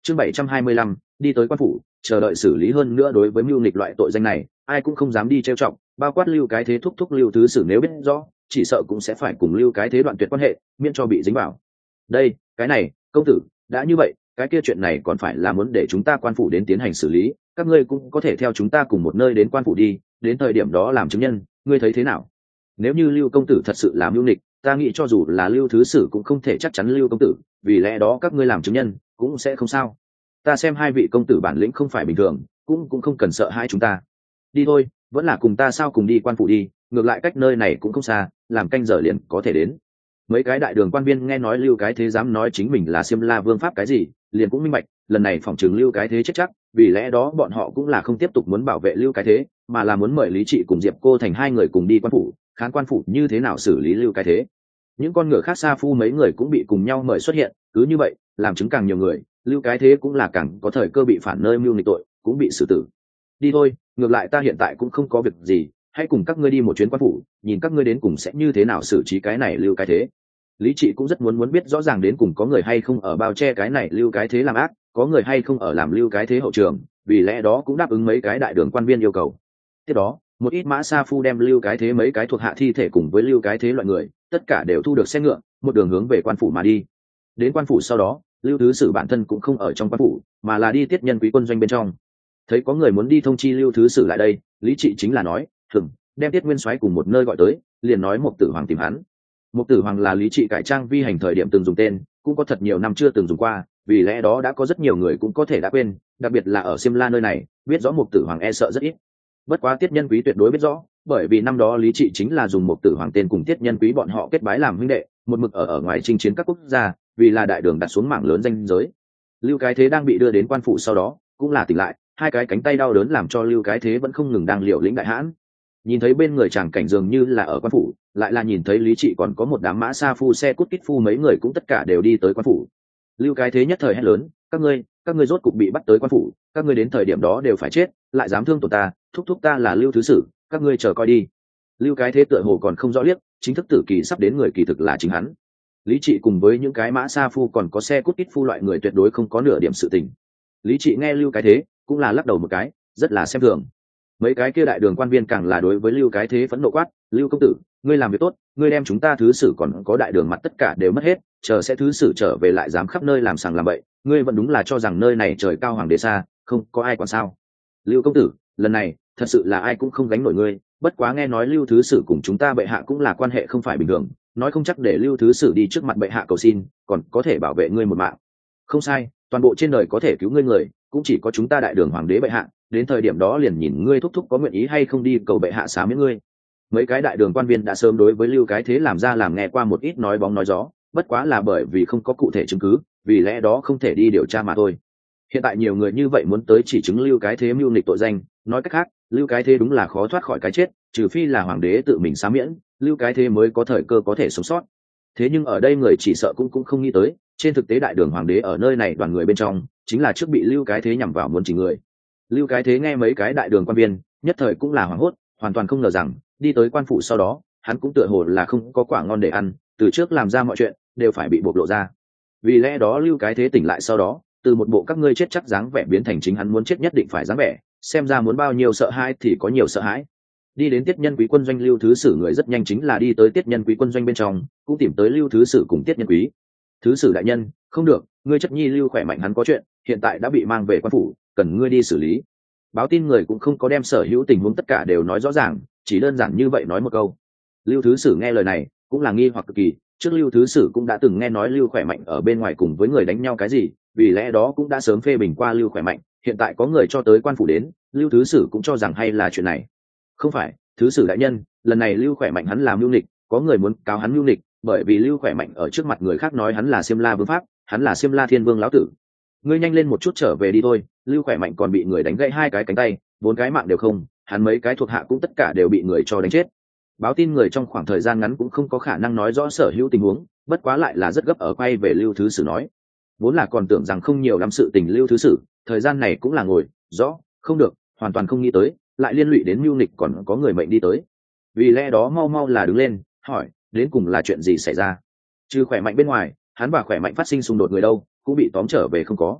Chương 725, đi tới quan phủ chờ đợi xử lý. Hơn nữa đối với mưu nghịch loại tội danh này ai cũng không dám đi trêu chọc, bao quát Lưu Cái Thế thúc Lưu Thứ Sử nếu biết rõ chỉ sợ cũng sẽ phải cùng Lưu Cái Thế đoạn tuyệt quan hệ, miễn cho bị dính vào. Đây cái này công tử, đã như vậy cái kia chuyện này còn phải là muốn để chúng ta quan phủ đến tiến hành xử lý, các ngươi cũng có thể theo chúng ta cùng một nơi đến quan phủ đi, đến thời điểm đó làm chứng nhân, ngươi thấy thế nào? Nếu như Lưu công tử thật sự là mưu nghịch, ta nghĩ cho dù là Lưu Thứ Sử cũng không thể chắc chắn Lưu công tử, vì lẽ đó các ngươi làm chứng nhân cũng sẽ không sao. Ta xem hai vị công tử bản lĩnh không phải bình thường, cũng không cần sợ hãi chúng ta. Đi thôi, vẫn là cùng ta sao cùng đi quan phủ đi, ngược lại cách nơi này cũng không xa, làm canh giờ liền có thể đến. Mấy cái đại đường quan viên nghe nói Lưu Cái Thế dám nói chính mình là Xiêm La vương pháp cái gì, liền cũng minh bạch lần này phỏng chừng Lưu Cái Thế chết chắc, vì lẽ đó bọn họ cũng là không tiếp tục muốn bảo vệ Lưu Cái Thế, mà là muốn mời Lý Trị cùng Diệp Cô Thành hai người cùng đi quan phủ, khán quan phủ như thế nào xử lý Lưu Cái Thế. Những con ngựa khác sa phu mấy người cũng bị cùng nhau mời xuất hiện, cứ như vậy làm chứng càng nhiều người, Lưu Cái Thế cũng là càng có thời cơ bị phản nơi mưu nghịch tội, cũng bị xử tử. Đi thôi, ngược lại ta hiện tại cũng không có việc gì, hãy cùng các ngươi đi một chuyến quan phủ, nhìn các ngươi đến cùng sẽ như thế nào xử trí cái này Lưu Cái Thế. Lý Trị cũng rất muốn biết rõ ràng đến cùng có người hay không ở bao che cái này Lưu Cái Thế làm ác, có người hay không ở làm Lưu Cái Thế hậu trường, vì lẽ đó cũng đáp ứng mấy cái đại đường quan viên yêu cầu. Tiếp đó một ít mã sa phu đem Lưu Cái Thế mấy cái thuộc hạ thi thể cùng với Lưu Cái Thế loại người tất cả đều thu được xe ngựa, một đường hướng về quan phủ mà đi. Đến quan phủ sau đó, Lưu Thứ Sử bản thân cũng không ở trong quan phủ, mà là đi tiết nhân quý quân doanh bên trong. Thấy có người muốn đi thông chi Lưu Thứ Sử lại đây, Lý Trị chính là nói đem Tiết Nguyên Soái cùng một nơi gọi tới, liền nói Mục Tử Hoàng tìm hắn. Mục Tử Hoàng là Lý Trị cải trang vi hành thời điểm từng dùng tên, cũng có thật nhiều năm chưa từng dùng qua, vì lẽ đó đã có rất nhiều người cũng có thể đã quên, đặc biệt là ở Xiêm La nơi này, biết rõ Mục Tử Hoàng e sợ rất ít. Bất quá Tiết Nhân Quý tuyệt đối biết rõ, bởi vì năm đó Lý Trị chính là dùng Mục Tử Hoàng tên cùng Tiết Nhân Quý bọn họ kết bái làm huynh đệ, một mực ở ngoài chinh chiến các quốc gia, vì là đại đường đặt xuống mảng lớn danh giới. Lưu Cái Thế đang bị đưa đến quan phủ sau đó, cũng là tỉnh lại, hai cái cánh tay đau đớn làm cho Lưu Cái Thế vẫn không ngừng đang liều lĩnh đại hãn. Nhìn thấy bên người chàng cảnh dường như là ở quan phủ, lại là nhìn thấy Lý Trị còn có một đám mã sa phu xe cút kít phu mấy người cũng tất cả đều đi tới quan phủ. Lưu Cái Thế nhất thời hét lớn, các ngươi rốt cục bị bắt tới quan phủ, các ngươi đến thời điểm đó đều phải chết, lại dám thương tổn ta, thúc ta là Lưu Thứ Sử, các ngươi chờ coi đi. Lưu Cái Thế tựa hồ còn không rõ liếc, chính thức tử kỳ sắp đến người kỳ thực là chính hắn. Lý Trị cùng với những cái mã sa phu còn có xe cút kít phu loại người tuyệt đối không có nửa điểm sự tình. Lý Trị nghe Lưu Cái Thế cũng là lắc đầu một cái, rất là xem thường. Mấy cái kia đại đường quan viên càng là đối với Lưu Cái Thế phẫn nộ quát, Lưu công tử, ngươi làm việc tốt, ngươi đem chúng ta Thứ Sử còn có đại đường mặt tất cả đều mất hết, chờ sẽ Thứ Sử trở về lại dám khắp nơi làm sàng làm bậy, ngươi vẫn đúng là cho rằng nơi này trời cao hoàng đế xa, không có ai còn sao? Lưu công tử, lần này thật sự là ai cũng không gánh nổi ngươi, bất quá nghe nói Lưu Thứ Sử cùng chúng ta bệ hạ cũng là quan hệ không phải bình thường, nói không chắc để Lưu Thứ Sử đi trước mặt bệ hạ cầu xin, còn có thể bảo vệ ngươi một mạng. Không sai, toàn bộ trên đời có thể cứu ngươi người cũng chỉ có chúng ta đại đường hoàng đế bệ hạ, đến thời điểm đó liền nhìn ngươi thúc có nguyện ý hay không đi cầu bệ hạ xá miễn ngươi. Mấy cái đại đường quan viên đã sớm đối với Lưu Cái Thế làm ra làm nghe qua một ít nói bóng nói gió, bất quá là bởi vì không có cụ thể chứng cứ, vì lẽ đó không thể đi điều tra mà thôi. Hiện tại nhiều người như vậy muốn tới chỉ chứng Lưu Cái Thế mưu nghịch tội danh, nói cách khác Lưu Cái Thế đúng là khó thoát khỏi cái chết, trừ phi là hoàng đế tự mình xá miễn, Lưu Cái Thế mới có thời cơ có thể sống sót. Thế nhưng ở đây người chỉ sợ cũng không nghĩ tới, trên thực tế đại đường hoàng đế ở nơi này đoàn người bên trong chính là trước bị Lưu Cái Thế nhằm vào muốn chỉ người. Lưu Cái Thế nghe mấy cái đại đường quan viên nhất thời cũng là hoảng hốt, hoàn toàn không ngờ rằng đi tới quan phủ sau đó hắn cũng tựa hồ là không có quả ngon để ăn, từ trước làm ra mọi chuyện đều phải bị bộc lộ ra. Vì lẽ đó Lưu Cái Thế tỉnh lại sau đó, từ một bộ các ngươi chết chắc dáng vẻ biến thành chính hắn muốn chết nhất định phải dáng vẻ, xem ra muốn bao nhiêu sợ hãi thì có nhiều sợ hãi. Đi đến Tiết Nhân Quý quân doanh, Lưu Thứ Sử người rất nhanh chính là đi tới Tiết Nhân Quý quân doanh bên trong, cũng tìm tới Lưu Thứ Sử cùng Tiết Nhân Quý. Thứ Sử đại nhân, không được, ngươi chất nhi Lưu khỏe mạnh hắn có chuyện, hiện tại đã bị mang về quan phủ, cần ngươi đi xử lý. Báo tin người cũng không có đem sở hữu tình huống tất cả đều nói rõ ràng, chỉ đơn giản như vậy nói một câu. Lưu Thứ Sử nghe lời này cũng là nghi hoặc cực kỳ, trước Lưu Thứ Sử cũng đã từng nghe nói Lưu khỏe mạnh ở bên ngoài cùng với người đánh nhau cái gì, vì lẽ đó cũng đã sớm phê bình qua Lưu khỏe mạnh, hiện tại có người cho tới quan phủ đến, Lưu Thứ Sử cũng cho rằng hay là chuyện này. Không phải, Thứ Sử đại nhân, lần này Lưu khỏe mạnh hắn làm mưu nghịch, có người muốn cáo hắn mưu nghịch, bởi vì Lưu khỏe mạnh ở trước mặt người khác nói hắn là Xiêm La vương pháp, hắn là Xiêm La Thiên Vương lão tử. Ngươi nhanh lên một chút trở về đi thôi, Lưu khỏe mạnh còn bị người đánh gãy 2 cái cánh tay, 4 cái mạng đều không, hắn mấy cái thuộc hạ cũng tất cả đều bị người cho đánh chết. Báo tin người trong khoảng thời gian ngắn cũng không có khả năng nói rõ sở hữu tình huống, bất quá lại là rất gấp ở quay về Lưu Thứ Sử nói. Vốn là còn tưởng rằng không nhiều lắm sự tình Lưu Thứ Sử, thời gian này cũng là ngồi rõ không được, hoàn toàn không nghĩ tới lại liên lụy đến mưu nghịch còn có người mệnh đi tới. Vì lẽ đó mau là đứng lên hỏi đến cùng là chuyện gì xảy ra. Trừ khỏe mạnh bên ngoài, hắn và khỏe mạnh phát sinh xung đột người đâu cũng bị tóm trở về không có.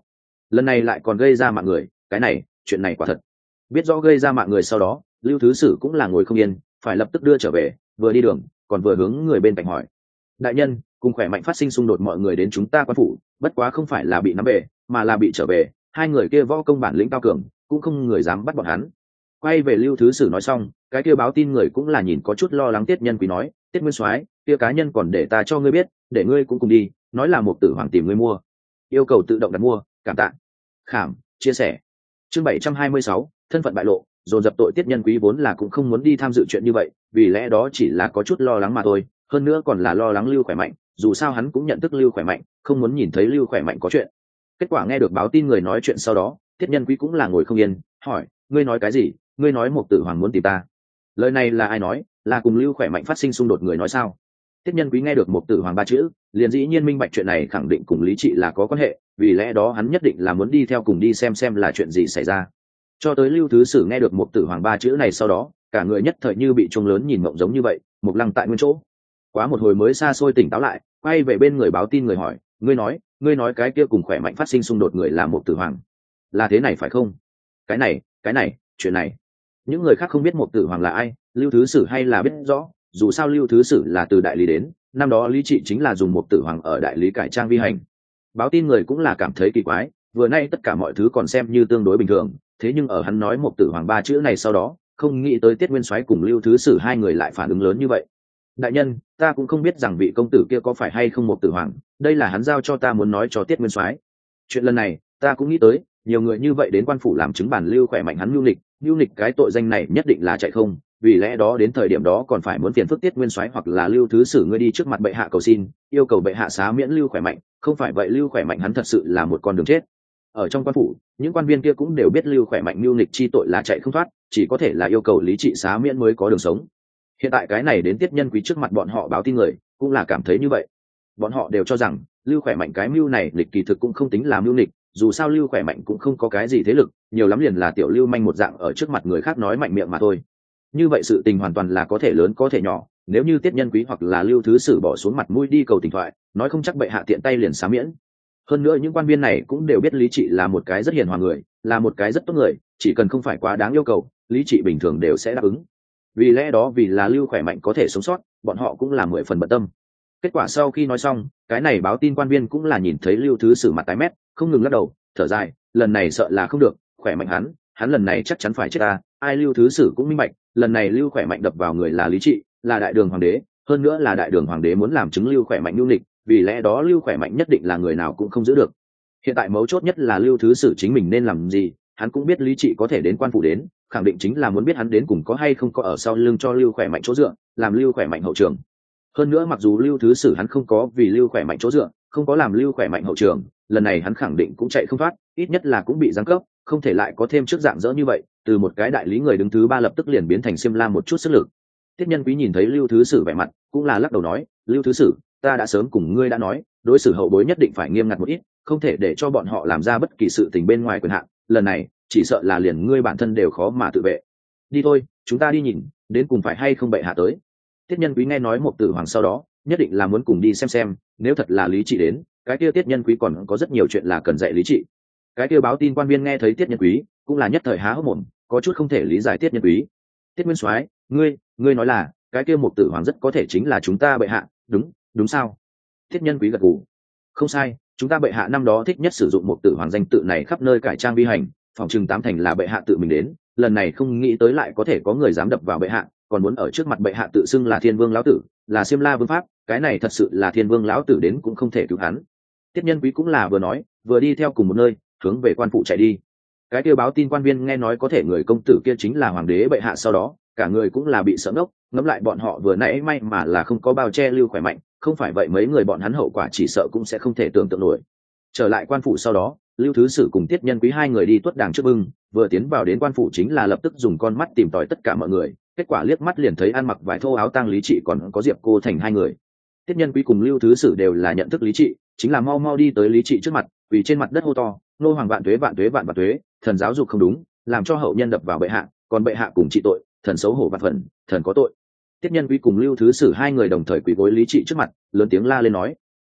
lần này lại còn gây ra mạng người, cái này chuyện này quả thật. Biết rõ gây ra mạng người sau đó, lưu thứ sử cũng là ngồi không yên, phải lập tức đưa trở về, vừa đi đường còn vừa hướng người bên cạnh hỏi: đại nhân, cùng khỏe mạnh phát sinh xung đột mọi người đến chúng ta quan phủ, bất quá không phải là bị nắm về, mà là bị trở về. Hai người kia võ công bản lĩnh cao cường, cũng không người dám bắt bọn hắn. Quay về lưu thứ sử nói xong, cái kia báo tin người cũng là nhìn có chút lo lắng Tiết Nhân Quý nói: Tiết Nguyên Soái, kia cá nhân còn để ta cho ngươi biết, để ngươi cũng cùng đi, nói là một tử hoàng tìm ngươi mua, yêu cầu tự động đặt mua, cảm tạ. Khảm chia sẻ. Chương 726, thân phận bại lộ, dồn dập tội. Tiết Nhân Quý vốn là cũng không muốn đi tham dự chuyện như vậy, vì lẽ đó chỉ là có chút lo lắng mà thôi, hơn nữa còn là lo lắng Lưu Khỏe Mạnh, dù sao hắn cũng nhận thức Lưu Khỏe Mạnh, không muốn nhìn thấy Lưu Khỏe Mạnh có chuyện. Kết quả nghe được báo tin người nói chuyện sau đó, Tiết Nhân Quý cũng là ngồi không yên, hỏi: ngươi nói cái gì? Ngươi nói một tử hoàng muốn tìm ta? Lời này là ai nói? Là cùng Lưu Khỏe Mạnh phát sinh xung đột người nói sao? Tiết Nhân Quý nghe được một tử hoàng ba chữ, liền dĩ nhiên minh bạch chuyện này khẳng định cùng Lý Trị là có quan hệ, vì lẽ đó hắn nhất định là muốn đi theo cùng đi xem là chuyện gì xảy ra. Cho tới Lưu thứ sử nghe được một tử hoàng ba chữ này sau đó, cả người nhất thời như bị chuông lớn nhìn mộng giống như vậy, mục lăng tại nguyên chỗ. Quá một hồi mới xa xôi tỉnh táo lại, quay về bên người báo tin người hỏi: ngươi nói cái kia cùng khỏe mạnh phát sinh xung đột người là một tử hoàng, là thế này phải không? Cái này chuyện này, những người khác không biết một tử hoàng là ai, Lưu thứ sử hay là biết rõ, dù sao Lưu thứ sử là từ đại lý đến, năm đó Lý Trị chính là dùng một tử hoàng ở đại lý cải trang vi hành. Báo tin người cũng là cảm thấy kỳ quái, vừa nay tất cả mọi thứ còn xem như tương đối bình thường, thế nhưng ở hắn nói một tử hoàng ba chữ này sau đó, không nghĩ tới Tiết Nguyên Soái cùng Lưu thứ sử hai người lại phản ứng lớn như vậy. Đại nhân, ta cũng không biết rằng vị công tử kia có phải hay không một tử hoàng, đây là hắn giao cho ta muốn nói cho Tiết Nguyên Soái. Chuyện lần này ta cũng nghĩ tới, nhiều người như vậy đến quan phủ làm chứng bản Lưu Khỏe Mạnh hắn mưu nghịch cái tội danh này nhất định là chạy không, vì lẽ đó đến thời điểm đó còn phải muốn phiền phức Tiết Nguyên Soái hoặc là Lưu thứ sử ngươi đi trước mặt bệ hạ cầu xin, yêu cầu bệ hạ xá miễn Lưu Khỏe Mạnh, không phải vậy Lưu Khỏe Mạnh hắn thật sự là một con đường chết. Ở trong quan phủ, những quan viên kia cũng đều biết Lưu Khỏe Mạnh mưu nghịch chi tội là chạy không thoát, chỉ có thể là yêu cầu Lý Trị xá miễn mới có đường sống. Hiện tại cái này đến Tiết Nhân Quý trước mặt bọn họ báo tin người, cũng là cảm thấy như vậy. Bọn họ đều cho rằng Lưu Khỏe Mạnh cái mưu này lịch kỳ thực cũng không tính là mưu nghịch, dù sao Lưu Khỏe Mạnh cũng không có cái gì thế lực, nhiều lắm liền là tiểu lưu manh một dạng ở trước mặt người khác nói mạnh miệng mà thôi. Như vậy sự tình hoàn toàn là có thể lớn có thể nhỏ, nếu như Tiết Nhân Quý hoặc là Lưu thứ sử bỏ xuống mặt mũi đi cầu tình thoại, nói không chắc bệ hạ tiện tay liền xá miễn. Hơn nữa những quan viên này cũng đều biết Lý Trị là một cái rất hiền hòa người, là một cái rất tốt người, chỉ cần không phải quá đáng yêu cầu, Lý Trị bình thường đều sẽ đáp ứng. Vì lẽ đó vì là Lưu Khỏe Mạnh có thể sống sót, bọn họ cũng là 10 phần bận tâm. Kết quả sau khi nói xong, cái này báo tin quan viên cũng là nhìn thấy Lưu thứ sử mặt tái mét, không ngừng lắc đầu, thở dài, lần này sợ là không được, Khỏe Mạnh hắn lần này chắc chắn phải chết ta. Ai Lưu thứ sử cũng minh bạch, lần này Lưu Khỏe Mạnh đập vào người là Lý Trị, là đại đường hoàng đế, hơn nữa là đại đường hoàng đế muốn làm chứng Lưu Khỏe Mạnh nhu nghịch, vì lẽ đó Lưu Khỏe Mạnh nhất định là người nào cũng không giữ được. Hiện tại mấu chốt nhất là Lưu thứ sử chính mình nên làm gì, hắn cũng biết Lý Trị có thể đến quan phủ đến, khẳng định chính là muốn biết hắn đến cùng có hay không có ở sau lưng cho Lưu Khỏe Mạnh chỗ dựa, làm Lưu Khỏe Mạnh hậu trường. Hơn nữa mặc dù Lưu thứ sử hắn không có vì Lưu Khỏe Mạnh chỗ dựa, không có làm Lưu Khỏe Mạnh hậu trường, lần này hắn khẳng định cũng chạy không thoát, ít nhất là cũng bị giáng cấp, không thể lại có thêm trước dạng dỡ như vậy, từ một cái đại lý người đứng thứ ba lập tức liền biến thành Xiêm La một chút sức lực. Tiết Nhân Quý nhìn thấy Lưu thứ sử vẻ mặt, cũng là lắc đầu nói: Lưu thứ sử, ta đã sớm cùng ngươi đã nói, đối xử hậu bối nhất định phải nghiêm ngặt một ít, không thể để cho bọn họ làm ra bất kỳ sự tình bên ngoài quyền hạn, lần này chỉ sợ là liền ngươi bản thân đều khó mà tự vệ. Đi thôi, chúng ta đi nhìn, đến cùng phải hay không bệ hạ tới. Tiết Nhân Quý nghe nói một tử hoàng sau đó, nhất định là muốn cùng đi xem, nếu thật là Lý Trị đến, cái kia Tiết Nhân Quý còn có rất nhiều chuyện là cần dạy Lý Trị. Cái kia báo tin quan viên nghe thấy Tiết Nhân Quý, cũng là nhất thời há hốc mồm, có chút không thể lý giải Tiết Nhân Quý. Tiết Nguyên Soái, ngươi nói là, cái kia một tử hoàng rất có thể chính là chúng ta bệ hạ, đúng sao? Tiết Nhân Quý gật gù. Không sai, chúng ta bệ hạ năm đó thích nhất sử dụng một tử hoàng danh tự này khắp nơi cải trang vi hành, phòng trừng 8 thành là bệ hạ tự mình đến, lần này không nghĩ tới lại có thể có người dám đập vào bệ hạ, còn muốn ở trước mặt bệ hạ tự xưng là Thiên Vương lão tử, là Xiêm La vương pháp, cái này thật sự là Thiên Vương lão tử đến cũng không thể cứu hắn. Tiết Nhân Quý cũng là vừa nói, vừa đi theo cùng một nơi, hướng về quan phụ chạy đi. Cái kia báo tin quan viên nghe nói có thể người công tử kia chính là hoàng đế bệ hạ sau đó, cả người cũng là bị sợ ngốc, ngẫm lại bọn họ vừa nãy may mà là không có bao che Lưu Khỏe Mạnh, không phải vậy mấy người bọn hắn hậu quả chỉ sợ cũng sẽ không thể tưởng tượng nổi. Trở lại quan phủ sau đó, Lưu thứ sử cùng Tiết Nhân Quý hai người đi tuất đàng trước bưng, vừa tiến vào đến quan phủ chính là lập tức dùng con mắt tìm tòi tất cả mọi người, kết quả liếc mắt liền thấy ăn mặc vải thô áo tang Lý Trị còn có Diệp Cô Thành hai người. Tiết Nhân Quý cùng Lưu thứ sử đều là nhận thức Lý Trị, chính là mau mau đi tới Lý Trị trước mặt, quỳ trên mặt đất hô to: nô hoàng vạn tuế vạn tuế vạn vạn tuế, thần giáo dục không đúng, làm cho hậu nhân đập vào bệ hạ, còn bệ hạ cùng trị tội, thần xấu hổ vạn phần, thần có tội. Tiết Nhân Quý cùng Lưu thứ sử hai người đồng thời quỳ gối Lý Trị trước mặt, lớn tiếng la lên nói: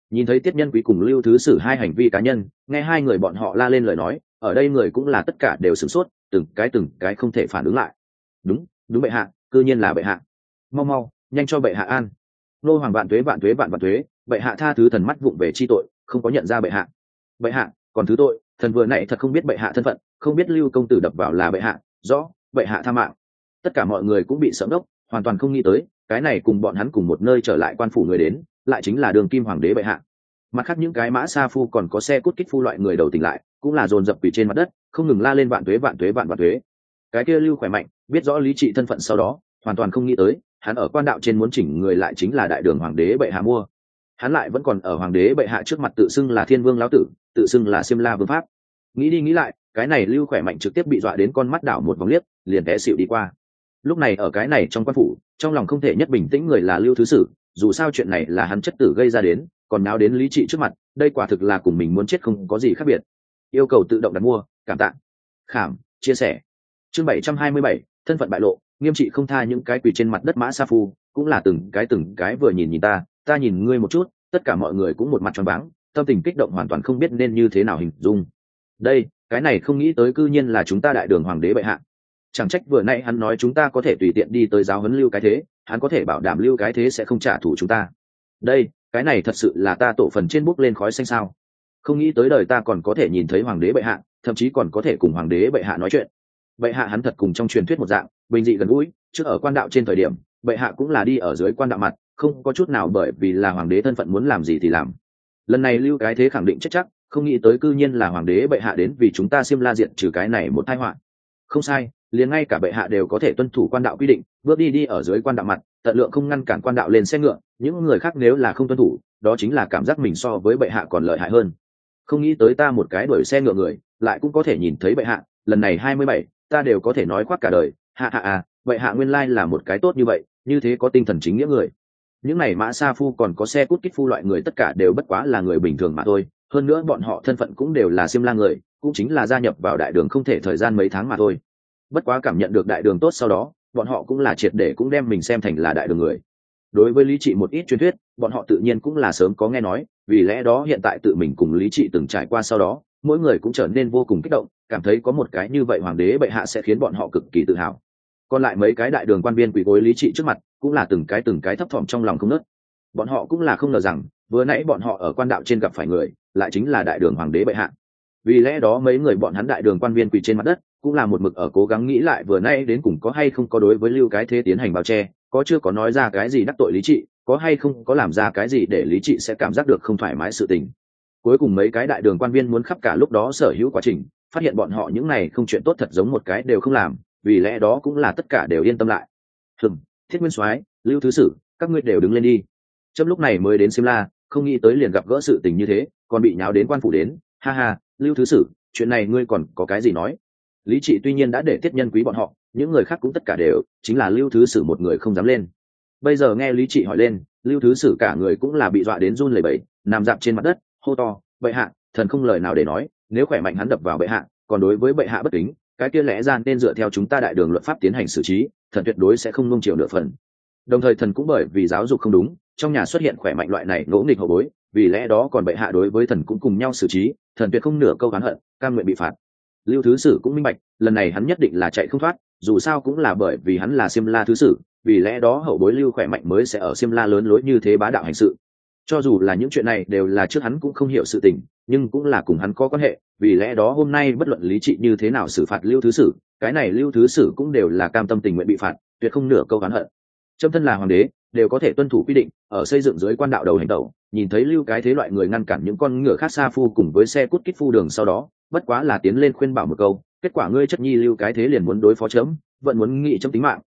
Nhìn thấy Tiết Nhân Quý cùng Lưu Thứ Sử hai hành vi cá nhân, nghe hai người bọn họ la lên lời nói, ở đây người cũng là tất cả đều sửng sốt, từng cái không thể phản ứng lại. Đúng, đúng bệ hạ, cư nhiên là bệ hạ. Mau mau, nhanh cho bệ hạ an. Nô hoàng vạn tuế vạn tuế vạn vạn tuế, bệ hạ tha thứ thần mắt vụng về chi tội, không có nhận ra bệ hạ. Bệ hạ, còn thứ tội, thần vừa nãy thật không biết bệ hạ thân phận, không biết Lưu công tử đập vào là bệ hạ, rõ, bệ hạ tha mạng. Tất cả mọi người cũng bị sợ ngốc, hoàn toàn không nghĩ tới, cái này cùng bọn hắn cùng một nơi trở lại quan phủ người đến, lại chính là Đường Kim hoàng đế bệ hạ. Mặt khác những cái mã sa phu còn có xe cút kích phu loại người đầu tỉnh lại, cũng là dồn dập quỳ trên mặt đất, không ngừng la lên vạn tuế vạn tuế vạn vạn tuế. Cái kia Lưu khỏe mạnh, biết rõ lý trị thân phận sau đó, hoàn toàn không nghĩ tới, hắn ở quan đạo trên muốn chỉnh người lại chính là đại đường hoàng đế bệ hạ mua. Hắn lại vẫn còn ở hoàng đế bệ hạ trước mặt tự xưng là Thiên Vương lão tử, tự xưng là Xiêm La vương pháp. Nghĩ đi nghĩ lại, cái này Lưu khỏe mạnh trực tiếp bị dọa đến con mắt đảo một vòng liếc, liền té xỉu đi qua. Lúc này ở cái này trong quan phủ, trong lòng không thể nhất bình tĩnh người là Lưu Thứ Sử, dù sao chuyện này là hắn chất tử gây ra đến, còn náo đến lý trị trước mặt, đây quả thực là cùng mình muốn chết không có gì khác biệt. Yêu cầu tự động đặt mua, cảm tạ. Khảm, chia sẻ. Chương 727, thân phận bại lộ, nghiêm trị không tha những cái quỳ trên mặt đất mã sa phu, cũng là từng cái vừa nhìn ta nhìn ngươi một chút, tất cả mọi người cũng một mặt tròn váng, tâm tình kích động hoàn toàn không biết nên như thế nào hình dung. Đây, cái này không nghĩ tới cư nhiên là chúng ta đại đường hoàng đế bệ hạ. Chẳng trách vừa nãy hắn nói chúng ta có thể tùy tiện đi tới giáo huấn Lưu cái thế, hắn có thể bảo đảm Lưu cái thế sẽ không trả thù chúng ta. Đây, cái này thật sự là ta tổ phần trên bốc lên khói xanh sao? Không nghĩ tới đời ta còn có thể nhìn thấy hoàng đế bệ hạ, thậm chí còn có thể cùng hoàng đế bệ hạ nói chuyện. Bệ hạ hắn thật cùng trong truyền thuyết một dạng, bình dị gần gũi, trước ở quan đạo trên thời điểm, bệ hạ cũng là đi ở dưới quan đạo mặt, không có chút nào bởi vì là hoàng đế thân phận muốn làm gì thì làm. Lần này Lưu cái thế khẳng định chắc, không nghĩ tới cư nhiên là hoàng đế bệ hạ đến vì chúng ta Xiêm La diện trừ cái này một tai họa. Không sai, liền ngay cả bệ hạ đều có thể tuân thủ quan đạo quy định, bước đi ở dưới quan đạo mặt, tận lượng không ngăn cản quan đạo lên xe ngựa, những người khác nếu là không tuân thủ, đó chính là cảm giác mình so với bệ hạ còn lợi hại hơn. Không nghĩ tới ta một cái đuổi xe ngựa người, lại cũng có thể nhìn thấy bệ hạ, lần này 27, ta đều có thể nói khoác cả đời, bệ hạ nguyên lai là một cái tốt như vậy, như thế có tinh thần chính nghĩa người. Những này mã sa phu còn có xe cút kích phu loại người tất cả đều bất quá là người bình thường mà thôi, hơn nữa bọn họ thân phận cũng đều là Xiêm La người, cũng chính là gia nhập vào đại đường không thể thời gian mấy tháng mà thôi. Bất quá cảm nhận được đại đường tốt sau đó, bọn họ cũng là triệt để cũng đem mình xem thành là đại đường người. Đối với lý trị một ít truyền thuyết, bọn họ tự nhiên cũng là sớm có nghe nói, vì lẽ đó hiện tại tự mình cùng lý trị từng trải qua sau đó, mỗi người cũng trở nên vô cùng kích động, cảm thấy có một cái như vậy hoàng đế bệ hạ sẽ khiến bọn họ cực kỳ tự hào. Còn lại mấy cái đại đường quan viên quỳ gối lý trị trước mặt, cũng là từng cái thấp thỏm trong lòng không nớt. Bọn họ cũng là không ngờ rằng, vừa nãy bọn họ ở quan đạo trên gặp phải người, lại chính là đại đường hoàng đế bệ hạ. Vì lẽ đó mấy người bọn hắn đại đường quan viên quỳ trên mặt đất, cũng là một mực ở cố gắng nghĩ lại vừa nãy đến cùng có hay không có đối với Lưu cái thế tiến hành bao che, có chưa có nói ra cái gì đắc tội lý trị, có hay không có làm ra cái gì để lý trị sẽ cảm giác được không thoải mái sự tình. Cuối cùng mấy cái đại đường quan viên muốn khắp cả lúc đó sở hữu quá trình, phát hiện bọn họ những này không chuyện tốt thật giống một cái đều không làm, vì lẽ đó cũng là tất cả đều yên tâm lại. Thiết Nguyên Soái, Lưu Thứ Sử, các ngươi đều đứng lên đi. Trong lúc này mới đến Xiêm La, không nghĩ tới liền gặp gỡ sự tình như thế, còn bị nháo đến quan phủ đến, Lưu Thứ Sử, chuyện này ngươi còn có cái gì nói? Lý trị tuy nhiên đã để Tiết Nhân Quý bọn họ, những người khác cũng tất cả đều, chính là Lưu Thứ Sử một người không dám lên. Bây giờ nghe Lý trị hỏi lên, Lưu Thứ Sử cả người cũng là bị dọa đến run lẩy bẩy, nằm dạp trên mặt đất, hô to, bệ hạ, thần không lời nào để nói, nếu khỏe mạnh hắn đập vào bệ hạ, còn đối với bệ hạ bất kính, cái kia lẽ ra nên dựa theo chúng ta đại đường luật pháp tiến hành xử trí, thần tuyệt đối sẽ không nung chiều nửa phần. Đồng thời thần cũng bởi vì giáo dục không đúng, trong nhà xuất hiện khỏe mạnh loại này ngỗ nghịch hậu bối, vì lẽ đó còn bệ hạ đối với thần cũng cùng nhau xử trí, thần tuyệt không nửa câu oán hận, cam nguyện bị phạt. Lưu Thứ Sử cũng minh bạch, lần này hắn nhất định là chạy không thoát, dù sao cũng là bởi vì hắn là Xiêm La Thứ Sử, vì lẽ đó hậu bối Lưu khỏe mạnh mới sẽ ở Xiêm La lớn lối như thế bá đạo hành sự. Cho dù là những chuyện này đều là trước hắn cũng không hiểu sự tình, nhưng cũng là cùng hắn có quan hệ, vì lẽ đó hôm nay bất luận lý trị như thế nào xử phạt Lưu Thứ Sử, cái này Lưu Thứ Sử cũng đều là cam tâm tình nguyện bị phạt, tuyệt không nửa câu oán hận. Trâm thân là hoàng đế, đều có thể tuân thủ quy định, ở xây dựng dưới quan đạo đầu hành tẩu, nhìn thấy Lưu cái thế loại người ngăn cản những con ngựa khác xa phu cùng với xe cút kích phu đường sau đó, bất quá là tiến lên khuyên bảo một câu, kết quả ngươi chất nhi Lưu cái thế liền muốn đối phó chấm, vẫn muốn nghị chấm tính mạng,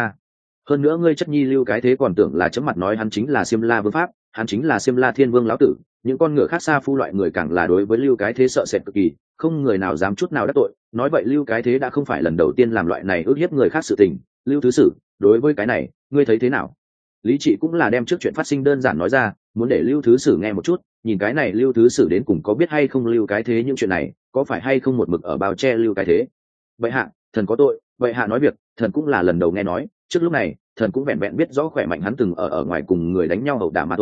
hơn nữa ngươi chất nhi Lưu cái thế còn tưởng là chấm mặt nói hắn chính là Xiêm La vương pháp, hắn chính là Xiêm La Thiên Vương lão tử, những con ngựa khác xa phu loại người càng là đối với Lưu cái thế sợ sệt cực kỳ, không người nào dám chút nào đắc tội. Nói vậy Lưu cái thế đã không phải lần đầu tiên làm loại này ước hiếp người khác sự tình. Lưu Thứ Sử, đối với cái này ngươi thấy thế nào? Lý trị cũng là đem trước chuyện phát sinh đơn giản nói ra, muốn để Lưu Thứ Sử nghe một chút, nhìn cái này Lưu Thứ Sử đến cùng có biết hay không Lưu cái thế những chuyện này, có phải hay không một mực ở bao che Lưu cái thế. Vậy hạ, thần có tội, vậy hạ nói việc, thần cũng là lần đầu nghe nói, trước lúc này thần cũng vẹn vẹn biết rõ khỏe mạnh hắn từng ở ngoài cùng người đánh nhau hậu đả mà thôi,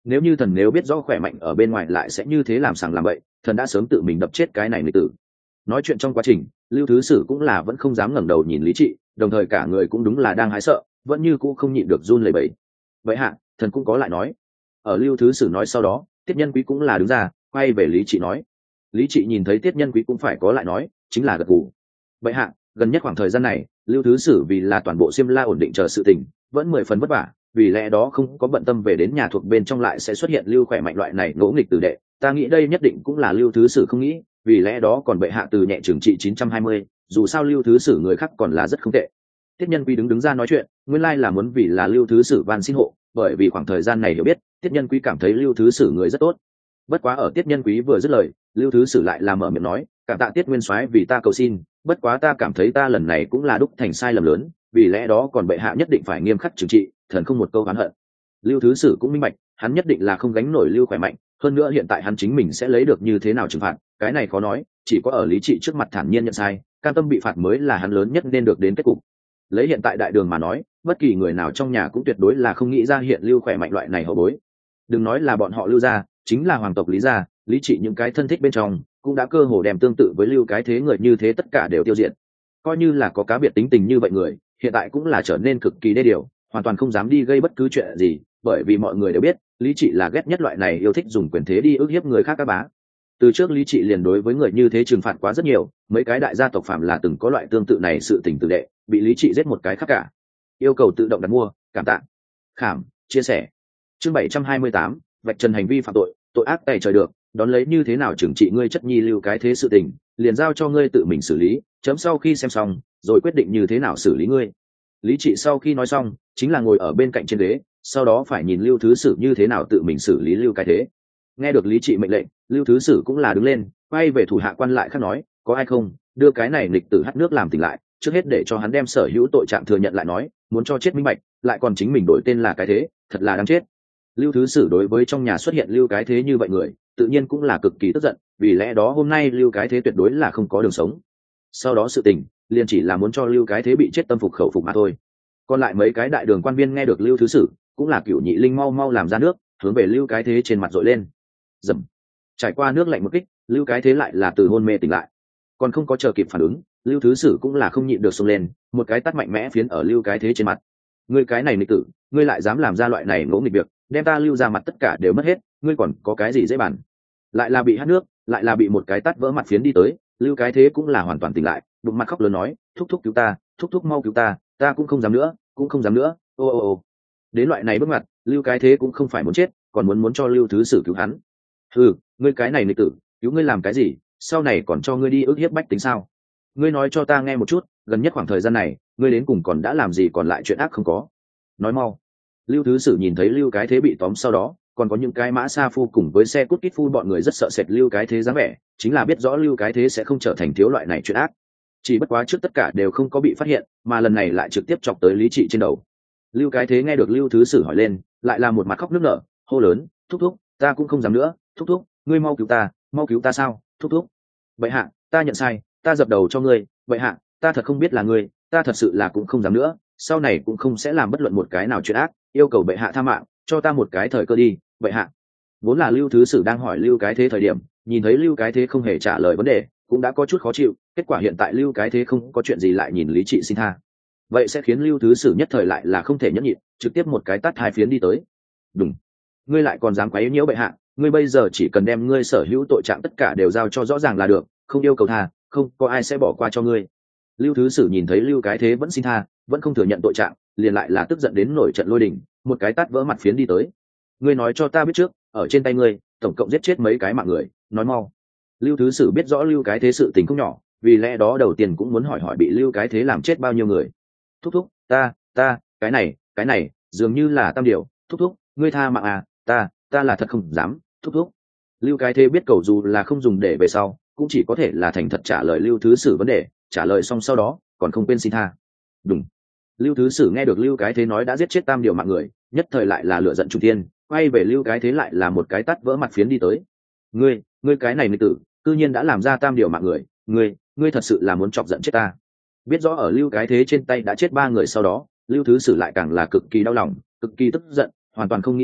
nếu như thần nếu biết rõ khỏe mạnh ở bên ngoài lại sẽ như thế làm sằng làm bậy, thần đã sớm tự mình đập chết cái này nghịch tử. Nói chuyện trong quá trình, Lưu Thứ Sử cũng là vẫn không dám ngẩng đầu nhìn Lý Trị, đồng thời cả người cũng đúng là đang hái sợ, vẫn như cũ không nhịn được run lẩy bẩy. Vậy hạ, thần cũng có lại nói. Ở Lưu Thứ Sử nói sau đó, Tiết Nhân Quý cũng là đứng ra, quay về Lý Trị nói. Lý Trị nhìn thấy Tiết Nhân Quý cũng phải có lại nói, chính là gật gù. Vậy hạ, gần nhất khoảng thời gian này, Lưu Thứ Sử vì là toàn bộ Xiêm La ổn định chờ sự tình, vẫn 10 phần vất vả, vì lẽ đó không có bận tâm về đến nhà thuộc bên trong lại sẽ xuất hiện Lưu khỏe mạnh loại này ngỗ nghịch tử đệ. Ta nghĩ đây nhất định cũng là Lưu Thứ Sử không nghĩ, vì lẽ đó còn bệ hạ từ nhẹ trừng trị 920, dù sao Lưu Thứ Sử người khác còn là rất không tệ. Tiết Nhân Quý đứng ra nói chuyện, nguyên lai là muốn vì là Lưu Thứ Sử van xin hộ, bởi vì khoảng thời gian này hiểu biết, Tiết Nhân Quý cảm thấy Lưu Thứ Sử người rất tốt. Bất quá ở Tiết Nhân Quý vừa dứt lời, Lưu Thứ Sử lại là mở miệng nói, cảm tạ Tiết Nguyên Soái vì ta cầu xin, bất quá ta cảm thấy ta lần này cũng là đúc thành sai lầm lớn, vì lẽ đó còn bệ hạ nhất định phải nghiêm khắc trừng trị, thần không một câu oán hận. Lưu Thứ Sử cũng minh bạch, hắn nhất định là không gánh nổi Lưu khỏe mạnh, hơn nữa hiện tại hắn chính mình sẽ lấy được như thế nào trừng phạt, cái này khó nói, chỉ có ở Lý Trị trước mặt thản nhiên nhận sai, cam tâm bị phạt mới là hắn lớn nhất nên được đến kết cục. Lấy hiện tại đại đường mà nói, bất kỳ người nào trong nhà cũng tuyệt đối là không nghĩ ra hiện Lưu khỏe mạnh loại này hậu bối. Đừng nói là bọn họ Lưu gia, chính là hoàng tộc Lý gia, Lý Trị những cái thân thích bên trong cũng đã cơ hồ đem tương tự với Lưu cái thế người như thế tất cả đều tiêu diệt. Coi như là có cá biệt tính tình như vậy người, hiện tại cũng là trở nên cực kỳ đê điều, hoàn toàn không dám đi gây bất cứ chuyện gì, bởi vì mọi người đều biết Lý Trị là ghét nhất loại này yêu thích dùng quyền thế đi ức hiếp người khác các bá. Từ trước Lý Trị liền đối với người như thế trừng phạt quá rất nhiều, mấy cái đại gia tộc phạm là từng có loại tương tự này sự tình tử đệ, bị Lý Trị giết một cái khác cả. Yêu cầu tự động đặt mua, cảm tạ. Khảm, chia sẻ. Chương 728, vạch trần hành vi phạm tội, tội ác tày trời được, đón lấy như thế nào trừng trị ngươi chất nhi Lưu cái thế sự tình, liền giao cho ngươi tự mình xử lý, chấm sau khi xem xong, rồi quyết định như thế nào xử lý ngươi. Lý Trị sau khi nói xong, chính là ngồi ở bên cạnh trên ghế, sau đó phải nhìn Lưu Thứ Sử như thế nào tự mình xử lý Lưu cái thế. Nghe được Lý Trị mệnh lệnh, Lưu Thứ Sử cũng là đứng lên, quay về thủ hạ quan lại khác nói, có ai không, đưa cái này nghịch tử hắt nước làm tỉnh lại, trước hết để cho hắn đem sở hữu tội trạng thừa nhận lại nói, muốn cho chết minh bạch, lại còn chính mình đổi tên là cái thế, thật là đáng chết. Lưu Thứ Sử đối với trong nhà xuất hiện Lưu cái thế như vậy người, tự nhiên cũng là cực kỳ tức giận, vì lẽ đó hôm nay Lưu cái thế tuyệt đối là không có đường sống. Sau đó sự tình liền chỉ là muốn cho Lưu cái thế bị chết tâm phục khẩu phục mà thôi. Còn lại mấy cái đại đường quan viên nghe được Lưu Thứ Sử, cũng là cửu nhị linh mau mau làm ra nước, hướng về Lưu cái thế trên mặt dội lên. Dầm. Trải qua nước lạnh một kích, Lưu cái thế lại là từ hôn mê tỉnh lại. Còn không có chờ kịp phản ứng, Lưu Thứ Sử cũng là không nhịn được xông lên, một cái tát mạnh mẽ phiến ở Lưu cái thế trên mặt. Ngươi cái này nghịch tử, ngươi lại dám làm ra loại này ngỗ nghịch việc, đem ta Lưu ra mặt tất cả đều mất hết, ngươi còn có cái gì dễ bàn? Lại là bị hắt nước, lại là bị một cái tát vỡ mặt phiến đi tới, Lưu cái thế cũng là hoàn toàn tỉnh lại, đụng mặt khóc lớn nói, thúc thúc cứu ta, thúc thúc mau cứu ta cũng không dám nữa, cũng không dám nữa. Ô. Đến loại này bước mặt, Lưu cái thế cũng không phải muốn chết, còn muốn cho Lưu Thứ Sử cứu hắn. Ừ, ngươi cái này nghịch tử, cứu ngươi làm cái gì, sau này còn cho ngươi đi ức hiếp bách tính sao? Ngươi nói cho ta nghe một chút, gần nhất khoảng thời gian này, ngươi đến cùng còn đã làm gì còn lại chuyện ác không có? Nói mau. Lưu Thứ Sử nhìn thấy Lưu cái thế bị tóm sau đó, còn có những cái mã sa phu cùng với xe cút kít phu bọn người rất sợ sệt Lưu cái thế dáng vẻ, chính là biết rõ Lưu cái thế sẽ không trở thành thiếu loại này chuyện ác. Chỉ bất quá trước tất cả đều không có bị phát hiện, mà lần này lại trực tiếp chọc tới Lý Trị trên đầu. Lưu cái thế nghe được Lưu Thứ Sử hỏi lên, lại là một mặt khóc nức nở, hô lớn, thúc thúc, ta cũng không dám nữa, thúc thúc, ngươi mau cứu ta sao, thúc thúc. Bệ hạ, ta nhận sai, ta dập đầu cho ngươi, bệ hạ, ta thật không biết là ngươi, ta thật sự là cũng không dám nữa, sau này cũng không sẽ làm bất luận một cái nào chuyện ác, yêu cầu bệ hạ tha mạng, cho ta một cái thời cơ đi, bệ hạ. Vốn là Lưu Thứ Sử đang hỏi Lưu cái thế thời điểm, nhìn thấy Lưu cái thế không hề trả lời vấn đề, cũng đã có chút khó chịu, kết quả hiện tại Lưu cái thế không có chuyện gì lại nhìn Lý Trị xin tha, vậy sẽ khiến Lưu Thứ Sử nhất thời lại là không thể nhẫn nhịn, trực tiếp một cái tát hai phiến đi tới. Đúng, ngươi lại còn dám quấy nhiễu bệ hạ, ngươi bây giờ chỉ cần đem ngươi sở hữu tội trạng tất cả đều giao cho rõ ràng là được, không yêu cầu tha, không có ai sẽ bỏ qua cho ngươi. Lưu Thứ Sử nhìn thấy Lưu cái thế vẫn xin tha, vẫn không thừa nhận tội trạng, liền lại là tức giận đến nổi trận lôi đình, một cái tát vỡ mặt phiến đi tới. Ngươi nói cho ta biết trước, ở trên tay ngươi tổng cộng giết chết mấy cái mạng người, nói mau. Lưu Thứ Sử biết rõ Lưu cái thế sự tình không nhỏ, vì lẽ đó đầu tiên cũng muốn hỏi bị Lưu cái thế làm chết bao nhiêu người. Thúc thúc, ta cái này dường như là tam điều, thúc thúc, ngươi tha mạng à, ta là thật không dám, thúc thúc. Lưu cái thế biết cầu dù là không dùng để về sau, cũng chỉ có thể là thành thật trả lời Lưu Thứ Sử vấn đề, trả lời xong sau đó còn không quên xin tha. Đúng. Lưu Thứ Sử nghe được Lưu cái thế nói đã giết chết tam điều mạng người, nhất thời lại là lửa giận trung thiên, quay về Lưu cái thế lại là một cái tát vỡ mặt phiến đi tới. Ngươi cái này nghịch tử, cư nhiên đã làm ra tam điều mạng người, ngươi thật sự là muốn chọc giận chết ta. Biết rõ ở Lưu cái thế trên tay đã chết 3 người sau đó, Lưu Thứ Sử lại càng là cực kỳ đau lòng, cực kỳ tức giận, hoàn toàn không nghĩ tới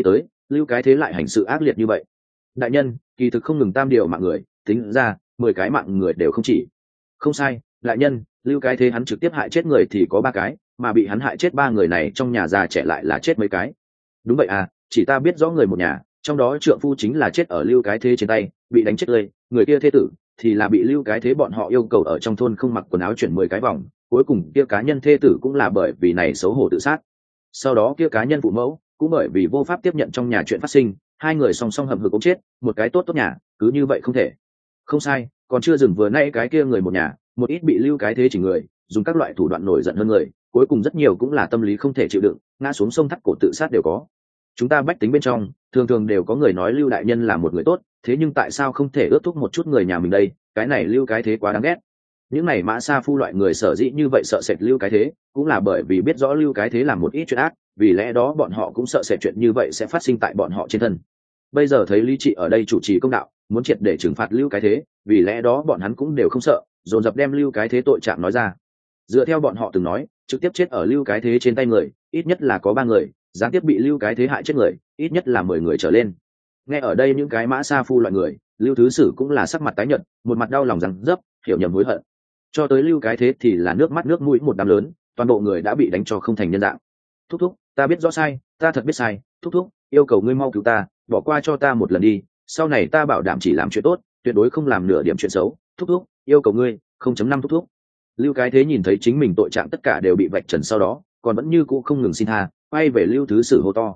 lưu cái thế lại hành sự ác liệt như vậy? Đại nhân, kỳ thực không ngừng tam điều mạng người, tính ra 10 cái mạng người đều không chỉ. Không sai, đại nhân, lưu cái thế hắn trực tiếp hại chết người thì có 3 cái, mà bị hắn hại chết 3 người này trong nhà già trẻ lại là chết mấy cái. Đúng vậy à, chỉ ta biết rõ người một nhà, trong đó trượng phu chính là chết ở lưu cái thế trên tay, bị đánh chết tươi, người kia thê tử thì là bị lưu cái thế bọn họ yêu cầu ở trong thôn không mặc quần áo chuyển 10 cái vòng, cuối cùng kia cá nhân thê tử cũng là bởi vì này xấu hổ tự sát. Sau đó kia cá nhân phụ mẫu cũng bởi vì vô pháp tiếp nhận trong nhà chuyện phát sinh, 2 người song song hầm hực cũng chết, một cái tốt tốt nhà, cứ như vậy không thể. Không sai, còn chưa dừng vừa nay cái kia người một nhà, một ít bị lưu cái thế chỉ người, dùng các loại thủ đoạn nổi giận hơn người, cuối cùng rất nhiều cũng là tâm lý không thể chịu đựng, ngã xuống sông thắt cổ tự sát đều có. Chúng ta bách tính bên trong thường thường đều có người nói lưu đại nhân là một người tốt, thế nhưng tại sao không thể ước thúc một chút người nhà mình đây? Cái này lưu cái thế quá đáng ghét. Những này mã sa phu loại người sở dĩ như vậy sợ sệt lưu cái thế, cũng là bởi vì biết rõ lưu cái thế làm một ít chuyện ác, vì lẽ đó bọn họ cũng sợ sệt chuyện như vậy sẽ phát sinh tại bọn họ trên thân. Bây giờ thấy lý trị ở đây chủ trì công đạo, muốn triệt để trừng phạt lưu cái thế, vì lẽ đó bọn hắn cũng đều không sợ, dồn dập đem lưu cái thế tội trạng nói ra. Dựa theo bọn họ từng nói, trực tiếp chết ở lưu cái thế trên tay người ít nhất là có 3 người, gián tiếp bị lưu cái thế hại chết người ít nhất là 10 người trở lên. Nghe ở đây những cái mã sa phu loại người, lưu thứ sử cũng là sắc mặt tái nhợt, một mặt đau lòng rằng dấp, hiểu nhầm hối hận. Cho tới lưu cái thế thì là nước mắt nước mũi một đám lớn, toàn bộ người đã bị đánh cho không thành nhân dạng. Thúc thúc, ta biết rõ sai, ta thật biết sai, thúc thúc, yêu cầu ngươi mau cứu ta, bỏ qua cho ta một lần đi, sau này ta bảo đảm chỉ làm chuyện tốt, tuyệt đối không làm nửa điểm chuyện xấu, thúc thúc, yêu cầu ngươi, 0.5 thúc thúc. Lưu cái thế nhìn thấy chính mình tội trạng tất cả đều bị vạch trần sau đó, còn vẫn như cũ không ngừng xin tha, quay về lưu thứ sử hô to.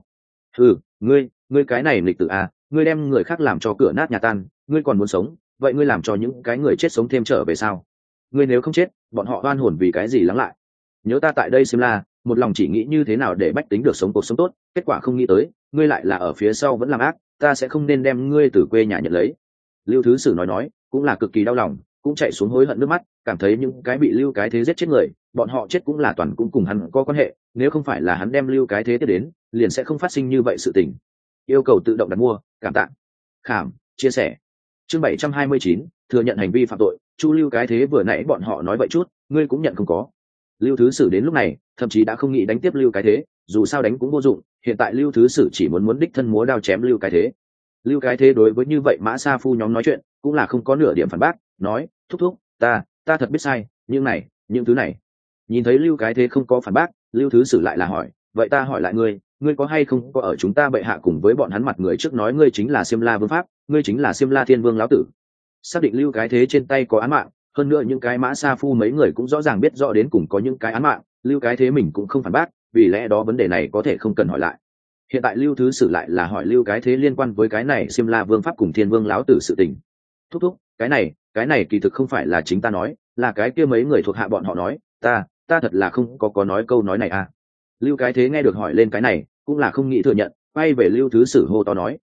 Ngươi cái này nghịch tử à, ngươi đem người khác làm cho cửa nát nhà tan, ngươi còn muốn sống, vậy ngươi làm cho những cái người chết sống thêm trở về sao? Ngươi nếu không chết, bọn họ oan hồn vì cái gì lắng lại? Nhớ ta tại đây xem la, một lòng chỉ nghĩ như thế nào để bách tính được sống cuộc sống tốt, kết quả không nghĩ tới, ngươi lại là ở phía sau vẫn làm ác, ta sẽ không nên đem ngươi từ quê nhà nhận lấy. Lưu thứ sử nói, cũng là cực kỳ đau lòng, cũng chạy xuống hối hận nước mắt, cảm thấy những cái bị lưu cái thế giết chết người, bọn họ chết cũng là toàn cũng cùng hắn có quan hệ, nếu không phải là hắn đem lưu cái thế tiếp đến, liền sẽ không phát sinh như vậy sự tình. Yêu cầu tự động đặt mua, cảm tạ. Khảm, chia sẻ. Chương 729, thừa nhận hành vi phạm tội, Chu lưu cái thế vừa nãy bọn họ nói vậy chút, ngươi cũng nhận không có. Lưu thứ sử đến lúc này, thậm chí đã không nghĩ đánh tiếp lưu cái thế, dù sao đánh cũng vô dụng, hiện tại lưu thứ sử chỉ muốn đích thân múa đao chém lưu cái thế. Lưu cái thế đối với như vậy mã sa phu nhóm nói chuyện, cũng là không có nửa điểm phản bác, nói, thúc thúc, ta thật biết sai, những thứ này. Nhìn thấy lưu cái thế không có phản bác, lưu thứ sử lại là hỏi, vậy ta hỏi lại ngươi có hay không có ở chúng ta bệ hạ cùng với bọn hắn mặt người trước nói ngươi chính là Xiêm La vương pháp, ngươi chính là Xiêm La thiên vương lão tử? Xác định lưu cái thế trên tay có án mạng, hơn nữa những cái mã sa phu mấy người cũng rõ ràng biết rõ đến cùng có những cái án mạng, lưu cái thế mình cũng không phản bác, vì lẽ đó vấn đề này có thể không cần hỏi lại. Hiện tại lưu thứ sử lại là hỏi lưu cái thế liên quan với cái này Xiêm La vương pháp cùng thiên vương lão tử sự tình. Thúc thúc, cái này kỳ thực không phải là chính ta nói, là cái kia mấy người thuộc hạ bọn họ nói, ta thật là không có nói câu nói này à. Lưu cái thế nghe được hỏi lên cái này, cũng là không nghĩ thừa nhận, quay về lưu thứ sử hô to nói,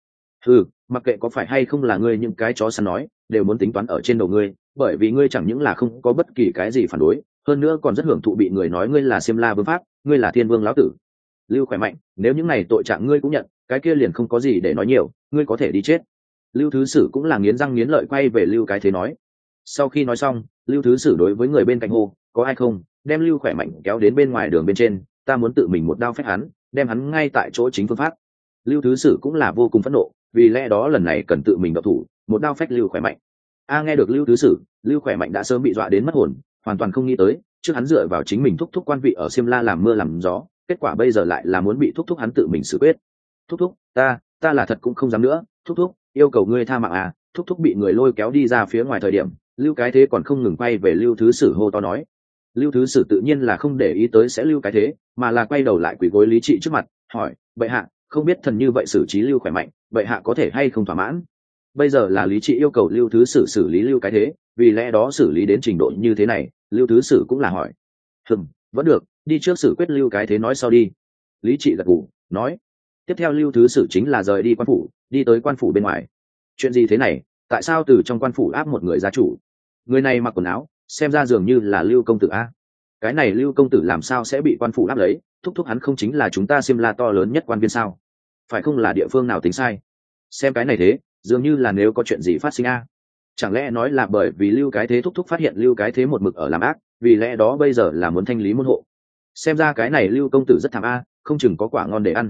mặc kệ có phải hay không là ngươi những cái chó săn nói, đều muốn tính toán ở trên đầu ngươi, bởi vì ngươi chẳng những là không có bất kỳ cái gì phản đối, hơn nữa còn rất hưởng thụ bị người nói ngươi là Xiêm La vương pháp, ngươi là thiên vương lão tử. Lưu khỏe mạnh, nếu những này tội trạng ngươi cũng nhận, cái kia liền không có gì để nói nhiều, ngươi có thể đi chết. Lưu thứ sử cũng là nghiến răng nghiến lợi quay về lưu cái thế nói. Sau khi nói xong, lưu thứ sử đối với người bên cạnh hô, có ai không, đem lưu khỏe mạnh kéo đến bên ngoài đường bên trên, ta muốn tự mình một đao phách hắn, đem hắn ngay tại chỗ chính phương pháp. Lưu thứ sử cũng là vô cùng phẫn nộ, vì lẽ đó lần này cần tự mình động thủ, một đao phách lưu khỏe mạnh. Nghe được lưu thứ sử, lưu khỏe mạnh đã sớm bị dọa đến mất hồn, hoàn toàn không nghĩ tới, trước hắn dựa vào chính mình thúc thúc quan vị ở Xiêm La làm mưa làm gió, kết quả bây giờ lại là muốn bị thúc thúc hắn tự mình xử quyết. Thúc thúc, ta là thật cũng không dám nữa, thúc thúc, yêu cầu ngươi tha mạng à. Thúc thúc bị người lôi kéo đi ra phía ngoài thời điểm, lưu cái thế còn không ngừng quay về lưu thứ sử hô to nói. Lưu thứ sử tự nhiên là không để ý tới sẽ lưu cái thế, mà là quay đầu lại quỳ gối lý trị trước mặt, hỏi, bệ hạ, không biết thần như vậy xử trí lưu khỏe mạnh, bệ hạ có thể hay không thỏa mãn? Bây giờ là lý trị yêu cầu lưu thứ sử xử lý lưu cái thế, vì lẽ đó xử lý đến trình độ như thế này, lưu thứ sử cũng là hỏi, vẫn được, đi trước xử quyết lưu cái thế nói sau đi. Lý trị gật gù nói. Tiếp theo lưu thứ sử chính là rời đi quan phủ, đi tới quan phủ bên ngoài. Chuyện gì thế này, tại sao từ trong quan phủ áp một người gia chủ? Người này mặc quần áo, xem ra dường như là lưu công tử a. Cái này lưu công tử làm sao sẽ bị quan phủ áp lấy? Thúc thúc hắn không chính là chúng ta Xiêm La to lớn nhất quan viên sao? Phải không là địa phương nào tính sai? Xem cái này thế, dường như là nếu có chuyện gì phát sinh a. Chẳng lẽ nói là bởi vì lưu cái thế thúc thúc phát hiện lưu cái thế một mực ở làm ác, vì lẽ đó bây giờ là muốn thanh lý môn hộ. Xem ra cái này lưu công tử rất thảm a, không chừng có quả ngon để ăn.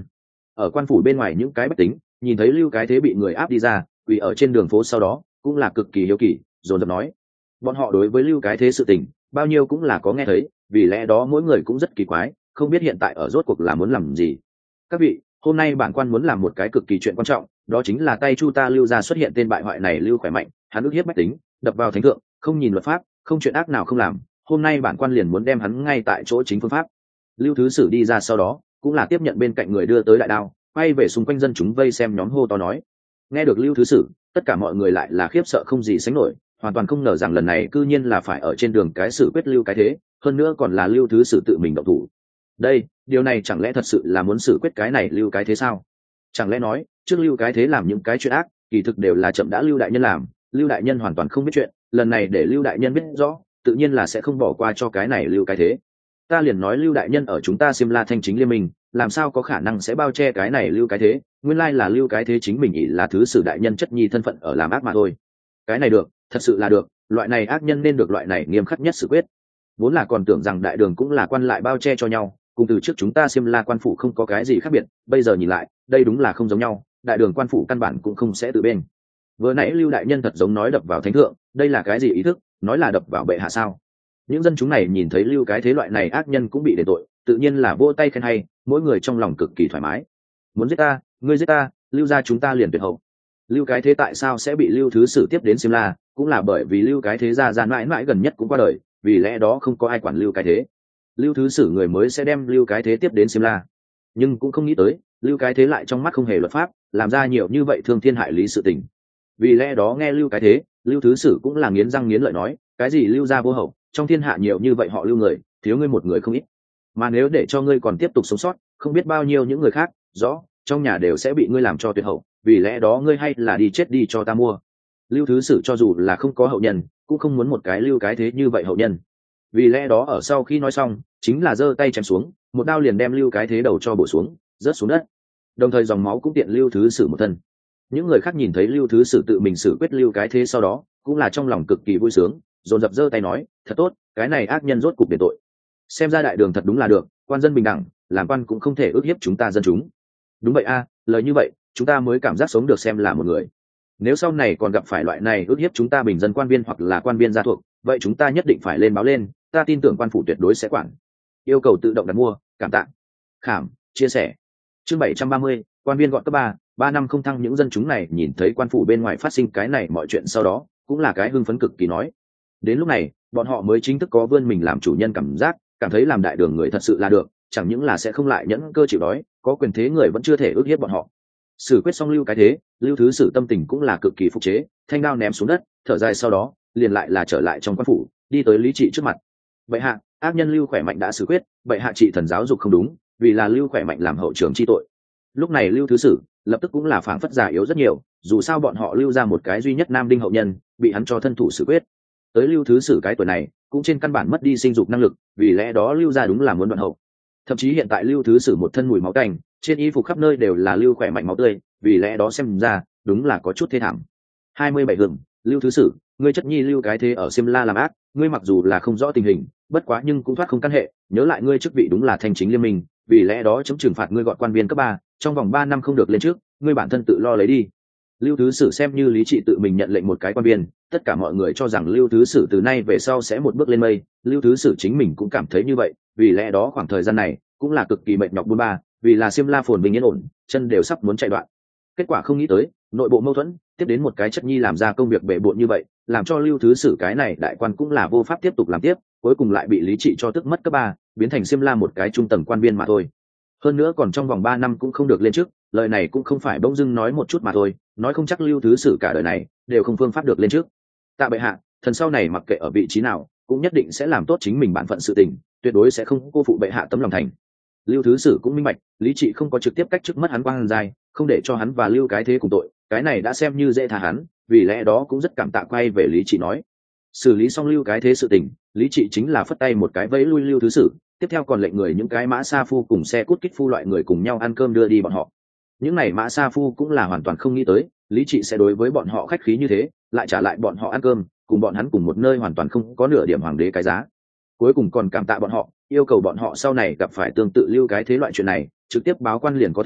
ở quan phủ bên ngoài những cái bách tính nhìn thấy lưu cái thế bị người áp đi ra quỳ ở trên đường phố sau đó cũng là cực kỳ hiếu kỳ, dồn dập nói bọn họ đối với lưu cái thế sự tình bao nhiêu cũng là có nghe thấy, vì lẽ đó mỗi người cũng rất kỳ quái, không biết hiện tại ở rốt cuộc là muốn làm gì. Các vị, hôm nay bản quan muốn làm một cái cực kỳ chuyện quan trọng, đó chính là tay chu ta lưu ra xuất hiện tên bại hoại này Lưu Khỏe Mạnh, hắn ức hiếp bách tính, đập vào thánh thượng, không nhìn luật pháp, không chuyện ác nào không làm, hôm nay bản quan liền muốn đem hắn ngay tại chỗ chính phương pháp. Lưu Thứ Sử đi ra sau đó cũng là tiếp nhận bên cạnh người đưa tới đại đao, quay về xung quanh dân chúng vây xem nhóm hô to nói. Nghe được Lưu Thứ Sử, tất cả mọi người lại là khiếp sợ không gì sánh nổi, hoàn toàn không ngờ rằng lần này cư nhiên là phải ở trên đường cái xử quyết Lưu cái thế, hơn nữa còn là Lưu Thứ Sử tự mình động thủ. Đây, điều này chẳng lẽ thật sự là muốn xử quyết cái này Lưu cái thế sao? Chẳng lẽ nói trước Lưu cái thế làm những cái chuyện ác kỳ thực đều là chậm đã Lưu đại nhân làm, Lưu đại nhân hoàn toàn không biết chuyện, lần này để Lưu đại nhân biết rõ, tự nhiên là sẽ không bỏ qua cho cái này Lưu cái thế. Ta liền nói Lưu đại nhân ở chúng ta Xiêm La Thanh chính liên minh, làm sao có khả năng sẽ bao che cái này Lưu cái thế, nguyên lai là Lưu cái thế chính mình nghĩ là thứ sử đại nhân chất nhi thân phận ở làm ác mà thôi. Cái này được, thật sự là được, loại này ác nhân nên được loại này nghiêm khắc nhất xử quyết. Vốn là còn tưởng rằng đại đường cũng là quan lại bao che cho nhau, cùng từ trước chúng ta Xiêm La quan phủ không có cái gì khác biệt, bây giờ nhìn lại đây đúng là không giống nhau, đại đường quan phủ căn bản cũng không sẽ tự bên. Vừa nãy Lưu đại nhân thật giống nói đập vào thánh thượng, đây là cái gì ý thức, nói là đập vào bệ hạ sao? Những dân chúng này nhìn thấy Lưu cái thế loại này ác nhân cũng bị đền tội, tự nhiên là vỗ tay khen hay, mỗi người trong lòng cực kỳ thoải mái. Muốn giết ta, ngươi giết ta, Lưu gia chúng ta liền tuyệt hậu. Lưu cái thế tại sao sẽ bị Lưu Thứ Sử tiếp đến Xiêm La, cũng là bởi vì Lưu cái thế gia mãi mãi gần nhất cũng qua đời, vì lẽ đó không có ai quản Lưu cái thế. Lưu Thứ Sử người mới sẽ đem Lưu cái thế tiếp đến Xiêm La, nhưng cũng không nghĩ tới Lưu cái thế lại trong mắt không hề luật pháp, làm ra nhiều như vậy thương thiên hại lý sự tình. Vì lẽ đó nghe Lưu cái thế, Lưu Thứ Sử cũng là nghiến răng nghiến lợi nói, cái gì Lưu gia vô hậu, trong thiên hạ nhiều như vậy họ Lưu người, thiếu ngươi một người không ít, mà nếu để cho ngươi còn tiếp tục sống sót, không biết bao nhiêu những người khác rõ trong nhà đều sẽ bị ngươi làm cho tuyệt hậu, vì lẽ đó ngươi hay là đi chết đi cho ta mua. Lưu Thứ Sử cho dù là không có hậu nhân cũng không muốn một cái Lưu cái thế như vậy hậu nhân, vì lẽ đó ở sau khi nói xong chính là giơ tay chém xuống, một đao liền đem Lưu cái thế đầu cho bổ xuống, rớt xuống đất, đồng thời dòng máu cũng tiện Lưu Thứ Sử một thân. Những người khác nhìn thấy Lưu Thứ Sử tự mình xử quyết Lưu cái thế sau đó cũng là trong lòng cực kỳ vui sướng, dồn dập giơ tay nói thật tốt, cái này ác nhân rốt cục đền tội, xem ra đại đường thật đúng là được, quan dân bình đẳng, làm quan cũng không thể ức hiếp chúng ta dân chúng. Đúng vậy a, lời như vậy chúng ta mới cảm giác sống được xem là một người. Nếu sau này còn gặp phải loại này ức hiếp chúng ta bình dân quan viên hoặc là quan viên gia thuộc, vậy chúng ta nhất định phải lên báo lên, ta tin tưởng quan phủ tuyệt đối sẽ quản. Yêu cầu tự động đặt mua, cảm tạ. Khảm, chia sẻ. Chương 730, quan viên gọn cấp 3 năm không thăng. Những dân chúng này nhìn thấy quan phủ bên ngoài phát sinh cái này mọi chuyện sau đó cũng là cái hưng phấn cực kỳ nói. Đến lúc này bọn họ mới chính thức có vươn mình làm chủ nhân cảm giác, cảm thấy làm đại đường người thật sự là được, chẳng những là sẽ không lại nhẫn cơ chịu đói, có quyền thế người vẫn chưa thể ức hiếp bọn họ. Xử quyết xong Lưu cái thế, Lưu Thứ Sử tâm tình cũng là cực kỳ phục chế, thanh đao ném xuống đất, thở dài sau đó liền lại là trở lại trong quan phủ, đi tới Lý Trị trước mặt. Bệ hạ, ác nhân Lưu Khỏe Mạnh đã xử quyết, bệ hạ trị thần giáo dục không đúng, vì là Lưu Khỏe Mạnh làm hậu trường chi tội. Lúc này Lưu Thứ Sử lập tức cũng là phảng phất già yếu rất nhiều, dù sao bọn họ Lưu ra một cái duy nhất nam đinh hậu nhân bị hắn cho thân thủ xử quyết. Tới Lưu Thứ Sử cái tuổi này cũng trên căn bản mất đi sinh dục năng lực, vì lẽ đó Lưu ra đúng là muốn đoạn hậu. Thậm chí hiện tại Lưu Thứ Sử một thân mùi máu tanh, trên y phục khắp nơi đều là Lưu Khỏe Mạnh máu tươi, vì lẽ đó xem ra đúng là có chút thê thảm. 27 hưởng, Lưu Thứ Sử, ngươi chất nhi Lưu cái thế ở Xiêm La làm ác, ngươi mặc dù là không rõ tình hình, bất quá nhưng cũng thoát không căn hệ, nhớ lại ngươi chức vị đúng là thanh chính liên minh, vì lẽ đó chấm trừng phạt ngươi gọi quan viên cấp 3, trong vòng 3 năm không được lên trước, ngươi bản thân tự lo lấy đi. Lưu Thứ Sử xem như Lý Trị tự mình nhận lệnh một cái quan viên, tất cả mọi người cho rằng Lưu Thứ Sử từ nay về sau sẽ một bước lên mây, Lưu Thứ Sử chính mình cũng cảm thấy như vậy, vì lẽ đó khoảng thời gian này cũng là cực kỳ mệt nhọc buôn ba, vì là Xiêm La phồn bình yên ổn, chân đều sắp muốn chạy đoạn. Kết quả không nghĩ tới, nội bộ mâu thuẫn, tiếp đến một cái chất nhi làm ra công việc bệ bội như vậy, làm cho Lưu Thứ Sử cái này đại quan cũng là vô pháp tiếp tục làm tiếp, cuối cùng lại bị Lý Trị cho tức mất cấp 3, biến thành Xiêm La một cái trung tầng quan viên mà thôi. Hơn nữa còn trong vòng 3 năm cũng không được lên trước, lời này cũng không phải bỗng dưng nói một chút mà thôi, nói không chắc Lưu Thứ Sử cả đời này đều không phương pháp được lên trước. Tạ bệ hạ, thần sau này mặc kệ ở vị trí nào, cũng nhất định sẽ làm tốt chính mình bản phận sự tình, tuyệt đối sẽ không cô phụ bệ hạ tấm lòng thành. Lưu Thứ Sử cũng minh bạch, Lý Trị không có trực tiếp cách chức mất hắn quan giai, không để cho hắn và Lưu cái thế cùng tội, cái này đã xem như dễ tha hắn, vì lẽ đó cũng rất cảm tạ quay về Lý Trị nói. Xử lý xong Lưu cái thế sự tình, Lý Trị chính là phất tay một cái vẫy lui Lưu Thứ Sử, tiếp theo còn lệnh người những cái mã sa phu cùng xe cút kích phu loại người cùng nhau ăn cơm đưa đi bọn họ. Những này mã sa phu cũng là hoàn toàn không nghĩ tới Lý Trị sẽ đối với bọn họ khách khí như thế, lại trả lại bọn họ ăn cơm, cùng bọn hắn cùng một nơi hoàn toàn không có nửa điểm hoàng đế cái giá. Cuối cùng còn cảm tạ bọn họ, yêu cầu bọn họ sau này gặp phải tương tự Lưu cái thế loại chuyện này trực tiếp báo quan liền có thể,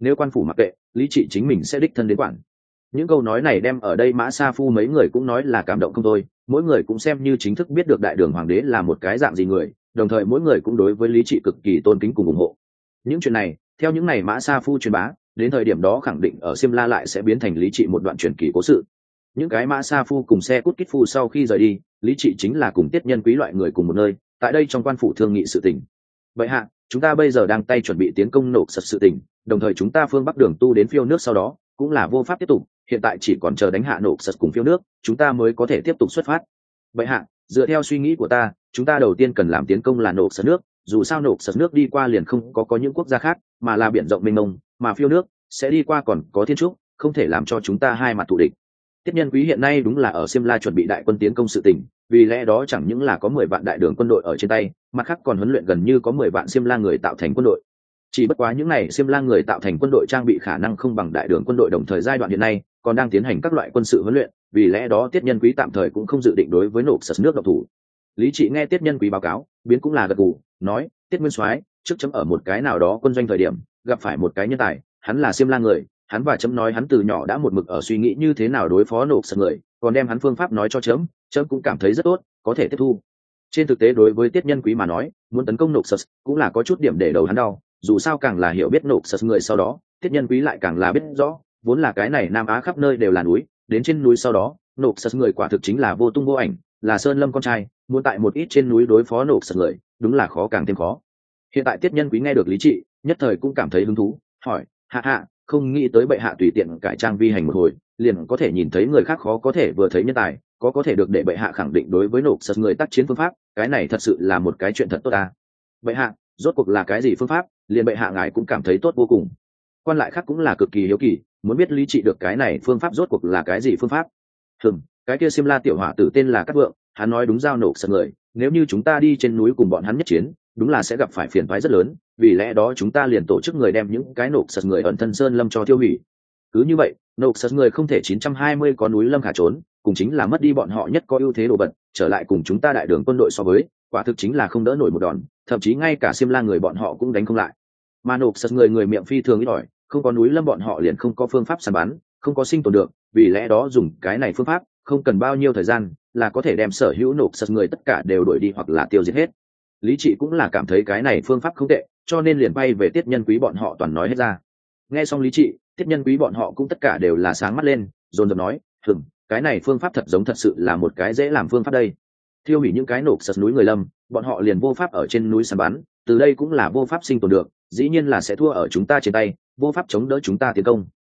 nếu quan phủ mặc kệ, lý trị chính mình sẽ đích thân đến quản. Những câu nói này đem ở đây Mã Sa Phu mấy người cũng nói là cảm động không thôi, mỗi người cũng xem như chính thức biết được đại đường hoàng đế là một cái dạng gì người, đồng thời mỗi người cũng đối với lý trị cực kỳ tôn kính cùng ủng hộ. Những chuyện này theo những này Mã Sa Phu truyền bá, đến thời điểm đó khẳng định ở Xiêm La lại sẽ biến thành lý trị một đoạn truyền kỳ cố sự. Những cái Mã Sa Phu cùng xe cút kít phu sau khi rời đi, lý trị chính là cùng Tiết Nhân Quý loại người cùng một nơi, tại đây trong quan phủ thương nghị sự tình. Vậy hạ, chúng ta bây giờ đang tay chuẩn bị tiến công nộp sật sự tình, đồng thời chúng ta phương bắc đường tu đến phiêu nước sau đó cũng là vô pháp tiếp tục, hiện tại chỉ còn chờ đánh hạ nộp sật cùng phiêu nước, chúng ta mới có thể tiếp tục xuất phát. Vậy hạ, dựa theo suy nghĩ của ta, chúng ta đầu tiên cần làm tiến công là nộp sật nước, dù sao nộp sật nước đi qua liền không có những quốc gia khác, mà là biển rộng mênh mông, mà phiêu nước sẽ đi qua còn có thiên trúc, không thể làm cho chúng ta hai mặt thù địch. Tiết Nhân Quý hiện nay đúng là ở Xiêm La chuẩn bị đại quân tiến công sự tình, vì lẽ đó chẳng những là có 10 vạn đại đường quân đội ở trên tay, mặt khác còn huấn luyện gần như có 10 vạn Xiêm La người tạo thành quân đội. Chỉ bất quá những này Xiêm La người tạo thành quân đội trang bị khả năng không bằng đại đường quân đội, đồng thời giai đoạn hiện nay còn đang tiến hành các loại quân sự huấn luyện, vì lẽ đó Tiết Nhân Quý tạm thời cũng không dự định đối với nộp sật nước động thủ. Lý Trị nghe Tiết Nhân Quý báo cáo, biến cũng là gật gù, nói: "Tiết Nguyên Soái, trước chấm ở một cái nào đó quân doanh thời điểm, gặp phải một cái nhân tài, hắn là Xiêm La người, hắn và chấm nói hắn từ nhỏ đã một mực ở suy nghĩ như thế nào đối phó nộp sật người, còn đem hắn phương pháp nói cho chấm cũng cảm thấy rất tốt, có thể tiếp thu." Trên thực tế đối với Tiết Nhân Quý mà nói, muốn tấn công nộp sật cũng là có chút điểm để đầu hắn đau, dù sao càng là hiểu biết nộp sật người sau đó, Tiết Nhân Quý lại càng là biết rõ, vốn là cái này Nam Á khắp nơi đều là núi, đến trên núi sau đó, nộp sật người quả thực chính là vô tung vô ảnh, là sơn lâm con trai, muốn tại một ít trên núi đối phó nộp sật người, đúng là khó càng thêm khó. Hiện tại Tiết Nhân Quý nghe được Lý Trị, nhất thời cũng cảm thấy hứng thú, hỏi: hạ, không nghĩ tới bệ hạ tùy tiện cải trang vi hành một hồi, liền có thể nhìn thấy người khác khó có thể vừa thấy nhân tài, có thể được để bệ hạ khẳng định đối với nộp sật người tác chiến phương pháp, cái này thật sự là một cái chuyện thật tốt à. Bệ hạ, rốt cuộc là cái gì phương pháp, liền bệ hạ ngài cũng cảm thấy tốt vô cùng. Quan lại khác cũng là cực kỳ hiếu kỳ, muốn biết Lý Trị được cái này phương pháp rốt cuộc là cái gì phương pháp. Cái kia Xiêm La tiểu hỏa tử tên là Cát Vượng, hắn nói đúng giao nộp sật người, nếu như chúng ta đi trên núi cùng bọn hắn nhất chiến, đúng là sẽ gặp phải phiền toái rất lớn, vì lẽ đó chúng ta liền tổ chức người đem những cái nộp sật người ẩn thân sơn lâm cho tiêu hủy. Cứ như vậy, nộp sật người không thể 920 có núi lâm khả trốn, cùng chính là mất đi bọn họ nhất có ưu thế đồ vật, trở lại cùng chúng ta đại đường quân đội so với, quả thực chính là không đỡ nổi một đòn, thậm chí ngay cả Xiêm La người bọn họ cũng đánh không lại. Mà nộp sật người miệng phi thường ít ỏi, không có núi lâm bọn họ liền không có phương pháp săn bắn, không có sinh tồn được, vì lẽ đó dùng cái này phương pháp, không cần bao nhiêu thời gian là có thể đem sở hữu nộp sật người tất cả đều đuổi đi hoặc là tiêu diệt hết. Lý Trị cũng là cảm thấy cái này phương pháp không tệ, cho nên liền bay về Tiết Nhân Quý bọn họ toàn nói hết ra. Nghe xong Lý Trị, Tiết Nhân Quý bọn họ cũng tất cả đều là sáng mắt lên, dồn dập nói: cái này phương pháp thật giống thật sự là một cái dễ làm phương pháp đây. Tiêu hủy những cái nộp sật núi người lâm, bọn họ liền vô pháp ở trên núi săn bắn, từ đây cũng là vô pháp sinh tồn được, dĩ nhiên là sẽ thua ở chúng ta trên tay, vô pháp chống đỡ chúng ta tiến công.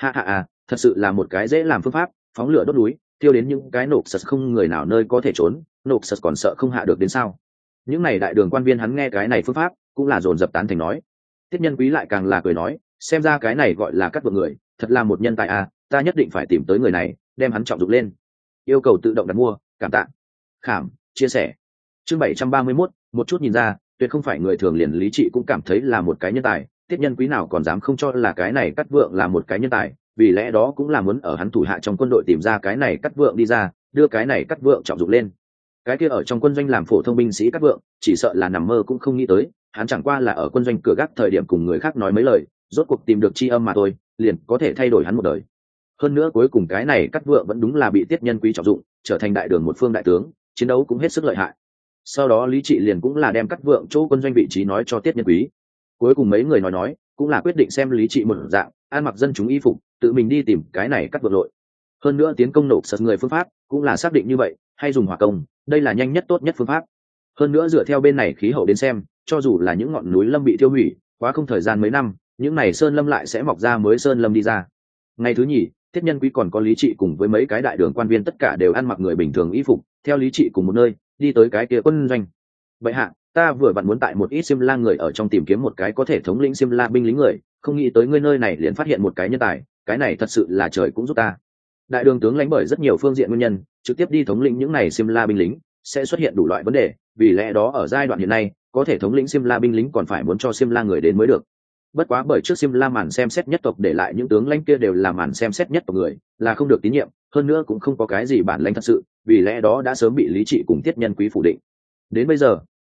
Thật sự là một cái dễ làm phương pháp, phóng lửa đốt núi, tiêu đến những cái nộp sật không người nào nơi có thể trốn, nộp sật còn sợ không hạ được đến sao? Những này đại đường quan viên hắn nghe cái này phương pháp cũng là dồn dập tán thành nói. Tiết Nhân Quý lại càng là cười nói: xem ra cái này gọi là Cát Vượng người, thật là một nhân tài à, ta nhất định phải tìm tới người này, đem hắn trọng dụng lên. Yêu cầu tự động đặt mua, cảm tạ. Khảm, chia sẻ. Chương 731, một chút nhìn ra, tuyệt không phải người thường, liền Lý Trị cũng cảm thấy là một cái nhân tài, Tiết Nhân Quý nào còn dám không cho là cái này Cát Vượng là một cái nhân tài, vì lẽ đó cũng là muốn ở hắn thủ hạ trong quân đội tìm ra cái này Cát Vượng đi ra, đưa cái này Cát Vượng trọng dụng lên. Cái kia ở trong quân doanh làm phổ thông binh sĩ Cát Vượng, chỉ sợ là nằm mơ cũng không nghĩ tới, hắn chẳng qua là ở quân doanh cửa gác thời điểm cùng người khác nói mấy lời, rốt cuộc tìm được chi âm mà thôi, liền có thể thay đổi hắn một đời. Hơn nữa cuối cùng cái này Cát Vượng vẫn đúng là bị Tiết Nhân Quý trọng dụng, trở thành đại đường một phương đại tướng, chiến đấu cũng hết sức lợi hại. Sau đó Lý Trị liền cũng là đem Cát Vượng chỗ quân doanh vị trí nói cho Tiết Nhân Quý. Cuối cùng mấy người nói cũng là quyết định xem Lý Trị một dạng, ăn mặc dân chúng y phục, tự mình đi tìm cái này Cát Vượng lội. Hơn nữa tiến công nộp sật người phương pháp cũng là xác định như vậy, hay dùng hỏa công, đây là nhanh nhất tốt nhất phương pháp. Hơn nữa dựa theo bên này khí hậu đến xem, cho dù là những ngọn núi lâm bị tiêu hủy, quá không thời gian mấy năm, những này sơn lâm lại sẽ mọc ra mới sơn lâm đi ra. Ngày thứ nhì, Tiết Nhân Quý còn có Lý Trị cùng với mấy cái đại đường quan viên tất cả đều ăn mặc người bình thường y phục, theo Lý Trị cùng một nơi đi tới cái kia quân doanh. Vậy hạ, ta vừa vặn muốn tại một ít Xiêm La người ở trong tìm kiếm một cái có thể thống lĩnh Xiêm La binh lính người, không nghĩ tới ngươi nơi này liền phát hiện một cái nhân tài, cái này thật sự là trời cũng giúp ta. Đại đường tướng lãnh bởi rất nhiều phương diện nguyên nhân, trực tiếp đi thống lĩnh những này Xiêm La binh lính sẽ xuất hiện đủ loại vấn đề, vì lẽ đó ở giai đoạn hiện nay, có thể thống lĩnh Xiêm La binh lính còn phải muốn cho Xiêm La người đến mới được. Bất quá bởi trước Xiêm La màn xem xét nhất tộc để lại những tướng lãnh kia đều là màn xem xét nhất tộc người, là không được tín nhiệm, hơn nữa cũng không có cái gì bản lãnh thật sự, vì lẽ đó đã sớm bị Lý Trị cùng Tiết Nhân Quý phủ định. Đến bây giờ,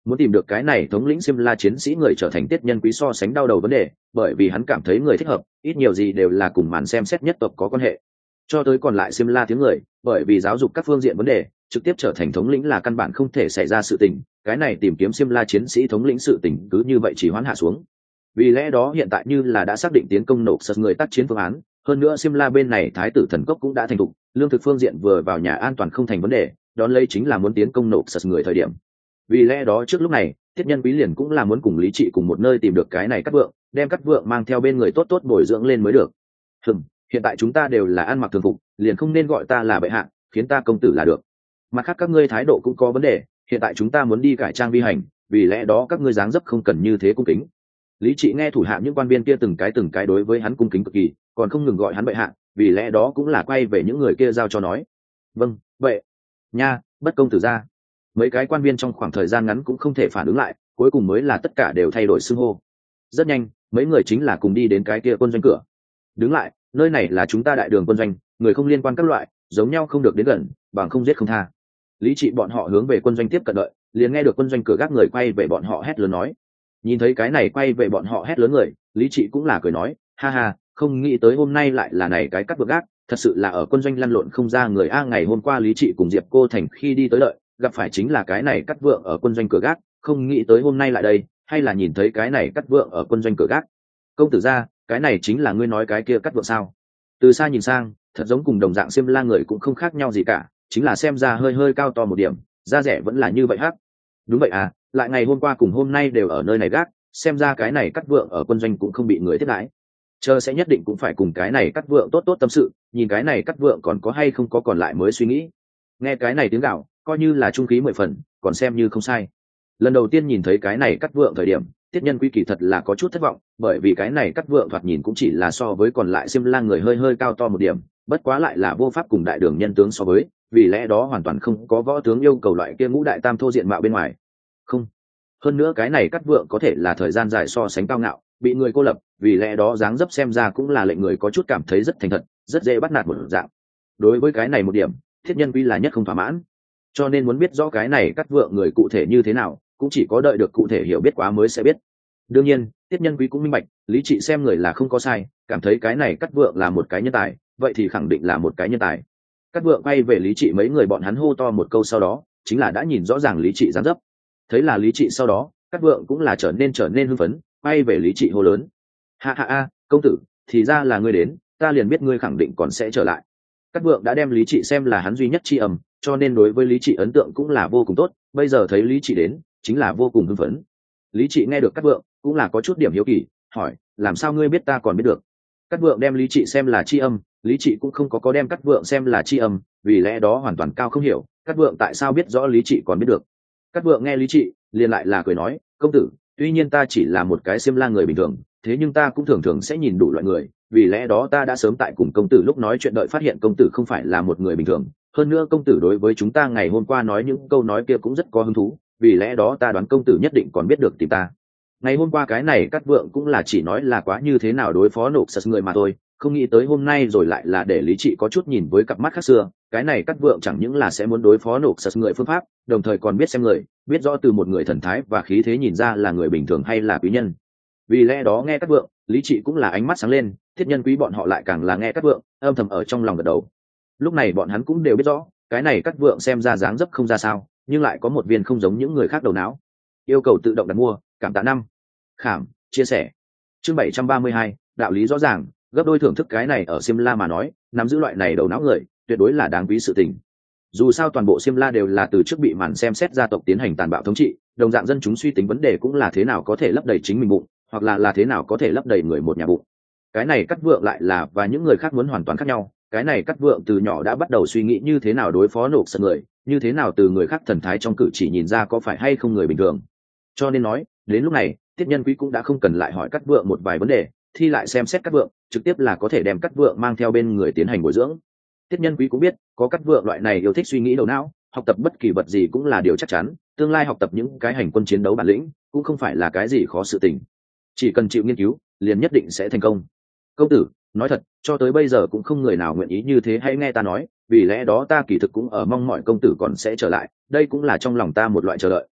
muốn tìm được cái này thống lĩnh Xiêm La chiến sĩ người trở thành Tiết Nhân Quý so sánh đau đầu vấn đề, bởi vì hắn cảm thấy người thích hợp ít nhiều gì đều là cùng màn xem xét nhất tộc có quan hệ. Cho tới còn lại Xiêm La tiếng người, bởi vì giáo dục các phương diện vấn đề, trực tiếp trở thành thống lĩnh là căn bản không thể xảy ra sự tình, cái này tìm kiếm Xiêm La chiến sĩ thống lĩnh sự tình cứ như vậy chỉ hoãn hạ xuống. Vì lẽ đó hiện tại như là đã xác định tiến công nộp sật người tác chiến phương án, hơn nữa Xiêm La bên này thái tử thần cốc cũng đã thành thục, lương thực phương diện vừa vào nhà an toàn không thành vấn đề, đón lấy chính là muốn tiến công nộp sật người thời điểm. Vì lẽ đó trước lúc này, Tiết Nhân Quý liền cũng là muốn cùng Lý Trị cùng một nơi tìm được cái này Cát Vượng, đem Cát Vượng mang theo bên người tốt tốt bồi dưỡng lên mới được. Hiện tại chúng ta đều là ăn mặc thường phục, liền không nên gọi ta là bệ hạ, khiến ta công tử là được. Mặt khác các ngươi thái độ cũng có vấn đề, hiện tại chúng ta muốn đi cải trang vi hành, vì lẽ đó các ngươi dáng dấp không cần như thế cung kính. Lý Trị nghe thủ hạ những quan viên kia từng cái đối với hắn cung kính cực kỳ, còn không ngừng gọi hắn bệ hạ, vì lẽ đó cũng là quay về những người kia giao cho nói. Vâng, vậy. Nha, bất công tử ra. Mấy cái quan viên trong khoảng thời gian ngắn cũng không thể phản ứng lại, cuối cùng mới là tất cả đều thay đổi xưng hô. Rất nhanh, mấy người chính là cùng đi đến cái kia quân doanh cửa. Đứng lại, nơi này là chúng ta đại đường quân doanh, người không liên quan các loại, giống nhau không được đến gần, bằng không giết không tha. Lý Trị bọn họ hướng về quân doanh tiếp cận đợi, liền nghe được quân doanh cửa gác người quay về bọn họ hét lớn nói. Nhìn thấy cái này quay về bọn họ hét lớn người, Lý Trị cũng là cười nói, ha ha, không nghĩ tới hôm nay lại là này cái cắt bậc gác, thật sự là ở quân doanh lăn lộn không ra người a. Ngày hôm qua Lý Trị cùng Diệp Cô Thành khi đi tới đợi, gặp phải chính là cái này cắt vượng ở quân doanh cửa gác, không nghĩ tới hôm nay lại đây, hay là nhìn thấy cái này cắt vượng ở quân doanh cửa gác. Công tử gia, cái này chính là ngươi nói cái kia cắt vượng sao? Từ xa nhìn sang, thật giống cùng đồng dạng Xiêm La người cũng không khác nhau gì cả, chính là xem ra hơi hơi cao to một điểm, da rẻ vẫn là như vậy hắc. Đúng vậy à, lại ngày hôm qua cùng hôm nay đều ở nơi này gác, xem ra cái này cắt vượng ở quân doanh cũng không bị người tiếp đãi. Chờ sẽ nhất định cũng phải cùng cái này cắt vượng tốt tốt tâm sự, nhìn cái này cắt vượng còn có hay không có còn lại mới suy nghĩ. Nghe cái này tiếng gạo, coi như là trung khí 10 phần, còn xem như không sai. Lần đầu tiên nhìn thấy cái này cắt vượng thời điểm, Tiết Nhân Quý kỳ thật là có chút thất vọng, bởi vì cái này cắt vượng thoạt nhìn cũng chỉ là so với còn lại Xiêm La người hơi hơi cao to một điểm, bất quá lại là vô pháp cùng đại đường nhân tướng so với, vì lẽ đó hoàn toàn không có võ tướng yêu cầu loại kia ngũ đại tam thô diện mạo bên ngoài. Không. Hơn nữa cái này cắt vượng có thể là thời gian dài so sánh cao ngạo, bị người cô lập, vì lẽ đó dáng dấp xem ra cũng là lệnh người có chút cảm thấy rất thành thật, rất dễ bắt nạt một dạng. Đối với cái này một điểm, Thiết Nhân Quý là nhất không thỏa mãn, cho nên muốn biết rõ cái này cắt vượng người cụ thể như thế nào, cũng chỉ có đợi được cụ thể hiểu biết quá mới sẽ biết. Đương nhiên, Tiết Nhân Quý cũng minh bạch, Lý Trị xem người là không có sai, cảm thấy cái này cắt vượng là một cái nhân tài, vậy thì khẳng định là một cái nhân tài. Cắt vượng quay về Lý Trị mấy người bọn hắn hô to một câu sau đó, chính là đã nhìn rõ ràng Lý Trị dáng dấp. Thấy là Lý Trị sau đó, Cắt vượng cũng là trở nên hưng phấn, quay về Lý Trị hô lớn. Ha ha ha, công tử, thì ra là ngươi đến, ta liền biết ngươi khẳng định còn sẽ trở lại. Cắt vượng đã đem Lý Trị xem là hắn duy nhất tri âm, cho nên đối với Lý Trị ấn tượng cũng là vô cùng tốt, bây giờ thấy Lý Trị đến, chính là vô cùng hưng phấn. Lý Trị nghe được Cắt vượng, cũng là có chút điểm hiếu kỳ, hỏi, làm sao ngươi biết ta còn biết được? Cắt vượng đem Lý Trị xem là tri âm, Lý Trị cũng không có đem Cắt vượng xem là tri âm, vì lẽ đó hoàn toàn cao không hiểu, Cắt vượng tại sao biết rõ Lý Trị còn biết được. Cắt vượng nghe Lý Trị, liền lại là cười nói, công tử, tuy nhiên ta chỉ là một cái Xiêm La người bình thường, thế nhưng ta cũng thường thường sẽ nhìn đủ loại người, vì lẽ đó ta đã sớm tại cùng công tử lúc nói chuyện đợi phát hiện công tử không phải là một người bình thường, hơn nữa công tử đối với chúng ta ngày hôm qua nói những câu nói kia cũng rất có hứng thú, vì lẽ đó ta đoán công tử nhất định còn biết được tìm ta. Ngày hôm qua cái này Cắt vượng cũng là chỉ nói là quá như thế nào đối phó nộp sật người mà thôi, không nghĩ tới hôm nay rồi lại là để Lý Trị có chút nhìn với cặp mắt khác xưa, cái này Cắt vượng chẳng những là sẽ muốn đối phó nộp sật người phương pháp, đồng thời còn biết xem người, biết rõ từ một người thần thái và khí thế nhìn ra là người bình thường hay là quý nhân. Vì lẽ đó nghe Cắt vượng, Lý Trị cũng là ánh mắt sáng lên, Thiết Nhân Quý bọn họ lại càng là nghe Cắt vượng, âm thầm ở trong lòng gật đầu. Lúc này bọn hắn cũng đều biết rõ, cái này Cắt vượng xem ra dáng dấp không ra sao, nhưng lại có một viên không giống những người khác đầu não. Yêu cầu tự động đặt mua, cảm tạ năm. Khảm, chia sẻ. Chương 732, đạo lý rõ ràng, gấp đôi thưởng thức cái này ở Xiêm La mà nói, nắm giữ loại này đầu não người, tuyệt đối là đáng quý sự tình. Dù sao toàn bộ Xiêm La đều là từ trước bị màn xem xét gia tộc tiến hành tàn bạo thống trị, đồng dạng dân chúng suy tính vấn đề cũng là thế nào có thể lấp đầy chính mình bụng, hoặc là thế nào có thể lấp đầy người một nhà bụng. Cái này Cắt vượng lại là và những người khác muốn hoàn toàn khác nhau, cái này Cắt vượng từ nhỏ đã bắt đầu suy nghĩ như thế nào đối phó nộp sật người, như thế nào từ người khác thần thái trong cử chỉ nhìn ra có phải hay không người bình thường. Cho nên nói, đến lúc này, Tiết Nhân Quý cũng đã không cần lại hỏi Cắt vượng một vài vấn đề, thi lại xem xét Cắt vượng, trực tiếp là có thể đem Cắt vượng mang theo bên người tiến hành bồi dưỡng. Tiết Nhân Quý cũng biết, có Cắt vượng loại này yêu thích suy nghĩ đầu não, học tập bất kỳ vật gì cũng là điều chắc chắn, tương lai học tập những cái hành quân chiến đấu bản lĩnh, cũng không phải là cái gì khó sự tình. Chỉ cần chịu nghiên cứu, liền nhất định sẽ thành công. Công tử, nói thật, cho tới bây giờ cũng không người nào nguyện ý như thế, hãy nghe ta nói, vì lẽ đó ta kỳ thực cũng ở mong mọi công tử còn sẽ trở lại, đây cũng là trong lòng ta một loại chờ đợi.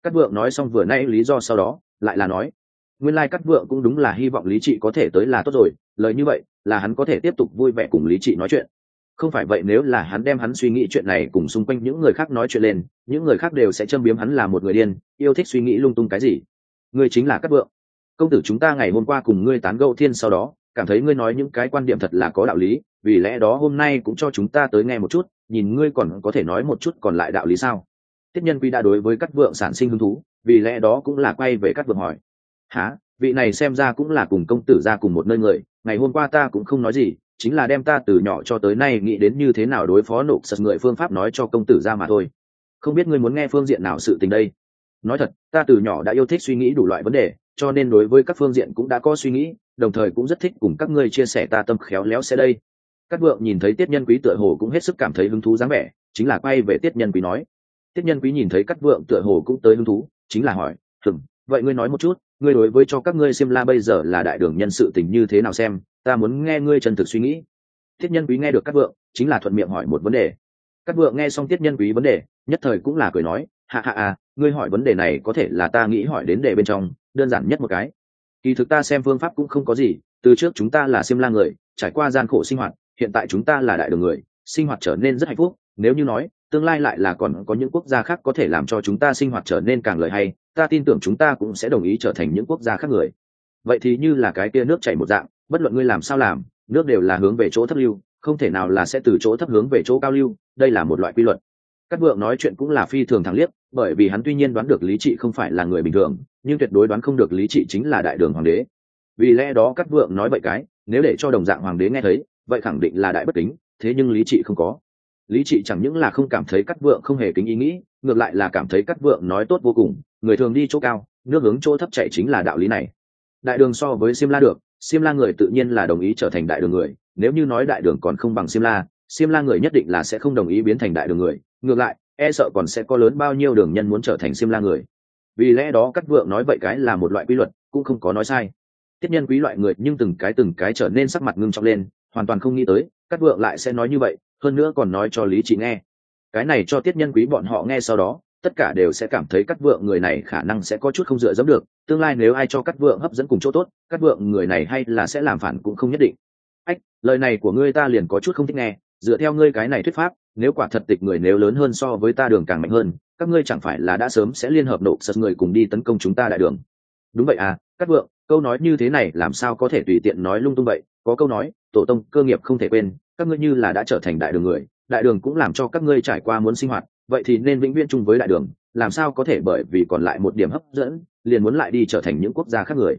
Cát Vượng nói xong vừa nãy lý do sau đó lại là nói, nguyên lai Cát Vượng cũng đúng là hy vọng Lý Trị có thể tới là tốt rồi, lời như vậy là hắn có thể tiếp tục vui vẻ cùng Lý Trị nói chuyện. Không phải vậy nếu là hắn đem hắn suy nghĩ chuyện này cùng xung quanh những người khác nói chuyện lên, những người khác đều sẽ châm biếm hắn là một người điên, yêu thích suy nghĩ lung tung cái gì. Ngươi chính là Cát Vượng. Công tử chúng ta ngày hôm qua cùng ngươi tán gẫu thiên sau đó, cảm thấy ngươi nói những cái quan điểm thật là có đạo lý, vì lẽ đó hôm nay cũng cho chúng ta tới nghe một chút, nhìn ngươi còn có thể nói một chút còn lại đạo lý sao. Tiết Nhân Quý đã đối với Cát Vượng sản sinh hứng thú, vì lẽ đó cũng là quay về Cát Vượng hỏi, hả, vị này xem ra cũng là cùng công tử ra cùng một nơi người, ngày hôm qua ta cũng không nói gì, chính là đem ta từ nhỏ cho tới nay nghĩ đến như thế nào đối phó nộp sật người phương pháp nói cho công tử ra mà thôi. Không biết ngươi muốn nghe phương diện nào sự tình đây? Nói thật, ta từ nhỏ đã yêu thích suy nghĩ đủ loại vấn đề, cho nên đối với các phương diện cũng đã có suy nghĩ, đồng thời cũng rất thích cùng các ngươi chia sẻ ta tâm khéo léo sẽ đây. Cát Vượng nhìn thấy Tiết Nhân Quý tựa hồ cũng hết sức cảm thấy hứng thú dáng vẻ, chính là quay về Tiết Nhân Quý nói. Tiết Nhân Quý nhìn thấy Cát Vượng tựa hồ cũng tới hứng thú, chính là hỏi, vậy ngươi nói một chút, ngươi đối với cho các ngươi Simla bây giờ là đại đường nhân sự tình như thế nào xem, ta muốn nghe ngươi chân thực suy nghĩ. Tiết Nhân Quý nghe được Cát Vượng, chính là thuận miệng hỏi một vấn đề. Cát Vượng nghe xong Tiết Nhân Quý vấn đề, nhất thời cũng là cười nói, ngươi hỏi vấn đề này có thể là ta nghĩ hỏi đến đề bên trong, đơn giản nhất một cái. Kỳ thực ta xem phương pháp cũng không có gì, từ trước chúng ta là Simla người, trải qua gian khổ sinh hoạt, hiện tại chúng ta là đại đường người, sinh hoạt trở nên rất hạnh phúc, nếu như nói tương lai lại là còn có những quốc gia khác có thể làm cho chúng ta sinh hoạt trở nên càng lợi hay, ta tin tưởng chúng ta cũng sẽ đồng ý trở thành những quốc gia khác người. Vậy thì như là cái kia nước chảy một dạng, bất luận ngươi làm sao làm, nước đều là hướng về chỗ thấp lưu, không thể nào là sẽ từ chỗ thấp hướng về chỗ cao lưu, đây là một loại quy luật. Cát Vượng nói chuyện cũng là phi thường thẳng liếc, bởi vì hắn tuy nhiên đoán được Lý Trị không phải là người bình thường, nhưng tuyệt đối đoán không được Lý Trị chính là đại đường hoàng đế. Vì lẽ đó Cát Vượng nói vậy cái, nếu để cho đồng dạng hoàng đế nghe thấy, vậy khẳng định là đại bất kính, thế nhưng Lý Trị không có. Lý Trị chẳng những là không cảm thấy Cát Vượng không hề kính ý nghĩ, ngược lại là cảm thấy Cát Vượng nói tốt vô cùng, người thường đi chỗ cao, nước hướng chỗ thấp chảy chính là đạo lý này. Đại đường so với Simla được, Simla người tự nhiên là đồng ý trở thành đại đường người, nếu như nói đại đường còn không bằng Simla người nhất định là sẽ không đồng ý biến thành đại đường người, ngược lại, e sợ còn sẽ có lớn bao nhiêu đường nhân muốn trở thành Simla người. Vì lẽ đó Cát Vượng nói vậy cái là một loại quy luật, cũng không có nói sai. Tiết Nhân Quý loại người nhưng từng cái trở nên sắc mặt ngưng trọng lên, hoàn toàn không nghĩ tới Cát Vượng lại sẽ nói như vậy, hơn nữa còn nói cho Lý Trị nghe. Cái này cho Tiết Nhân Quý bọn họ nghe sau đó, tất cả đều sẽ cảm thấy Cát Vượng người này khả năng sẽ có chút không dựa dẫm được, tương lai nếu ai cho Cát Vượng hấp dẫn cùng chỗ tốt, Cát Vượng người này hay là sẽ làm phản cũng không nhất định. Lời này của ngươi ta liền có chút không thích nghe, dựa theo ngươi cái này thuyết pháp, nếu quả thật tịch người nếu lớn hơn so với ta đường càng mạnh hơn, các ngươi chẳng phải là đã sớm sẽ liên hợp nộp sật người cùng đi tấn công chúng ta đại đường. Đúng vậy à, Cát Vượng, câu nói như thế này làm sao có thể tùy tiện nói lung tung vậy, có câu nói, tổ tông cơ nghiệp không thể quên, các ngươi như là đã trở thành đại đường người, đại đường cũng làm cho các ngươi trải qua muốn sinh hoạt, vậy thì nên vĩnh viễn chung với đại đường, làm sao có thể bởi vì còn lại một điểm hấp dẫn, liền muốn lại đi trở thành những quốc gia khác người.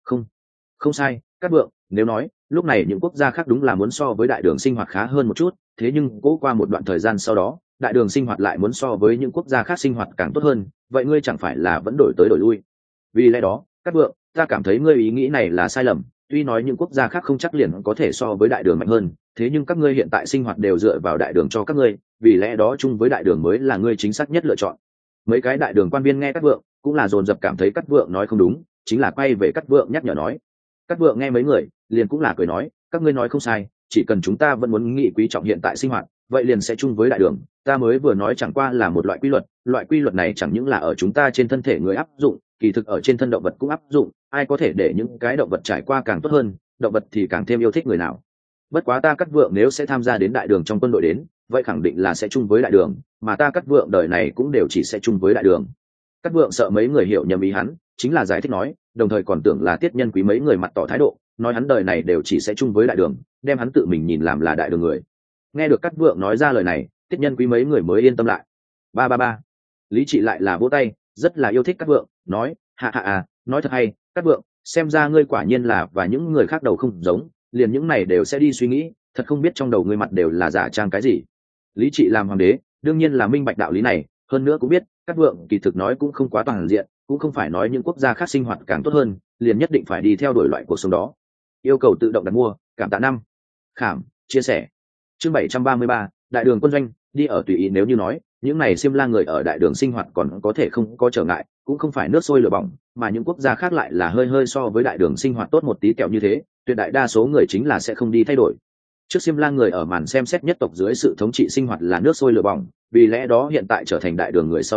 Không sai, Cát Vượng, nếu nói, lúc này những quốc gia khác đúng là muốn so với đại đường sinh hoạt khá hơn một chút, thế nhưng cố qua một đoạn thời gian sau đó, đại đường sinh hoạt lại muốn so với những quốc gia khác sinh hoạt càng tốt hơn, vậy ngươi chẳng phải là vẫn đổi tới đổi lui. Vì lẽ đó, Cát Vượng, ta cảm thấy ngươi ý nghĩ này là sai lầm, tuy nói những quốc gia khác không chắc liền có thể so với đại đường mạnh hơn, thế nhưng các ngươi hiện tại sinh hoạt đều dựa vào đại đường cho các ngươi, vì lẽ đó chung với đại đường mới là ngươi chính xác nhất lựa chọn. Mấy cái đại đường quan viên nghe Cát Vượng, cũng là dồn dập cảm thấy Cát Vượng nói không đúng, chính là quay về Cát Vượng nhắc nhở nói. Cát Vượng nghe mấy người, liền cũng là cười nói, các ngươi nói không sai, chỉ cần chúng ta vẫn muốn nghị quý trọng hiện tại sinh hoạt, vậy liền sẽ chung với đại đường, ta mới vừa nói chẳng qua là một loại quy luật này chẳng những là ở chúng ta trên thân thể người áp dụng, kỳ thực ở trên thân động vật cũng áp dụng, ai có thể để những cái động vật trải qua càng tốt hơn, động vật thì càng thêm yêu thích người nào. Bất quá ta Cát Vượng nếu sẽ tham gia đến đại đường trong quân đội đến, vậy khẳng định là sẽ chung với đại đường, mà ta Cát Vượng đời này cũng đều chỉ sẽ chung với đại đường. Cát Vượng sợ mấy người hiểu nhầm ý hắn, chính là giải thích nói, đồng thời còn tưởng là Tiết Nhân Quý mấy người mặt tỏ thái độ, nói hắn đời này đều chỉ sẽ chung với đại đường, đem hắn tự mình nhìn làm là đại đường người. Nghe được Cát Vượng nói ra lời này, Tiết Nhân Quý mấy người mới yên tâm lại. Ba. Lý Trị lại là vỗ tay, rất là yêu thích Cát Vượng, nói, nói thật hay, Cát Vượng, xem ra ngươi quả nhiên là và những người khác đầu không giống, liền những này đều sẽ đi suy nghĩ, thật không biết trong đầu ngươi mặt đều là giả trang cái gì. Lý Trị làm hoàng đế, đương nhiên là minh bạch đạo lý này, hơn nữa cũng biết, Cát Vượng kỳ thực nói cũng không quá toàn diện, cũng không phải nói những quốc gia khác sinh hoạt càng tốt hơn, liền nhất định phải đi theo đuổi loại cuộc sống đó. Yêu cầu tự động đặt mua, cảm tạ năm. Khảm, chia sẻ. Chương 733, đại đường quân doanh, đi ở tùy ý nếu như nói, những này Simla người ở đại đường sinh hoạt còn có thể không có trở ngại, cũng không phải nước sôi lửa bỏng, mà những quốc gia khác lại là hơi so với đại đường sinh hoạt tốt một tí kẹo như thế, tuyệt đại đa số người chính là sẽ không đi thay đổi. Trước Simla người ở màn xem xét nhất tộc dưới sự thống trị sinh hoạt là nước sôi lửa bỏng, vì lẽ đó hiện tại trở thành đại đường người sau đó,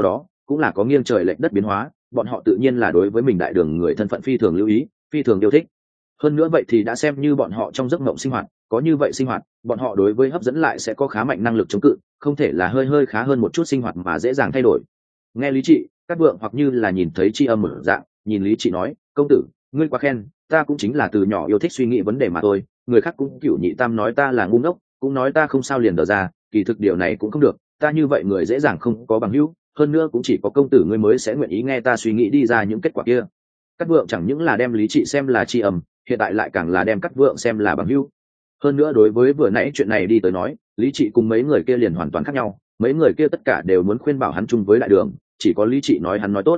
cũng là có nghiêng trời lệch đất biến hóa, bọn họ tự nhiên là đối với mình đại đường người thân phận phi thường lưu ý, phi thường yêu thích. Hơn nữa vậy thì đã xem như bọn họ trong giấc mộng sinh hoạt, có như vậy sinh hoạt, bọn họ đối với hấp dẫn lại sẽ có khá mạnh năng lực chống cự, không thể là hơi hơi khá hơn một chút sinh hoạt mà dễ dàng thay đổi. Nghe Lý Trị, Cát Vượng hoặc như là nhìn thấy tri âm một dạng, nhìn Lý Trị nói, công tử, ngươi quá khen, ta cũng chính là từ nhỏ yêu thích suy nghĩ vấn đề mà thôi, người khác cũng cửu nhị tam nói ta là ngu ngốc, cũng nói ta không sao liền đờ ra, kỳ thực điều này cũng không được, ta như vậy người dễ dàng không có bằng hữu, hơn nữa cũng chỉ có công tử ngươi mới sẽ nguyện ý nghe ta suy nghĩ đi ra những kết quả kia. Cát Vượng chẳng những là đem Lý Trị xem là tri âm, hiện tại lại càng là đem Cát Vượng xem là bằng hữu. Hơn nữa đối với vừa nãy chuyện này đi tới nói, Lý Trị cùng mấy người kia liền hoàn toàn khác nhau, mấy người kia tất cả đều muốn khuyên bảo hắn chung với đại đường, chỉ có Lý Trị nói hắn nói tốt.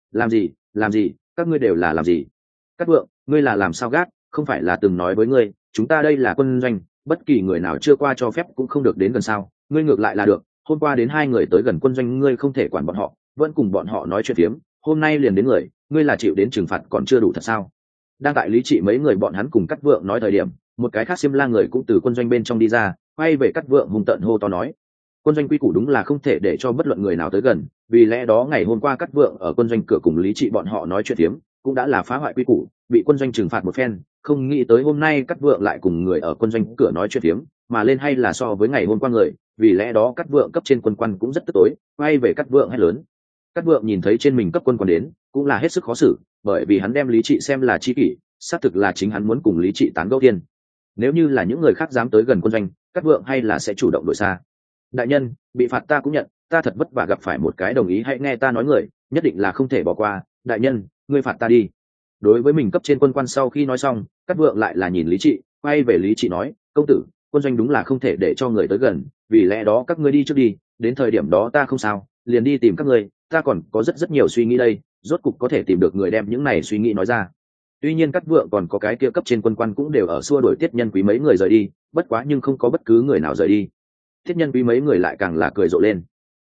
Làm gì, các ngươi đều là làm gì? Cát Vượng, ngươi là làm sao gác, không phải là từng nói với ngươi, chúng ta đây là quân doanh, bất kỳ người nào chưa qua cho phép cũng không được đến gần sao, ngươi ngược lại là được, hôm qua đến 2 người tới gần quân doanh ngươi không thể quản bọn họ, vẫn cùng bọn họ nói chuyện phiếm, hôm nay liền đến người, ngươi là chịu đến trừng phạt còn chưa đủ thật sao? Đang tại Lý Trị mấy người bọn hắn cùng Cát Vượng nói thời điểm, một cái khác Xiêm La người cũng từ quân doanh bên trong đi ra, quay về Cát Vượng hung tợn hô to nói, quân doanh quy củ đúng là không thể để cho bất luận người nào tới gần, vì lẽ đó ngày hôm qua Cát Vượng ở quân doanh cửa cùng Lý Trị bọn họ nói chuyện phiếm, cũng đã là phá hoại quy củ, bị quân doanh trừng phạt một phen, không nghĩ tới hôm nay Cát Vượng lại cùng người ở quân doanh cửa nói chuyện phiếm, mà lên hay là so với ngày hôm qua người, vì lẽ đó Cát Vượng cấp trên quân quan cũng rất tức tối, quay về Cát Vượng hét lớn. Cát Vượng nhìn thấy trên mình cấp quân quan đến, cũng là hết sức khó xử, bởi vì hắn đem Lý Trị xem là chi kỷ, xác thực là chính hắn muốn cùng Lý Trị tán gẫu tiên. Nếu như là những người khác dám tới gần quân doanh, Cát Vượng hay là sẽ chủ động đổi xa. Đại nhân, bị phạt ta cũng nhận, ta thật vất vả gặp phải một cái đồng ý hãy nghe ta nói người, nhất định là không thể bỏ qua, đại nhân, ngươi phạt ta đi. Đối với mình cấp trên quân quan sau khi nói xong, Cát Vượng lại là nhìn Lý Trị, quay về Lý Trị nói, công tử, quân doanh đúng là không thể để cho người tới gần, vì lẽ đó các ngươi đi trước đi, đến thời điểm đó ta không sao, liền đi tìm các ngươi, ta còn có rất nhiều suy nghĩ đây, rốt cục có thể tìm được người đem những này suy nghĩ nói ra. Tuy nhiên Cát Vượng còn có cái kia cấp trên quân quan cũng đều ở xua đuổi Tiết Nhân Quý mấy người rời đi, bất quá nhưng không có bất cứ người nào rời đi. Tiết Nhân Quý mấy người lại càng là cười rộ lên.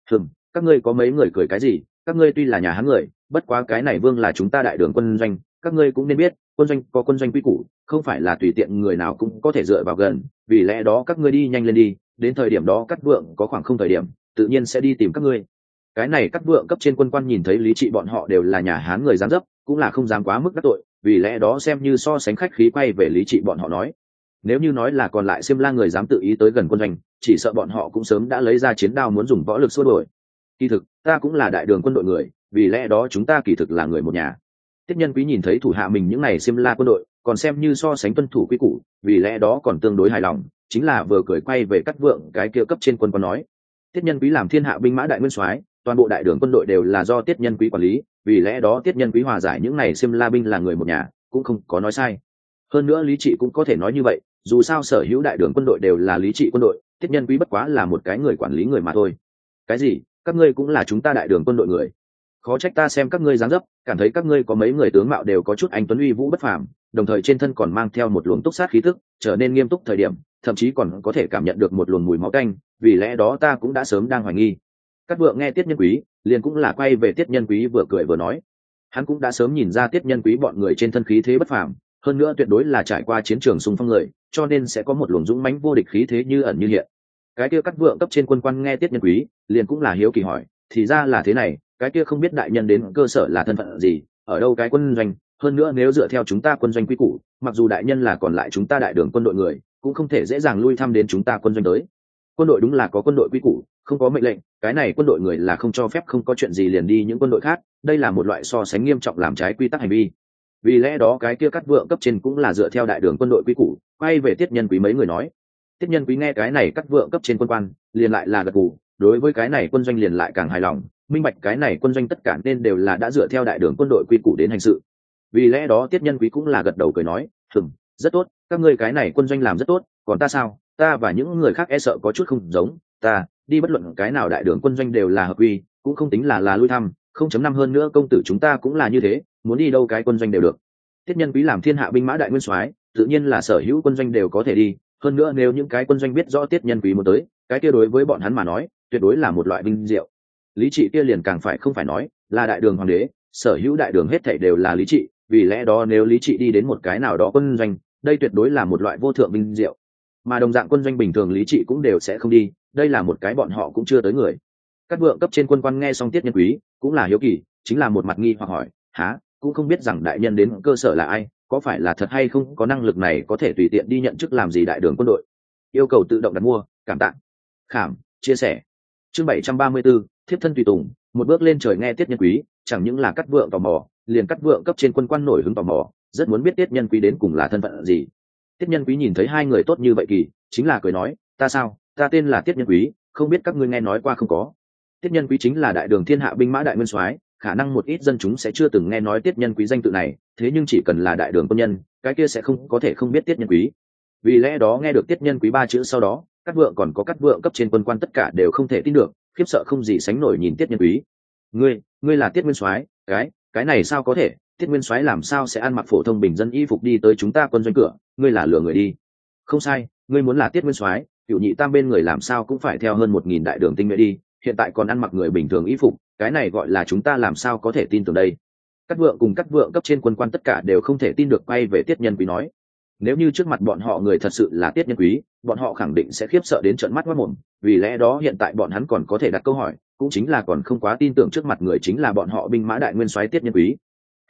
Các ngươi có mấy người cười cái gì, các ngươi tuy là nhà Hán người, bất quá cái này vương là chúng ta đại đường quân doanh, các ngươi cũng nên biết, quân doanh có quân doanh quy củ, không phải là tùy tiện người nào cũng có thể dựa vào gần, vì lẽ đó các ngươi đi nhanh lên đi, đến thời điểm đó Cát Vượng có khoảng không thời điểm, tự nhiên sẽ đi tìm các ngươi. Cái này Cát Vượng cấp trên quân quan nhìn thấy Lý Trị bọn họ đều là nhà Hán người dám dấp, cũng là không dám quá mức đắc tội, vì lẽ đó xem như so sánh khách khí quay về Lý Trị bọn họ nói. Nếu như nói là còn lại Xiêm La người dám tự ý tới gần quân doanh, chỉ sợ bọn họ cũng sớm đã lấy ra chiến đao muốn dùng võ lực xua đuổi. Kỳ thực, ta cũng là đại đường quân đội người, vì lẽ đó chúng ta kỳ thực là người một nhà. Tiết Nhân Quý nhìn thấy thủ hạ mình những này Xiêm La quân đội, còn xem như so sánh tuân thủ quy củ, vì lẽ đó còn tương đối hài lòng, chính là vừa cười quay về Cát Vượng cái kia cấp trên quân quan nói. Tiết Nhân Quý làm thiên hạ binh mã đại nguyên soái, toàn bộ đại đường quân đội đều là do Tiết Nhân Quý quản lý, vì lẽ đó Tiết Nhân Quý hòa giải những này Xiêm La binh là người một nhà, cũng không có nói sai. Hơn nữa Lý Trị cũng có thể nói như vậy, dù sao sở hữu đại đường quân đội đều là Lý Trị quân đội, Tiết Nhân Quý bất quá là một cái người quản lý người mà thôi. Cái gì? Các ngươi cũng là chúng ta đại đường quân đội người? Khó trách ta xem các ngươi dáng dấp, cảm thấy các ngươi có mấy người tướng mạo đều có chút anh tuấn uy vũ bất phàm, đồng thời trên thân còn mang theo một luồng túc sát khí tức, trở nên nghiêm túc thời điểm, thậm chí còn có thể cảm nhận được một luồng mùi máu tanh, vì lẽ đó ta cũng đã sớm đang hoài nghi. Cát Vượng nghe Tiết Nhân Quý, liền cũng là quay về Tiết Nhân Quý vừa cười vừa nói, hắn cũng đã sớm nhìn ra Tiết Nhân Quý bọn người trên thân khí thế bất phàm, hơn nữa tuyệt đối là trải qua chiến trường xung phong người, cho nên sẽ có một luồng dũng mãnh vô địch khí thế như ẩn như hiện. Cái kia Cát Vượng cấp trên quân quan nghe Tiết Nhân Quý, liền cũng là hiếu kỳ hỏi, thì ra là thế này, cái kia không biết đại nhân đến cơ sở là thân phận gì, ở đâu cái quân doanh, hơn nữa nếu dựa theo chúng ta quân doanh quy củ, mặc dù đại nhân là còn lại chúng ta đại đường quân đội người, cũng không thể dễ dàng lui thăm đến chúng ta quân doanh tới. Quân đội đúng là có quân đội quy củ, không có mệnh lệnh, cái này quân đội người là không cho phép không có chuyện gì liền đi những quân đội khác, đây là một loại so sánh nghiêm trọng làm trái quy tắc hành vi. Vì lẽ đó cái kia Cát Vượng cấp trên cũng là dựa theo đại đường quân đội quy củ, quay về Tiết Nhân Quý mấy người nói. Tiết Nhân Quý nghe cái này Cát Vượng cấp trên quân quan, liền lại là gật gù, đối với cái này quân doanh liền lại càng hài lòng, minh bạch cái này quân doanh tất cả nên đều là đã dựa theo đại đường quân đội quy củ đến hành sự. Vì lẽ đó Tiết Nhân Quý cũng là gật đầu cười nói, rất tốt, các ngươi cái này quân doanh làm rất tốt, còn ta sao, ta và những người khác e sợ có chút không giống, ta đi bất luận cái nào đại đường quân doanh đều là hợp quy, cũng không tính là lui thăm, 0.5 hơn nữa công tử chúng ta cũng là như thế, muốn đi đâu cái quân doanh đều được. Tiết Nhân Quý làm thiên hạ binh mã đại nguyên soái, tự nhiên là sở hữu quân doanh đều có thể đi, hơn nữa nếu những cái quân doanh biết rõ Tiết Nhân Quý muốn tới, cái kia đối với bọn hắn mà nói, tuyệt đối là một loại vinh diệu. Lý Trị kia liền càng phải không phải nói, là đại đường hoàng đế, sở hữu đại đường hết thảy đều là Lý Trị, vì lẽ đó nếu Lý Trị đi đến một cái nào đó quân doanh, đây tuyệt đối là một loại vô thượng vinh diệu. Mà đồng dạng quân doanh bình thường Lý Trị cũng đều sẽ không đi, đây là một cái bọn họ cũng chưa tới người. Các vượng cấp trên quân quan nghe xong Tiết Nhân Quý cũng là hiếu kỳ, chính là một mặt nghi hoặc hỏi, há, cũng không biết rằng đại nhân đến cơ sở là ai, có phải là thật hay không có năng lực này có thể tùy tiện đi nhận chức làm gì đại đường quân đội. Yêu cầu tự động đặt mua, cảm tạ. Khảm, chia sẻ. Chương 734, thiếp thân tùy tùng, một bước lên trời nghe Tiết Nhân Quý, chẳng những là Cát Vượng tò mò, liền Cát Vượng cấp trên quân quan nổi hứng tò mò, rất muốn biết Tiết Nhân Quý đến cùng là thân phận gì. Tiết Nhân Quý nhìn thấy hai người tốt như vậy kỳ, chính là cười nói, ta sao, ta tên là Tiết Nhân Quý, không biết các ngươi nghe nói qua không có. Tiết Nhân Quý chính là đại đường thiên hạ binh mã đại nguyên soái, khả năng một ít dân chúng sẽ chưa từng nghe nói Tiết Nhân Quý danh tự này, thế nhưng chỉ cần là đại đường quân nhân, cái kia sẽ không có thể không biết Tiết Nhân Quý. Vì lẽ đó nghe được Tiết Nhân Quý ba chữ sau đó, Cát Vượng còn có Cát Vượng cấp trên quân quan tất cả đều không thể tin được, khiếp sợ không gì sánh nổi nhìn Tiết Nhân Quý. Ngươi là Tiết Nguyên Soái? Cái này sao có thể? Tiết Nguyên Soái làm sao sẽ ăn mặc phổ thông bình dân y phục đi tới chúng ta quân doanh cửa? Ngươi là lừa người đi. Không sai, ngươi muốn là Tiết Nguyên Soái, cựu nhị tam bên người làm sao cũng phải theo hơn 1000 đại đường tinh nhuệ đi, hiện tại còn ăn mặc người bình thường y phục, cái này gọi là chúng ta làm sao có thể tin tưởng đây. Cát Vượng cùng Cát Vượng cấp trên quân quan tất cả đều không thể tin được, quay về Tiết Nhân Quý nói, nếu như trước mặt bọn họ người thật sự là Tiết Nhân Quý, bọn họ khẳng định sẽ khiếp sợ đến trợn mắt ngoác mồm, vì lẽ đó hiện tại bọn hắn còn có thể đặt câu hỏi, cũng chính là còn không quá tin tưởng trước mặt người chính là bọn họ binh mã đại nguyên soái Tiết Nhân Quý.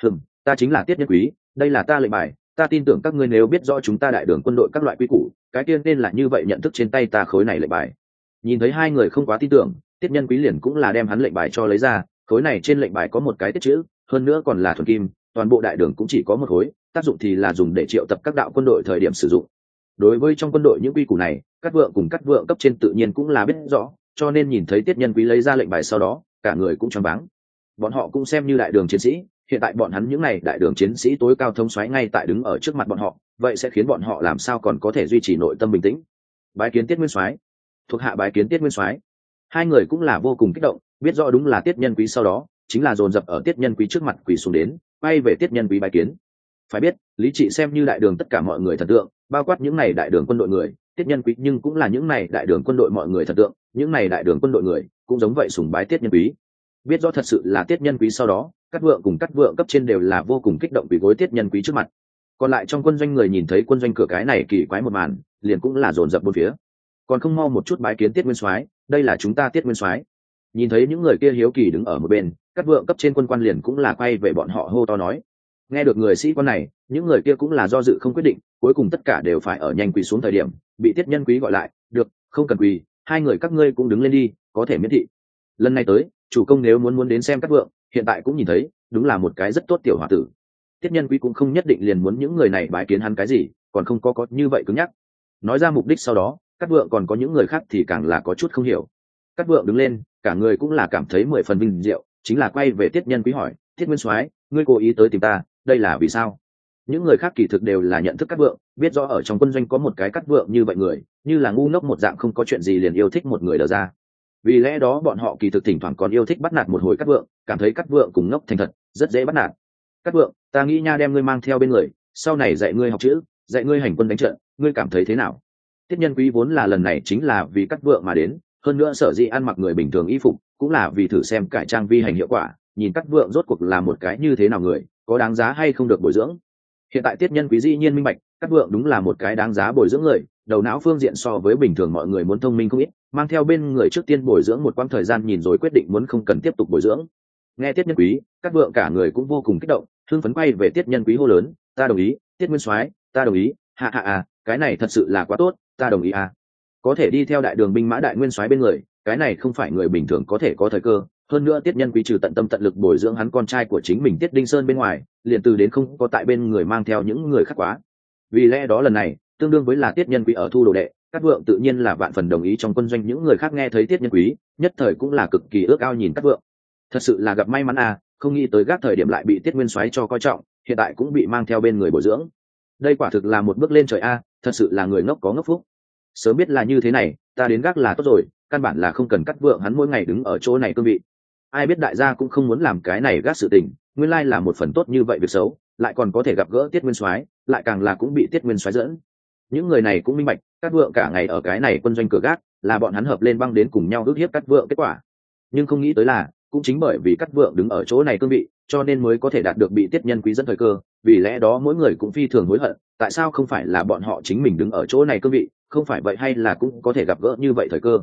Ta chính là Tiết Nhân Quý, đây là ta lệnh bài, ta tin tưởng các ngươi nếu biết rõ chúng ta đại đường quân đội các loại quy củ, cái tiên nên là như vậy nhận thức trên tay ta khối này lệnh bài. Nhìn thấy hai người không quá tin tưởng, Tiết Nhân Quý liền cũng là đem hắn lệnh bài cho lấy ra, khối này trên lệnh bài có một cái tiết chữ, hơn nữa còn là thuần kim, toàn bộ đại đường cũng chỉ có một khối, tác dụng thì là dùng để triệu tập các đạo quân đội thời điểm sử dụng. Đối với trong quân đội những quy củ này, Cát Vượng cùng Cát Vượng cấp trên tự nhiên cũng là biết rõ, cho nên nhìn thấy Tiết Nhân Quý lấy ra lệnh bài sau đó, cả người cũng choáng váng. Bọn họ cũng xem như đại đường chiến sĩ, hiện tại bọn hắn những này đại đường chiến sĩ tối cao thống soái ngay tại đứng ở trước mặt bọn họ, vậy sẽ khiến bọn họ làm sao còn có thể duy trì nội tâm bình tĩnh. Bái kiến Tiết Nguyên Soái. Thuộc hạ bái kiến Tiết Nguyên Soái. Hai người cũng là vô cùng kích động, biết rõ đúng là Tiết Nhân Quý sau đó, chính là dồn dập ở Tiết Nhân Quý trước mặt quỳ xuống đến, quay về Tiết Nhân Quý bái kiến. Phải biết, lý trị xem như đại đường tất cả mọi người thần tượng, bao quát những này đại đường quân đội người, Tiết Nhân Quý nhưng cũng là những này đại đường quân đội mọi người thần tượng, những này đại đường quân đội người cũng giống vậy sùng bái Tiết Nhân Quý. Biết rõ thật sự là Tiết Nhân Quý sau đó, Cát Vượng cùng Cát Vượng cấp trên đều là vô cùng kích động quỳ gối Tiết Nhân Quý trước mặt. Còn lại trong quân doanh người nhìn thấy quân doanh cửa cái này kỳ quái một màn, liền cũng là dồn dập bốn phía. Còn không mau một chút bái kiến Tiết Nguyên Soái, đây là chúng ta Tiết Nguyên Soái. Nhìn thấy những người kia hiếu kỳ đứng ở một bên, Cát Vượng cấp trên quân quan liền cũng là quay về bọn họ hô to nói. Nghe được người sĩ quan này, những người kia cũng là do dự không quyết định, cuối cùng tất cả đều phải ở nhanh quỳ xuống thời điểm, bị Tiết Nhân Quý gọi lại, được, không cần quỳ, hai người các ngươi cũng đứng lên đi, có thể miễn thị. Lần này tới, chủ công nếu muốn đến xem Cát Vượng, hiện tại cũng nhìn thấy, đúng là một cái rất tốt tiểu hòa tử. Tiết Nhân Quý cũng không nhất định liền muốn những người này bái kiến hắn cái gì, còn không có như vậy cứng nhắc. Nói ra mục đích sau đó, Cát Vượng còn có những người khác thì càng là có chút không hiểu. Cát Vượng đứng lên, cả người cũng là cảm thấy 10 phần vinh diệu, chính là quay về Tiết Nhân Quý hỏi, Tiết Nguyên Soái, ngươi cố ý tới tìm ta, đây là vì sao? Những người khác kỳ thực đều là nhận thức Cát Vượng, biết rõ ở trong quân doanh có một cái Cát Vượng như vậy người, như là ngu ngốc một dạng không có chuyện gì liền yêu thích một người đờ ra. Vì lẽ đó bọn họ kỳ thực thỉnh thoảng còn yêu thích bắt nạt một hồi Cát Vượng, cảm thấy Cát Vượng cùng ngốc thành thật, rất dễ bắt nạt. Cát Vượng, ta nghĩ nha đem ngươi mang theo bên người, sau này dạy ngươi học chữ, dạy ngươi hành quân đánh trận, ngươi cảm thấy thế nào? Tiết Nhân Quý vốn là lần này chính là vì Cát Vượng mà đến, hơn nữa sở dĩ ăn mặc người bình thường y phục, cũng là vì thử xem cải trang vi hành hiệu quả, nhìn Cát Vượng rốt cuộc là một cái như thế nào người, có đáng giá hay không được bồi dưỡng. Hiện tại Tiết Nhân Quý dĩ nhiên minh bạch, Cát Vượng đúng là một cái đáng giá bồi dưỡng người, đầu não phương diện so với bình thường mọi người muốn thông minh không ít, mang theo bên người trước tiên bồi dưỡng một quãng thời gian nhìn rồi quyết định muốn không cần tiếp tục bồi dưỡng. Nghe Tiết Nhân Quý, Cát Vượng cả người cũng vô cùng kích động, hưng phấn quay về Tiết Nhân Quý hô lớn, ta đồng ý, Tiết Nguyên Soái, ta đồng ý, cái này thật sự là quá tốt, ta đồng ý à. Có thể đi theo đại đường binh mã đại nguyên soái bên người, cái này không phải người bình thường có thể có thời cơ, hơn nữa Tiết Nhân Quý trừ tận tâm tận lực bồi dưỡng hắn con trai của chính mình Tiết Đinh Sơn bên ngoài, liền từ đến không có tại bên người mang theo những người khác quá. Vì lẽ đó lần này, tương đương với là Tiết Nhân Quý ở thu đồ đệ, Cát Vượng tự nhiên là vạn phần đồng ý. Trong quân doanh những người khác nghe thấy Tiết Nhân Quý, nhất thời cũng là cực kỳ ước ao nhìn Cát Vượng. Thật sự là gặp may mắn à, không nghĩ tới gác thời điểm lại bị Tiết Nguyên Soái cho coi trọng, hiện tại cũng bị mang theo bên người bồi dưỡng. Đây quả thực là một bước lên trời a, thật sự là người ngốc có ngốc phúc. Sớm biết là như thế này, ta đến gác là tốt rồi, căn bản là không cần Cát Vượng hắn mỗi ngày đứng ở chỗ này cương vị. Ai biết đại gia cũng không muốn làm cái này gác sự tình, nguyên lai là một phần tốt như vậy việc xấu, lại còn có thể gặp gỡ Tiết Nguyên Soái, lại càng là cũng bị Tiết Nguyên Soái dẫn. Những người này cũng minh bạch, Cát Vượng cả ngày ở cái này quân doanh cửa gác, là bọn hắn hợp lên băng đến cùng nhau ức hiếp Cát Vượng kết quả. Nhưng không nghĩ tới là, cũng chính bởi vì Cát Vượng đứng ở chỗ này cương vị, cho nên mới có thể đạt được bị Tiết Nhân Quý dẫn thời cơ, vì lẽ đó mỗi người cũng phi thường hối hận, tại sao không phải là bọn họ chính mình đứng ở chỗ này cương vị, không phải vậy hay là cũng có thể gặp gỡ như vậy thời cơ.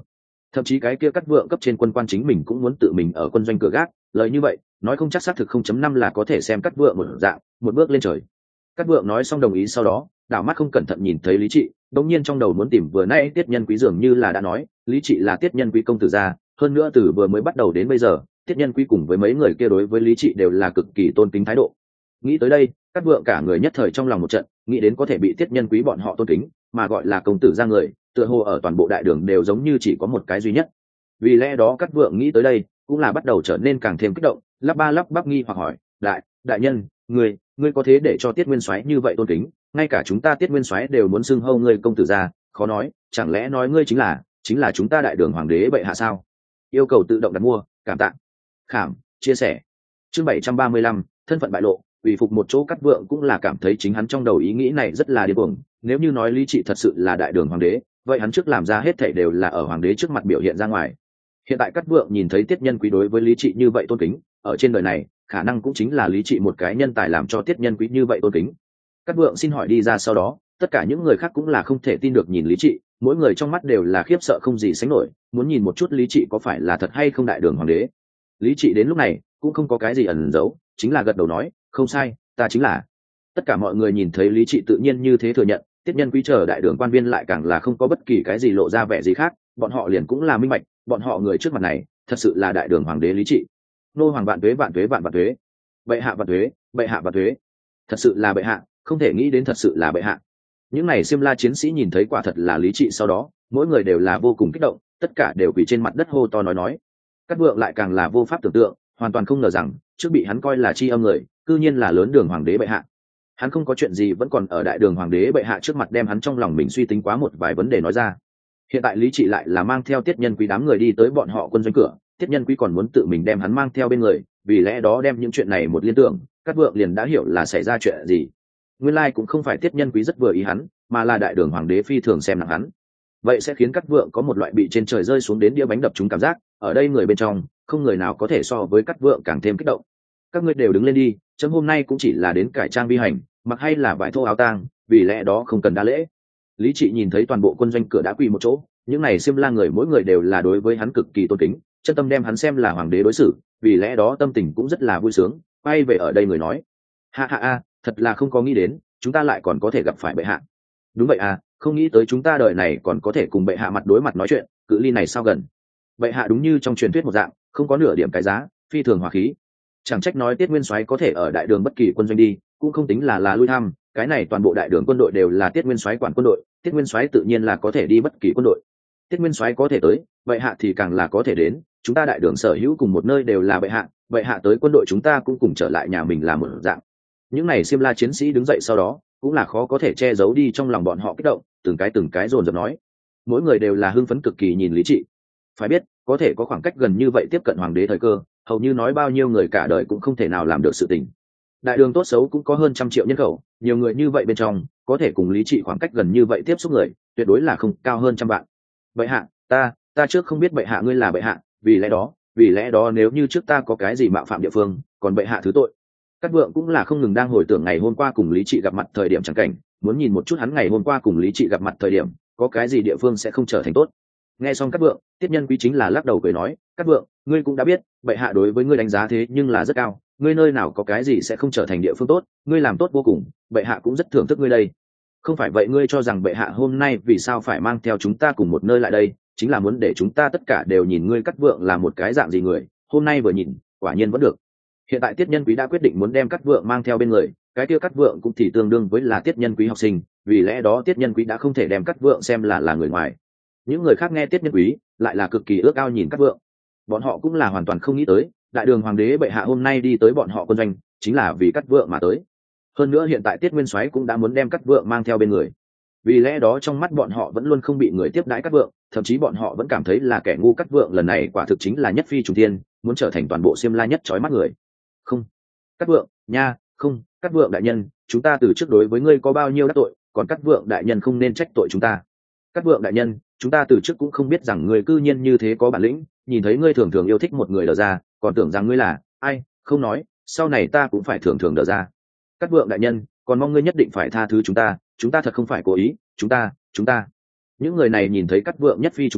thậm chí cái kia cắt vượng cấp trên quân quan chính mình cũng muốn tự mình ở quân doanh cửa gác, lời như vậy nói không chắc xác thực 0.5 là có thể xem cắt vượng một dạng một bước lên trời. Cát vượng nói xong đồng ý sau đó đảo mắt không cẩn thận nhìn thấy lý trị, đống nhiên trong đầu muốn tìm vừa nãy tiết nhân quý dường như là đã nói lý trị là tiết nhân quý công tử gia, hơn nữa từ vừa mới bắt đầu đến bây giờ tiết nhân quý cùng với mấy người kia đối với lý trị đều là cực kỳ tôn kính thái độ. Nghĩ tới đây Cát vượng cả người nhất thời trong lòng một trận, nghĩ đến có thể bị tiết nhân quý bọn họ tôn kính mà gọi là công tử gia người, tựa hồ ở toàn bộ đại đường đều giống như chỉ có một cái duy nhất. Vì lẽ đó Cát vượng nghĩ tới đây cũng là bắt đầu trở nên càng thêm kích động, lắp ba lắp bắp nghi hoặc hỏi: đại nhân, ngươi có thế để cho tiết nguyên soái như vậy tôn kính, ngay cả chúng ta tiết nguyên soái đều muốn xưng hô ngươi công tử gia, khó nói chẳng lẽ nói ngươi chính là chúng ta đại đường hoàng đế bệ hạ sao? Yêu cầu tự động đặt mua, cảm tạ. Khảm chia sẻ. Chương 735, thân phận bại lộ. Ủy phục một chỗ. Cát vượng cũng là cảm thấy chính hắn trong đầu ý nghĩ này rất là điên cuồng, nếu như nói lý trị thật sự là đại đường hoàng đế, vậy hắn trước làm ra hết thảy đều là ở hoàng đế trước mặt biểu hiện ra ngoài. Hiện tại Cát vượng nhìn thấy tiết nhân quý đối với lý trị như vậy tôn kính, ở trên đời này khả năng cũng chính là lý trị một cái nhân tài làm cho tiết nhân quý như vậy tôn kính. Cát vượng xin hỏi đi ra sau đó, tất cả những người khác cũng là không thể tin được nhìn lý trị, mỗi người trong mắt đều là khiếp sợ không gì sánh nổi, muốn nhìn một chút lý trị có phải là thật hay không đại đường hoàng đế. Lý trị đến lúc này cũng không có cái gì ẩn giấu, chính là gật đầu nói không sai, ta chính là. Tất cả mọi người nhìn thấy lý trị tự nhiên như thế thừa nhận, tiết nhân quý chờ đại đường quan viên lại càng là không có bất kỳ cái gì lộ ra vẻ gì khác, bọn họ liền cũng là minh bạch, bọn họ người trước mặt này thật sự là đại đường hoàng đế lý trị. Nô hoàng vạn tuế vạn tuế vạn vạn tuế, bệ hạ vạn tuế, bệ hạ vạn tuế, thật sự là bệ hạ, không thể nghĩ đến thật sự là bệ hạ. Những này Xiêm La chiến sĩ nhìn thấy quả thật là lý trị sau đó, mỗi người đều là vô cùng kích động, tất cả đều quỳ trên mặt đất hô to nói. Cát vượng lại càng là vô pháp tưởng tượng, hoàn toàn không ngờ rằng trước bị hắn coi là chi âm người, cư nhiên là lớn đường hoàng đế bệ hạ. Hắn không có chuyện gì vẫn còn ở đại đường hoàng đế bệ hạ trước mặt đem hắn trong lòng mình suy tính quá một vài vấn đề nói ra. Hiện tại lý trị lại là mang theo tiết nhân quý đám người đi tới bọn họ quân doanh cửa, tiết nhân quý còn muốn tự mình đem hắn mang theo bên người, vì lẽ đó đem những chuyện này một liên tưởng, Cát vượng liền đã hiểu là xảy ra chuyện gì. Nguyên lai cũng không phải tiết nhân quý rất vừa ý hắn, mà là đại đường hoàng đế phi thường xem nặng hắn. Vậy sẽ khiến Cát vượng có một loại bị trên trời rơi xuống đến đĩa bánh đập trúng cảm giác, ở đây người bên trong không người nào có thể so với Cát vượng càng thêm kích động. Các ngươi đều đứng lên đi, chấm hôm nay cũng chỉ là đến cải trang vi hành, mặc hay là vải thô áo tang, vì lẽ đó không cần đa lễ. Lý trị nhìn thấy toàn bộ quân doanh cửa đã quỳ một chỗ, những này Xiêm La người mỗi người đều là đối với hắn cực kỳ tôn kính, chân tâm đem hắn xem là hoàng đế đối xử, vì lẽ đó tâm tình cũng rất là vui sướng. Quay về ở đây người nói: ha, thật là không có nghĩ đến chúng ta lại còn có thể gặp phải bệ hạ. Đúng vậy à, không nghĩ tới chúng ta đời này còn có thể cùng bệ hạ mặt đối mặt nói chuyện, cự ly này sao gần. Bệ hạ đúng như trong truyền thuyết một dạng, không có nửa điểm cái giá, phi thường hòa khí. Chẳng trách nói tiết nguyên soái có thể ở đại đường bất kỳ quân doanh đi, cũng không tính là lui thăm, cái này toàn bộ đại đường quân đội đều là tiết nguyên soái quản quân đội, tiết nguyên soái tự nhiên là có thể đi bất kỳ quân đội. Tiết nguyên soái có thể tới, bệ hạ thì càng là có thể đến, chúng ta đại đường sở hữu cùng một nơi đều là bệ hạ tới quân đội chúng ta cũng cùng trở lại nhà mình làm một dạng. Những này Xiêm La chiến sĩ đứng dậy sau đó cũng là khó có thể che giấu đi trong lòng bọn họ kích động, từng cái dồn dập nói. Mỗi người đều là hưng phấn cực kỳ nhìn lý trị. Phải biết có thể có khoảng cách gần như vậy tiếp cận hoàng đế thời cơ, hầu như nói bao nhiêu người cả đời cũng không thể nào làm được sự tình. Đại đường tốt xấu cũng có hơn 100 triệu nhân khẩu, nhiều người như vậy bên trong có thể cùng lý trị khoảng cách gần như vậy tiếp xúc người tuyệt đối là không cao hơn 100 vạn. Bệ hạ, ta trước không biết bệ hạ ngươi là bệ hạ, vì lẽ đó nếu như trước ta có cái gì mạo phạm địa phương, còn bệ hạ thứ tội. Cát vượng cũng là không ngừng đang hồi tưởng ngày hôm qua cùng lý trị gặp mặt thời điểm chẳng cảnh, muốn nhìn một chút hắn ngày hôm qua cùng lý trị gặp mặt thời điểm có cái gì địa phương sẽ không trở thành tốt. Nghe xong Cát vượng, tiết nhân quý chính là lắc đầu cười nói: Cát vượng, ngươi cũng đã biết bệ hạ đối với ngươi đánh giá thế nhưng là rất cao, ngươi nơi nào có cái gì sẽ không trở thành địa phương tốt, ngươi làm tốt vô cùng, bệ hạ cũng rất thưởng thức ngươi đây. Không phải vậy ngươi cho rằng bệ hạ hôm nay vì sao phải mang theo chúng ta cùng một nơi lại đây, chính là muốn để chúng ta tất cả đều nhìn ngươi Cát vượng là một cái dạng gì người, hôm nay vừa nhìn quả nhiên vẫn được. Hiện tại tiết nhân quý đã quyết định muốn đem Cát vượng mang theo bên người, cái kia Cát vượng cũng thì tương đương với là tiết nhân quý học sinh, vì lẽ đó tiết nhân quý đã không thể đem Cát vượng xem là người ngoài. Những người khác nghe tiết nhân quý lại là cực kỳ ước ao nhìn Cát vượng, bọn họ cũng là hoàn toàn không nghĩ tới đại đường hoàng đế bệ hạ hôm nay đi tới bọn họ quân doanh chính là vì Cát vượng mà tới. Hơn nữa hiện tại tiết nguyên soái cũng đã muốn đem Cát vượng mang theo bên người, vì lẽ đó trong mắt bọn họ vẫn luôn không bị người tiếp đãi Cát vượng, thậm chí bọn họ vẫn cảm thấy là kẻ ngu. Cát vượng lần này quả thực chính là nhất phi trùng thiên, muốn trở thành toàn bộ Xiêm La nhất chói mắt người. Không, Cát vượng nha, không, Cát vượng đại nhân, chúng ta từ trước đối với ngươi có bao nhiêu đắc tội, còn Cát vượng đại nhân không nên trách tội chúng ta. Cát vượng đại nhân, chúng ta từ trước cũng không biết rằng ngươi cư nhiên như thế có bản lĩnh, nhìn thấy ngươi thường thường yêu thích một người đờ ra, còn tưởng rằng ngươi là ai, không nói, sau này ta cũng phải thường thường đờ ra. Cát vượng đại nhân, còn mong ngươi nhất định phải tha thứ chúng ta thật không phải cố ý, chúng ta. Những người này nhìn thấy Cát vượng nhất phi trùng thiên,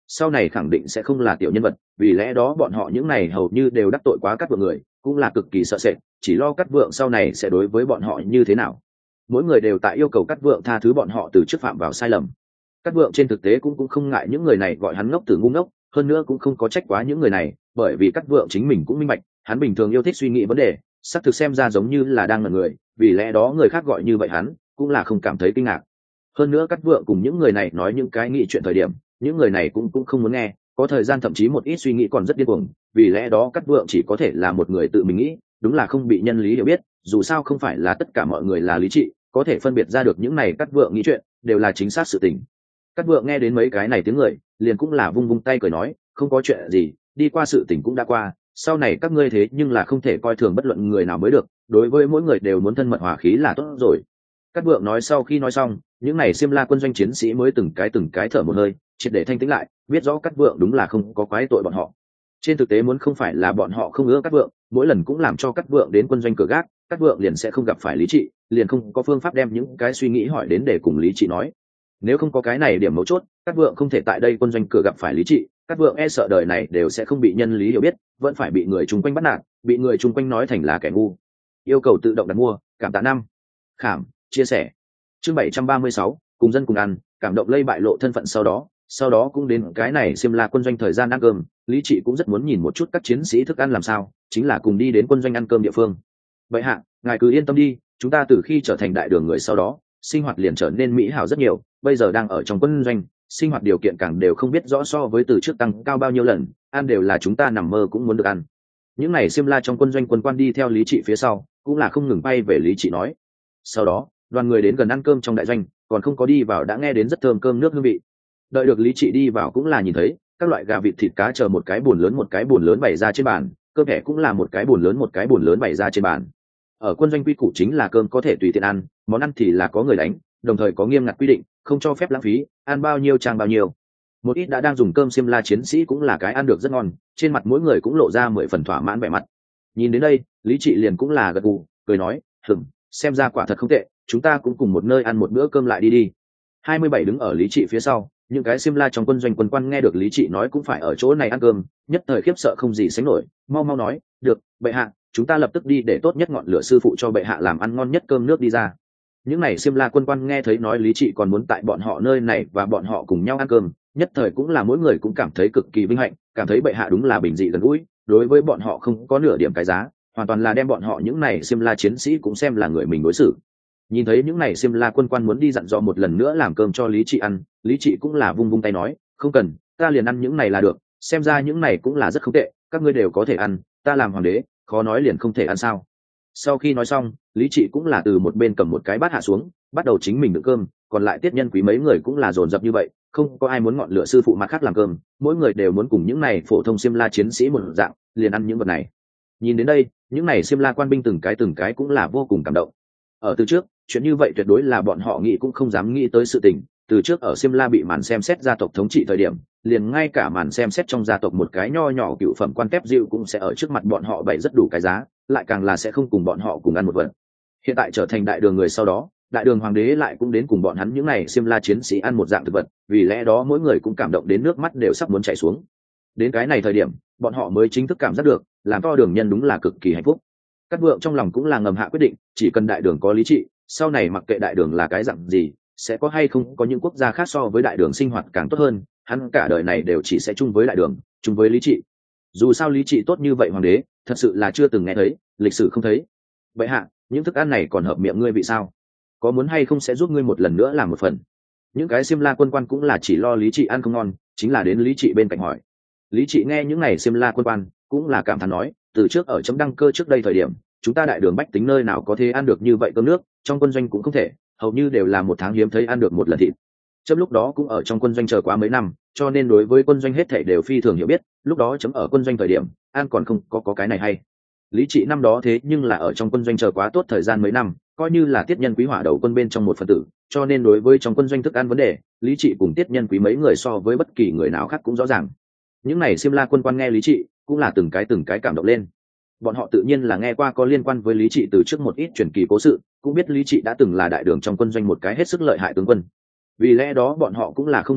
sau này khẳng định sẽ không là tiểu nhân vật, vì lẽ đó bọn họ những này hầu như đều đắc tội quá Cát Vượng người, cũng là cực kỳ sợ sệt, chỉ lo Cát Vượng sau này sẽ đối với bọn họ như thế nào. Mỗi người đều tại yêu cầu Cát Vượng tha thứ bọn họ từ trước phạm vào sai lầm. Cát Vượng trên thực tế cũng không ngại những người này gọi hắn ngốc từ ngu ngốc, hơn nữa cũng không có trách quá những người này, bởi vì Cát Vượng chính mình cũng minh bạch, hắn bình thường yêu thích suy nghĩ vấn đề, xác thực xem ra giống như là đang ngẩn người, vì lẽ đó người khác gọi như vậy hắn cũng là không cảm thấy kinh ngạc. Hơn nữa Cát Vượng cùng những người này nói những cái nghị chuyện thời điểm, những người này cũng không muốn nghe, có thời gian thậm chí một ít suy nghĩ còn rất điên cuồng, vì lẽ đó Cát Vượng chỉ có thể là một người tự mình nghĩ, đúng là không bị nhân lý hiểu biết, dù sao không phải là tất cả mọi người là lý trị, có thể phân biệt ra được những này Cát Vượng nghĩ chuyện đều là chính xác sự tình. Cát Vượng nghe đến mấy cái này tiếng người, liền cũng là vung vung tay cười nói, không có chuyện gì, đi qua sự tình cũng đã qua, sau này các ngươi thế nhưng là không thể coi thường bất luận người nào mới được, đối với mỗi người đều muốn thân mật hòa khí là tốt rồi. Cát Vượng nói sau khi nói xong, những này Xiêm La quân doanh chiến sĩ mới từng cái thở một hơi, triệt để thanh tĩnh lại, biết rõ Cát Vượng đúng là không có quái tội bọn họ. Trên thực tế muốn không phải là bọn họ không ưa Cát Vượng, mỗi lần cũng làm cho Cát Vượng đến quân doanh cửa gác, Cát Vượng liền sẽ không gặp phải lý trị, liền không có phương pháp đem những cái suy nghĩ hỏi đến để cùng lý trị nói. Nếu không có cái này điểm mấu chốt, Cát Vượng không thể tại đây quân doanh cửa gặp phải lý trị, Cát Vượng e sợ đời này đều sẽ không bị nhân lý hiểu biết, vẫn phải bị người chung quanh bắt nạt, bị người chung quanh nói thành là kẻ ngu. Yêu cầu tự động đặt mua, cảm tạ năm. Khảm, chia sẻ. Chương 736, cùng dân cùng ăn, cảm động lây bại lộ thân phận sau đó cũng đến cái này Xiêm La quân doanh thời gian ăn cơm, lý trị cũng rất muốn nhìn một chút các chiến sĩ thức ăn làm sao, chính là cùng đi đến quân doanh ăn cơm địa phương. Vậy hạ, ngài cứ yên tâm đi, chúng ta từ khi trở thành đại đường người sau đó, sinh hoạt liền trở nên mỹ hảo rất nhiều, bây giờ đang ở trong quân doanh, sinh hoạt điều kiện càng đều không biết rõ so với từ trước tăng cao bao nhiêu lần, ăn đều là chúng ta nằm mơ cũng muốn được ăn. Những này Xiêm La trong quân doanh quân quan đi theo lý trị phía sau, cũng là không ngừng bay về lý trị nói. Sau đó, đoàn người đến gần ăn cơm trong đại doanh, còn không có đi vào đã nghe đến rất thơm cơm nước hương vị. Đợi được lý trị đi vào cũng là nhìn thấy các loại gà vịt thịt cá chờ một cái bồn lớn bày ra trên bàn, cơm thẻ cũng là một cái bồn lớn bày ra trên bàn. Ở quân doanh quy củ chính là cơm có thể tùy tiện ăn, món ăn thì là có người đánh, đồng thời có nghiêm ngặt quy định, không cho phép lãng phí, ăn bao nhiêu trang bao nhiêu. Một ít đã đang dùng cơm Xiêm La chiến sĩ cũng là cái ăn được rất ngon, trên mặt mỗi người cũng lộ ra 10 phần thỏa mãn vẻ mặt. Nhìn đến đây, lý trị liền cũng là gật gù, cười nói, xem ra quả thật không tệ, chúng ta cũng cùng một nơi ăn một bữa cơm lại đi. 27 đứng ở lý trị phía sau, những cái Xiêm La trong quân doanh quân quan nghe được lý trị nói cũng phải ở chỗ này ăn cơm, nhất thời khiếp sợ không gì sánh nổi, mau nói, được, bệ hạ, chúng ta lập tức đi để tốt nhất ngọn lửa sư phụ cho bệ hạ làm ăn ngon nhất cơm nước đi ra. Những này Xiêm La quân quan nghe thấy nói lý trị còn muốn tại bọn họ nơi này và bọn họ cùng nhau ăn cơm, nhất thời cũng là mỗi người cũng cảm thấy cực kỳ vinh hạnh, cảm thấy bệ hạ đúng là bình dị gần gũi, đối với bọn họ không có nửa điểm cái giá, hoàn toàn là đem bọn họ những này Xiêm La chiến sĩ cũng xem là người mình đối xử. Nhìn thấy những này Xiêm La quân quan muốn đi dặn dò một lần nữa làm cơm cho lý trị ăn, lý trị cũng là vung vung tay nói, không cần, ta liền ăn những này là được, xem ra những này cũng là rất không tệ, các ngươi đều có thể ăn, ta làm hoàng đế khó nói liền không thể ăn sao. Sau khi nói xong, lý trị cũng là từ một bên cầm một cái bát hạ xuống, bắt đầu chính mình đựng cơm, còn lại tiết nhân quý mấy người cũng là dồn dập như vậy, không có ai muốn ngọn lửa sư phụ mặt khác làm cơm, mỗi người đều muốn cùng những này phổ thông Xiêm La chiến sĩ một dạng, liền ăn những vật này. Nhìn đến đây, những này Xiêm La quan binh từng cái cũng là vô cùng cảm động. Ở từ trước, chuyện như vậy tuyệt đối là bọn họ nghĩ cũng không dám nghĩ tới sự tình. Từ trước ở Xiêm La bị màn xem xét gia tộc thống trị thời điểm, liền ngay cả màn xem xét trong gia tộc một cái nho nhỏ cựu phẩm quan tép dịu cũng sẽ ở trước mặt bọn họ bày rất đủ cái giá, lại càng là sẽ không cùng bọn họ cùng ăn một vật. Hiện tại trở thành đại đường người sau đó, đại đường hoàng đế lại cũng đến cùng bọn hắn những này Xiêm La chiến sĩ ăn một dạng thực vật, vì lẽ đó mỗi người cũng cảm động đến nước mắt đều sắp muốn chảy xuống. Đến cái này thời điểm, bọn họ mới chính thức cảm giác được, làm to đường nhân đúng là cực kỳ hạnh phúc. Cát Vượng trong lòng cũng là ngầm hạ quyết định, chỉ cần đại đường có lý trị, sau này mặc kệ đại đường là cái dạng gì, sẽ có hay không có những quốc gia khác so với đại đường sinh hoạt càng tốt hơn, hắn cả đời này đều chỉ sẽ chung với đại đường, chung với lý trị. Dù sao lý trị tốt như vậy hoàng đế, thật sự là chưa từng nghe thấy, lịch sử không thấy. Vậy hạ, những thức ăn này còn hợp miệng ngươi vị sao? Có muốn hay không sẽ giúp ngươi một lần nữa làm một phần? Những cái Xiêm La quân quan cũng là chỉ lo lý trị ăn không ngon, chính là đến lý trị bên cạnh hỏi. Lý trị nghe những này Xiêm La quân quan cũng là cảm thán nói, từ trước ở chấm đăng cơ trước đây thời điểm, chúng ta đại đường bách tính nơi nào có thể ăn được như vậy cơm nước, trong quân doanh cũng không thể, hầu như đều là một tháng hiếm thấy ăn được một lần thịt. Chấm lúc đó cũng ở trong quân doanh chờ quá mấy năm, cho nên đối với quân doanh hết thảy đều phi thường hiểu biết, lúc đó chấm ở quân doanh thời điểm, ăn còn không có cái này hay. Lý trị năm đó thế nhưng là ở trong quân doanh chờ quá tốt thời gian mấy năm, coi như là tiết nhân quý hỏa đầu quân bên trong một phần tử, cho nên đối với trong quân doanh thức ăn vấn đề, lý trị cùng tiết nhân quý mấy người so với bất kỳ người nào khác cũng rõ ràng. Những này Xiêm La quân quan nghe lý trị cũng là từng cái cảm động lên. Bọn họ tự nhiên là nghe qua có liên quan với lý trị từ trước một ít truyền kỳ cố sự, cũng biết lý trị đã từng là đại đường trong quân doanh một cái hết sức lợi hại tướng quân. Vì lẽ đó bọn họ cũng là không nghĩ tới,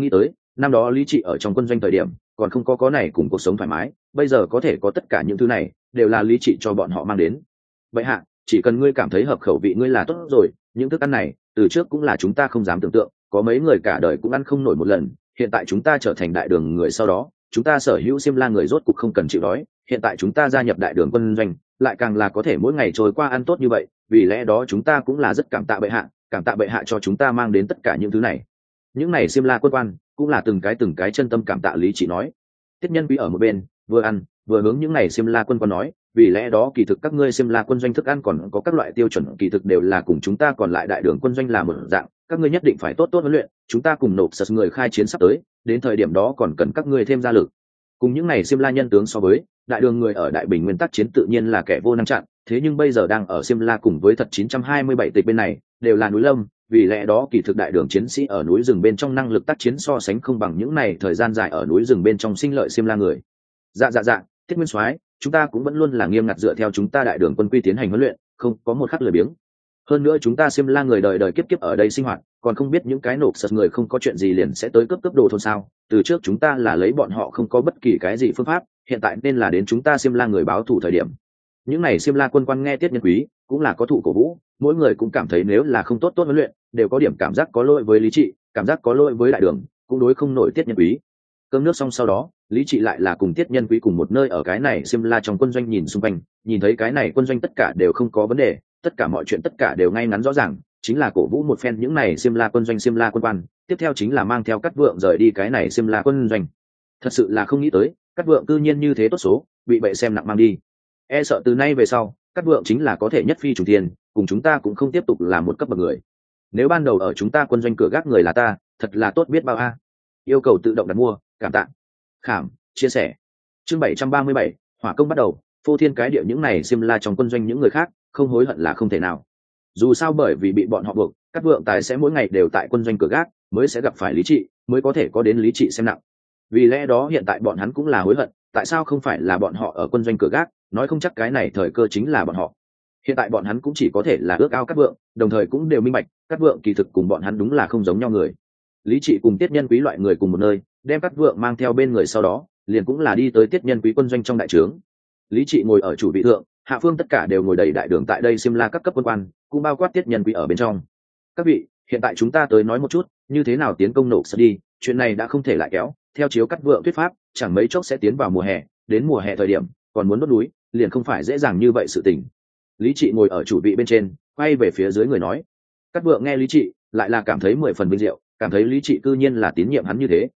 năm đó lý trị ở trong quân doanh thời điểm còn không có này cùng cuộc sống thoải mái, bây giờ có thể có tất cả những thứ này đều là lý trị cho bọn họ mang đến. Vậy hạ, chỉ cần ngươi cảm thấy hợp khẩu vị ngươi là tốt rồi, những thức ăn này từ trước cũng là chúng ta không dám tưởng tượng, có mấy người cả đời cũng ăn không nổi một lần, hiện tại chúng ta trở thành đại đường người sau đó, chúng ta sở hữu Xiêm La người rốt cục không cần chịu đói, hiện tại chúng ta gia nhập đại đường quân doanh, lại càng là có thể mỗi ngày trôi qua ăn tốt như vậy, vì lẽ đó chúng ta cũng là rất cảm tạ bệ hạ, cảm tạ bệ hạ cho chúng ta mang đến tất cả những thứ này. Những này Xiêm La quân quan cũng là từng cái chân tâm cảm tạ lý trị nói. Tiết Nhân Quý ở một bên vừa ăn vừa hướng những này Xiêm La quân quan nói, vì lẽ đó kỳ thực các ngươi Xiêm La quân doanh thức ăn còn có các loại tiêu chuẩn kỳ thực đều là cùng chúng ta còn lại đại đường quân doanh là một dạng, các ngươi nhất định phải tốt huấn luyện, chúng ta cùng nộp sật người khai chiến sắp tới, đến thời điểm đó còn cần các ngươi thêm gia lực. Cùng những này Xiêm La nhân tướng so với, đại đường người ở đại bình nguyên tắc chiến tự nhiên là kẻ vô năng chặn, thế nhưng bây giờ đang ở Xiêm La cùng với thật 927 tịch bên này đều là núi lâm, vì lẽ đó kỳ thực đại đường chiến sĩ ở núi rừng bên trong năng lực tác chiến so sánh không bằng những này thời gian dài ở núi rừng bên trong sinh lợi Xiêm La người. Dạ, Thiết Nguyên Soái, chúng ta cũng vẫn luôn là nghiêm ngặt dựa theo chúng ta đại đường quân quy tiến hành huấn luyện, không có một khắc lười biếng. Hơn nữa chúng ta Xiêm La người đời đời kiếp kiếp ở đây sinh hoạt, còn không biết những cái nộp sật người không có chuyện gì liền sẽ tới cướp đồ thôn sao? Từ trước chúng ta là lấy bọn họ không có bất kỳ cái gì phương pháp, hiện tại nên là đến chúng ta Xiêm La người báo thù thời điểm. Những này Xiêm La quân quan nghe Tiết Nhân Quý cũng là có thụ cổ vũ, mỗi người cũng cảm thấy nếu là không tốt huấn luyện, đều có điểm cảm giác có lỗi với lý trị, cảm giác có lỗi với đại đường, cũng đối không nổi Tiết Nhân Quý. Cơm nước xong sau đó, lý trị lại là cùng Tiết Nhân Quý cùng một nơi ở cái này Xiêm La trong quân doanh nhìn xung quanh, nhìn thấy cái này quân doanh tất cả đều không có vấn đề, tất cả mọi chuyện tất cả đều ngay ngắn rõ ràng, chính là cổ vũ một phen những này Xiêm La quân doanh Xiêm La quân quan, tiếp theo chính là mang theo Cát Vượng rời đi cái này Xiêm La quân doanh. Thật sự là không nghĩ tới, Cát Vượng cư nhiên như thế tốt số, bị bệ xem nặng mang đi. E sợ từ nay về sau, Cát Vượng chính là có thể nhất phi trùng thiên, cùng chúng ta cũng không tiếp tục là một cấp bậc người. Nếu ban đầu ở chúng ta quân doanh cửa gác người là ta, thật là tốt biết bao a. Yêu cầu tự động đặt mua, cảm tạ. Khảm, chia sẻ. Chương 737, hỏa công bắt đầu, phô thiên cái địa những này Xiêm La trong quân doanh những người khác, không hối hận là không thể nào. Dù sao bởi vì bị bọn họ buộc, Cát Vượng tài sẽ mỗi ngày đều tại quân doanh cửa gác, mới sẽ gặp phải lý trị, mới có thể có đến lý trị xem nặng. Vì lẽ đó hiện tại bọn hắn cũng là hối hận, tại sao không phải là bọn họ ở quân doanh cửa gác, nói không chắc cái này thời cơ chính là bọn họ. Hiện tại bọn hắn cũng chỉ có thể là ước ao Cát Vượng, đồng thời cũng đều minh bạch, Cát Vượng kỳ thực cùng bọn hắn đúng là không giống nhau người. Lý trị cùng Tiết Nhân Quý loại người cùng một nơi, đem Cát Vượng mang theo bên người sau đó, liền cũng là đi tới Tiết Nhân Quý quân doanh trong đại trướng. Lý trị ngồi ở chủ vị thượng, hạ phương tất cả đều ngồi đầy đại đường tại đây Xiêm La các cấp quân quan, cũng bao quát Tiết Nhân Quý ở bên trong. Các vị, hiện tại chúng ta tới nói một chút, như thế nào tiến công nộp sật đi, chuyện này đã không thể lại kéo, theo chiếu Cát Vượng thuyết pháp, chẳng mấy chốc sẽ tiến vào mùa hè, đến mùa hè thời điểm, còn muốn đốt núi, liền không phải dễ dàng như vậy sự tình. Lý trị ngồi ở chủ vị bên trên, quay về phía dưới người nói. Cát Vượng nghe Lý trị, lại là cảm thấy 10 phần vinh diệu, cảm thấy Lý trị cư nhiên là tín nhiệm hắn như thế.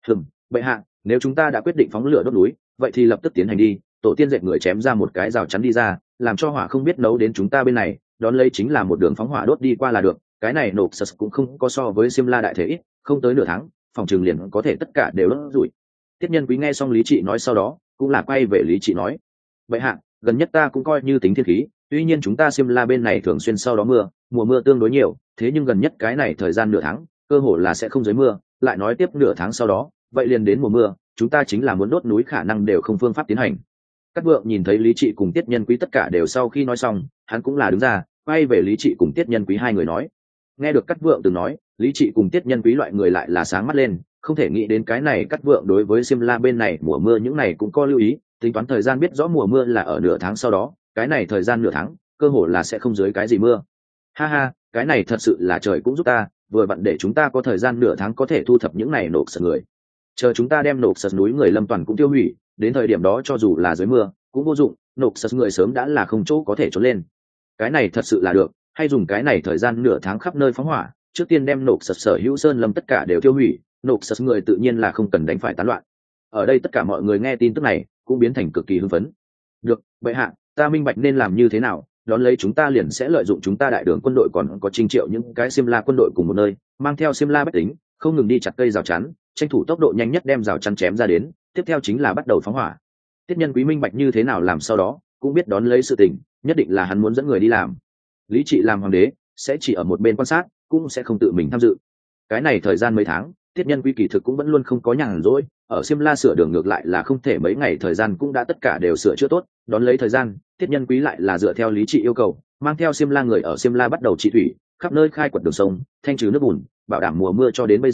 Bệ hạ, nếu chúng ta đã quyết định phóng lửa đốt núi, vậy thì lập tức tiến hành đi. Tổ tiên dệt người chém ra một cái rào chắn đi ra, làm cho hỏa không biết nấu đến chúng ta bên này, đón lấy chính là một đường phóng hỏa đốt đi qua là được. Cái này nộp sật cũng không có so với Xiêm La đại thể ít, không tới nửa tháng, phòng trường liền có thể tất cả đều đốt rủi. Tiết Nhân Quý nghe xong Lý trị nói sau đó, cũng là quay về Lý trị nói. Bệ hạ, gần nhất ta cũng coi như tính thiên khí, tuy nhiên chúng ta Xiêm La bên này thường xuyên sau đó mưa, mùa mưa tương đối nhiều, thế nhưng gần nhất cái này thời gian nửa tháng, cơ hồ là sẽ không dưới mưa, lại nói tiếp nửa tháng sau đó, vậy liền đến mùa mưa, chúng ta chính là muốn đốt núi khả năng đều không phương pháp tiến hành. Cát Vượng nhìn thấy Lý trị cùng Tiết Nhân Quý tất cả đều sau khi nói xong, hắn cũng là đứng ra, quay về Lý trị cùng Tiết Nhân Quý hai người nói. Nghe được Cát Vượng từng nói, Lý trị cùng Tiết Nhân Quý loại người lại là sáng mắt lên, không thể nghĩ đến cái này Cát Vượng đối với Xiêm La bên này mùa mưa những này cũng có lưu ý, tính toán thời gian biết rõ mùa mưa là ở nửa tháng sau đó, cái này thời gian nửa tháng, cơ hồ là sẽ không dưới cái gì mưa. Ha ha, cái này thật sự là trời cũng giúp ta, vừa vặn để chúng ta có thời gian nửa tháng có thể thu thập những này nộp sật người. Chờ chúng ta đem nộp sật núi người Lâm toàn cũng tiêu hủy, đến thời điểm đó cho dù là dưới mưa, cũng vô dụng, nộp sật người sớm đã là không chỗ có thể trốn lên. Cái này thật sự là được, hay dùng cái này thời gian nửa tháng khắp nơi phóng hỏa, trước tiên đem nộp sật sở hữu sơn lâm tất cả đều tiêu hủy, nộp sật người tự nhiên là không cần đánh phải tán loạn. Ở đây tất cả mọi người nghe tin tức này, cũng biến thành cực kỳ hưng phấn. Được, bệ hạ, ta minh bạch nên làm như thế nào, đón lấy chúng ta liền sẽ lợi dụng chúng ta đại đường quân đội còn có Trinh Triệu những cái Xiêm La quân đội cùng một nơi, mang theo Xiêm La bách tính, không ngừng đi chặt cây rào chắn, tranh thủ tốc độ nhanh nhất đem rào chắn chém ra đến, tiếp theo chính là bắt đầu phóng hỏa. Tiết Nhân Quý minh bạch như thế nào làm sau đó, cũng biết đón lấy sự tình, nhất định là hắn muốn dẫn người đi làm. Lý trị làm hoàng đế, sẽ chỉ ở một bên quan sát, cũng sẽ không tự mình tham dự. Cái này thời gian mấy tháng, Tiết Nhân Quý kỳ thực cũng vẫn luôn không có nhàn rỗi, ở Xiêm La sửa đường ngược lại là không thể mấy ngày thời gian cũng đã tất cả đều sửa chữa tốt, đón lấy thời gian, Tiết Nhân Quý lại là dựa theo Lý trị yêu cầu, mang theo Xiêm La người ở Xiêm La bắt đầu trị thủy, khắp nơi khai quật đường sông, thanh trừ nước bùn, bảo đảm mùa mưa cho đến bây giờ,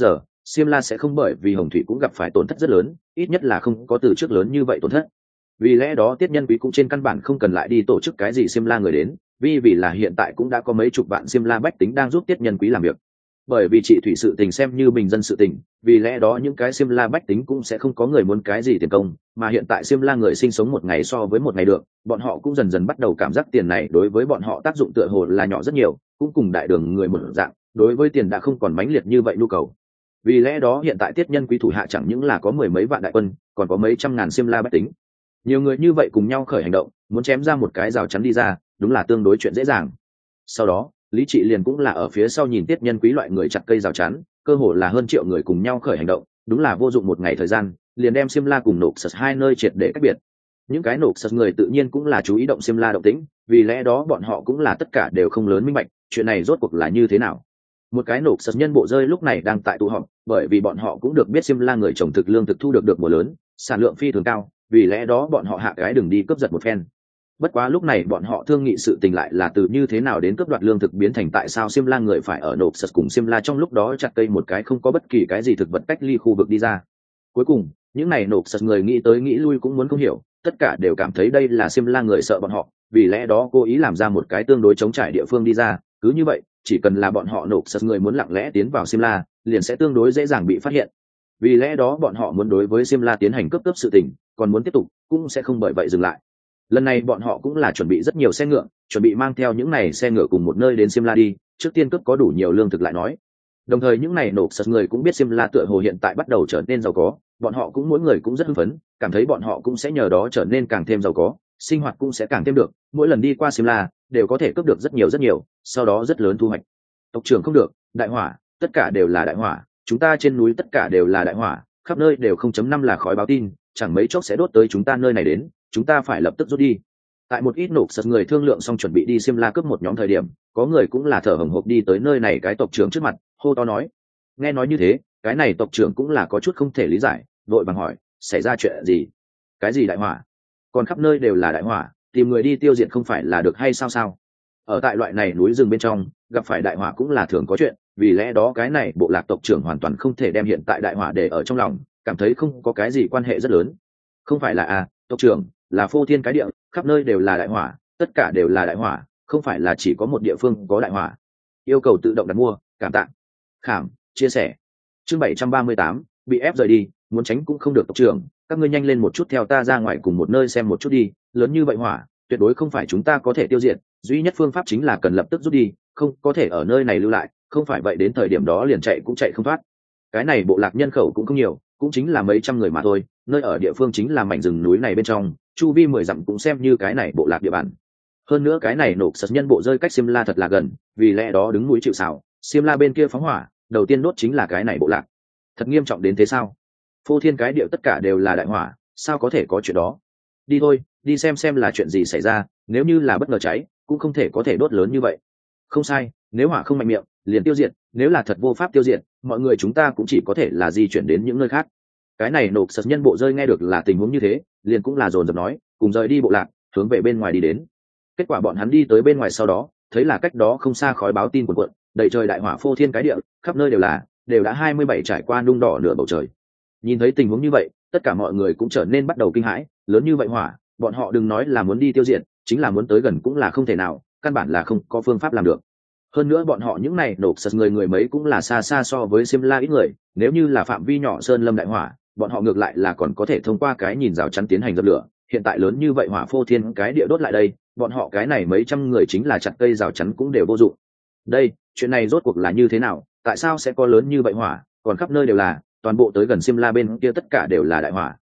Xiêm La sẽ không bởi vì Hồng Thủy cũng gặp phải tổn thất rất lớn, ít nhất là không có từ trước lớn như vậy tổn thất. Vì lẽ đó Tiết Nhân Quý cũng trên căn bản không cần lại đi tổ chức cái gì Xiêm La người đến, vì là hiện tại cũng đã có mấy chục vạn Xiêm La bách tính đang giúp Tiết Nhân Quý làm việc. Bởi vì trị thủy sự tình xem như bình dân sự tình, vì lẽ đó những cái Xiêm La bách tính cũng sẽ không có người muốn cái gì tiền công, mà hiện tại Xiêm La người sinh sống một ngày so với một ngày được, bọn họ cũng dần dần bắt đầu cảm giác tiền này đối với bọn họ tác dụng tựa hồ là nhỏ rất nhiều, cũng cùng đại đường người một dạng, đối với tiền đã không còn mãnh liệt như vậy nhu cầu. Vì lẽ đó hiện tại Tiết Nhân Quý thủ hạ chẳng những là có mười mấy vạn đại quân, còn có mấy trăm ngàn Xiêm La bách tính. Nhiều người như vậy cùng nhau khởi hành động, muốn chém ra một cái rào chắn đi ra, đúng là tương đối chuyện dễ dàng. Sau đó Lý Trị liền cũng là ở phía sau nhìn Tiết Nhân Quý loại người chặt cây rào chắn, cơ hồ là hơn triệu người cùng nhau khởi hành động, đúng là vô dụng một ngày thời gian, liền đem Xiêm La cùng Nộp Sật hai nơi triệt để cách biệt. Những cái Nộp Sật người tự nhiên cũng là chú ý động Xiêm La động tĩnh, vì lẽ đó bọn họ cũng là tất cả đều không lớn minh bạch, chuyện này rốt cuộc là như thế nào. Một cái Nộp Sật nhân bộ rơi lúc này đang tại tụ họp, bởi vì bọn họ cũng được biết Xiêm La người trồng thực lương thực thu được mùa lớn, sản lượng phi thường cao, vì lẽ đó bọn họ hạ cái đường đi cướp giật một phen. Bất quá lúc này bọn họ thương nghị sự tình lại là từ như thế nào đến cướp đoạt lương thực biến thành tại sao Xiêm La người phải ở Nộp Sật cùng Xiêm La trong lúc đó chặt cây một cái không có bất kỳ cái gì thực vật cách ly khu vực đi ra. Cuối cùng những này Nộp Sật người nghĩ tới nghĩ lui cũng muốn không hiểu, tất cả đều cảm thấy đây là Xiêm La người sợ bọn họ, vì lẽ đó cố ý làm ra một cái tương đối chống trải địa phương đi ra, cứ như vậy chỉ cần là bọn họ Nộp Sật người muốn lặng lẽ tiến vào Xiêm La liền sẽ tương đối dễ dàng bị phát hiện. Vì lẽ đó bọn họ muốn đối với Xiêm La tiến hành cướp sự tình, còn muốn tiếp tục cũng sẽ không bởi vậy dừng lại. Lần này bọn họ cũng là chuẩn bị rất nhiều xe ngựa, chuẩn bị mang theo những này xe ngựa cùng một nơi đến Xiêm La đi, trước tiên cướp có đủ nhiều lương thực lại nói. Đồng thời những này Nộp Sật người cũng biết Xiêm La tựa hồ hiện tại bắt đầu trở nên giàu có, bọn họ cũng mỗi người cũng rất hưng phấn, cảm thấy bọn họ cũng sẽ nhờ đó trở nên càng thêm giàu có, sinh hoạt cũng sẽ càng thêm được, mỗi lần đi qua Xiêm La đều có thể cướp được rất nhiều, sau đó rất lớn thu hoạch. Tộc trưởng không được, đại hỏa, tất cả đều là đại hỏa, chúng ta trên núi tất cả đều là đại hỏa, khắp nơi đều 0.5 là khói báo tin, chẳng mấy chốc sẽ đốt tới chúng ta nơi này đến, chúng ta phải lập tức rút đi. Tại một ít Nộp Sật người thương lượng xong chuẩn bị đi Xiêm La cướp một nhóm thời điểm, có người cũng là thở hổn hộc đi tới nơi này cái tộc trưởng trước mặt, hô to nói. Nghe nói như thế, cái này tộc trưởng cũng là có chút không thể lý giải, vội vàng hỏi, xảy ra chuyện gì? Cái gì đại hỏa? Còn khắp nơi đều là đại hỏa, tìm người đi tiêu diệt không phải là được hay sao? Ở tại loại này núi rừng bên trong, gặp phải đại hỏa cũng là thường có chuyện, vì lẽ đó cái này bộ lạc tộc trưởng hoàn toàn không thể đem hiện tại đại hỏa để ở trong lòng, cảm thấy không có cái gì quan hệ rất lớn. Không phải là tộc trưởng, là phô thiên cái địa, khắp nơi đều là đại hỏa, tất cả đều là đại hỏa, không phải là chỉ có một địa phương có đại hỏa. Yêu cầu tự động đặt mua, cảm tạ. Khảm, chia sẻ. Chương 738, bị ép rời đi, muốn tránh cũng không được tộc trưởng, các ngươi nhanh lên một chút theo ta ra ngoài cùng một nơi xem một chút đi, lớn như vậy hỏa, tuyệt đối không phải chúng ta có thể tiêu diệt, duy nhất phương pháp chính là cần lập tức rút đi, không có thể ở nơi này lưu lại, không phải vậy đến thời điểm đó liền chạy cũng chạy không thoát. Cái này bộ lạc nhân khẩu cũng không nhiều, cũng chính là mấy trăm người mà thôi, nơi ở địa phương chính là mảnh rừng núi này bên trong, chu vi 10 dặm cũng xem như cái này bộ lạc địa bàn. Hơn nữa cái này Nộp Sật nhân bộ rơi cách Xiêm La thật là gần, vì lẽ đó đứng núi chịu sào, Xiêm La bên kia phóng hỏa, đầu tiên đốt chính là cái này bộ lạc. Thật nghiêm trọng đến thế sao? Phô thiên cái địa tất cả đều là đại hỏa, sao có thể có chuyện đó? Đi thôi, đi xem là chuyện gì xảy ra, nếu như là bất ngờ cháy, cũng không thể có thể đốt lớn như vậy. Không sai, nếu hỏa không mạnh miệng, liền tiêu diệt, nếu là thật vô pháp tiêu diệt, mọi người chúng ta cũng chỉ có thể là di chuyển đến những nơi khác. Cái này Nộp Sật nhân bộ rơi nghe được là tình huống như thế, liền cũng là dồn dập nói, cùng rời đi bộ lạc, hướng về bên ngoài đi đến. Kết quả bọn hắn đi tới bên ngoài sau đó, thấy là cách đó không xa khói báo tin cuồn cuộn, đầy trời đại hỏa phô thiên cái địa, khắp nơi đều đã 27 trải qua nung đỏ nửa bầu trời. Nhìn thấy tình huống như vậy, tất cả mọi người cũng trở nên bắt đầu kinh hãi, lớn như vậy hỏa, bọn họ đừng nói là muốn đi tiêu diệt, chính là muốn tới gần cũng là không thể nào, căn bản là không có phương pháp làm được. Hơn nữa bọn họ những này Nộp Sật người mấy cũng là xa so với Xiêm La ít người, nếu như là phạm vi nhỏ sơn lâm đại hỏa, bọn họ ngược lại là còn có thể thông qua cái nhìn rào chắn tiến hành dập lửa, hiện tại lớn như vậy hỏa phô thiên cái địa đốt lại đây, bọn họ cái này mấy trăm người chính là chặt cây rào chắn cũng đều vô dụng. Đây, chuyện này rốt cuộc là như thế nào, tại sao sẽ có lớn như vậy hỏa, còn khắp nơi đều là, toàn bộ tới gần Xiêm La bên kia tất cả đều là đại hỏa.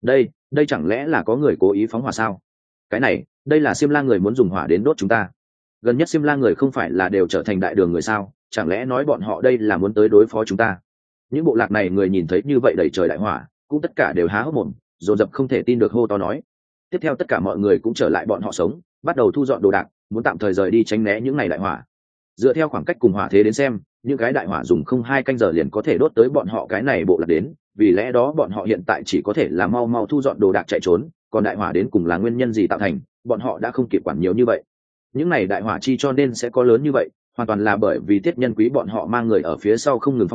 Đây chẳng lẽ là có người cố ý phóng hỏa sao? Cái này, đây là Xiêm La người muốn dùng hỏa đến đốt chúng ta. Gần nhất Xiêm La người không phải là đều trở thành đại đường người sao, chẳng lẽ nói bọn họ đây là muốn tới đối phó chúng ta? Những bộ lạc này người nhìn thấy như vậy đầy trời đại hỏa, cũng tất cả đều há hốc mồm, dồn dập không thể tin được hô to nói. Tiếp theo tất cả mọi người cũng trở lại bọn họ sống, bắt đầu thu dọn đồ đạc, muốn tạm thời rời đi tránh né những ngày đại hỏa. Dựa theo khoảng cách cùng hỏa thế đến xem, những cái đại hỏa dùng không 2 canh giờ liền có thể đốt tới bọn họ cái này bộ lạc đến, vì lẽ đó bọn họ hiện tại chỉ có thể là mau thu dọn đồ đạc chạy trốn, còn đại hỏa đến cùng là nguyên nhân gì tạo thành, bọn họ đã không kịp quản nhiều như vậy. Những này đại hỏa chi cho nên sẽ có lớn như vậy, hoàn toàn là bởi vì Tiết Nhân Quý bọn họ mang người ở phía sau không ngừng phóng hỏa,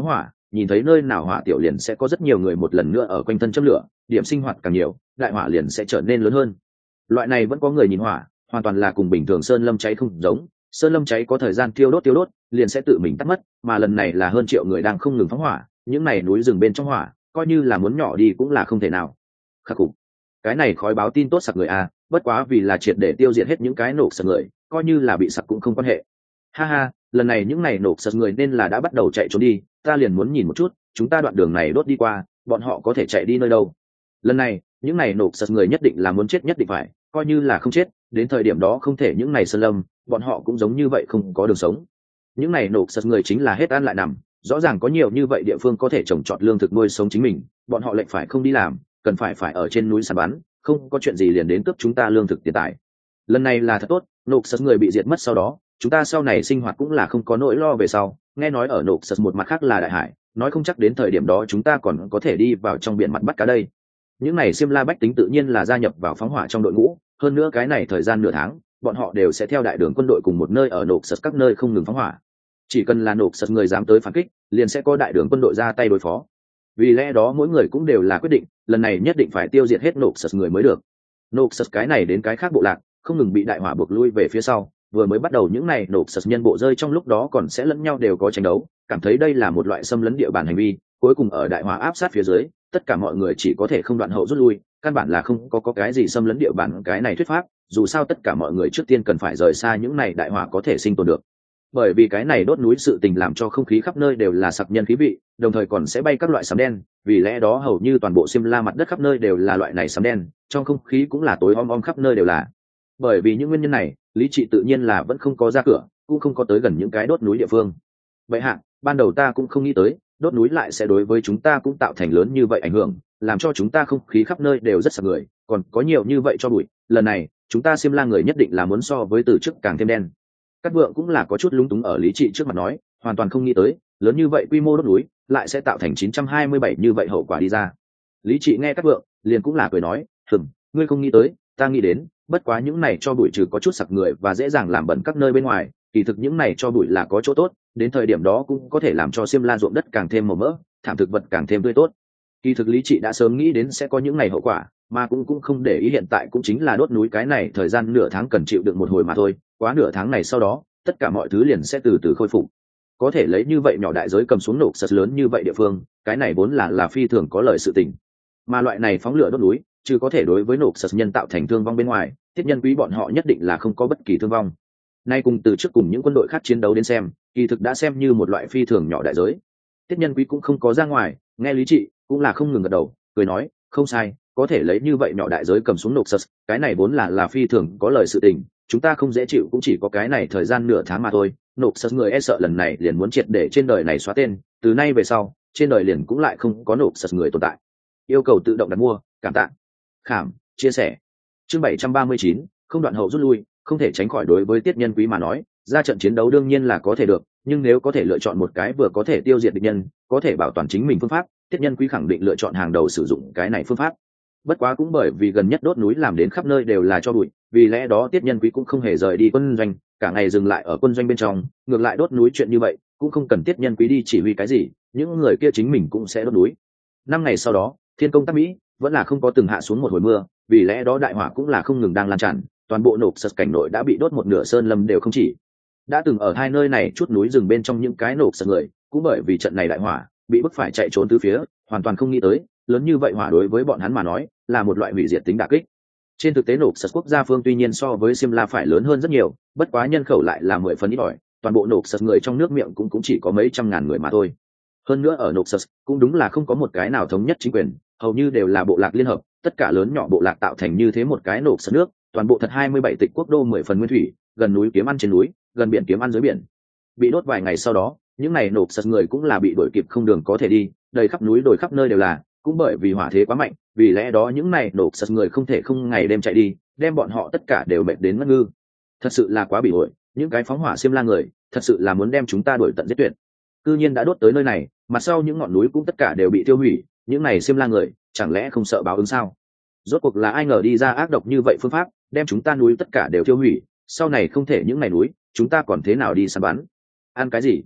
nhìn thấy nơi nào hỏa tiểu liền sẽ có rất nhiều người một lần nữa ở quanh thân châm lửa, điểm sinh hoạt càng nhiều đại hỏa liền sẽ trở nên lớn hơn. Loại này vẫn có người nhìn hỏa, hoàn toàn là cùng bình thường sơn lâm cháy không giống. Sơn lâm cháy có thời gian tiêu đốt liền sẽ tự mình tắt mất, mà lần này là hơn triệu người đang không ngừng phóng hỏa, những này núi rừng bên trong hỏa coi như là muốn nhỏ đi cũng là không thể nào. Khắc phục cái này khói báo tin tốt sặc người a, bất quá vì là triệt để tiêu diệt hết những cái nổ sặc người, coi như là bị sặc cũng không quan hệ. Ha ha, lần này những này nổ sặc người nên là đã bắt đầu chạy trốn đi, ta liền muốn nhìn một chút chúng ta đoạn đường này đốt đi qua bọn họ có thể chạy đi nơi đâu. Lần này những này nổ sặc người nhất định là muốn chết nhất định phải, coi như là không chết đến thời điểm đó không thể những này sơn lâm bọn họ cũng giống như vậy không có đường sống. Những này nổ sặc người chính là hết ăn lại nằm, rõ ràng có nhiều như vậy địa phương có thể trồng trọt lương thực nuôi sống chính mình, bọn họ lệnh phải không đi làm, cần phải ở trên núi săn bắn, không có chuyện gì liền đến cướp chúng ta lương thực tiền tài. Lần này là thật tốt, nổ sặc người bị diệt mất sau đó chúng ta sau này sinh hoạt cũng là không có nỗi lo về sau. Nghe nói ở nổ sặc một mặt khác là đại hải, nói không chắc đến thời điểm đó chúng ta còn có thể đi vào trong biển mặt bắt cá đây. Những này Xiêm La bách tính tự nhiên là gia nhập vào phóng hỏa trong đội ngũ, hơn nữa cái này thời gian nửa tháng bọn họ đều sẽ theo đại đường quân đội cùng một nơi ở nổ sặc các nơi không ngừng phóng hỏa. Chỉ cần là nổ sặc người dám tới phản kích liền sẽ có đại đường quân đội ra tay đối phó. Vì lẽ đó mỗi người cũng đều là quyết định lần này nhất định phải tiêu diệt hết nổ sặc người mới được. Nổ sặc cái này đến cái khác bộ lạc không ngừng bị đại hỏa buộc lui về phía sau, vừa mới bắt đầu những này nổ sặc nhân bộ rơi trong lúc đó còn sẽ lẫn nhau đều có tranh đấu, cảm thấy đây là một loại xâm lấn địa bàn hành vi, cuối cùng ở đại hỏa áp sát phía dưới tất cả mọi người chỉ có thể không đoạn hậu rút lui, căn bản là không có cái gì xâm lấn địa bàn cái này thuyết pháp, dù sao tất cả mọi người trước tiên cần phải rời xa những này đại hỏa có thể sinh tồn được. Bởi vì cái này đốt núi sự tình làm cho không khí khắp nơi đều là sặc nhân khí vị, đồng thời còn sẽ bay các loại sấm đen, vì lẽ đó hầu như toàn bộ Xiêm La mặt đất khắp nơi đều là loại này sấm đen, trong không khí cũng là tối om khắp nơi đều là. Bởi vì những nguyên nhân này lý trị tự nhiên là vẫn không có ra cửa, cũng không có tới gần những cái đốt núi địa phương. Vậy hạ ban đầu ta cũng không nghĩ tới đốt núi lại sẽ đối với chúng ta cũng tạo thành lớn như vậy ảnh hưởng, làm cho chúng ta không khí khắp nơi đều rất sặc người, còn có nhiều như vậy cho bụi, lần này chúng ta Xiêm La người nhất định là muốn so với từ trước càng thêm đen. Cát Vượng cũng là có chút lúng túng ở lý trị trước mặt nói, hoàn toàn không nghĩ tới lớn như vậy quy mô đốt núi lại sẽ tạo thành 927 như vậy hậu quả đi ra. Lý trị nghe Cát Vượng liền cũng là cười nói, ngươi không nghĩ tới, ta nghĩ đến, bất quá những này cho bụi trừ có chút sặc người và dễ dàng làm bẩn các nơi bên ngoài, kỳ thực những này cho bụi là có chỗ tốt, đến thời điểm đó cũng có thể làm cho Xiêm La ruộng đất càng thêm màu mỡ, thảm thực vật càng thêm tươi tốt. Kỳ thực lý trị đã sớm nghĩ đến sẽ có những ngày hậu quả, mà cũng không để ý, hiện tại cũng chính là đốt núi cái này thời gian nửa tháng cần chịu đựng một hồi mà thôi, quá nửa tháng này sau đó tất cả mọi thứ liền sẽ từ từ khôi phục. Có thể lấy như vậy nhỏ đại giới cầm xuống nổ sật lớn như vậy địa phương, cái này vốn là phi thường có lợi sự tình. Mà loại này phóng lửa đốt núi chứ có thể đối với nổ sật nhân tạo thành thương vong bên ngoài, Tiết Nhân Quý bọn họ nhất định là không có bất kỳ thương vong. Nay cùng từ trước cùng những quân đội khác chiến đấu đến xem, kỳ thực đã xem như một loại phi thường nhỏ đại giới. Tiết Nhân Quý cũng không có ra ngoài, nghe lý trị cũng là không ngừng gật đầu, cười nói, không sai, có thể lấy như vậy nhỏ đại giới cầm xuống nổ sật, cái này vốn là phi thường có lợi sự tình, chúng ta không dễ chịu cũng chỉ có cái này thời gian nửa tháng mà thôi. Nổ sật người e sợ lần này liền muốn triệt để trên đời này xóa tên, từ nay về sau trên đời liền cũng lại không có nổ sật người tồn tại. Yêu cầu tự động đặt mua, cảm tạ, khảm chia sẻ. Chương 739, không đoạn hậu rút lui, không thể tránh khỏi. Đối với Tiết Nhân Quý mà nói, ra trận chiến đấu đương nhiên là có thể được, nhưng nếu có thể lựa chọn một cái vừa có thể tiêu diệt địch nhân, có thể bảo toàn chính mình phương pháp, Tiết Nhân Quý khẳng định lựa chọn hàng đầu sử dụng cái này phương pháp. Bất quá cũng bởi vì gần nhất đốt núi làm đến khắp nơi đều là cho bụi, vì lẽ đó Tiết Nhân Quý cũng không hề rời đi quân doanh, cả ngày dừng lại ở quân doanh bên trong, ngược lại đốt núi chuyện như vậy cũng không cần Tiết Nhân Quý đi chỉ huy cái gì, những người kia chính mình cũng sẽ đốt núi. 5 ngày sau đó, thiên công tác Mỹ vẫn là không có từng hạ xuống một hồi mưa, vì lẽ đó đại hỏa cũng là không ngừng đang lan tràn, toàn bộ nổ sật cảnh nội đã bị đốt một nửa sơn lâm đều không chỉ. Đã từng ở hai nơi này chút núi rừng bên trong những cái nổ sật người, cũng bởi vì trận này đại hỏa bị bức phải chạy trốn tứ phía, hoàn toàn không nghĩ tới lớn như vậy hỏa đối với bọn hắn mà nói là một loại hủy diệt tính đả kích. Trên thực tế nổ sật quốc gia phương tuy nhiên so với Simla phải lớn hơn rất nhiều, bất quá nhân khẩu lại là 10 phần ít ỏi, toàn bộ nổ sật người trong nước miệng cũng chỉ có mấy trăm ngàn người mà thôi. Hơn nữa ở nổ sật cũng đúng là không có một cái nào thống nhất chính quyền, hầu như đều là bộ lạc liên hợp, tất cả lớn nhỏ bộ lạc tạo thành như thế một cái nổ sật nước, toàn bộ thật 27 tịch quốc đô 10 phần nguyên thủy, gần núi kiếm ăn trên núi, gần biển kiếm ăn dưới biển. Bị đốt vài ngày sau đó, những này nổ sật người cũng là bị đuổi kịp không đường có thể đi, đầy khắp núi đồi khắp nơi đều là, cũng bởi vì hỏa thế quá mạnh, vì lẽ đó những này nổ sật người không thể không ngày đêm chạy đi, đem bọn họ tất cả đều mệt đến ngất ngư. Thật sự là quá bị ổi, những cái phóng hỏa Xiêm La người thật sự là muốn đem chúng ta đuổi tận giết tuyệt. Cư nhiên đã đốt tới nơi này, mặt sau những ngọn núi cũng tất cả đều bị tiêu hủy, những này Xiêm La người chẳng lẽ không sợ báo ứng sao? Rốt cuộc là ai ngờ đi ra ác độc như vậy phương pháp, đem chúng ta núi tất cả đều tiêu hủy, sau này không thể những này núi chúng ta còn thế nào đi săn bắn, ăn cái gì?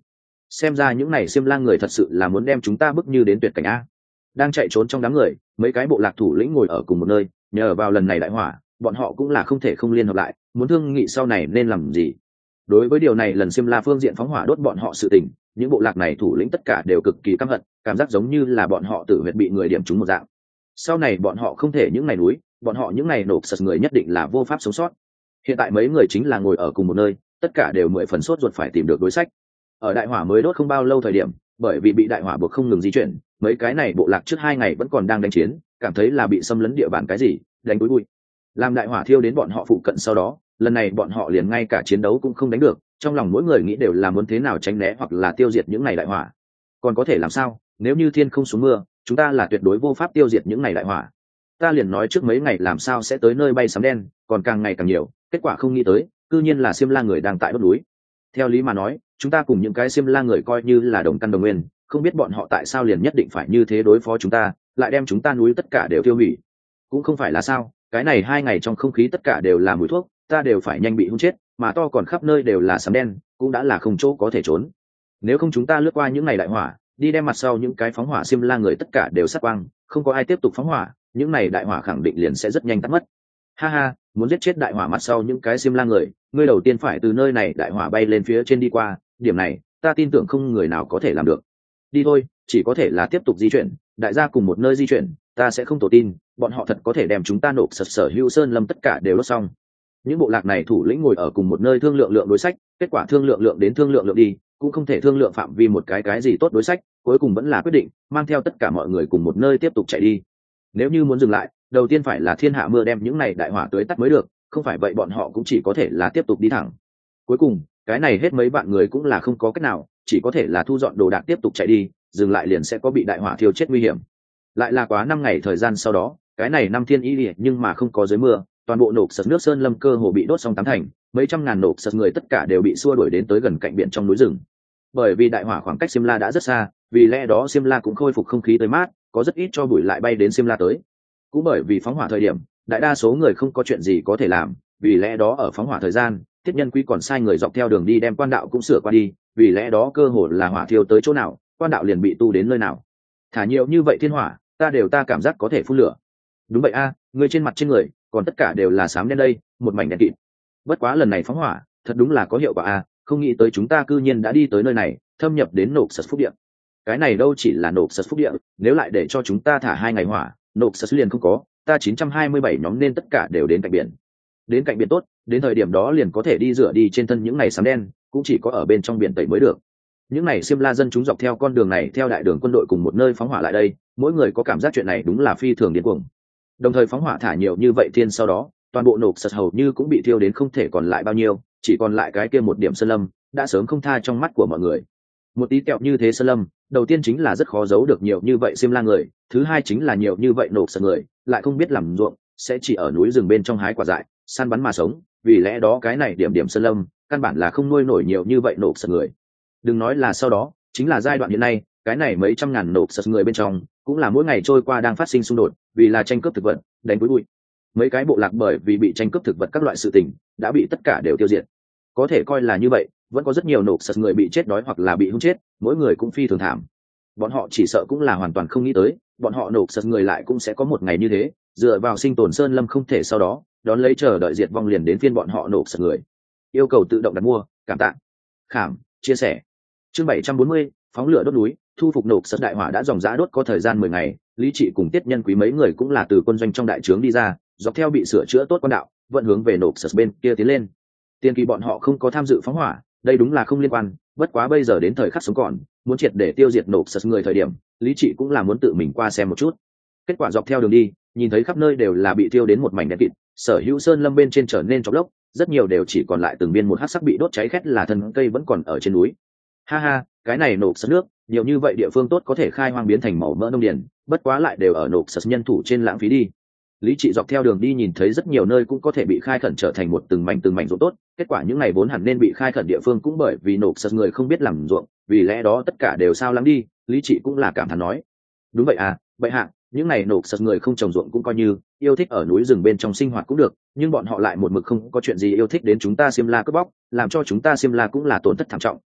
xem ra những này xiêm la người thật sự là muốn đem chúng ta bức như đến tuyệt cảnh a. Đang chạy trốn trong đám người, mấy cái bộ lạc thủ lĩnh ngồi ở cùng một nơi, nhờ vào lần này đại hỏa, bọn họ cũng là không thể không liên hợp lại, muốn thương nghị sau này nên làm gì. Đối với điều này, lần xiêm la phương diện phóng hỏa đốt bọn họ sự tình, những bộ lạc này thủ lĩnh tất cả đều cực kỳ căm hận, cảm giác giống như là bọn họ tử huyệt bị người điểm trúng một dạng. Sau này bọn họ không thể những ngày núi, bọn họ những ngày nộp sật người nhất định là vô pháp sống sót. Hiện tại mấy người chính là ngồi ở cùng một nơi, tất cả đều 10 phần sốt ruột phải tìm được đối sách. Ở đại hỏa mới đốt không bao lâu thời điểm, bởi vì bị đại hỏa buộc không ngừng di chuyển, mấy cái này bộ lạc trước 2 ngày vẫn còn đang đánh chiến, cảm thấy là bị xâm lấn địa bàn cái gì, đánh túi bụi. Làm đại hỏa thiêu đến bọn họ phụ cận sau đó, lần này bọn họ liền ngay cả chiến đấu cũng không đánh được, trong lòng mỗi người nghĩ đều là muốn thế nào tránh né hoặc là tiêu diệt những này đại hỏa. Còn có thể làm sao, nếu như thiên không xuống mưa, chúng ta là tuyệt đối vô pháp tiêu diệt những này đại hỏa. Ta liền nói trước mấy ngày làm sao sẽ tới nơi bay sấm đen, còn càng ngày càng nhiều, kết quả không nghĩ tới, cư nhiên là xiêm la người đang tại đốt núi. Theo lý mà nói, chúng ta cùng những cái xiêm la người coi như là đồng căn đồng nguyên, không biết bọn họ tại sao liền nhất định phải như thế đối phó chúng ta, lại đem chúng ta núi tất cả đều tiêu hủy. Cũng không phải là sao, cái này 2 ngày trong không khí tất cả đều là mùi thuốc, ta đều phải nhanh bị hung chết, mà to còn khắp nơi đều là sấm đen, cũng đã là không chỗ có thể trốn. Nếu không chúng ta lướt qua những ngày đại hỏa, đi đem mặt sau những cái phóng hỏa xiêm la người tất cả đều sát quang, không có ai tiếp tục phóng hỏa, những này đại hỏa khẳng định liền sẽ rất nhanh tắt mất. Ha ha, muốn giết chết đại hỏa mặt sau những cái xiêm la người, ngươi đầu tiên phải từ nơi này đại hỏa bay lên phía trên đi qua, điểm này ta tin tưởng không người nào có thể làm được. Đi thôi, chỉ có thể là tiếp tục di chuyển, đại gia cùng một nơi di chuyển, ta sẽ không tổ tin bọn họ thật có thể đem chúng ta nộp sở hữu sơn lâm tất cả đều đốt xong. Những bộ lạc này thủ lĩnh ngồi ở cùng một nơi thương lượng đối sách, kết quả thương lượng đến thương lượng đi, cũng không thể thương lượng phạm vi một cái gì tốt đối sách, cuối cùng vẫn là quyết định mang theo tất cả mọi người cùng một nơi tiếp tục chạy đi. Nếu như muốn dừng lại, đầu tiên phải là thiên hạ mưa đem những này đại hỏa tưới tắt mới được, không phải vậy bọn họ cũng chỉ có thể là tiếp tục đi thẳng. Cuối cùng cái này hết mấy bạn người cũng là không có cách nào, chỉ có thể là thu dọn đồ đạc tiếp tục chạy đi, dừng lại liền sẽ có bị đại hỏa thiêu chết nguy hiểm. Lại là quá 5 ngày thời gian sau đó, cái này năm thiên y liệt nhưng mà không có dưới mưa, toàn bộ nộp sật nước sơn lâm cơ hồ bị đốt xong 8 thành, mấy trăm ngàn nộp sật người tất cả đều bị xua đuổi đến tới gần cạnh biển trong núi rừng. Bởi vì đại hỏa khoảng cách Simla đã rất xa, vì lẽ đó Simla cũng khôi phục không khí tươi mát, có rất ít cho bụi lại bay đến Simla tới. Cũng bởi vì phóng hỏa thời điểm, đại đa số người không có chuyện gì có thể làm, vì lẽ đó ở phóng hỏa thời gian, Tiết Nhân Quý còn sai người dọc theo đường đi đem quan đạo cũng sửa qua đi, vì lẽ đó cơ hồ là hỏa thiêu tới chỗ nào, quan đạo liền bị tu đến nơi nào. Thả nhiều như vậy thiên hỏa, ta cảm giác có thể phun lửa. Đúng vậy a, người trên mặt trên người, còn tất cả đều là xám đen đây, một mảnh đen kịt. Bất quá lần này phóng hỏa, thật đúng là có hiệu quả a, không nghĩ tới chúng ta cư nhiên đã đi tới nơi này, thâm nhập đến nộp sật phúc địa. Cái này đâu chỉ là nộp sật phúc địa, nếu lại để cho chúng ta thả 2 ngày hỏa, nộp sật liền không có, ta 927 nhóm nên tất cả đều đến cạnh biển. Đến cạnh biển tốt, đến thời điểm đó liền có thể đi rửa đi trên thân những này xám đen, cũng chỉ có ở bên trong biển tẩy mới được. Những này xiêm la dân chúng dọc theo con đường này theo đại đường quân đội cùng một nơi phóng hỏa lại đây, mỗi người có cảm giác chuyện này đúng là phi thường điên cuồng. Đồng thời phóng hỏa thả nhiều như vậy thiên sau đó, toàn bộ nộp sật hầu như cũng bị thiêu đến không thể còn lại bao nhiêu, chỉ còn lại cái kia một điểm sơn lâm, đã sớm không tha trong mắt của mọi người. Một tí kẹo như thế sơn lâm, đầu tiên chính là rất khó giấu được nhiều như vậy xiêm la người, thứ hai chính là nhiều như vậy nộp sật người, lại không biết làm ruộng, sẽ chỉ ở núi rừng bên trong hái quả dại, săn bắn mà sống, vì lẽ đó cái này điểm sơn lâm, căn bản là không nuôi nổi nhiều như vậy nộp sật người. Đừng nói là sau đó, chính là giai đoạn hiện nay, cái này mấy trăm ngàn nộp sật người bên trong, cũng là mỗi ngày trôi qua đang phát sinh xung đột, vì là tranh cướp thực vật, đánh túi bụi. Mấy cái bộ lạc bởi vì bị tranh cướp thực vật các loại sự tình, đã bị tất cả đều tiêu diệt. Có thể coi là như vậy, vẫn có rất nhiều nộp sật người bị chết đói hoặc là bị hung chết, mỗi người cũng phi thường thảm. Bọn họ chỉ sợ cũng là hoàn toàn không nghĩ tới, bọn họ nộp sật người lại cũng sẽ có một ngày như thế, dựa vào sinh tồn sơn lâm không thể sau đó, đón lấy chờ đợi diệt vong liền đến phiên bọn họ nộp sật người. Yêu cầu tự động đặt mua, cảm tạ. Khảm, chia sẻ. Chương 740, phóng lửa đốt núi, thu phục nộp sật đại hỏa đã dòng dã đốt có thời gian 10 ngày, Lý Trị cùng Tiết Nhân Quý mấy người cũng là từ quân doanh trong đại trướng đi ra, dọc theo bị sửa chữa tốt quan đạo, vận hướng về nộp sật bên kia tiến lên. Tiên kỳ bọn họ không có tham dự phóng hỏa, đây đúng là không liên quan, bất quá bây giờ đến thời khắc sống còn, muốn triệt để tiêu diệt nộp sật người thời điểm, Lý Trị cũng là muốn tự mình qua xem một chút. Kết quả dọc theo đường đi, nhìn thấy khắp nơi đều là bị tiêu đến một mảnh đen kịt, sở hữu sơn lâm bên trên trở nên chóp lốc, rất nhiều đều chỉ còn lại từng viên một hắc sắc bị đốt cháy khét là thân cây vẫn còn ở trên núi. Ha ha, cái này nộp sật nước, nhiều như vậy địa phương tốt có thể khai hoang biến thành màu mỡ nông điền, bất quá lại đều ở nộp sật nhân thủ trên lãng phí đi. Lý Trị dọc theo đường đi nhìn thấy rất nhiều nơi cũng có thể bị khai khẩn trở thành một từng mảnh ruộng tốt, kết quả những ngày vốn hẳn nên bị khai khẩn địa phương cũng bởi vì nộp sật người không biết làm ruộng, vì lẽ đó tất cả đều sao lắng đi. Lý Trị cũng là cảm thán nói, đúng vậy à, bệ hạ, những ngày nộp sật người không trồng ruộng cũng coi như yêu thích ở núi rừng bên trong sinh hoạt cũng được, nhưng bọn họ lại một mực không có chuyện gì yêu thích đến chúng ta Xiêm La cướp bóc, làm cho chúng ta Xiêm La cũng là tổn thất thảm trọng,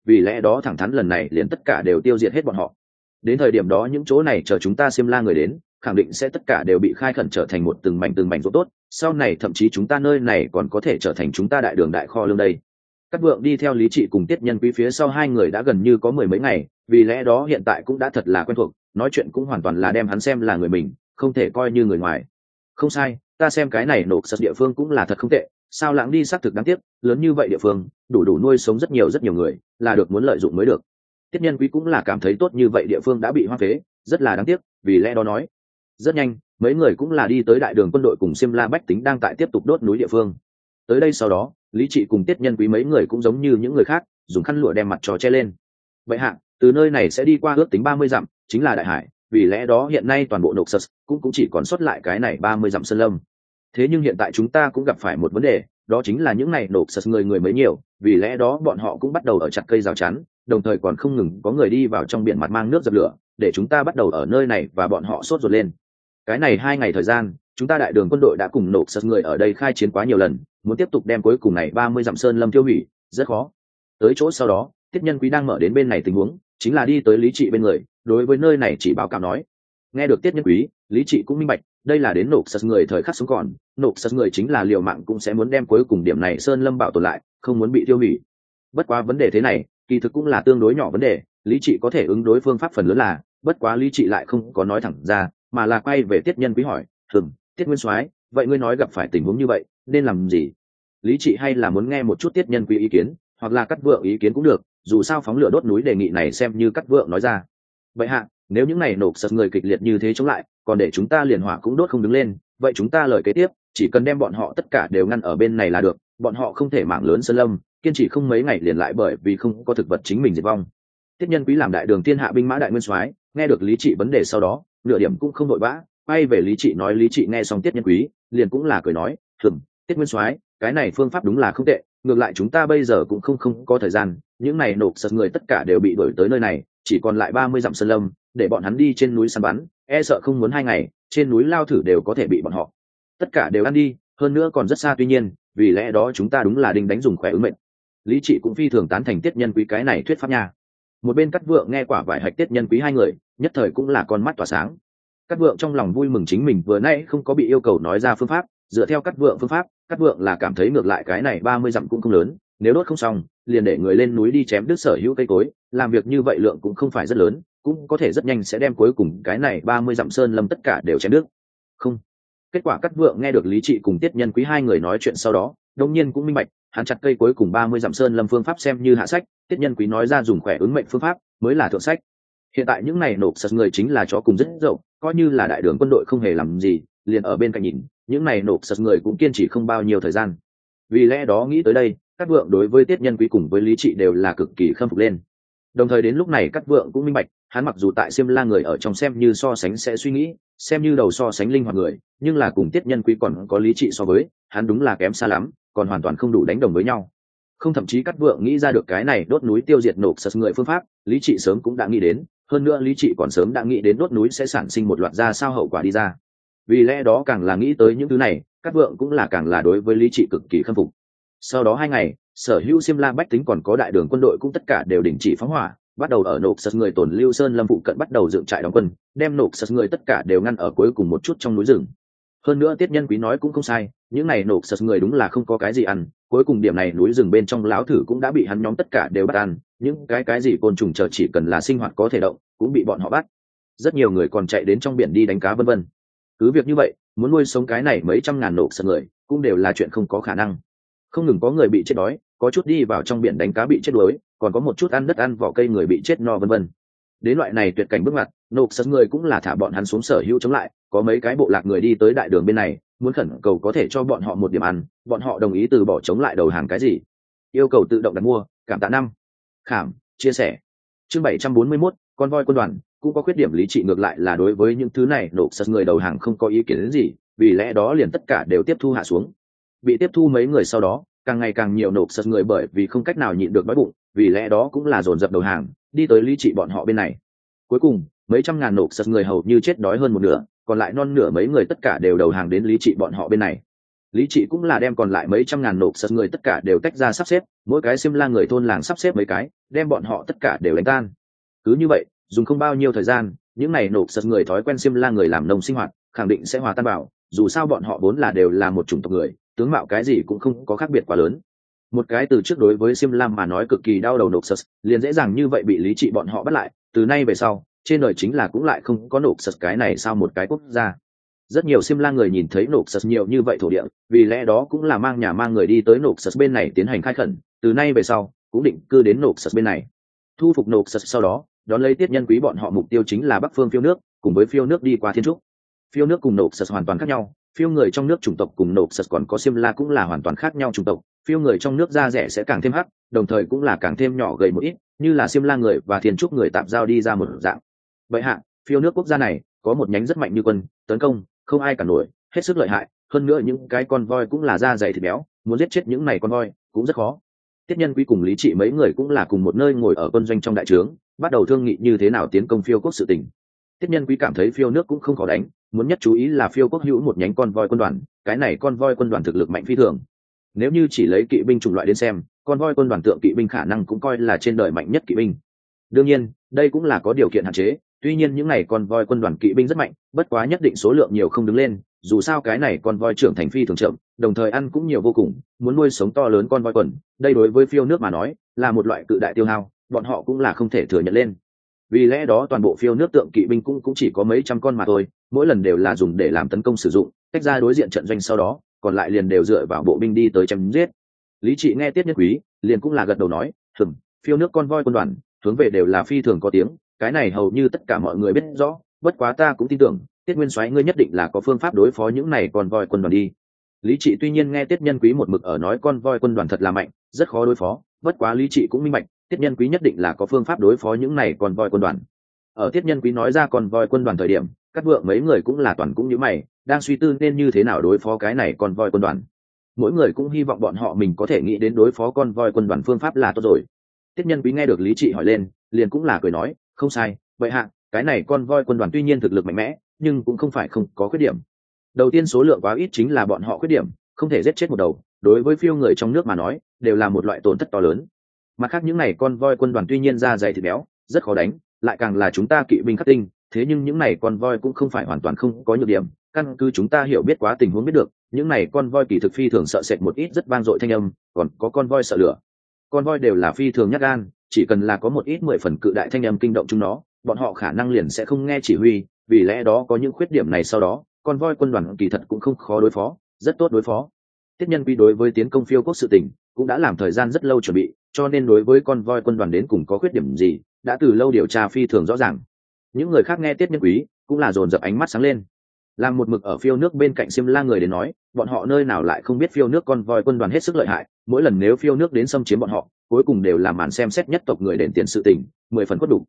vì lẽ đó thẳng thắn lần này liền tất cả đều tiêu diệt hết bọn họ. Đến thời điểm đó những chỗ này chờ chúng ta Xiêm La người đến, khẳng định sẽ tất cả đều bị khai khẩn trở thành một từng mảnh chỗ tốt, sau này thậm chí chúng ta nơi này còn có thể trở thành chúng ta đại đường đại kho lương đây. Cát Vượng đi theo Lý Trị cùng Tiết Nhân Quý phía sau hai người đã gần như có mười mấy ngày, vì lẽ đó hiện tại cũng đã thật là quen thuộc, nói chuyện cũng hoàn toàn là đem hắn xem là người mình, không thể coi như người ngoài. Không sai, ta xem cái này nộp sật địa phương cũng là thật không tệ, sao lãng đi xác thực đáng tiếc, lớn như vậy địa phương, đủ nuôi sống rất nhiều người, là được muốn lợi dụng mới được. Tiết Nhân Quý cũng là cảm thấy tốt như vậy địa phương đã bị hoang phế, rất là đáng tiếc, vì lẽ đó nói. Rất nhanh, mấy người cũng là đi tới đại đường quân đội cùng Xiêm La bách tính đang tại tiếp tục đốt núi địa phương. Tới đây sau đó, Lý Trị cùng Tiết Nhân Quý mấy người cũng giống như những người khác, dùng khăn lụa đem mặt trò che lên. Vậy hạ, từ nơi này sẽ đi qua ước tính 30 dặm, chính là đại hải, vì lẽ đó hiện nay toàn bộ Noxus cũng chỉ còn sót lại cái này 30 dặm sơn lâm. Thế nhưng hiện tại chúng ta cũng gặp phải một vấn đề, đó chính là những này Noxus người mới nhiều, vì lẽ đó bọn họ cũng bắt đầu ở chặt cây rào chắn, đồng thời còn không ngừng có người đi vào trong biển mặt mang nước dập lửa, để chúng ta bắt đầu ở nơi này và bọn họ sốt ruột lên. Cái này 2 ngày thời gian, chúng ta đại đường quân đội đã cùng Noxus người ở đây khai chiến quá nhiều lần, muốn tiếp tục đem cuối cùng này 30 dặm sơn lâm tiêu hủy, rất khó. Tới chỗ sau đó, Tiết Nhân Quý đang mở đến bên này tình huống, chính là đi tới Lý Trị bên người, đối với nơi này chỉ báo cáo nói. Nghe được Tiết Nhân Quý, Lý Trị cũng minh bạch, đây là đến Noxus người thời khắc sống còn, Noxus người chính là liều mạng cũng sẽ muốn đem cuối cùng điểm này sơn lâm bảo tồn lại, không muốn bị tiêu hủy. Bất quá vấn đề thế này, kỳ thực cũng là tương đối nhỏ vấn đề, Lý Trị có thể ứng đối phương pháp phần lớn là, bất quá Lý Trị lại không có nói thẳng ra, mà là quay về Tiết Nhân Quý hỏi, Tiết Nguyên Soái, vậy ngươi nói gặp phải tình huống như vậy, nên làm gì? Lý Trị hay là muốn nghe một chút Tiết Nhân Quý ý kiến, hoặc là Cát Vượng ý kiến cũng được, dù sao phóng lửa đốt núi đề nghị này xem như Cát Vượng nói ra. Vậy hạ, nếu những này nộp sật người kịch liệt như thế chống lại, còn để chúng ta liền hỏa cũng đốt không đứng lên, vậy chúng ta lời kế tiếp, chỉ cần đem bọn họ tất cả đều ngăn ở bên này là được, bọn họ không thể mảng lớn sơn lâm, kiên trì không mấy ngày liền lại bởi vì không có thực vật chính mình diệt vong. Tiết Nhân Quý làm đại đường thiên hạ binh mã đại nguyên soái, nghe được Lý Trị vấn đề sau đó, nửa điểm cũng không vội vã, quay về Lý Trị nói. Lý Trị nghe xong Tiết Nhân Quý, liền cũng là cười nói, Tiết Nguyên Soái, cái này phương pháp đúng là không tệ, ngược lại chúng ta bây giờ cũng không có thời gian, những này nộp sật người tất cả đều bị đuổi tới nơi này, chỉ còn lại 30 dặm sơn lâm, để bọn hắn đi trên núi săn bắn, e sợ không muốn 2 ngày, trên núi lao thử đều có thể bị bọn họ tất cả đều ăn đi, hơn nữa còn rất xa. Tuy nhiên, vì lẽ đó chúng ta đúng là đinh đánh dùng khỏe ứng mệnh. Lý Trị cũng phi thường tán thành Tiết Nhân Quý cái này thuyết pháp nha. Một bên Cát Vượng nghe quả vải hạch Tiết Nhân Quý hai người, nhất thời cũng là con mắt tỏa sáng. Cát Vượng trong lòng vui mừng chính mình vừa nãy không có bị yêu cầu nói ra phương pháp, dựa theo Cát Vượng phương pháp, Cát Vượng là cảm thấy ngược lại cái này 30 dặm cũng không lớn, nếu đốt không xong, liền để người lên núi đi chém đứt sở hữu cây cối, làm việc như vậy lượng cũng không phải rất lớn, cũng có thể rất nhanh sẽ đem cuối cùng cái này 30 dặm sơn lâm tất cả đều chém đứt. Không. Kết quả Cát Vượng nghe được Lý Trị cùng Tiết Nhân Quý hai người nói chuyện sau đó, đương nhiên cũng minh bạch, hắn chặt cây cuối cùng 30 dặm sơn lâm phương pháp xem như hạ sách, Tiết Nhân Quý nói ra dùng khỏe ứng mệnh phương pháp mới là thượng sách. Hiện tại những này nộp sật người chính là chó cùng rất dậu, coi như là đại đường quân đội không hề làm gì, liền ở bên cạnh nhìn, những này nộp sật người cũng kiên trì không bao nhiêu thời gian. Vì lẽ đó nghĩ tới đây, Cát Vượng đối với Tiết Nhân Quý cùng với Lý Trị đều là cực kỳ khâm phục lên. Đồng thời đến lúc này Cát Vượng cũng minh bạch, hắn mặc dù tại Xiêm La người ở trong xem như so sánh sẽ suy nghĩ, xem như đầu so sánh linh hoạt người, nhưng là cùng Tiết Nhân Quý còn có Lý Trị so với, hắn đúng là kém xa lắm, còn hoàn toàn không đủ đánh đồng với nhau. Không, thậm chí Cát Vượng nghĩ ra được cái này đốt núi tiêu diệt nộp sật người phương pháp, Lý Trị sớm cũng đã nghĩ đến, hơn nữa Lý Trị còn sớm đã nghĩ đến đốt núi sẽ sản sinh một loạt ra sao hậu quả đi ra. Vì lẽ đó càng là nghĩ tới những thứ này, Cát Vượng cũng là càng là đối với Lý Trị cực kỳ khâm phục. Sau đó 2 ngày, sở hữu Xiêm La bách tính còn có đại đường quân đội cũng tất cả đều đình chỉ phóng hỏa, bắt đầu ở nộp sật người tồn lưu sơn lâm phụ cận bắt đầu dựng trại đóng quân, đem nộp sật người tất cả đều ngăn ở cuối cùng một chút trong núi rừng. Hơn nữa Tiết Nhân Quý nói cũng không sai, những này nộp sật người đúng là không có cái gì ăn, cuối cùng điểm này núi rừng bên trong láo thử cũng đã bị hắn nhóm tất cả đều bắt ăn, những cái gì côn trùng chờ chỉ cần là sinh hoạt có thể động cũng bị bọn họ bắt. Rất nhiều người còn chạy đến trong biển đi đánh cá vân vân. Cứ việc như vậy, muốn nuôi sống cái này mấy trăm ngàn nộp sật người cũng đều là chuyện không có khả năng. Không ngừng có người bị chết đói, có chút đi vào trong biển đánh cá bị chết đuối, còn có một chút ăn đất ăn vỏ cây người bị chết no vân vân. Đến loại này tuyệt cảnh bước ngoặt, nộp sật người cũng là thả bọn hắn xuống sở hữu chống lại, có mấy cái bộ lạc người đi tới đại đường bên này, muốn khẩn cầu có thể cho bọn họ một điểm ăn, bọn họ đồng ý từ bỏ chống lại đầu hàng cái gì, yêu cầu tự động đặt mua, cảm tạ năm. Khảm, chia sẻ. Chương 741, con voi quân đoàn, cũng có khuyết điểm. Lý Trị ngược lại là đối với những thứ này nộp sật người đầu hàng không có ý kiến đến gì, vì lẽ đó liền tất cả đều tiếp thu hạ xuống. Bị tiếp thu mấy người sau đó, càng ngày càng nhiều nộp sật người bởi vì không cách nào nhịn được đói bụng, vì lẽ đó cũng là dồn dập đầu hàng, đi tới Lý Trị bọn họ bên này. Cuối cùng, mấy trăm ngàn nộp sật người hầu như chết đói hơn một nửa, còn lại non nửa mấy người tất cả đều đầu hàng đến Lý Trị bọn họ bên này. Lý Trị cũng là đem còn lại mấy trăm ngàn nộp sật người tất cả đều tách ra sắp xếp, mỗi cái xiêm la người thôn làng sắp xếp mấy cái, đem bọn họ tất cả đều đánh tan. Cứ như vậy, dùng không bao nhiêu thời gian, những này nộp sật người thói quen xiêm la người làm nông sinh hoạt, khẳng định sẽ hòa tan vào, dù sao bọn họ vốn là đều là một chủng tộc người, tướng mạo cái gì cũng không có khác biệt quá lớn. Một cái từ trước đối với xiêm lam mà nói cực kỳ đau đầu nộp sật, liền dễ dàng như vậy bị Lý Trị bọn họ bắt lại, từ nay về sau, trên đời chính là cũng lại không có nộp sật cái này sao một cái quốc gia. Rất nhiều xiêm la người nhìn thấy nộp sật nhiều như vậy thổ địa, vì lẽ đó cũng là mang nhà mang người đi tới nộp sật bên này tiến hành khai khẩn, từ nay về sau cũng định cư đến nộp sật bên này. Thu phục nộp sật sau đó, đón lấy Tiết Nhân Quý bọn họ mục tiêu chính là bắc phương phiêu nước, cùng với phiêu nước đi qua thiên trúc. Phiêu nước cùng nộp sật hoàn toàn khác nhau, phiêu người trong nước chủng tộc cùng nộp sật còn có xiêm la cũng là hoàn toàn khác nhau chủng tộc. Phiêu người trong nước da rẻ sẽ càng thêm hắc, đồng thời cũng là càng thêm nhỏ gầy một ít, như là xiêm la người và thiên trúc người tạm giao đi ra một dạng. Vậy hạ, phiêu nước quốc gia này có một nhánh rất mạnh như quân, tấn công không ai cản nổi, hết sức lợi hại, hơn nữa những cái con voi cũng là da dày thịt béo, muốn giết chết những này con voi cũng rất khó. Tiết Nhân Quý cùng Lý Trị mấy người cũng là cùng một nơi ngồi ở quân doanh trong đại trướng, bắt đầu thương nghị như thế nào tiến công phiêu quốc sự tình. Tiết Nhân Quý cảm thấy phiêu nước cũng không khó đánh, muốn nhất chú ý là phiêu quốc hữu một nhánh con voi quân đoàn, cái này con voi quân đoàn thực lực mạnh phi thường. Nếu như chỉ lấy kỵ binh chủng loại đến xem, con voi quân đoàn tượng kỵ binh khả năng cũng coi là trên đời mạnh nhất kỵ binh. Đương nhiên, đây cũng là có điều kiện hạn chế, tuy nhiên những này con voi quân đoàn kỵ binh rất mạnh, bất quá nhất định số lượng nhiều không đứng lên, dù sao cái này con voi trưởng thành phi thường chậm, đồng thời ăn cũng nhiều vô cùng, muốn nuôi sống to lớn con voi quần, đây đối với phiêu nước mà nói là một loại cự đại tiêu hao, bọn họ cũng là không thể thừa nhận lên. Vì lẽ đó toàn bộ phiêu nước tượng kỵ binh cũng chỉ có mấy trăm con mà thôi, mỗi lần đều là dùng để làm tấn công sử dụng, tách ra đối diện trận doanh sau đó, còn lại liền đều dựa vào bộ binh đi tới chém giết. Lý Trị nghe Tiết Nhân Quý, liền cũng là gật đầu nói, phiêu nước con voi quân đoàn, hướng về đều là phi thường có tiếng, cái này hầu như tất cả mọi người biết rõ, bất quá ta cũng tin tưởng Tiết Nguyên Soái ngươi nhất định là có phương pháp đối phó những này con voi quân đoàn đi. Lý Trị tuy nhiên nghe Tiết Nhân Quý một mực ở nói con voi quân đoàn thật là mạnh, rất khó đối phó, bất quá Lý Trị cũng minh bạch, Tiết Nhân Quý nhất định là có phương pháp đối phó những này con voi quân đoàn. Ở Tiết Nhân Quý nói ra con voi quân đoàn thời điểm, các vượng mấy người cũng là toàn cũng như mày, đang suy tư nên như thế nào đối phó cái này con voi quân đoàn. Mỗi người cũng hy vọng bọn họ mình có thể nghĩ đến đối phó con voi quân đoàn phương pháp là tốt rồi. Tiết Nhân Quý nghe được Lý Trị hỏi lên, liền cũng là cười nói, không sai, vậy hạ, cái này con voi quân đoàn tuy nhiên thực lực mạnh mẽ, nhưng cũng không phải không có khuyết điểm. Đầu tiên số lượng quá ít chính là bọn họ khuyết điểm, không thể giết chết một đầu, đối với phiêu người trong nước mà nói, đều là một loại tổn thất to lớn. Mặt khác những này con voi quân đoàn tuy nhiên da dày thịt béo, rất khó đánh, lại càng là chúng ta kỵ binh khắc tinh, thế nhưng những này con voi cũng không phải hoàn toàn không có nhược điểm, căn cứ chúng ta hiểu biết quá tình huống biết được, những này con voi kỳ thực phi thường sợ sệt một ít rất vang dội thanh âm, còn có con voi sợ lửa. Con voi đều là phi thường nhát gan, chỉ cần là có một ít 10 phần cự đại thanh âm kinh động chúng nó, bọn họ khả năng liền sẽ không nghe chỉ huy, vì lẽ đó có những khuyết điểm này sau đó, con voi quân đoàn kỳ thật cũng không khó đối phó, rất tốt đối phó. Tiết Nhân Quý đối với tiến công phiêu quốc sự tình cũng đã làm thời gian rất lâu chuẩn bị, cho nên đối với con voi quân đoàn đến cùng có khuyết điểm gì, đã từ lâu điều tra phi thường rõ ràng. Những người khác nghe Tiết Nhân Quý cũng là dồn dập ánh mắt sáng lên. Làm một mực ở phiêu nước bên cạnh Xiêm La người đến nói, bọn họ nơi nào lại không biết phiêu nước con voi quân đoàn hết sức lợi hại, mỗi lần nếu phiêu nước đến xâm chiếm bọn họ, cuối cùng đều là màn xem xét nhất tộc người đền tiền sự tình, 10 phần cốt đủ.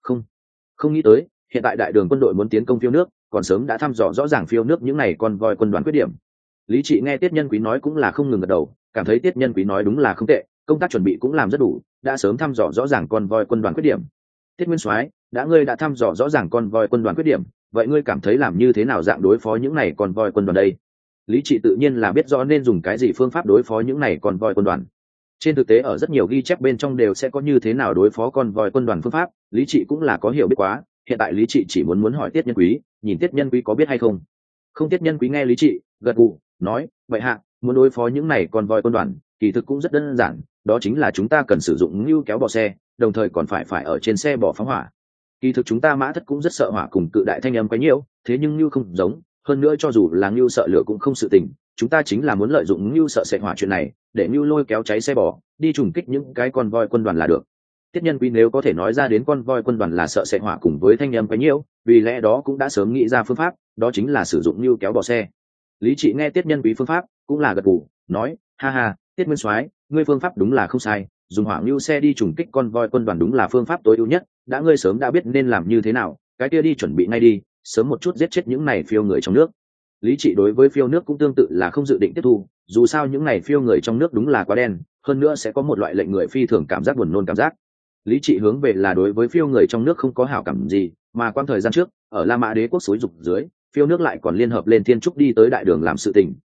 Không nghĩ tới, hiện tại đại đường quân đội muốn tiến công phiêu nước, còn sớm đã thăm dò rõ ràng phiêu nước những này con voi quân đoàn khuyết điểm. Lý Trị nghe Tiết Nhân Quý nói cũng là không ngừng gật đầu, cảm thấy Tiết Nhân Quý nói đúng là không tệ, công tác chuẩn bị cũng làm rất đủ, đã sớm thăm dò rõ ràng con voi quân đoàn khuyết điểm. Tiết Nguyên Soái, ngươi đã thăm dò rõ ràng con voi quân đoàn khuyết điểm, vậy ngươi cảm thấy làm như thế nào dạng đối phó những này con voi quân đoàn đây? Lý Trị tự nhiên là biết rõ nên dùng cái gì phương pháp đối phó những này con voi quân đoàn. Trên thực tế ở rất nhiều ghi chép bên trong đều sẽ có như thế nào đối phó con voi quân đoàn phương pháp, Lý Trị cũng là có hiểu biết quá, hiện tại Lý Trị chỉ muốn hỏi Tiết Nhân Quý, nhìn Tiết Nhân Quý có biết hay không. Không, Tiết Nhân Quý nghe Lý Trị gật gù nói, vậy hạ, muốn đối phó những này con voi quân đoàn kỳ thực cũng rất đơn giản, đó chính là chúng ta cần sử dụng ngưu kéo bò xe, đồng thời còn phải ở trên xe bò phóng hỏa. Kỳ thực chúng ta mã thất cũng rất sợ hỏa cùng cự đại thanh âm quá nhiều, thế nhưng ngưu không giống, hơn nữa cho dù là ngưu sợ lửa cũng không sự tình, chúng ta chính là muốn lợi dụng ngưu sợ sệt hỏa chuyện này để ngưu lôi kéo cháy xe bò đi trùng kích những cái con voi quân đoàn là được. Tiết Nhân Quý nếu có thể nói ra đến con voi quân đoàn là sợ sệt hỏa cùng với thanh âm quá nhiều, vì lẽ đó cũng đã sớm nghĩ ra phương pháp, đó chính là sử dụng ngưu kéo bò xe. Lý Trị nghe Tiết Nhân Quý phương pháp cũng là gật gù nói, ha ha, Tiết Nguyên Soái, ngươi phương pháp đúng là không sai, dùng hỏa ngưu xe đi trùng kích con voi quân đoàn đúng là phương pháp tối ưu nhất, đã ngươi sớm đã biết nên làm như thế nào, cái kia đi chuẩn bị ngay đi, sớm một chút giết chết những này phiêu người trong nước. Lý Trị đối với phiêu nước cũng tương tự là không dự định tiếp thu, dù sao những này phiêu người trong nước đúng là quá đen, hơn nữa sẽ có một loại lệnh người phi thường cảm giác buồn nôn cảm giác. Lý Trị hướng về là đối với phiêu người trong nước không có hảo cảm gì, mà quãng thời gian trước ở La Mã Đế quốc xúi dục dưới, phiêu nước lại còn liên hợp lên Thiên Trúc đi tới đại đường làm sự tình,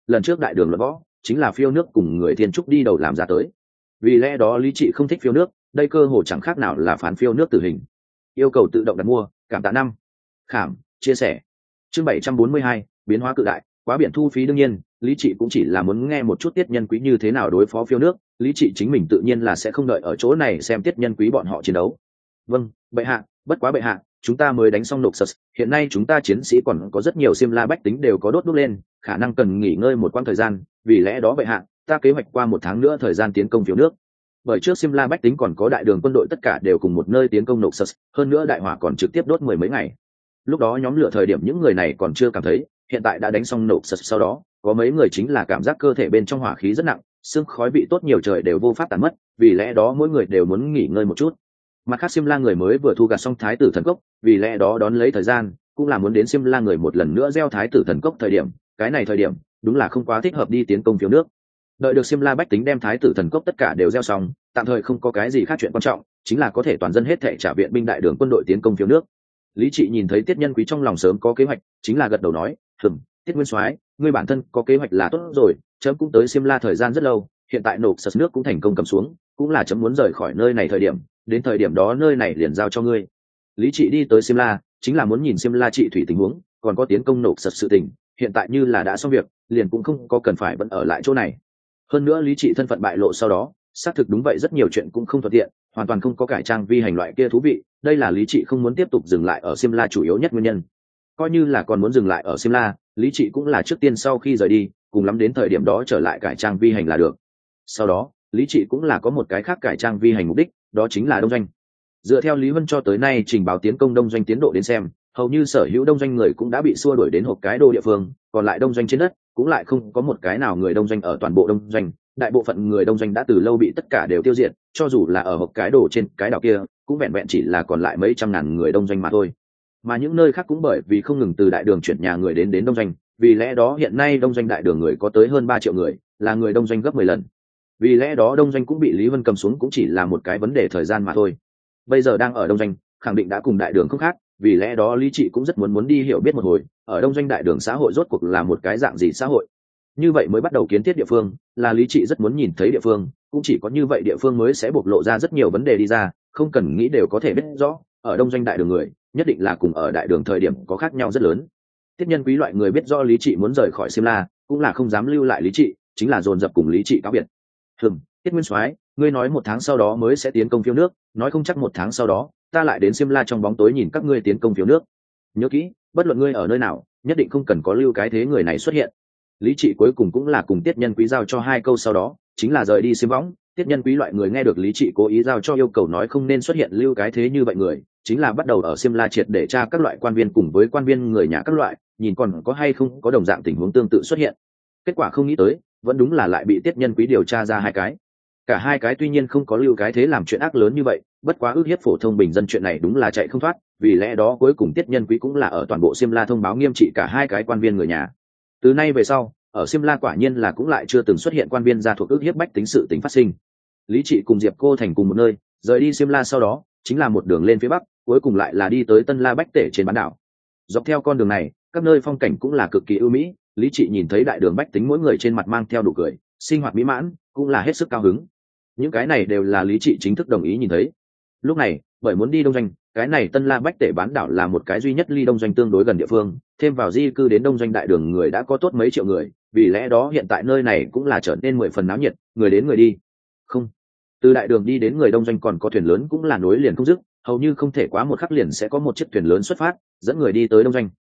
lần trước đại đường luận võ chính là phiêu nước cùng người thiên trúc đi đầu làm ra tới, vì lẽ đó lý trị không thích phiêu nước, đây cơ hồ chẳng khác nào là phán phiêu nước tử hình. Yêu cầu tự động đặt mua, cảm tạ năm khảm chia sẻ. Chương 742, biến hóa cự đại, quá biển thu phí. đương nhiên lý trị cũng chỉ là muốn nghe một chút Tiết Nhân Quý như thế nào đối phó phiêu nước, lý trị chính mình tự nhiên là sẽ không đợi ở chỗ này xem Tiết Nhân Quý bọn họ chiến đấu. Vâng bệ hạ, bất quá bệ hạ, chúng ta mới đánh xong nộp sật, hiện nay chúng ta chiến sĩ còn có rất nhiều Simla bách tính đều có đốt đuốc lên, khả năng cần nghỉ ngơi một quãng thời gian, vì lẽ đó bệ hạ, ta kế hoạch qua 1 tháng nữa thời gian tiến công phiêu nước. Bởi trước Simla bách tính còn có đại đường quân đội tất cả đều cùng một nơi tiến công nộp sật, hơn nữa đại hỏa còn trực tiếp đốt 10 mấy ngày. Lúc đó nhóm lửa thời điểm những người này còn chưa cảm thấy, hiện tại đã đánh xong nộp sật sau đó, có mấy người chính là cảm giác cơ thể bên trong hỏa khí rất nặng, xương khói bị tốt nhiều trời đều vô pháp tàn mất, vì lẽ đó mỗi người đều muốn nghỉ ngơi một chút. Mặt khác Simla người mới vừa thu gặt xong thái tử thần cốc, vì lẽ đó đón lấy thời gian cũng là muốn đến Simla người một lần nữa gieo thái tử thần cốc thời điểm, cái này thời điểm đúng là không quá thích hợp đi tiến công phiếu nước. Đợi được Simla bách tính đem thái tử thần cốc tất cả đều gieo xong, tạm thời không có cái gì khác chuyện quan trọng, chính là có thể toàn dân hết thảy trả viện binh đại đường quân đội tiến công phiếu nước. Lý trị nhìn thấy Tiết Nhân Quý trong lòng sớm có kế hoạch, chính là gật đầu nói, Tiết Nguyên Soái, ngươi bản thân có kế hoạch là tốt rồi, chấm cũng tới Simla thời gian rất lâu, hiện tại nộp sật nước cũng thành công cầm xuống, cũng là chấm muốn rời khỏi nơi này thời điểm, đến thời điểm đó nơi này liền giao cho ngươi. Lý trị đi tới Simla chính là muốn nhìn Simla trị thủy tình huống, còn có tiến công nộp sật sự tình, hiện tại như là đã xong việc, liền cũng không có cần phải vẫn ở lại chỗ này. Hơn nữa Lý trị thân phận bại lộ sau đó, xác thực đúng vậy rất nhiều chuyện cũng không thuận tiện, hoàn toàn không có cải trang vi hành loại kia thú vị, đây là Lý trị không muốn tiếp tục dừng lại ở Simla chủ yếu nhất nguyên nhân. Coi như là còn muốn dừng lại ở Simla, Lý trị cũng là trước tiên sau khi rời đi, cùng lắm đến thời điểm đó trở lại cải trang vi hành là được. Sau đó Lý trị cũng là có một cái khác cải trang vi hành mục đích, đó chính là đông doanh. Dựa theo Lý Vân cho tới nay trình báo tiến công đông doanh tiến độ đến xem, hầu như sở hữu đông doanh người cũng đã bị xua đuổi đến hộp cái đô địa phương, còn lại đông doanh trên đất cũng lại không có một cái nào người đông doanh ở toàn bộ đông doanh, đại bộ phận người đông doanh đã từ lâu bị tất cả đều tiêu diệt, cho dù là ở hộp cái đô trên cái đảo kia cũng vẹn vẹn chỉ là còn lại mấy trăm ngàn người đông doanh mà thôi. Mà những nơi khác cũng bởi vì không ngừng từ đại đường chuyển nhà người đến đông doanh, vì lẽ đó hiện nay đông doanh đại đường người có tới hơn 3 triệu người, là người đông doanh gấp 10 lần. Vì lẽ đó đông doanh cũng bị Lý Vân cầm xuống cũng chỉ là một cái vấn đề thời gian mà thôi. Bây giờ đang ở đông doanh, khẳng định đã cùng đại đường không khác, vì lẽ đó Lý trị cũng rất muốn đi hiểu biết một hồi, ở đông doanh đại đường xã hội rốt cuộc là một cái dạng gì xã hội. Như vậy mới bắt đầu kiến thiết địa phương, là Lý trị rất muốn nhìn thấy địa phương, cũng chỉ có như vậy địa phương mới sẽ bộc lộ ra rất nhiều vấn đề đi ra, không cần nghĩ đều có thể biết rõ, ở đông doanh đại đường người, nhất định là cùng ở đại đường thời điểm có khác nhau rất lớn. Tiết Nhân Quý loại người biết rõ Lý trị muốn rời khỏi Simla, cũng là không dám lưu lại Lý trị, chính là dồn dập cùng Lý trị cáo biệt. Tiết Nguyên Soái, ngươi nói 1 tháng sau đó mới sẽ tiến công phiêu nước, nói không chắc 1 tháng sau đó ta lại đến Simla trong bóng tối nhìn các ngươi tiến công phiêu nước. Nhớ kỹ, bất luận ngươi ở nơi nào, nhất định không cần có lưu cái thế người này xuất hiện. Lý trị cuối cùng cũng là cùng Tiết Nhân Quý giao cho 2 câu sau đó, chính là rời đi xiêm võng. Tiết Nhân Quý loại người nghe được Lý trị cố ý giao cho yêu cầu nói không nên xuất hiện lưu cái thế như vậy người, chính là bắt đầu ở Simla triệt để tra các loại quan viên cùng với quan viên người nhà các loại, nhìn còn có hay không có đồng dạng tình huống tương tự xuất hiện. Kết quả không nghĩ tới, vẫn đúng là lại bị Tiết Nhân Quý điều tra ra 2 cái. Cả 2 cái tuy nhiên không có lưu cái thế làm chuyện ác lớn như vậy, bất quá ước hiếp phổ thông bình dân chuyện này đúng là chạy không thoát, vì lẽ đó cuối cùng Tiết Nhân Quý cũng là ở toàn bộ Simla thông báo nghiêm trị cả 2 cái quan viên người nhà. Từ nay về sau, ở Simla quả nhiên là cũng lại chưa từng xuất hiện quan viên gia thuộc ước hiếp bách tính sự tình phát sinh. Lý trị cùng Diệp Cô Thành cùng một nơi, rời đi Simla sau đó, chính là một đường lên phía bắc, cuối cùng lại là đi tới Tân La Bách Tể trên bán đảo. Dọc theo con đường này, các nơi phong cảnh cũng là cực kỳ ưu mỹ, Lý trị nhìn thấy đại đường bách tính mỗi người trên mặt mang theo nụ cười, sinh hoạt mỹ mãn, cũng là hết sức cao hứng. Những cái này đều là Lý trị chính thức đồng ý nhìn thấy. Lúc này, bởi muốn đi đông doanh, cái này Tân La Bách Tể bán đảo là một cái duy nhất ly đông doanh tương đối gần địa phương, thêm vào di cư đến đông doanh đại đường người đã có tốt mấy triệu người, vì lẽ đó hiện tại nơi này cũng là trở nên 10 phần náo nhiệt, người đến người đi. Không, từ đại đường đi đến người đông doanh còn có thuyền lớn cũng là nối liền không dứt, hầu như không thể quá một khắc liền sẽ có một chiếc thuyền lớn xuất phát dẫn người đi tới đông doanh.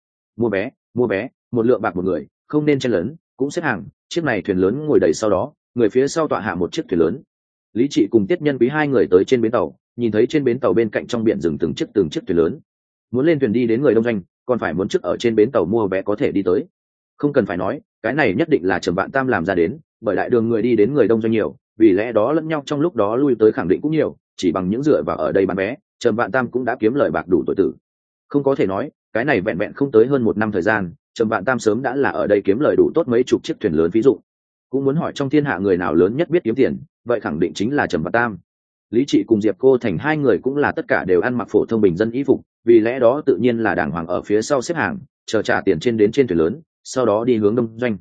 Mua vé, một lượng bạc một người, không nên chen lấn, cũng xếp hàng, chiếc này thuyền lớn ngồi đầy sau đó, người phía sau tọa hạ một chiếc thuyền lớn. Lý trị cùng Tiết Nhân Quý 2 người tới trên bến tàu, nhìn thấy trên bến tàu bên cạnh trong biển dừng từng chiếc thuyền lớn. Muốn lên thuyền đi đến người đông doanh, còn phải muốn trước ở trên bến tàu mua vé có thể đi tới. Không cần phải nói, cái này nhất định là Trầm Vạn Tam làm ra đến, bởi đại đường người đi đến người đông doanh nhiều, vì lẽ đó lẫn nhau trong lúc đó lui tới khẳng định cũng nhiều, chỉ bằng những dựa vào ở đây bán vé, Trầm Vạn Tam cũng đã kiếm lời bạc đủ tuổi tử. Không có thể nói, cái này vẹn vẹn không tới hơn 1 năm thời gian, Trầm Vạn Tam sớm đã là ở đây kiếm lời đủ tốt mấy chục chiếc thuyền lớn ví dụ. Cũng muốn hỏi trong thiên hạ người nào lớn nhất biết kiếm tiền, vậy khẳng định chính là Trầm Vạn Tam. Lý trị cùng Diệp Cô Thành 2 người cũng là tất cả đều ăn mặc phổ thông bình dân y phục, vì lẽ đó tự nhiên là đàng hoàng ở phía sau xếp hàng, chờ trả tiền trên đến trên thuyền lớn, sau đó đi hướng đông doanh.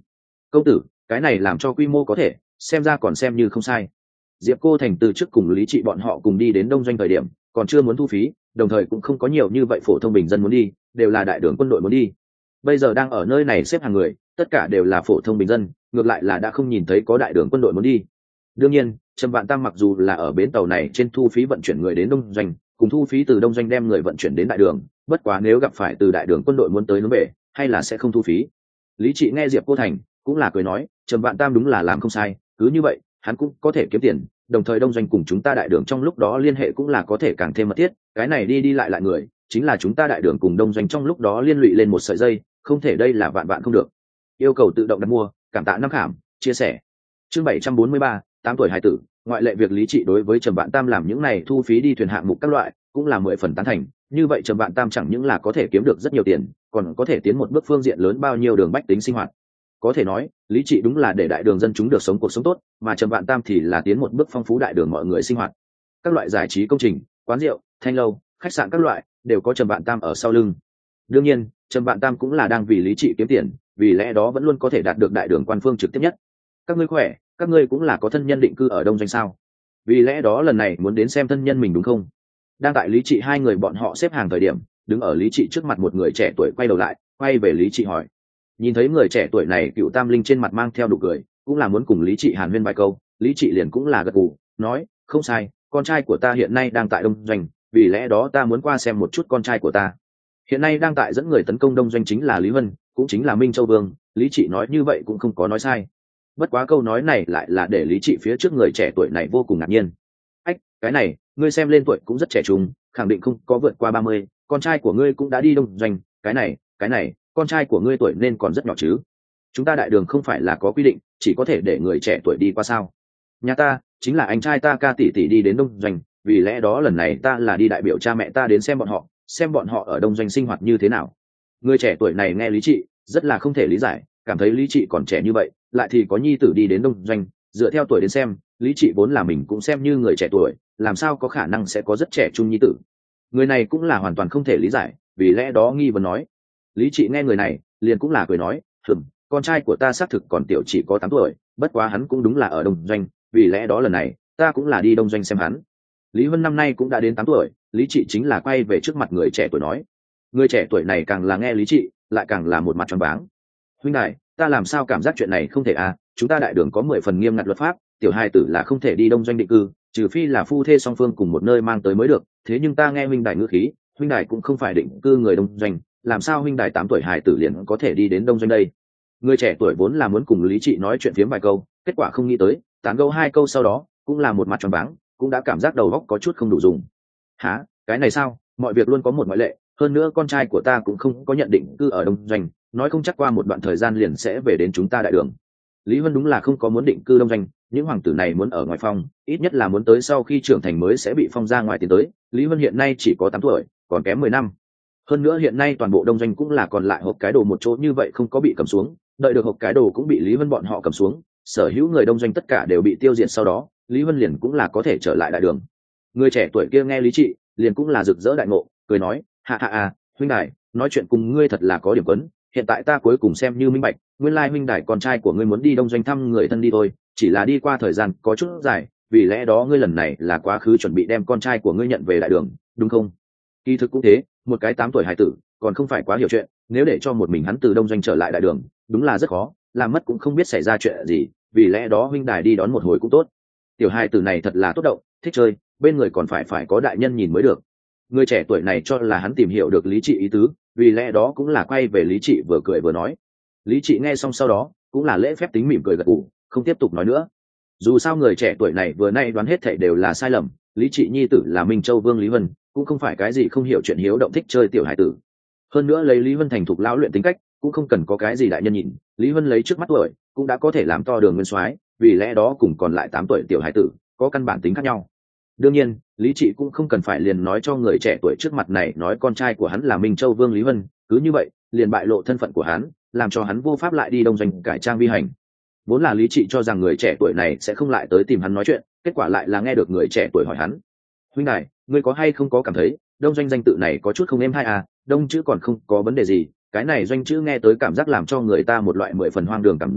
công tử, cái này làm cho quy mô có thể xem ra còn xem như không sai. Diệp Cô Thành từ trước cùng Lý Trị bọn họ cùng đi đến đông doanh thời điểm còn chưa muốn thu phí, đồng thời cũng không có nhiều như vậy phổ thông bình dân muốn đi, đều là đại đường quân đội muốn đi. Bây giờ đang ở nơi này xếp hàng người tất cả đều là phổ thông bình dân, ngược lại là đã không nhìn thấy có đại đường quân đội muốn đi. Đương nhiên Trầm Vạn Tam mặc dù là ở bến tàu này trên thu phí vận chuyển người đến đông doanh, cùng thu phí từ đông doanh đem người vận chuyển đến đại đường, bất quá nếu gặp phải từ đại đường quân đội muốn tới hướng về hay là sẽ không thu phí. Lý Trị nghe Diệp Cô Thành cũng là cười nói, Trầm Vạn Tam đúng là làm không sai, cứ như vậy hắn cũng có thể kiếm tiền, đồng thời đông doanh cùng chúng ta đại đường trong lúc đó liên hệ cũng là có thể càng thêm mật thiết, cái này đi đi lại lại người chính là chúng ta đại đường cùng đông doanh trong lúc đó liên lụy lên một sợi dây, không thể đây là vạn vạn không được. Yêu cầu tự động đặt mua, cảm tạ năm khảm chia sẻ. Chương 743, 8 tuổi hải tử, ngoại lệ việc Lý Trị đối với Trầm Vạn Tam làm những này thu phí đi thuyền hạng mục các loại cũng là 10 phần tán thành, như vậy Trầm Vạn Tam chẳng những là có thể kiếm được rất nhiều tiền, còn có thể tiến một bước phương diện lớn bao nhiêu đường bách tính sinh hoạt. Có thể nói Lý Trị đúng là để đại đường dân chúng được sống cuộc sống tốt, mà Trầm Vạn Tam thì là tiến một bước phong phú đại đường mọi người sinh hoạt. Các loại giải trí công trình, quán rượu, thanh lâu, khách sạn các loại đều có Trầm Vạn Tam ở sau lưng. Đương nhiên Trầm Vạn Tam cũng là đang vì Lý Trị kiếm tiền, vì lẽ đó vẫn luôn có thể đạt được đại đường quan phương trực tiếp nhất. Các ngươi khỏe, các ngươi cũng là có thân nhân định cư ở đông doanh sao? Vì lẽ đó lần này muốn đến xem thân nhân mình đúng không? Đang tại Lý Trị hai người bọn họ xếp hàng thời điểm, đứng ở Lý Trị trước mặt một người trẻ tuổi quay đầu lại, quay về Lý Trị hỏi. Nhìn thấy người trẻ tuổi này Cựu Tam Linh trên mặt mang theo nụ cười, cũng là muốn cùng Lý Trị hàn huyên vài câu, Lý Trị liền cũng là gật gù, nói, không sai, con trai của ta hiện nay đang tại đông doanh, vì lẽ đó ta muốn qua xem một chút con trai của ta. Hiện nay đang tại dẫn người tấn công đông doanh chính là Lý Vân, cũng chính là Minh Châu Vương. Lý Trị nói như vậy cũng không có nói sai. Bất quá câu nói này lại là để Lý Trị phía trước người trẻ tuổi này vô cùng ngạc nhiên. Ách, cái này ngươi xem lên tuổi cũng rất trẻ trung, khẳng định không có vượt qua 30, con trai của ngươi cũng đã đi đông doanh, cái này con trai của ngươi tuổi nên còn rất nhỏ chứ? Chúng ta đại đường không phải là có quy định chỉ có thể để người trẻ tuổi đi qua sao? Nhà ta chính là anh trai ta Ca tỷ tỷ đi đến đông doanh, vì lẽ đó lần này ta là đi đại biểu cha mẹ ta đến xem bọn họ ở đông doanh sinh hoạt như thế nào. Người trẻ tuổi này nghe Lý Trị rất là không thể lý giải, cảm thấy Lý Trị còn trẻ như vậy lại thì có nhi tử đi đến đông doanh, dựa theo tuổi đến xem Lý Trị vốn là mình cũng xem như người trẻ tuổi, làm sao có khả năng sẽ có rất trẻ trung nhi tử. Người này cũng là hoàn toàn không thể lý giải, vì lẽ đó nghi vấn nói. Lý Trị nghe người này liền cũng là cười nói, con trai của ta xác thực còn tiểu, chỉ có 8 tuổi, bất quá hắn cũng đúng là ở đông doanh, vì lẽ đó lần này ta cũng là đi đông doanh xem hắn. Lý Vân năm nay cũng đã đến 8 tuổi. Lý Trị chính là quay về trước mặt người trẻ tuổi nói. Người trẻ tuổi này càng là nghe Lý Trị lại càng là một mặt tròn váng. Huynh đại, ta làm sao cảm giác chuyện này không thể à? Chúng ta đại đường có 10 phần nghiêm ngặt luật pháp, tiểu hài tử là không thể đi đông doanh định cư, trừ phi là phu thê song phương cùng một nơi mang tới mới được. Thế nhưng ta nghe huynh đại ngữ khí, huynh đại cũng không phải định cư người đông doanh, làm sao huynh đại 8 tuổi hài tử liền có thể đi đến đông doanh đây? Người trẻ tuổi vốn là muốn cùng Lý Trị nói chuyện phiếm vài câu, kết quả không nghĩ tới tán gẫu 2 câu sau đó cũng là một mặt tròn váng, cũng đã cảm giác đầu óc có chút không đủ dùng. Hả? Cái này sao? Mọi việc luôn có một ngoại lệ, hơn nữa con trai của ta cũng không có nhận định cư ở đông doanh, nói không chắc qua một đoạn thời gian liền sẽ về đến chúng ta đại đường. Lý Vân đúng là không có muốn định cư đông doanh, những hoàng tử này muốn ở ngoài phong, ít nhất là muốn tới sau khi trưởng thành mới sẽ bị phong ra ngoài tiến tới. Lý Vân hiện nay chỉ có 8 tuổi, còn kém 10 năm. Hơn nữa hiện nay toàn bộ đông doanh cũng là còn lại hộp cái đồ một chỗ như vậy không có bị cầm xuống, đợi được hộp cái đồ cũng bị Lý Vân bọn họ cầm xuống, sở hữu người đông doanh tất cả đều bị tiêu diệt, sau đó Lý Vân liền cũng là có thể trở lại đại đường. Người trẻ tuổi kia nghe Lý Trị liền cũng là rực rỡ đại ngộ, cười nói, hạ huynh đài, nói chuyện cùng ngươi thật là có điểm quấn, hiện tại ta cuối cùng xem như minh bạch, nguyên lai huynh đài con trai của ngươi muốn đi đông doanh thăm người thân đi thôi, chỉ là đi qua thời gian có chút dài, vì lẽ đó ngươi lần này là quá khứ chuẩn bị đem con trai của ngươi nhận về đại đường, đúng không? Kỳ thực cũng thế, một cái 8 tuổi hải tử còn không phải quá hiểu chuyện, nếu để cho một mình hắn từ đông doanh trở lại đại đường đúng là rất khó, làm mất cũng không biết xảy ra chuyện gì, vì lẽ đó huynh đài đi đón một hồi cũng tốt. Tiểu hải tử này thật là tốt động, thích chơi, bên người còn phải có đại nhân nhìn mới được. Người trẻ tuổi này cho là hắn tìm hiểu được Lý Trị ý tứ, vì lẽ đó cũng là quay về Lý Trị vừa cười vừa nói. Lý Trị nghe xong sau đó cũng là lễ phép tính mỉm cười gật gù, không tiếp tục nói nữa. Dù sao người trẻ tuổi này vừa nay đoán hết thảy đều là sai lầm, Lý Trị nhi tử là Minh Châu Vương Lý Vân, cũng không phải cái gì không hiểu chuyện hiếu động thích chơi tiểu hải tử. Hơn nữa lấy Lý Vân thành thục lão luyện tính cách, cũng không cần có cái gì đại nhân nhìn, Lý Vân lấy trước mắt tuổi cũng đã có thể làm to đường nguyên soái, vì lẽ đó cùng còn lại 8 tuổi tiểu hải tử có căn bản tính khác nhau. Đương nhiên Lý Trị cũng không cần phải liền nói cho người trẻ tuổi trước mặt này nói con trai của hắn là Minh Châu Vương Lý Vân, cứ như vậy liền bại lộ thân phận của hắn, làm cho hắn vô pháp lại đi đông doanh cải trang vi hành. Vốn là Lý Trị cho rằng người trẻ tuổi này sẽ không lại tới tìm hắn nói chuyện, kết quả lại là nghe được người trẻ tuổi hỏi hắn, huynh đài, ngươi có hay không có cảm thấy đông doanh danh tự này có chút không êm hay à? Đông chữ còn không có vấn đề gì, cái này doanh chữ nghe tới cảm giác làm cho người ta một loại 10 phần hoang đường cảm giác,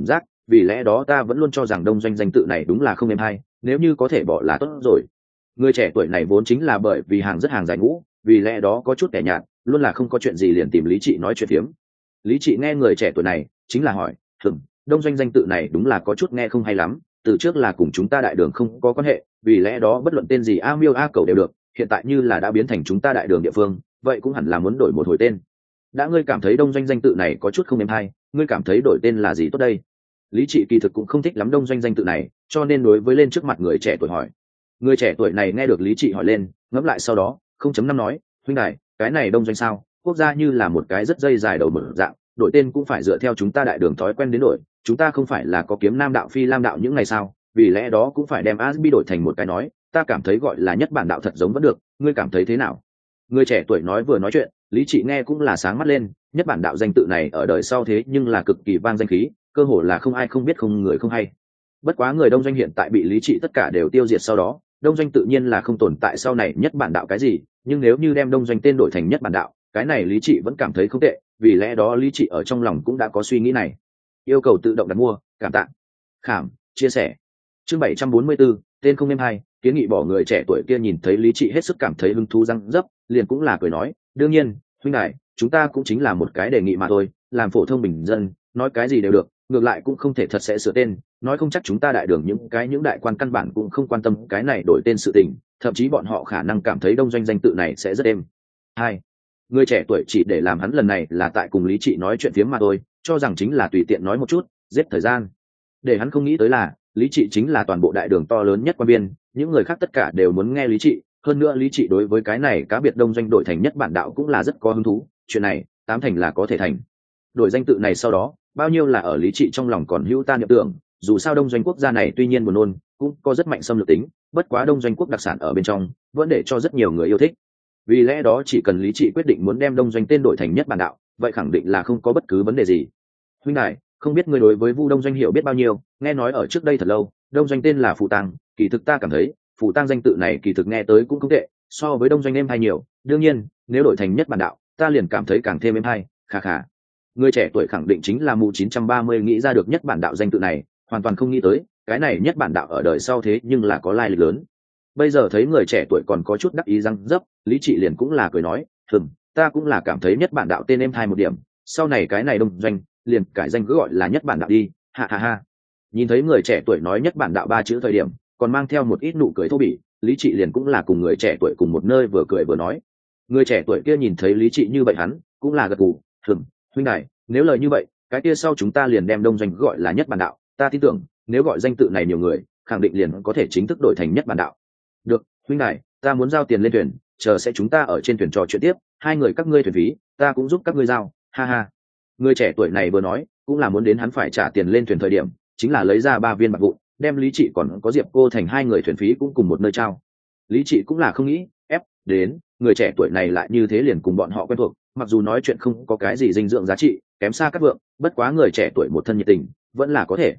vì lẽ đó ta vẫn luôn cho rằng đông doanh danh tự này đúng là không êm hay, nếu như có thể bỏ là tốt rồi. Người trẻ tuổi này vốn chính là bởi vì hàng rất hàng dài ngũ, vì lẽ đó có chút kẻ nhạt, luôn là không có chuyện gì liền tìm Lý Trị nói chuyện phiếm. Lý Trị nghe người trẻ tuổi này chính là hỏi, đông doanh danh tự này đúng là có chút nghe không hay lắm, từ trước là cùng chúng ta đại đường không có quan hệ, vì lẽ đó bất luận tên gì a miêu a cầu đều được, hiện tại như là đã biến thành chúng ta đại đường địa phương, vậy cũng hẳn là muốn đổi một hồi tên. Đã ngươi cảm thấy đông doanh danh tự này có chút không êm hay, ngươi cảm thấy đổi tên là gì tốt đây? Lý Trị kỳ thực cũng không thích lắm đông doanh danh tự này, cho nên đối với lên trước mặt người trẻ tuổi hỏi. Người trẻ tuổi này nghe được Lý Trị hỏi lên, ngẫm lại sau đó 0.5 nói, huynh đài, cái này đông doanh sao, quốc gia như là một cái rất dây dài đầu mở dạng, đổi tên cũng phải dựa theo chúng ta đại đường thói quen đến đổi, chúng ta không phải là có kiếm nam đạo phi lam đạo những ngày sao, vì lẽ đó cũng phải đem Asbi đổi thành một cái nói, ta cảm thấy gọi là nhất bản đạo thật giống vẫn được, ngươi cảm thấy thế nào? Người trẻ tuổi nói vừa nói chuyện, Lý Trị nghe cũng là sáng mắt lên, nhất bản đạo danh tự này ở đời sau thế nhưng là cực kỳ vang danh khí, cơ hồ là không ai không biết không người không hay. Bất quá người đông doanh hiện tại bị Lý Trị tất cả đều tiêu diệt sau đó, đông doanh tự nhiên là không tồn tại sau này nhất bản đạo cái gì, nhưng nếu như đem đông doanh tên đổi thành nhất bản đạo, cái này Lý Trị vẫn cảm thấy không tệ, vì lẽ đó Lý Trị ở trong lòng cũng đã có suy nghĩ này. Yêu cầu tự động đặt mua, cảm tạ. Khảm, chia sẻ. Chương 744, tên không êm hay, kiến nghị bỏ. Người trẻ tuổi kia nhìn thấy Lý Trị hết sức cảm thấy hứng thú răng dấp, liền cũng là cười nói, đương nhiên, huynh đại, chúng ta cũng chính là một cái đề nghị mà thôi, làm phổ thông bình dân, nói cái gì đều được, ngược lại cũng không thể thật sẽ sửa tên, nói không chắc chúng ta đại đường những đại quan căn bản cũng không quan tâm cái này đổi tên sự tình, thậm chí bọn họ khả năng cảm thấy đông doanh danh tự này sẽ rất êm. Hai, người trẻ tuổi chỉ để làm hắn lần này là tại cùng Lý Trị nói chuyện phiếm mà thôi, cho rằng chính là tùy tiện nói một chút, giết thời gian. Để hắn không nghĩ tới là Lý Trị chính là toàn bộ đại đường to lớn nhất quan biên, những người khác tất cả đều muốn nghe Lý Trị, hơn nữa Lý Trị đối với cái này cá biệt đông doanh đổi thành nhất bản đạo cũng là rất có hứng thú, chuyện này tám thành là có thể thành. Đổi danh tự này sau đó, bao nhiêu là ở Lý Trị trong lòng còn hữu ta niệm tưởng, dù sao đông doanh quốc gia này tuy nhiên buồn nôn, cũng có rất mạnh xâm lược tính, bất quá đông doanh quốc đặc sản ở bên trong vẫn để cho rất nhiều người yêu thích. Vì lẽ đó chỉ cần Lý Trị quyết định muốn đem đông doanh tên đổi thành nhất bản đạo, vậy khẳng định là không có bất cứ vấn đề gì. Huynh đại, không biết ngươi đối với Vu Đông Doanh hiểu biết bao nhiêu, nghe nói ở trước đây thật lâu, đông doanh tên là Phù Tăng, kỳ thực ta cảm thấy, Phù Tăng danh tự này kỳ thực nghe tới cũng không tệ, so với đông doanh êm hay nhiều, đương nhiên, nếu đổi thành nhất bản đạo, ta liền cảm thấy càng thêm êm hay, khà khà. Người trẻ tuổi khẳng định chính là mù 930 nghĩ ra được nhất bản đạo danh tự này, hoàn toàn không nghĩ tới, cái này nhất bản đạo ở đời sau thế nhưng là có lai lịch lớn. Bây giờ thấy người trẻ tuổi còn có chút đắc ý răng dấp, Lý Trị liền cũng là cười nói, ta cũng là cảm thấy nhất bản đạo tên êm hay một điểm, sau này cái này đông doanh liền cải danh cứ gọi là nhất bản đạo đi, ha ha ha. Nhìn thấy người trẻ tuổi nói nhất bản đạo ba chữ thời điểm, còn mang theo một ít nụ cười thô bỉ, Lý Trị liền cũng là cùng người trẻ tuổi cùng một nơi vừa cười vừa nói. Người trẻ tuổi kia nhìn thấy Lý Trị như vậy hắn cũng là gật gù, huynh đại, nếu lời như vậy, cái kia sau chúng ta liền đem đông doanh gọi là nhất bản đạo, ta tin tưởng nếu gọi danh tự này nhiều người, khẳng định liền có thể chính thức đổi thành nhất bản đạo. Được, huynh đại, ta muốn giao tiền lên thuyền, chờ sẽ chúng ta ở trên thuyền trò chuyện tiếp, hai người các ngươi thuyền phí, ta cũng giúp các ngươi giao, ha ha. Người trẻ tuổi này vừa nói, cũng là muốn đến hắn phải trả tiền lên thuyền thời điểm, chính là lấy ra 3 viên bạc vụn, đem Lý Trị còn có Diệp Cô Thành hai người thuyền phí cũng cùng một nơi trao. Lý Trị cũng là không nghĩ, đến, người trẻ tuổi này lại như thế liền cùng bọn họ quen thuộc, mặc dù nói chuyện không có cái gì dinh dưỡng giá trị, kém xa các vượng, bất quá người trẻ tuổi một thân nhiệt tình, vẫn là có thể.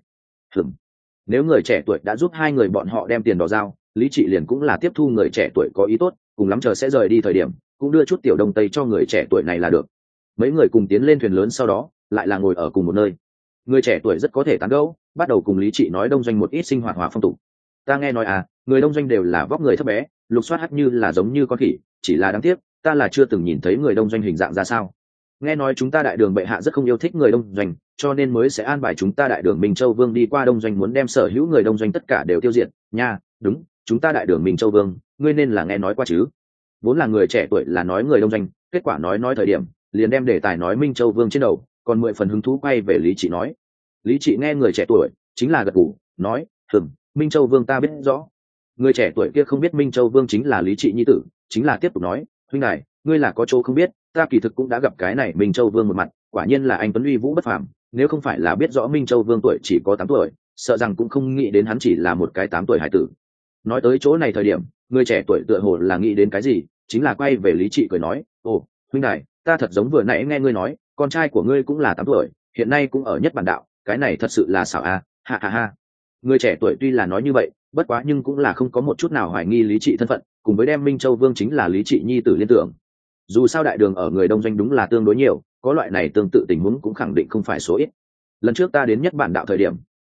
Nếu người trẻ tuổi đã giúp hai người bọn họ đem tiền đỏ giao, Lý Trị liền cũng là tiếp thu người trẻ tuổi có ý tốt, cùng lắm chờ sẽ rời đi thời điểm, cũng đưa chút tiểu đông tây cho người trẻ tuổi này là được. Mấy người cùng tiến lên thuyền lớn sau đó, lại là ngồi ở cùng một nơi. Người trẻ tuổi rất có thể tán gẫu, bắt đầu cùng Lý Trị nói đông doanh một ít sinh hoạt hòa phong tục. Ta nghe nói người đông doanh đều là vóc người thấp bé, lục soát hắt như là giống như con khỉ, chỉ là đáng tiếc, ta là chưa từng nhìn thấy người đông doanh hình dạng ra sao. Nghe nói chúng ta đại đường bệ hạ rất không yêu thích người đông doanh, cho nên mới sẽ an bài chúng ta đại đường Minh Châu Vương đi qua đông doanh muốn đem sở hữu người đông doanh tất cả đều tiêu diệt nha. Đúng, chúng ta đại đường Minh Châu Vương, ngươi nên là nghe nói qua chứ. Vốn là người trẻ tuổi là nói người đông doanh, kết quả nói thời điểm liền đem đề tài nói Minh Châu Vương trên đầu, còn 10 phần hứng thú quay về Lý Trị nói. Lý Trị nghe người trẻ tuổi chính là gật gù, nói, Minh Châu Vương ta biết rõ. Người trẻ tuổi kia không biết Minh Châu Vương chính là Lý Trị nhi tử, chính là tiếp tục nói, huynh đài, ngươi là có chỗ không biết, ta kỳ thực cũng đã gặp cái này Minh Châu Vương một mặt, quả nhiên là anh tuấn uy vũ bất phàm, nếu không phải là biết rõ Minh Châu Vương tuổi chỉ có 8 tuổi, sợ rằng cũng không nghĩ đến hắn chỉ là một cái 8 tuổi hải tử. Nói tới chỗ này thời điểm, người trẻ tuổi tựa hồ là nghĩ đến cái gì, chính là quay về Lý Trị cười nói, ồ, huynh đài, ta thật giống vừa nãy nghe ngươi nói, con trai của ngươi cũng là 8 tuổi, hiện nay cũng ở nhất bản đạo, cái này thật sự là xảo ha ha. Người trẻ tuổi tuy là nói như vậy, bất quá nhưng cũng là không có một chút nào hoài nghi Lý Trị thân phận, cùng với đem Minh Châu Vương chính là Lý Trị nhi tử liên tưởng. Dù sao đại đường ở người đông doanh đúng là tương đối nhiều, có loại này tương tự tình huống cũng khẳng định không phải số ít. Lần trước ta đến nhất bản đạo thời điểm,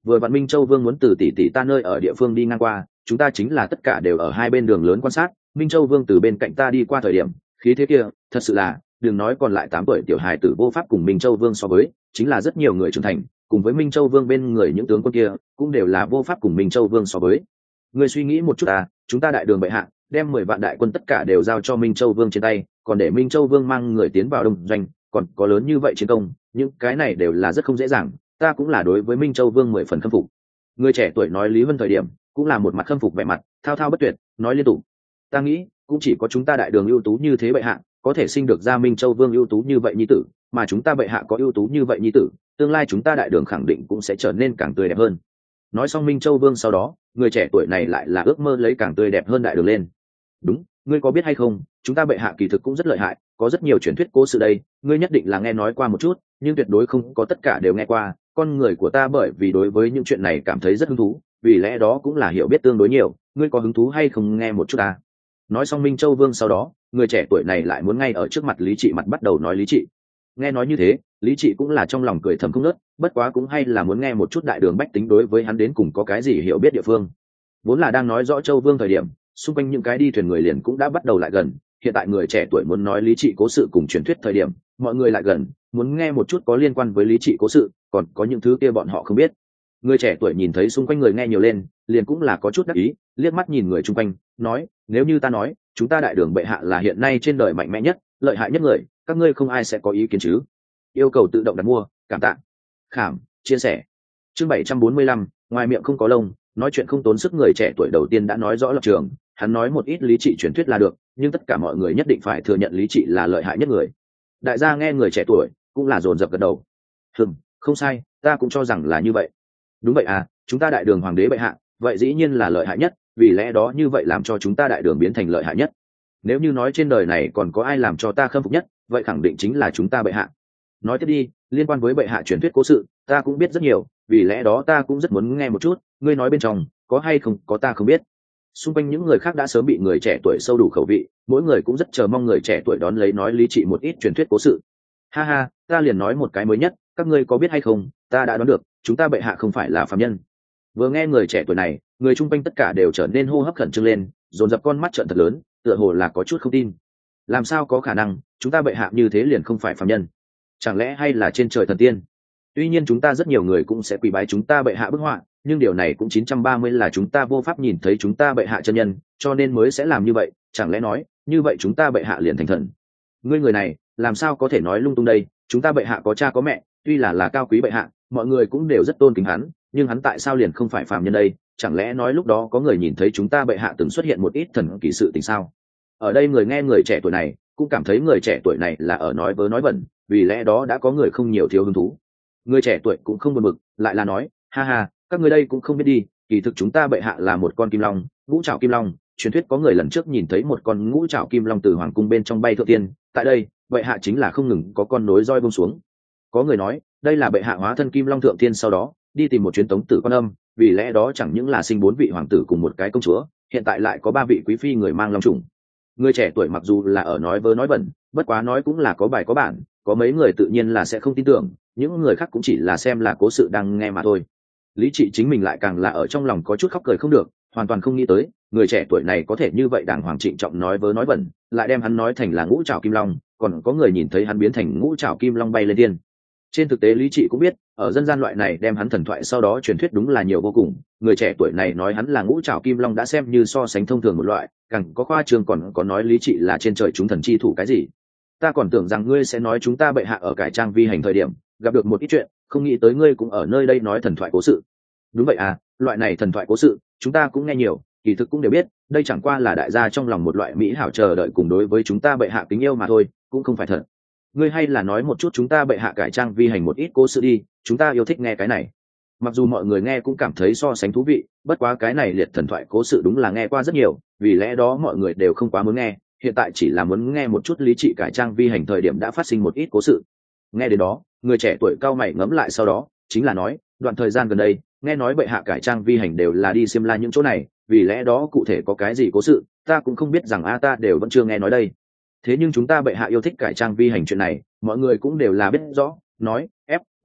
vừa vạn Minh Châu Vương muốn từ tỷ tỷ ta nơi ở địa phương đi ngang qua, chúng ta chính là tất cả đều ở hai bên đường lớn quan sát. Minh Châu Vương từ bên cạnh ta đi qua thời điểm, khí thế kia, thật sự là, đừng nói còn lại 8 tuổi tiểu hài tử vô pháp cùng Minh Châu Vương so với, chính là rất nhiều người trưởng thành, cùng với Minh Châu Vương bên người những tướng quân kia, cũng đều là vô pháp cùng Minh Châu Vương so với. Ngươi suy nghĩ một chút à, chúng ta đại đường bệ hạ, đem 10 vạn đại quân tất cả đều giao cho Minh Châu Vương trên tay, còn để Minh Châu Vương mang người tiến vào đông doanh, còn có lớn như vậy chiến công, những cái này đều là rất không dễ dàng, ta cũng là đối với Minh Châu Vương 10 phần khâm phục. Người trẻ tuổi nói Lý Vân thời điểm, cũng là một mặt khâm phục vẻ mặt, thao thao bất tuyệt, nói liên tục. Ta nghĩ, cũng chỉ có chúng ta đại đường ưu tú như thế bệ hạ, có thể sinh được ra Minh Châu Vương ưu tú như vậy nhi tử, mà chúng ta bệ hạ có ưu tú như vậy nhi tử, tương lai chúng ta đại đường khẳng định cũng sẽ trở nên càng tươi đẹp hơn. Nói xong Minh Châu Vương sau đó, người trẻ tuổi này lại là ước mơ lấy càng tươi đẹp hơn đại đường lên. Đúng, ngươi có biết hay không, chúng ta bệ hạ kỳ thực cũng rất lợi hại, có rất nhiều truyền thuyết cố sự đây, ngươi nhất định là nghe nói qua một chút, nhưng tuyệt đối không có tất cả đều nghe qua. Con người của ta bởi vì đối với những chuyện này cảm thấy rất hứng thú, vì lẽ đó cũng là hiểu biết tương đối nhiều, ngươi có hứng thú hay không nghe một chút ta. Nói xong Minh Châu Vương sau đó, người trẻ tuổi này lại muốn ngay ở trước mặt Lý Trị mặt bắt đầu nói Lý Trị. Nghe nói như thế, Lý Trị cũng là trong lòng cười thầm không nớt, bất quá cũng hay là muốn nghe một chút đại đường bách tính đối với hắn đến cùng có cái gì hiểu biết địa phương. Vốn là đang nói rõ Châu Vương thời điểm, xung quanh những cái đi thuyền người liền cũng đã bắt đầu lại gần, hiện tại người trẻ tuổi muốn nói Lý Trị cố sự cùng truyền thuyết thời điểm, mọi người lại gần, muốn nghe một chút có liên quan với Lý Trị cố sự, còn có những thứ kia bọn họ không biết. Người trẻ tuổi nhìn thấy xung quanh người nghe nhiều lên, liền cũng là có chút đắc ý, liếc mắt nhìn người chung quanh, nói, nếu như ta nói, chúng ta đại đường bệ hạ là hiện nay trên đời mạnh mẽ nhất, lợi hại nhất người, các ngươi không ai sẽ có ý kiến chứ? Yêu cầu tự động đặt mua, cảm tạ. Khảm, chia sẻ. Chương 745, ngoài miệng không có lông, nói chuyện không tốn sức. Người trẻ tuổi đầu tiên đã nói rõ lập trường, hắn nói một ít Lý Trị truyền thuyết là được, nhưng tất cả mọi người nhất định phải thừa nhận Lý Trị là lợi hại nhất người. Đại gia nghe người trẻ tuổi, cũng là dồn dập gật đầu. Không sai, ta cũng cho rằng là như vậy. Đúng vậy à, chúng ta đại đường hoàng đế bệ hạ, vậy dĩ nhiên là lợi hại nhất, vì lẽ đó như vậy làm cho chúng ta đại đường biến thành lợi hại nhất. Nếu như nói trên đời này còn có ai làm cho ta khâm phục nhất, vậy khẳng định chính là chúng ta bệ hạ. Nói tiếp đi, liên quan với bệ hạ truyền thuyết cố sự, ta cũng biết rất nhiều, vì lẽ đó ta cũng rất muốn nghe một chút, ngươi nói bên trong có hay không có ta không biết. Xung quanh những người khác đã sớm bị người trẻ tuổi sâu đủ khẩu vị, mỗi người cũng rất chờ mong người trẻ tuổi đón lấy nói Lý Trị một ít truyền thuyết cố sự. Ha ha, ta liền nói một cái mới nhất, các ngươi có biết hay không, ta đã đoán được, chúng ta bệ hạ không phải là phàm nhân. Vừa nghe người trẻ tuổi này, người chung quanh tất cả đều trở nên hô hấp khẩn trương lên, dồn dập con mắt trợn thật lớn, tựa hồ là có chút không tin. Làm sao có khả năng, chúng ta bệ hạ như thế liền không phải phàm nhân? Chẳng lẽ hay là trên trời thần tiên? Tuy nhiên chúng ta rất nhiều người cũng sẽ quỳ bái chúng ta bệ hạ bức họa, nhưng điều này cũng 930 là chúng ta vô pháp nhìn thấy chúng ta bệ hạ chân nhân, cho nên mới sẽ làm như vậy. Chẳng lẽ nói, như vậy chúng ta bệ hạ liền thành thần? Ngươi người này, làm sao có thể nói lung tung đây? Chúng ta bệ hạ có cha có mẹ, tuy là cao quý bệ hạ, mọi người cũng đều rất tôn kính hắn, nhưng hắn tại sao liền không phải phàm nhân đây? Chẳng lẽ nói lúc đó có người nhìn thấy chúng ta bệ hạ từng xuất hiện một ít thần kỳ sự tình sao? Ở đây người nghe người trẻ tuổi này cũng cảm thấy người trẻ tuổi này là ở nói vớ nói vẩn, vì lẽ đó đã có người không nhiều thiếu hứng thú. Người trẻ tuổi cũng không buồn bực, lại là nói, ha ha, các ngươi đây cũng không biết đi, kỳ thực chúng ta bệ hạ là một con kim long, ngũ trảo kim long. Truyền thuyết có người lần trước nhìn thấy một con ngũ trảo kim long từ hoàng cung bên trong bay thượng tiên, tại đây bệ hạ chính là không ngừng có con nối roi buông xuống. Có người nói đây là bệ hạ hóa thân kim long thượng tiên sau đó đi tìm một chuyến tống tử quan âm, vì lẽ đó chẳng những là sinh 4 vị hoàng tử cùng một cái công chúa, hiện tại lại có 3 vị quý phi người mang long chủng. Người trẻ tuổi mặc dù là ở nói vớ nói vẩn, bất quá nói cũng là có bài có bản, có mấy người tự nhiên là sẽ không tin tưởng, những người khác cũng chỉ là xem là cố sự đang nghe mà thôi. Lý Trị chính mình lại càng là ở trong lòng có chút khóc cười không được, hoàn toàn không nghĩ tới người trẻ tuổi này có thể như vậy đàng hoàng trịnh trọng nói vớ nói vẩn, lại đem hắn nói thành là ngũ trảo kim long, còn có người nhìn thấy hắn biến thành ngũ trảo kim long bay lên thiên. Trên thực tế Lý Trị cũng biết, ở dân gian loại này đem hắn thần thoại sau đó truyền thuyết đúng là nhiều vô cùng. Người trẻ tuổi này nói hắn là ngũ trảo kim long đã xem như so sánh thông thường một loại, càng có khoa trương còn có nói Lý Trị là trên trời chúng thần chi thủ cái gì. Ta còn tưởng rằng ngươi sẽ nói chúng ta bệ hạ ở cải trang vi hành thời điểm gặp được một ít chuyện, không nghĩ tới ngươi cũng ở nơi đây nói thần thoại cố sự. Đúng vậy à, loại này thần thoại cố sự chúng ta cũng nghe nhiều, kỳ thực cũng đều biết, đây chẳng qua là đại gia trong lòng một loại mỹ hảo chờ đợi cùng đối với chúng ta bệ hạ kính yêu mà thôi, cũng không phải thật. Ngươi hay là nói một chút chúng ta bệ hạ cải trang vi hành một ít cố sự đi, chúng ta yêu thích nghe cái này. Mặc dù mọi người nghe cũng cảm thấy so sánh thú vị, bất quá cái này liệt thần thoại cố sự đúng là nghe qua rất nhiều, vì lẽ đó mọi người đều không quá muốn nghe, hiện tại chỉ là muốn nghe một chút Lý Trị cải trang vi hành thời điểm đã phát sinh một ít cố sự. Nghe đến đó, người trẻ tuổi cao mày ngẫm lại sau đó, chính là nói, đoạn thời gian gần đây, nghe nói bệ hạ cải trang vi hành đều là đi Xiêm La những chỗ này, vì lẽ đó cụ thể có cái gì cố sự, ta cũng không biết rằng ta đều vẫn chưa nghe nói đây. Thế nhưng chúng ta bệ hạ yêu thích cải trang vi hành chuyện này, mọi người cũng đều là biết rõ, nói, bất định,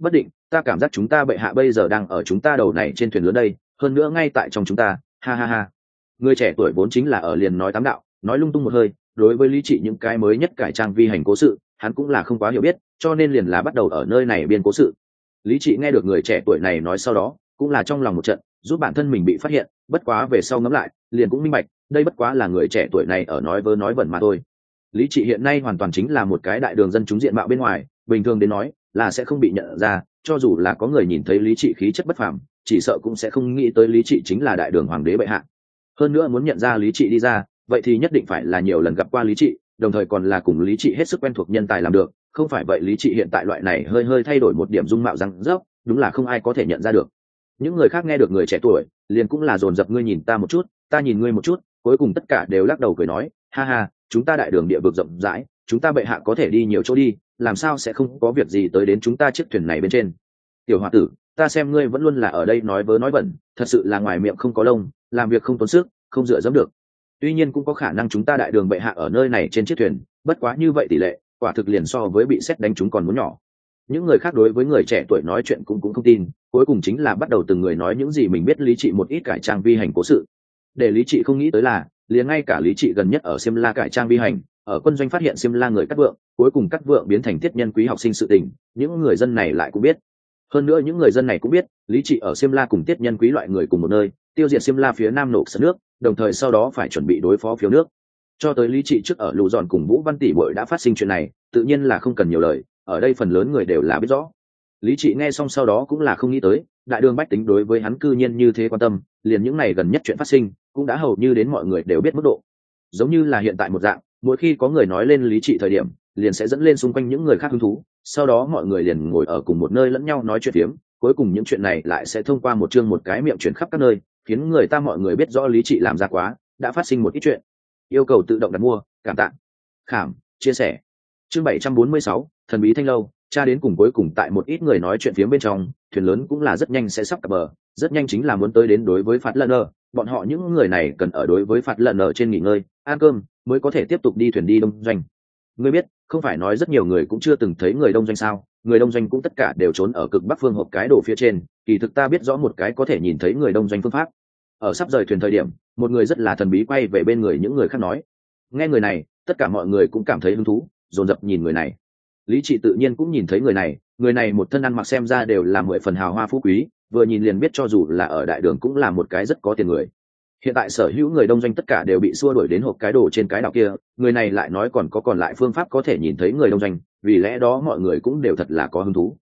ta cảm giác chúng ta bệ hạ bây giờ đang ở chúng ta đầu này trên thuyền lớn đây, hơn nữa ngay tại trong chúng ta, ha ha ha. Người trẻ tuổi vốn chính là ở liền nói tám đạo, nói lung tung một hơi, đối với Lý Trị những cái mới nhất cải trang vi hành cố sự, hắn cũng là không quá hiểu biết, cho nên liền là bắt đầu ở nơi này biên cố sự. Lý Trị nghe được người trẻ tuổi này nói sau đó, cũng là trong lòng một trận, giúp bản thân mình bị phát hiện, bất quá về sau ngẫm lại, liền cũng minh bạch, đây bất quá là người trẻ tuổi này ở nói vớ nói vẩn mà thôi. Lý Trị hiện nay hoàn toàn chính là một cái đại đường dân chúng diện mạo bên ngoài, bình thường đến nói là sẽ không bị nhận ra, cho dù là có người nhìn thấy Lý Trị khí chất bất phàm, chỉ sợ cũng sẽ không nghĩ tới Lý Trị chính là đại đường hoàng đế bệ hạ. Hơn nữa muốn nhận ra Lý Trị đi ra, vậy thì nhất định phải là nhiều lần gặp qua Lý Trị, đồng thời còn là cùng Lý Trị hết sức quen thuộc nhân tài làm được, không phải vậy Lý Trị hiện tại loại này hơi hơi thay đổi một điểm dung mạo răng rớp, đúng là không ai có thể nhận ra được. Những người khác nghe được người trẻ tuổi, liền cũng là dồn dập ngươi nhìn ta một chút, ta nhìn ngươi một chút, cuối cùng tất cả đều lắc đầu cười nói, ha ha, chúng ta đại đường địa vực rộng rãi, chúng ta bệ hạ có thể đi nhiều chỗ đi, làm sao sẽ không có việc gì tới đến chúng ta chiếc thuyền này bên trên. Tiểu hòa tử, ta xem ngươi vẫn luôn là ở đây nói vớ nói vẩn, thật sự là ngoài miệng không có lông, làm việc không tốn sức, không dựa dẫm được. Tuy nhiên cũng có khả năng chúng ta đại đường bệ hạ ở nơi này trên chiếc thuyền, bất quá như vậy tỷ lệ quả thực liền so với bị sét đánh chúng còn muốn nhỏ. Những người khác đối với người trẻ tuổi nói chuyện cũng không tin, cuối cùng chính là bắt đầu từng người nói những gì mình biết Lý Trị một ít cải trang vi hành cố sự. Để Lý Trị không nghĩ tới là, liền ngay cả Lý Trị gần nhất ở Simla cải trang vi hành, ở quân doanh phát hiện Simla người cắt vượng, cuối cùng cắt vượng biến thành tiết nhân quý học sinh sự tình, những người dân này lại cũng biết. Hơn nữa những người dân này cũng biết, Lý Trị ở Simla cùng tiết nhân quý loại người cùng một nơi, tiêu diệt Simla phía nam nộp sân nước, đồng thời sau đó phải chuẩn bị đối phó phiếu nước. Cho tới Lý Trị trước ở Lù Giòn cùng Vũ Văn Tỷ Bội đã phát sinh chuyện này, tự nhiên là không cần nhiều lời, ở đây phần lớn người đều là biết rõ. Lý Trị nghe xong sau đó cũng là không nghĩ tới, đại đường bách tính đối với hắn cư nhiên như thế quan tâm, liền những này gần nhất chuyện phát sinh, cũng đã hầu như đến mọi người đều biết mức độ. Giống như là hiện tại một dạng, mỗi khi có người nói lên Lý Trị thời điểm, liền sẽ dẫn lên xung quanh những người khác hứng thú, sau đó mọi người liền ngồi ở cùng một nơi lẫn nhau nói chuyện phiếm, cuối cùng những chuyện này lại sẽ thông qua một chương một cái miệng truyền khắp các nơi, khiến người ta mọi người biết rõ Lý Trị làm ra quá, đã phát sinh một ít chuyện. Yêu cầu tự động đặt mua, cảm tạ. Khảm, chia sẻ. Chương 746, thần bí thanh lâu, cha đến cùng cuối cùng tại một ít người nói chuyện phía bên trong, thuyền lớn cũng là rất nhanh sẽ sắp cập bờ, rất nhanh chính là muốn tới đến đối với Phạt Lần Nơ, bọn họ những người này cần ở đối với Phạt Lần Nơ trên nghỉ ngơi, ăn cơm, mới có thể tiếp tục đi thuyền đi đông doanh. Ngươi biết, không phải nói rất nhiều người cũng chưa từng thấy người đông doanh sao? Người đông doanh cũng tất cả đều trốn ở cực bắc phương hộp cái đổ phía trên, kỳ thực ta biết rõ một cái có thể nhìn thấy người đông doanh phương pháp. Ở sắp rời thuyền thời điểm, một người rất là thần bí quay về bên người những người khác nói. Nghe người này, tất cả mọi người cũng cảm thấy hứng thú, dồn dập nhìn người này. Lý Trị tự nhiên cũng nhìn thấy người này một thân ăn mặc xem ra đều là 10 phần hào hoa phú quý, vừa nhìn liền biết cho dù là ở đại đường cũng là một cái rất có tiền người. Hiện tại sở hữu người đông doanh tất cả đều bị xua đuổi đến hộp cái đồ trên cái đảo kia, người này lại nói còn lại phương pháp có thể nhìn thấy người đông doanh, vì lẽ đó mọi người cũng đều thật là có hứng thú.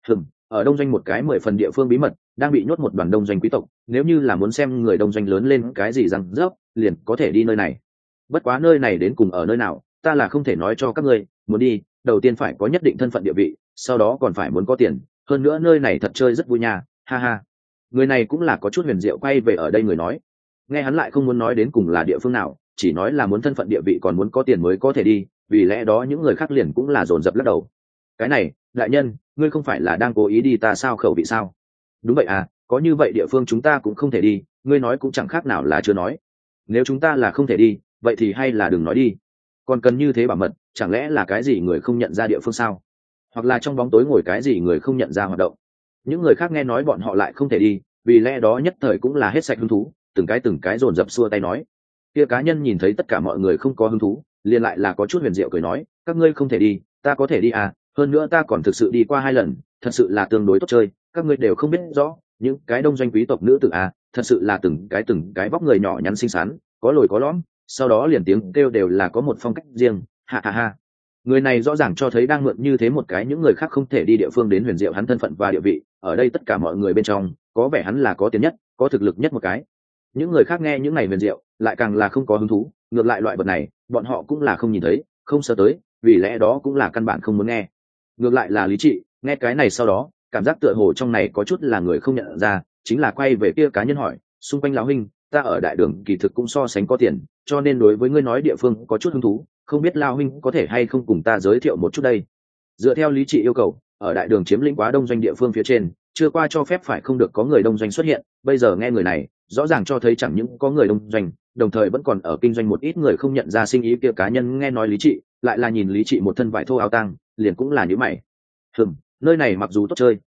Ở đông doanh một cái 10 phần địa phương bí mật, đang bị nhốt một đoàn đông doanh quý tộc, nếu như là muốn xem người đông doanh lớn lên cái gì răng rớp, liền có thể đi nơi này. Bất quá nơi này đến cùng ở nơi nào, ta là không thể nói cho các ngươi, muốn đi, đầu tiên phải có nhất định thân phận địa vị, sau đó còn phải muốn có tiền, hơn nữa nơi này thật chơi rất vui nha, ha ha. Người này cũng là có chút huyền diệu quay về ở đây người nói. Nghe hắn lại không muốn nói đến cùng là địa phương nào, chỉ nói là muốn thân phận địa vị còn muốn có tiền mới có thể đi, vì lẽ đó những người khác liền cũng là dồn dập lắc đầu. Cái này, đại nhân, ngươi không phải là đang cố ý đi ta sao khẩu vị sao? Đúng vậy à, có như vậy địa phương chúng ta cũng không thể đi, ngươi nói cũng chẳng khác nào là chưa nói. Nếu chúng ta là không thể đi, vậy thì hay là đừng nói đi. Còn cần như thế bảo mật, chẳng lẽ là cái gì người không nhận ra địa phương sao? Hoặc là trong bóng tối ngồi cái gì người không nhận ra hoạt động? Những người khác nghe nói bọn họ lại không thể đi, vì lẽ đó nhất thời cũng là hết sạch hứng thú, từng cái dồn dập xua tay nói. Kia cá nhân nhìn thấy tất cả mọi người không có hứng thú, liền lại là có chút huyền diệu cười nói, các ngươi không thể đi, ta có thể đi à, hơn nữa ta còn thực sự đi qua 2 lần, thật sự là tương đối tốt chơi, các ngươi đều không biết rõ, những cái đông doanh quý tộc nữ tử à, thật sự là từng cái vóc người nhỏ nhắn xinh xắn, có lồi có lõm, sau đó liền tiếng kêu đều là có một phong cách riêng, ha ha ha. Người này rõ ràng cho thấy đang mượn như thế một cái những người khác không thể đi địa phương đến huyền diệu hắn thân phận và địa vị, ở đây tất cả mọi người bên trong, có vẻ hắn là có tiền nhất, có thực lực nhất một cái. Những người khác nghe những này huyền diệu, lại càng là không có hứng thú, ngược lại loại vật này, bọn họ cũng là không nhìn thấy, không sợ tới, vì lẽ đó cũng là căn bản không muốn nghe. Ngược lại là Lý Trị, nghe cái này sau đó, cảm giác tựa hồ trong này có chút là người không nhận ra, chính là quay về kia cá nhân hỏi, xung quanh lão huynh, ta ở đại đường kỳ thực cũng so sánh có tiền, cho nên đối với ngươi nói địa phương có chút hứng thú, không biết lão huynh có thể hay không cùng ta giới thiệu một chút đây. Dựa theo Lý Trị yêu cầu, ở đại đường chiếm lĩnh quá đông doanh địa phương phía trên, chưa qua cho phép phải không được có người đông doanh xuất hiện, bây giờ nghe người này, rõ ràng cho thấy chẳng những có người đông doanh, đồng thời vẫn còn ở kinh doanh một ít người không nhận ra sinh ý kia cá nhân nghe nói Lý Trị, lại là nhìn Lý Trị một thân vải thô áo tang, liền cũng là nhíu mày. Nơi này mặc dù tốt chơi,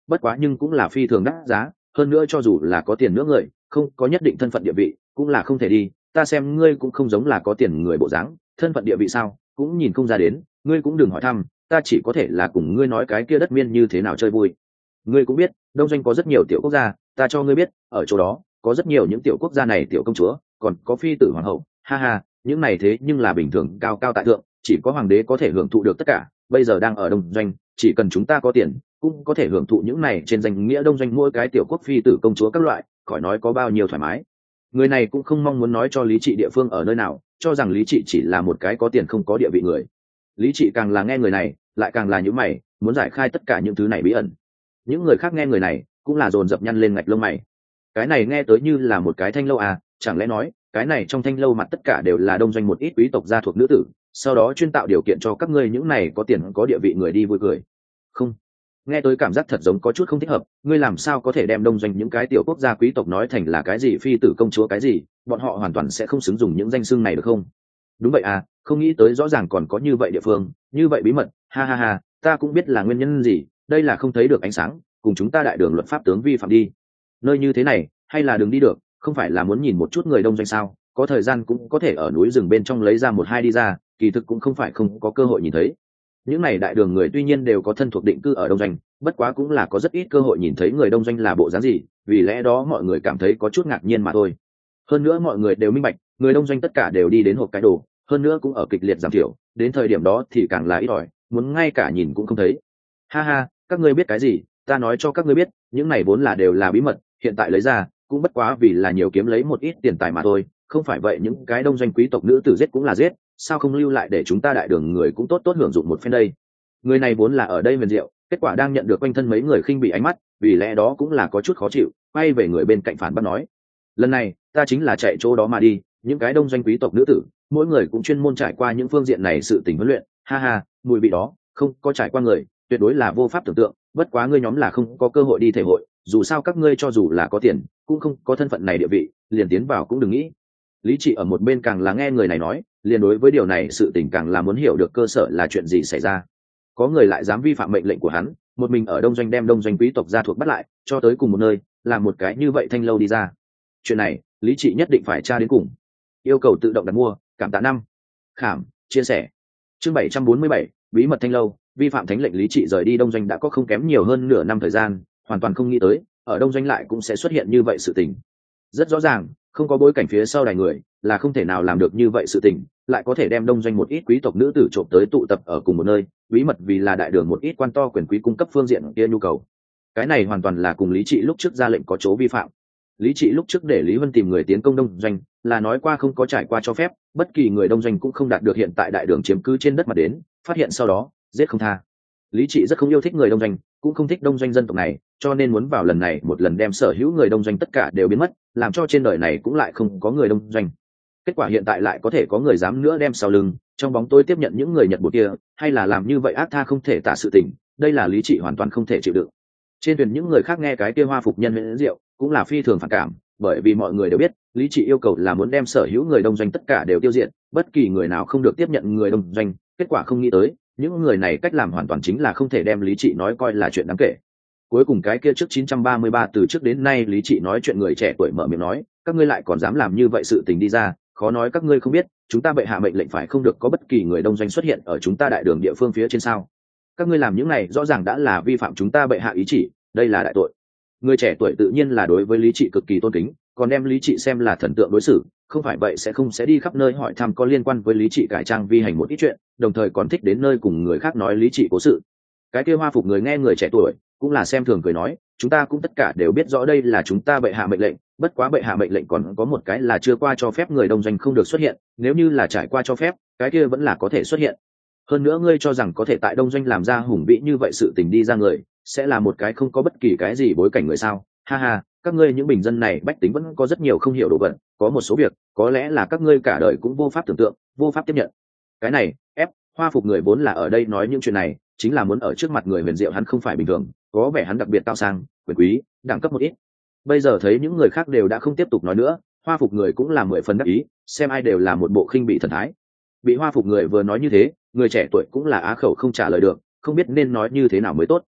bất quá nhưng cũng là phi thường đắt giá, hơn nữa cho dù là có tiền nữa người không có nhất định thân phận địa vị cũng là không thể đi. Ta xem ngươi cũng không giống là có tiền người bộ dáng, thân phận địa vị sao cũng nhìn không ra đến, ngươi cũng đừng hỏi thăm, ta chỉ có thể là cùng ngươi nói cái kia đất miên như thế nào chơi vui. Ngươi cũng biết đông doanh có rất nhiều tiểu quốc gia, ta cho ngươi biết ở chỗ đó có rất nhiều những tiểu quốc gia này tiểu công chúa còn có phi tử hoàng hậu, ha ha, những này thế nhưng là bình thường cao cao tại thượng, chỉ có hoàng đế có thể hưởng thụ được tất cả. Bây giờ đang ở đông doanh, chỉ cần chúng ta có tiền cũng có thể hưởng thụ những này trên danh nghĩa đông doanh mỗi cái tiểu quốc phi tử công chúa các loại, khỏi nói có bao nhiêu thoải mái. Người này cũng không mong muốn nói cho lý trị địa phương ở nơi nào, cho rằng lý trị chỉ là một cái có tiền không có địa vị người. Lý trị càng là nghe người này lại càng là những mày muốn giải khai tất cả những thứ này bí ẩn. Những người khác nghe người này cũng là dồn dập nhăn lên ngạch lông mày. Cái này nghe tới như là một cái thanh lâu à, chẳng lẽ nói cái này trong thanh lâu mặt tất cả đều là đông doanh một ít quý tộc gia thuộc nữ tử, sau đó chuyên tạo điều kiện cho các ngươi những này có tiền có địa vị người đi vui cười? Không, nghe tới cảm giác thật giống có chút không thích hợp. Ngươi làm sao có thể đem đông doanh những cái tiểu quốc gia quý tộc nói thành là cái gì phi tử công chúa cái gì, bọn họ hoàn toàn sẽ không xứng dùng những danh xưng này được không? Đúng vậy à, không nghĩ tới rõ ràng còn có như vậy địa phương, như vậy bí mật, ha ha ha, ta cũng biết là nguyên nhân gì, đây là không thấy được ánh sáng, cùng chúng ta đại đường luật pháp tướng vi phạm đi. Nơi như thế này hay là đường đi được, không phải là muốn nhìn một chút người đông doanh sao? Có thời gian cũng có thể ở núi rừng bên trong lấy ra một hai đi ra, kỳ thực cũng không phải không có cơ hội nhìn thấy. Những này đại đường người tuy nhiên đều có thân thuộc định cư ở đông doanh, bất quá cũng là có rất ít cơ hội nhìn thấy người đông doanh là bộ dáng gì, vì lẽ đó mọi người cảm thấy có chút ngạc nhiên mà thôi. Hơn nữa mọi người đều minh bạch, người đông doanh tất cả đều đi đến hộp cái đồ, hơn nữa cũng ở kịch liệt giảm thiểu, đến thời điểm đó thì càng là ít ỏi, muốn ngay cả nhìn cũng không thấy. Ha ha, các ngươi biết cái gì? Ta nói cho các ngươi biết, những này vốn là đều là bí mật, hiện tại lấy ra cũng bất quá vì là nhiều kiếm lấy một ít tiền tài mà thôi, không phải vậy những cái đông doanh quý tộc nữ tử giết cũng là giết, sao không lưu lại để chúng ta đại đường người cũng tốt tốt hưởng dụng một phen đây. Người này vốn là ở đây huyền diệu, kết quả đang nhận được quanh thân mấy người khinh bị ánh mắt, vì lẽ đó cũng là có chút khó chịu, quay về người bên cạnh phản bác nói: lần này ta chính là chạy chỗ đó mà đi, những cái đông doanh quý tộc nữ tử mỗi người cũng chuyên môn trải qua những phương diện này sự tình huấn luyện, ha ha, mùi vị đó không có trải qua người tuyệt đối là vô pháp tưởng tượng, bất quá ngươi nhóm là không có cơ hội đi thể hội, dù sao các ngươi cho dù là có tiền cũng không có thân phận này địa vị, liền tiến vào cũng đừng nghĩ. Lý trị ở một bên càng là nghe người này nói, liền đối với điều này sự tình càng là muốn hiểu được cơ sở là chuyện gì xảy ra. Có người lại dám vi phạm mệnh lệnh của hắn, một mình ở đông doanh đem đông doanh quý tộc gia thuộc bắt lại, cho tới cùng một nơi, làm một cái như vậy thanh lâu đi ra. Chuyện này lý trị nhất định phải tra đến cùng. Yêu cầu tự động đặt mua, cảm tạ năm khảm chia sẻ. Chương 747, bí mật thanh lâu, vi phạm thánh lệnh. Lý trị rời đi đông doanh đã có không kém nhiều hơn nửa năm thời gian, hoàn toàn không nghĩ tới ở đông doanh lại cũng sẽ xuất hiện như vậy sự tình. Rất rõ ràng không có bối cảnh phía sau đài người là không thể nào làm được như vậy sự tình, lại có thể đem đông doanh một ít quý tộc nữ tử trộm tới tụ tập ở cùng một nơi, bí mật vì là đại đường một ít quan to quyền quý cung cấp phương diện kia nhu cầu. Cái này hoàn toàn là cùng lý trị lúc trước ra lệnh có chỗ vi phạm. Lý trị lúc trước để Lý Vân tìm người tiến công đông doanh là nói qua không có trải qua cho phép, bất kỳ người đông doanh cũng không đạt được hiện tại đại đường chiếm cứ trên đất mà đến, phát hiện sau đó giết không tha. Lý trị rất không yêu thích người đông doanh, cũng không thích đông doanh dân tộc này, cho nên muốn vào lần này một lần đem sở hữu người đông doanh tất cả đều biến mất, làm cho trên đời này cũng lại không có người đông doanh. Kết quả hiện tại lại có thể có người dám nữa đem sau lưng trong bóng tối tiếp nhận những người Nhật Bột kia, hay là làm như vậy ác tha không thể tả sự tình, đây là Lý trị hoàn toàn không thể chịu đựng. Trên thuyền những người khác nghe cái kia hoa phục nhân huyễn diệu cũng là phi thường phản cảm, bởi vì mọi người đều biết Lý trị yêu cầu là muốn đem sở hữu người đông doanh tất cả đều tiêu diệt, bất kỳ người nào không được tiếp nhận người đông doanh. Kết quả không nghĩ tới những người này cách làm hoàn toàn chính là không thể đem Lý trị nói coi là chuyện đáng kể. Cuối cùng cái kia trước 933 từ trước đến nay Lý trị nói chuyện người trẻ tuổi mở miệng nói: các ngươi lại còn dám làm như vậy sự tình đi ra, khó nói các ngươi không biết chúng ta bệ hạ mệnh lệnh phải không được có bất kỳ người đông doanh xuất hiện ở chúng ta đại đường địa phương phía trên sao? Các ngươi làm những này rõ ràng đã là vi phạm chúng ta bệ hạ ý chỉ, đây là đại tội. Người trẻ tuổi tự nhiên là đối với Lý trị cực kỳ tôn kính, còn đem Lý trị xem là thần tượng đối xử, không phải vậy sẽ không đi khắp nơi hỏi thăm có liên quan với Lý trị cải trang vi hành một ít chuyện, đồng thời còn thích đến nơi cùng người khác nói Lý trị cố sự. Cái kia hoa phục người nghe người trẻ tuổi cũng là xem thường cười nói: chúng ta cũng tất cả đều biết rõ đây là chúng ta bệ hạ mệnh lệnh, bất quá bệ hạ mệnh lệnh còn có một cái là chưa qua cho phép người đông doanh không được xuất hiện, nếu như là trải qua cho phép cái kia vẫn là có thể xuất hiện. Hơn nữa ngươi cho rằng có thể tại đông doanh làm ra hùng vĩ như vậy sự tình đi ra người sẽ là một cái không có bất kỳ cái gì bối cảnh người sao? Ha ha, các ngươi những bình dân này bách tính vẫn có rất nhiều không hiểu đồ vật, có một số việc có lẽ là các ngươi cả đời cũng vô pháp tưởng tượng, vô pháp tiếp nhận. Cái này ép hoa phục người vốn là ở đây nói những chuyện này chính là muốn ở trước mặt người huyền diệu hắn không phải bình thường, có vẻ hắn đặc biệt cao sang quyền quý đẳng cấp một ít. Bây giờ thấy những người khác đều đã không tiếp tục nói nữa, hoa phục người cũng là 10 phần đắc ý, xem ai đều là một bộ khinh bị thần thái. Bị hoa phục người vừa nói như thế, người trẻ tuổi cũng là á khẩu không trả lời được, không biết nên nói như thế nào mới tốt.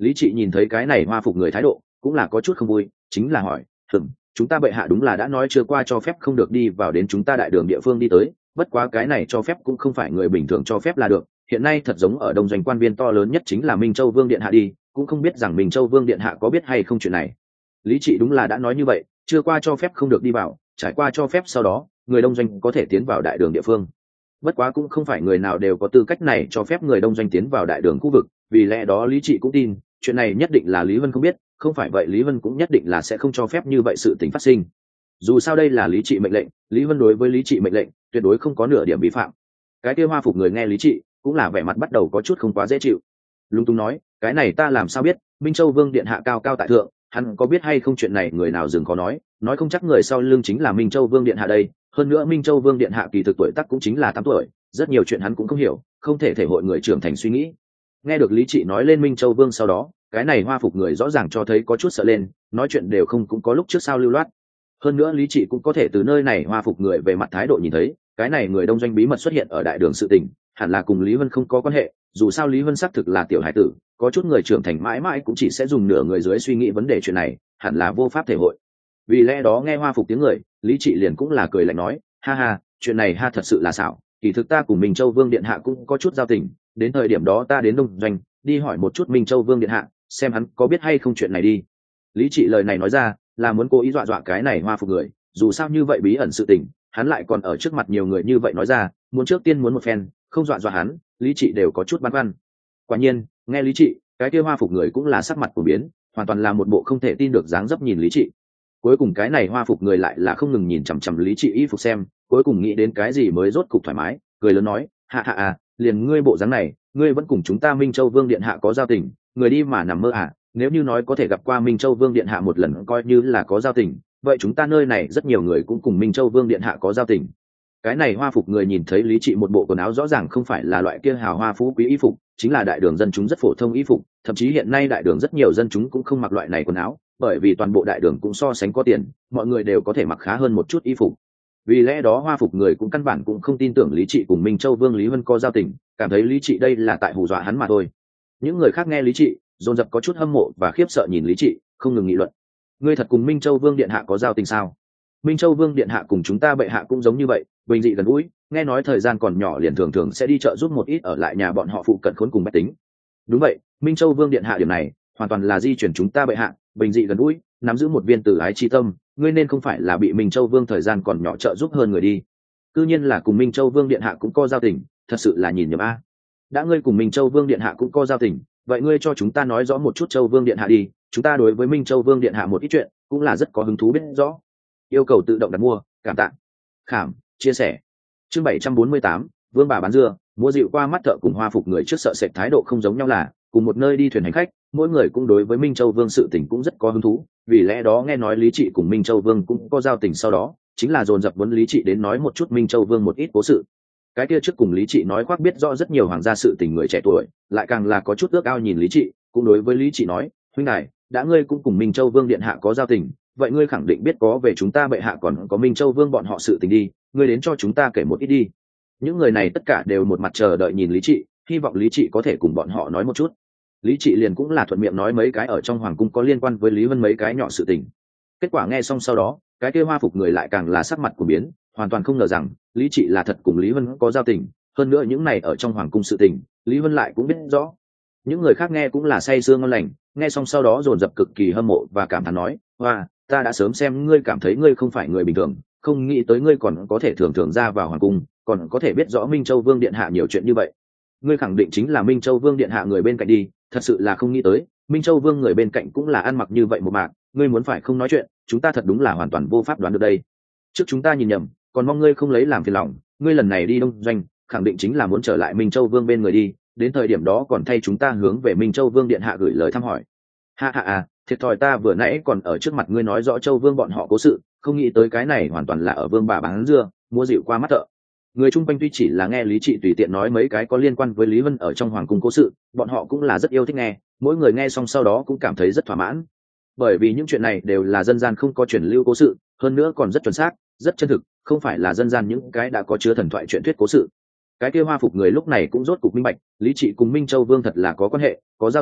Lý Trị nhìn thấy cái này hoa phục người thái độ cũng là có chút không vui, chính là hỏi, chúng ta bệ hạ đúng là đã nói chưa qua cho phép không được đi vào đến chúng ta đại đường địa phương đi tới, bất quá cái này cho phép cũng không phải người bình thường cho phép là được. Hiện nay thật giống ở đông doanh quan viên to lớn nhất chính là Minh Châu Vương điện hạ đi, cũng không biết rằng Minh Châu Vương điện hạ có biết hay không chuyện này. Lý Trị đúng là đã nói như vậy, chưa qua cho phép không được đi vào, trải qua cho phép sau đó người đông doanh có thể tiến vào đại đường địa phương. Bất quá cũng không phải người nào đều có tư cách này cho phép người đông doanh tiến vào đại đường khu vực, vì lẽ đó Lý Trị cũng tin chuyện này nhất định là Lý Vân không biết, không phải vậy Lý Vân cũng nhất định là sẽ không cho phép như vậy sự tình phát sinh. Dù sao đây là Lý Trị mệnh lệnh, Lý Vân đối với Lý Trị mệnh lệnh tuyệt đối không có nửa điểm vi phạm. Cái kia hoa phục người nghe Lý Trị cũng là vẻ mặt bắt đầu có chút không quá dễ chịu, lung tung nói, cái này ta làm sao biết, Minh Châu Vương điện hạ cao cao tại thượng, hắn có biết hay không chuyện này người nào dừng có nói không chắc người sau lưng chính là Minh Châu Vương điện hạ đây. Hơn nữa Minh Châu Vương điện hạ kỳ thực tuổi tác cũng chính là 8 tuổi, rất nhiều chuyện hắn cũng không hiểu, không thể thể hội người trưởng thành suy nghĩ. Nghe được Lý Trị nói lên Minh Châu Vương sau đó, cái này hoa phục người rõ ràng cho thấy có chút sợ lên, nói chuyện đều không cũng có lúc trước sau lưu loát. Hơn nữa Lý Trị cũng có thể từ nơi này hoa phục người về mặt thái độ nhìn thấy, cái này người đông doanh bí mật xuất hiện ở đại đường sự tình, hẳn là cùng Lý Vân không có quan hệ, dù sao Lý Vân xác thực là tiểu hải tử, có chút người trưởng thành mãi mãi cũng chỉ sẽ dùng nửa người dưới suy nghĩ vấn đề chuyện này, hẳn là vô pháp thể hội. Vì lẽ đó nghe hoa phục tiếng người, Lý Trị liền cũng là cười lạnh nói, ha ha, chuyện này ha thật sự là xảo, kỳ thực ta cùng Minh Châu Vương điện hạ cũng có chút giao tình, đến thời điểm đó ta đến đông doanh đi hỏi một chút Minh Châu Vương điện hạ xem hắn có biết hay không chuyện này đi. Lý Trị lời này nói ra là muốn cố ý dọa dọa cái này hoa phục người, dù sao như vậy bí ẩn sự tình hắn lại còn ở trước mặt nhiều người như vậy nói ra, muốn trước tiên muốn một phen, không dọa dọa hắn, Lý Trị đều có chút băn khoăn. Quả nhiên nghe Lý Trị, cái kia hoa phục người cũng là sắc mặt của biến, hoàn toàn là một bộ không thể tin được dáng dấp nhìn Lý Trị. Cuối cùng cái này hoa phục người lại là không ngừng nhìn chằm chằm Lý Trị y phục xem, cuối cùng nghĩ đến cái gì mới rốt cục thoải mái, cười lớn nói, hạ hạ à, liền ngươi bộ dáng này, ngươi vẫn cùng chúng ta Minh Châu Vương điện hạ có giao tình, người đi mà nằm mơ à, nếu như nói có thể gặp qua Minh Châu Vương điện hạ một lần coi như là có giao tình, vậy chúng ta nơi này rất nhiều người cũng cùng Minh Châu Vương điện hạ có giao tình. Cái này hoa phục người nhìn thấy Lý Trị một bộ quần áo rõ ràng không phải là loại kia hào hoa phú quý y phục, chính là đại đường dân chúng rất phổ thông y phục, thậm chí hiện nay đại đường rất nhiều dân chúng cũng không mặc loại này quần áo, bởi vì toàn bộ đại đường cũng so sánh có tiền, mọi người đều có thể mặc khá hơn một chút y phục. Vì lẽ đó hoa phục người cũng căn bản cũng không tin tưởng Lý Trị cùng Minh Châu Vương Lý Vân có giao tình, cảm thấy Lý Trị đây là tại hù dọa hắn mà thôi. Những người khác nghe Lý Trị dồn dập có chút hâm mộ và khiếp sợ nhìn Lý Trị, không ngừng nghị luận, ngươi thật cùng Minh Châu Vương điện hạ có giao tình sao? Minh Châu Vương điện hạ cùng chúng ta bệ hạ cũng giống như vậy, bình dị gần gũi, nghe nói thời gian còn nhỏ liền thường thường sẽ đi chợ giúp một ít ở lại nhà bọn họ phụ cận khốn cùng bách tính. Đúng vậy, Minh Châu Vương điện hạ điểm này hoàn toàn là di chuyển chúng ta bệ hạ, bình dị gần gũi, nắm giữ một viên tử ái chi tâm, ngươi nên không phải là bị Minh Châu Vương thời gian còn nhỏ trợ giúp hơn người đi. Cư nhiên là cùng Minh Châu Vương điện hạ cũng có giao tình, thật sự là nhìn nhầm a. Đã ngươi cùng Minh Châu Vương điện hạ cũng có giao tình, vậy ngươi cho chúng ta nói rõ một chút Châu Vương điện hạ đi, chúng ta đối với Minh Châu Vương điện hạ một ít chuyện cũng là rất có hứng thú biết rõ. Yêu cầu tự động đặt mua, cảm tạ. Khảm, chia sẻ. Chương 748, Vương bà bán dưa, mua dịu qua mắt thợ cùng hoa phục người trước sợ sệt thái độ không giống nhau là, cùng một nơi đi thuyền hành khách, mỗi người cũng đối với Minh Châu Vương sự tình cũng rất có hứng thú, vì lẽ đó nghe nói Lý Trị cùng Minh Châu Vương cũng có giao tình sau đó, chính là dồn dập muốn Lý Trị đến nói một chút Minh Châu Vương một ít cố sự. Cái kia trước cùng Lý Trị nói khoác biết rõ rất nhiều hoàng gia sự tình người trẻ tuổi, lại càng là có chút ước ao nhìn Lý Trị, cũng đối với Lý Trị nói, huynh đài, đã ngươi cũng cùng Minh Châu Vương điện hạ có giao tình, vậy ngươi khẳng định biết có về chúng ta bệ hạ còn có Minh Châu Vương bọn họ sự tình đi, ngươi đến cho chúng ta kể một ít đi. Những người này tất cả đều một mặt chờ đợi nhìn Lý Trị, hy vọng Lý Trị có thể cùng bọn họ nói một chút. Lý Trị liền cũng là thuận miệng nói mấy cái ở trong hoàng cung có liên quan với Lý Vân mấy cái nhỏ sự tình. Kết quả nghe xong sau đó, cái kia hoa phục người lại càng là sắc mặt của biến, hoàn toàn không ngờ rằng Lý Trị là thật cùng Lý Vân có giao tình, hơn nữa những này ở trong hoàng cung sự tình, Lý Vân lại cũng biết rõ. Những người khác nghe cũng là say sưa ngon lành, nghe xong sau đó dồn dập cực kỳ hâm mộ và cảm thán nói, hoa, ta đã sớm xem ngươi cảm thấy ngươi không phải người bình thường, không nghĩ tới ngươi còn có thể thường thường ra vào hoàng cung, còn có thể biết rõ Minh Châu Vương điện hạ nhiều chuyện như vậy. Ngươi khẳng định chính là Minh Châu Vương điện hạ người bên cạnh đi, thật sự là không nghĩ tới Minh Châu Vương người bên cạnh cũng là ăn mặc như vậy một mạc, ngươi muốn phải không nói chuyện, chúng ta thật đúng là hoàn toàn vô pháp đoán được đây. Trước chúng ta nhìn nhầm, còn mong ngươi không lấy làm phiền lòng, ngươi lần này đi đông doanh khẳng định chính là muốn trở lại Minh Châu Vương bên người đi, đến thời điểm đó còn thay chúng ta hướng về Minh Châu Vương điện hạ gửi lời thăm hỏi. Ha ha à, thiệt thòi ta vừa nãy còn ở trước mặt ngươi nói rõ Châu Vương bọn họ cố sự, không nghĩ tới cái này hoàn toàn là ở Vương bà bán dưa, mua dịu qua mắt thợ. Người chung quanh tuy chỉ là nghe Lý Trị tùy tiện nói mấy cái có liên quan với Lý Vân ở trong hoàng cung cố sự, bọn họ cũng là rất yêu thích nghe, mỗi người nghe xong sau đó cũng cảm thấy rất thỏa mãn. Bởi vì những chuyện này đều là dân gian không có truyền lưu cố sự, hơn nữa còn rất chuẩn xác, rất chân thực, không phải là dân gian những cái đã có chứa thần thoại chuyện thuyết cố sự. Cái kia hoa phục người lúc này cũng rốt cục minh bạch, Lý Trị cùng Minh Châu Vương thật là có quan hệ, có giao tình,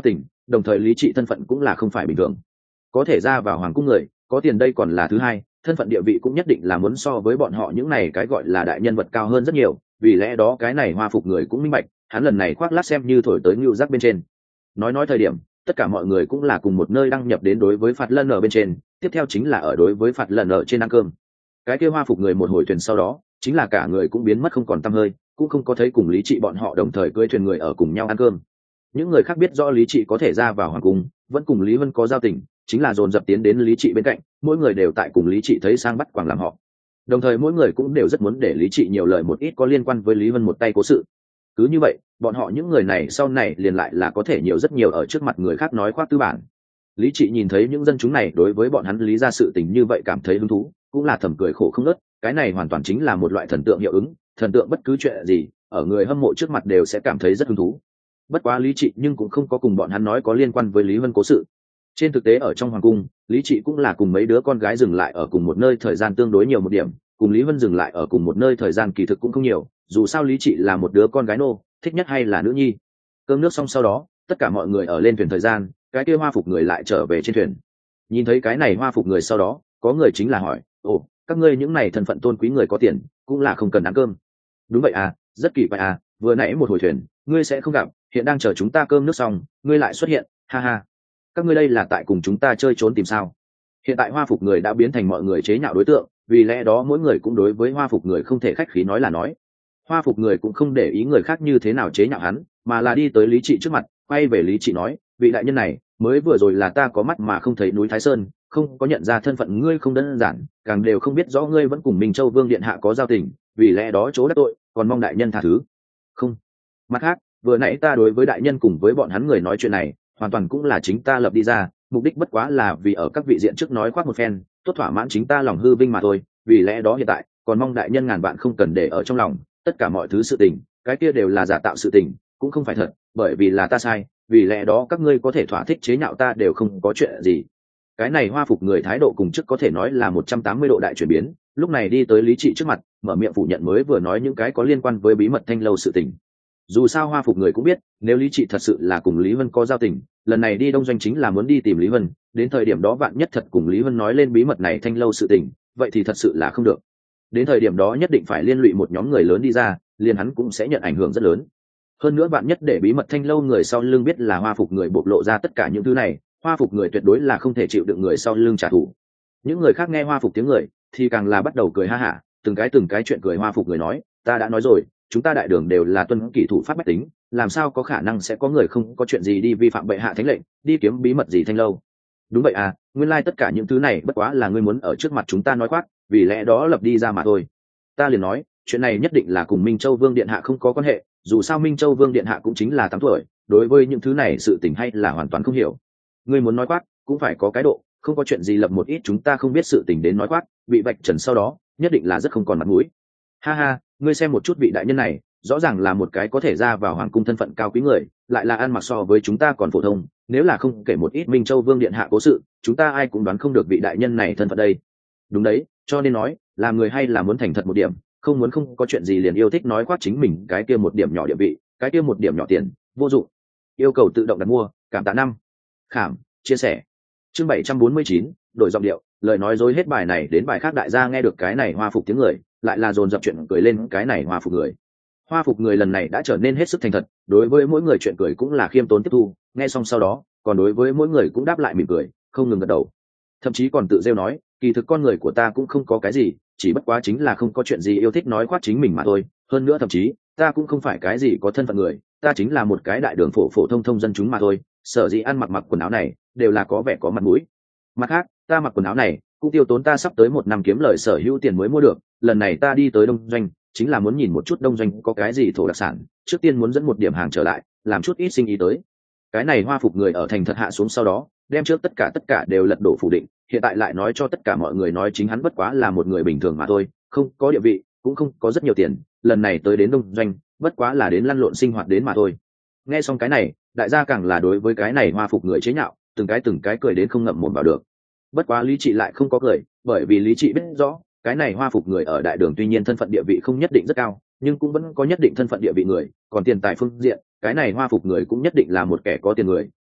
đồng thời lý trị thân phận cũng là không phải bình thường. Có thể ra vào hoàng cung người có tiền đây còn là thứ hai, thân phận địa vị cũng nhất định là muốn so với bọn họ những này cái gọi là đại nhân vật cao hơn rất nhiều. Vì lẽ đó cái này Hoa Phục người cũng minh bạch, hắn lần này khoác lác xem như thổi tới ngưu giác bên trên. Nói thời điểm tất cả mọi người cũng là cùng một nơi đăng nhập đến đối với phạt lần ở bên trên, tiếp theo chính là ở đối với phạt lần ở trên ăn cơm. Cái kia Hoa Phục người một hồi thuyền sau đó chính là cả người cũng biến mất không còn tăm hơi, cũng không có thấy cùng lý trị bọn họ đồng thời cưỡi thuyền người ở cùng nhau ăn cơm. Những người khác biết rõ lý trị có thể ra vào hoàng cung, vẫn cùng Lý Vân có giao tình, chính là dồn dập tiến đến lý trị bên cạnh, mỗi người đều tại cùng lý trị thấy sang bắt quàng làm họ. Đồng thời mỗi người cũng đều rất muốn để lý trị nhiều lời một ít có liên quan với Lý Vân một tay cố sự. Cứ như vậy bọn họ những người này sau này liền lại là có thể nhiều rất nhiều ở trước mặt người khác nói khoác tư bản. Lý trị nhìn thấy những dân chúng này đối với bọn hắn lý ra sự tình như vậy cảm thấy hứng thú, cũng là thầm cười khổ không ngớt. Cái này hoàn toàn chính là một loại thần tượng hiệu ứng, thần tượng bất cứ chuyện gì ở người hâm mộ trước mặt đều sẽ cảm thấy rất hứng thú. Bất quá lý trị nhưng cũng không có cùng bọn hắn nói có liên quan với Lý Vân cố sự. Trên thực tế ở trong hoàng cung, lý trị cũng là cùng mấy đứa con gái dừng lại ở cùng một nơi thời gian tương đối nhiều một điểm, cùng Lý Vân dừng lại ở cùng một nơi thời gian kỳ thực cũng không nhiều, dù sao lý trị là một đứa con gái nô, thích nhất hay là nữ nhi. Cơm nước xong sau đó tất cả mọi người ở lên thuyền thời gian, cái kia Hoa Phục người lại trở về trên thuyền. Nhìn thấy cái này Hoa Phục người sau đó có người chính là hỏi: ồ, các ngươi những này thân phận tôn quý người có tiền cũng là không cần ăn cơm? Đúng vậy à, rất kỳ quái à, vừa nãy một hồi thuyền ngươi sẽ không gặp, hiện đang chờ chúng ta cơm nước xong ngươi lại xuất hiện, ha ha. Các ngươi đây là tại cùng chúng ta chơi trốn tìm sao? Hiện tại Hoa Phục người đã biến thành mọi người chế nhạo đối tượng, vì lẽ đó mỗi người cũng đối với Hoa Phục người không thể khách khí nói là nói. Hoa Phục người cũng không để ý người khác như thế nào chế nhạo hắn, mà là đi tới lý trị trước mặt, quay về lý trị nói: vị đại nhân này, mới vừa rồi là ta có mắt mà không thấy núi Thái Sơn, không có nhận ra thân phận ngươi không đơn giản, càng đều không biết rõ ngươi vẫn cùng Minh Châu Vương điện hạ có giao tình, vì lẽ đó chỗ đắc tội, còn mong đại nhân tha thứ. Không. Mặt khác, vừa nãy ta đối với đại nhân cùng với bọn hắn người nói chuyện này, hoàn toàn cũng là chính ta lập đi ra, mục đích bất quá là vì ở các vị diện trước nói khoác một phen, tốt thỏa mãn chính ta lòng hư vinh mà thôi. Vì lẽ đó hiện tại còn mong đại nhân ngàn vạn không cần để ở trong lòng, tất cả mọi thứ sự tình cái kia đều là giả tạo sự tình, cũng không phải thật, bởi vì là ta sai, vì lẽ đó các ngươi có thể thỏa thích chế nhạo ta đều không có chuyện gì. Cái này Hoa Phục người thái độ cùng trước có thể nói là 180 độ đại chuyển biến, lúc này đi tới lý trị trước mặt, mở miệng phủ nhận mới vừa nói những cái có liên quan với bí mật Thanh Lâu sự tình. Dù sao Hoa Phục người cũng biết, nếu lý trị thật sự là cùng Lý Vân có giao tình, lần này đi đông doanh chính là muốn đi tìm Lý Vân, đến thời điểm đó vạn nhất thật cùng Lý Vân nói lên bí mật này Thanh Lâu sự tình, vậy thì thật sự là không được. Đến thời điểm đó nhất định phải liên lụy một nhóm người lớn đi ra, liền hắn cũng sẽ nhận ảnh hưởng rất lớn. Hơn nữa vạn nhất để bí mật Thanh Lâu người sau lưng biết là Hoa Phục người bộc lộ ra tất cả những thứ này, Hoa Phục người tuyệt đối là không thể chịu đựng người sau lưng trả thù. Những người khác nghe Hoa Phục tiếng người thì càng là bắt đầu cười ha hả, từng cái chuyện cười. Hoa Phục người nói: ta đã nói rồi, chúng ta đại đường đều là tuân kỷ thủ pháp bách tính, làm sao có khả năng sẽ có người không có chuyện gì đi vi phạm bệ hạ thánh lệnh, đi kiếm bí mật gì Thanh Lâu? Đúng vậy à, nguyên lai tất cả những thứ này bất quá là ngươi muốn ở trước mặt chúng ta nói khoác, vì lẽ đó lập đi ra mà thôi. Ta liền nói, chuyện này nhất định là cùng Minh Châu Vương điện hạ không có quan hệ, dù sao Minh Châu Vương điện hạ cũng chính là 8 tuổi, đối với những thứ này sự tình hay là hoàn toàn không hiểu. Ngươi muốn nói khoác cũng phải có cái độ, không có chuyện gì lập một ít chúng ta không biết sự tình đến nói khoác, bị vạch trần sau đó nhất định là rất không còn mặt mũi. Ha ha, ngươi xem một chút vị đại nhân này, rõ ràng là một cái có thể ra vào hoàng cung thân phận cao quý người, lại là ăn mặc so với chúng ta còn phổ thông, nếu là không kể một ít Minh Châu Vương điện hạ cố sự, chúng ta ai cũng đoán không được vị đại nhân này thân phận đây. Đúng đấy, cho nên nói, làm người hay là muốn thành thật một điểm, không muốn không có chuyện gì liền yêu thích nói khoác chính mình cái kia một điểm nhỏ địa vị, cái kia một điểm nhỏ tiền, vô dụng. Yêu cầu tự động đặt mua, cảm tạ năm. Khảm, chia sẻ. Chương 749, đổi giọng điệu, lời nói dối hết bài này đến bài khác, đại gia nghe được cái này Hoa Phục tiếng người, lại là dồn dập chuyện cười lên. Cái này Hoa Phục người, Hoa Phục người lần này đã trở nên hết sức thành thật, đối với mỗi người chuyện cười cũng là khiêm tốn tiếp thu, nghe xong sau đó, còn đối với mỗi người cũng đáp lại mỉm cười, không ngừng gật đầu. Thậm chí còn tự rêu nói, kỳ thực con người của ta cũng không có cái gì, chỉ bất quá chính là không có chuyện gì yêu thích nói khoác chính mình mà thôi. Hơn nữa thậm chí, ta cũng không phải cái gì có thân phận người, ta chính là một cái đại đường phổ thông thông dân chúng mà thôi, sở dĩ ăn mặc quần áo này đều là có vẻ có mặt mũi. Mặt khác, ta mặc quần áo này cũng tiêu tốn ta sắp tới 1 năm kiếm lời sở hữu tiền mới mua được, lần này ta đi tới đông doanh chính là muốn nhìn một chút đông doanh có cái gì thổ đặc sản, trước tiên muốn dẫn một điểm hàng trở lại, làm chút ít sinh ý tới. Cái này Hoa Phục người ở thành thật hạ xuống sau đó, đem trước tất cả đều lật đổ phủ định, hiện tại lại nói cho tất cả mọi người nói chính hắn bất quá là một người bình thường mà thôi, không có địa vị, cũng không có rất nhiều tiền, lần này tới đến đông doanh bất quá là đến lăn lộn sinh hoạt đến mà thôi. Nghe xong cái này, đại gia càng là đối với cái này Hoa Phục người chế nhạo, từng cái cười đến không ngậm mồm vào được. Bất quá lý trị lại không có cười, bởi vì lý trị biết rõ cái này Hoa Phục người ở đại đường tuy nhiên thân phận địa vị không nhất định rất cao, nhưng cũng vẫn có nhất định thân phận địa vị người, còn tiền tài phương diện cái này Hoa Phục người cũng nhất định là một kẻ có tiền người,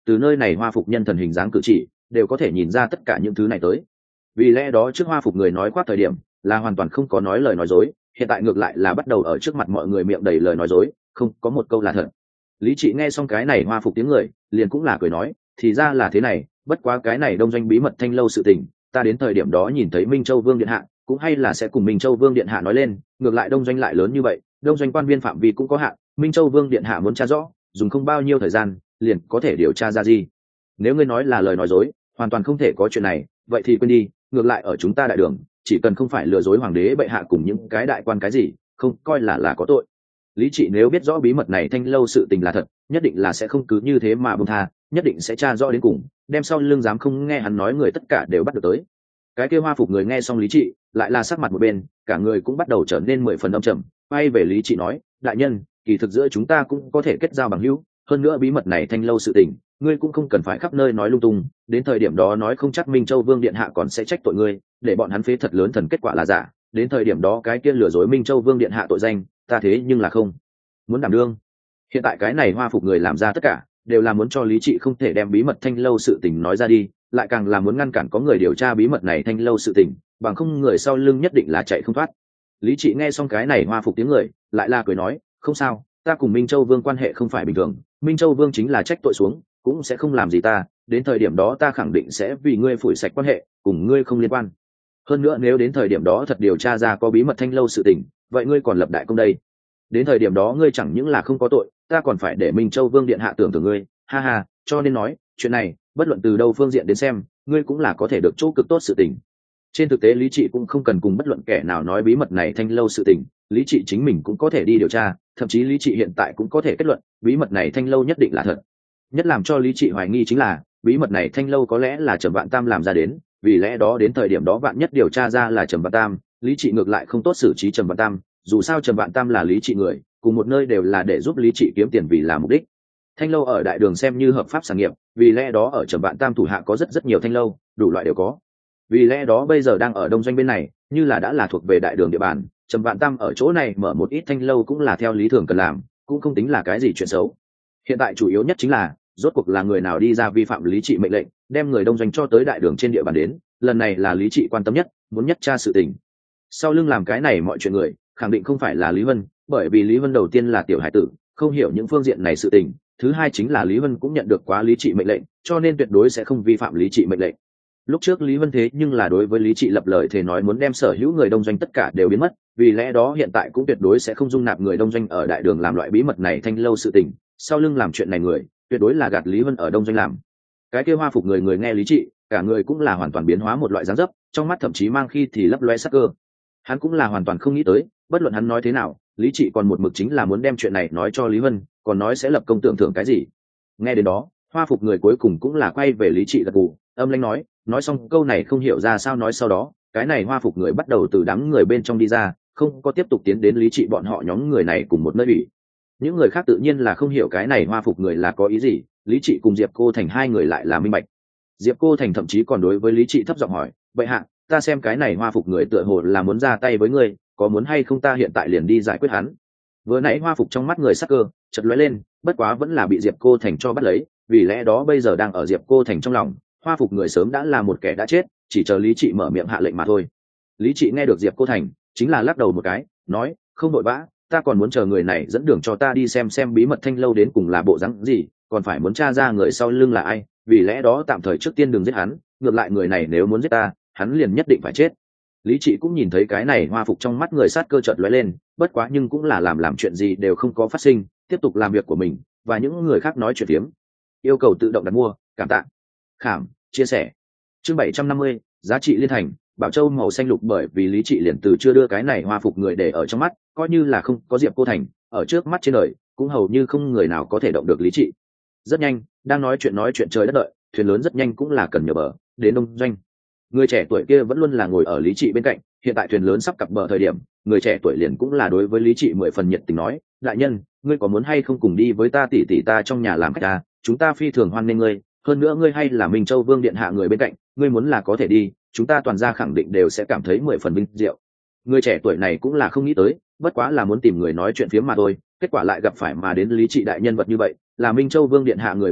từ nơi này hoa phục nhân thần hình dáng cử chỉ đều có thể nhìn ra tất cả những thứ này tới. Vì lẽ đó trước hoa phục người nói khoác thời điểm là hoàn toàn không có nói lời nói dối, hiện tại ngược lại là bắt đầu ở trước mặt mọi người miệng đầy lời nói dối, không có một câu là thật. Lý Trị nghe xong cái này hoa phục tiếng người liền cũng là cười nói, thì ra là thế này, bất quá cái này đông doanh bí mật thanh lâu sự tình, ta đến thời điểm đó nhìn thấy Minh Châu Vương điện hạ cũng hay là sẽ cùng Minh Châu Vương điện hạ nói lên, ngược lại đông doanh lại lớn như vậy, đông doanh quan viên phạm vi cũng có hạn, Minh Châu Vương điện hạ muốn tra rõ dùng không bao nhiêu thời gian liền có thể điều tra ra gì. Nếu ngươi nói là lời nói dối, hoàn toàn không thể có chuyện này, vậy thì quên đi, ngược lại ở chúng ta đại đường chỉ cần không phải lừa dối hoàng đế bệ hạ cùng những cái đại quan cái gì, không coi là có tội. Lý Trị nếu biết rõ bí mật này thanh lâu sự tình là thật, nhất định là sẽ không cứ như thế mà buông tha, nhất định sẽ tra rõ đến cùng, đem sau lưng dám không nghe hắn nói người tất cả đều bắt được tới. Cái kia hoa phục người nghe xong Lý Trị lại là sắc mặt một bên, cả người cũng bắt đầu trở nên 10 phần âm trầm, quay về Lý Trị nói, đại nhân, kỳ thực giữa chúng ta cũng có thể kết giao bằng hữu, hơn nữa bí mật này thanh lâu sự tình ngươi cũng không cần phải khắp nơi nói lung tung, đến thời điểm đó nói không chắc Minh Châu Vương điện hạ còn sẽ trách tội ngươi, để bọn hắn phế thật lớn thần kết quả là giả, đến thời điểm đó cái kia lừa dối Minh Châu Vương điện hạ tội danh ta thế nhưng là không muốn đảm đương. Hiện tại cái này hoa phục người làm ra tất cả đều là muốn cho Lý Trị không thể đem bí mật thanh lâu sự tình nói ra đi, lại càng là muốn ngăn cản có người điều tra bí mật này thanh lâu sự tình, bằng không người sau lưng nhất định là chạy không thoát. Lý Trị nghe xong cái này hoa phục tiếng người lại là cười nói, không sao, ta cùng Minh Châu Vương quan hệ không phải bình thường, Minh Châu Vương chính là trách tội xuống cũng sẽ không làm gì ta, đến thời điểm đó ta khẳng định sẽ vì ngươi phủi sạch quan hệ, cùng ngươi không liên quan. Hơn nữa nếu đến thời điểm đó thật điều tra ra có bí mật thanh lâu sự tình, vậy ngươi còn lập đại công đây, đến thời điểm đó ngươi chẳng những là không có tội, ta còn phải để Minh Châu Vương điện hạ tưởng thưởng ngươi, ha ha, cho nên nói chuyện này bất luận từ đâu phương diện đến xem, ngươi cũng là có thể được chỗ cực tốt sự tình. Trên thực tế Lý Trị cũng không cần cùng bất luận kẻ nào nói bí mật này thanh lâu sự tình, Lý Trị chính mình cũng có thể đi điều tra, thậm chí Lý Trị hiện tại cũng có thể kết luận bí mật này thanh lâu nhất định là thật. Nhất làm cho Lý Trị hoài nghi chính là bí mật này thanh lâu có lẽ là Trầm Vạn Tam làm ra đến, vì lẽ đó đến thời điểm đó vạn nhất điều tra ra là Trầm Vạn Tam, Lý Trị ngược lại không tốt xử trí Trầm Vạn Tam, dù sao Trầm Vạn Tam là Lý Trị người, cùng một nơi đều là để giúp Lý Trị kiếm tiền vì là mục đích. Thanh lâu ở đại đường xem như hợp pháp sản nghiệp, vì lẽ đó ở Trầm Vạn Tam thủ hạ có rất nhiều thanh lâu, đủ loại đều có. Vì lẽ đó bây giờ đang ở đông doanh bên này, như là đã là thuộc về đại đường địa bàn, Trầm Vạn Tam ở chỗ này mở một ít thanh lâu cũng là theo lý thường cần làm, cũng không tính là cái gì chuyện xấu. Hiện tại chủ yếu nhất chính là rốt cuộc là người nào đi ra vi phạm Lý Trị mệnh lệnh, đem người đông doanh cho tới đại đường trên địa bàn đến, lần này là Lý Trị quan tâm nhất, muốn nhất tra sự tình. Sau lưng làm cái này mọi chuyện người khẳng định không phải là Lý Vân, bởi vì Lý Vân đầu tiên là tiểu hải tử, không hiểu những phương diện này sự tình, thứ hai chính là Lý Vân cũng nhận được quá Lý Trị mệnh lệnh, cho nên tuyệt đối sẽ không vi phạm Lý Trị mệnh lệnh. Lúc trước Lý Vân thế nhưng là đối với Lý Trị lập lời thề nói muốn đem sở hữu người đông doanh tất cả đều biến mất, vì lẽ đó hiện tại cũng tuyệt đối sẽ không dung nạp người đông doanh ở đại đường làm loại bí mật này thanh lâu sự tình, sau lưng làm chuyện này người tuyệt đối là gạt Lý Vân ở đông doanh làm. Cái kia hoa phục người nghe Lý Trị, cả người cũng là hoàn toàn biến hóa một loại dáng dấp, trong mắt thậm chí mang khi thì lấp loe sắc cơ. Hắn cũng là hoàn toàn không nghĩ tới, bất luận hắn nói thế nào, Lý Trị còn một mực chính là muốn đem chuyện này nói cho Lý Vân, còn nói sẽ lập công tưởng thưởng cái gì. Nghe đến đó, hoa phục người cuối cùng cũng là quay về Lý Trị gật gù, âm lãnh nói xong câu này không hiểu ra sao nói sau đó, cái này hoa phục người bắt đầu từ đám người bên trong đi ra, không có tiếp tục tiến đến Lý Trị bọn họ nhóm người này cùng một nơi ủy. Những người khác tự nhiên là không hiểu cái này hoa phục người là có ý gì, Lý Trị cùng Diệp Cô Thành hai người lại là minh bạch. Diệp Cô Thành thậm chí còn đối với Lý Trị thấp giọng hỏi, vậy hạ, ta xem cái này hoa phục người tựa hồ là muốn ra tay với ngươi, có muốn hay không ta hiện tại liền đi giải quyết hắn. Vừa nãy hoa phục trong mắt người sắc cơ chợt lóe lên, bất quá vẫn là bị Diệp Cô Thành cho bắt lấy, vì lẽ đó bây giờ đang ở Diệp Cô Thành trong lòng, hoa phục người sớm đã là một kẻ đã chết, chỉ chờ Lý Trị mở miệng hạ lệnh mà thôi. Lý Trị nghe được Diệp Cô Thành chính là lắc đầu một cái, nói, không vội vã, ta còn muốn chờ người này dẫn đường cho ta đi xem bí mật thanh lâu đến cùng là bộ dáng gì, còn phải muốn tra ra người sau lưng là ai, vì lẽ đó tạm thời trước tiên đừng giết hắn, ngược lại người này nếu muốn giết ta, hắn liền nhất định phải chết. Lý Trị cũng nhìn thấy cái này hoa phục trong mắt người sát cơ chợt lóe lên, bất quá nhưng cũng là làm chuyện gì đều không có phát sinh, tiếp tục làm việc của mình và những người khác nói chuyện phiếm. Yêu cầu tự động đặt mua, cảm tạ. Khảm, chia sẻ. Chương 750, giá trị liên thành, Bảo Châu màu xanh lục bởi vì Lý Trị liền từ chưa đưa cái này hoa phục người để ở trong mắt, coi như là không có Diệp Cô Thành ở trước mắt trên đời, cũng hầu như không người nào có thể động được Lý Trị. Rất nhanh, đang nói chuyện trời đất đợi, thuyền lớn rất nhanh cũng là cần nhờ bờ, đến đông doanh. Người trẻ tuổi kia vẫn luôn là ngồi ở Lý Trị bên cạnh, hiện tại thuyền lớn sắp cập bờ thời điểm, người trẻ tuổi liền cũng là đối với Lý Trị 10 phần nhiệt tình nói, đại nhân, ngươi có muốn hay không cùng đi với ta, tỷ ta trong nhà làm khách ta, chúng ta phi thường hoan nghênh ngươi, hơn nữa ngươi hay là Minh Châu Vương điện hạ người bên cạnh, ngươi muốn là có thể đi, chúng ta toàn gia khẳng định đều sẽ cảm thấy 10 phần vinh diệu. Người trẻ tuổi này cũng là không nghĩ tới, bất quá là muốn tìm người nói chuyện phiếm mà thôi, kết quả lại gặp phải mà đến Lý Trị đại nhân vật như vậy, là Minh Châu Vương điện hạ người bên cạnh,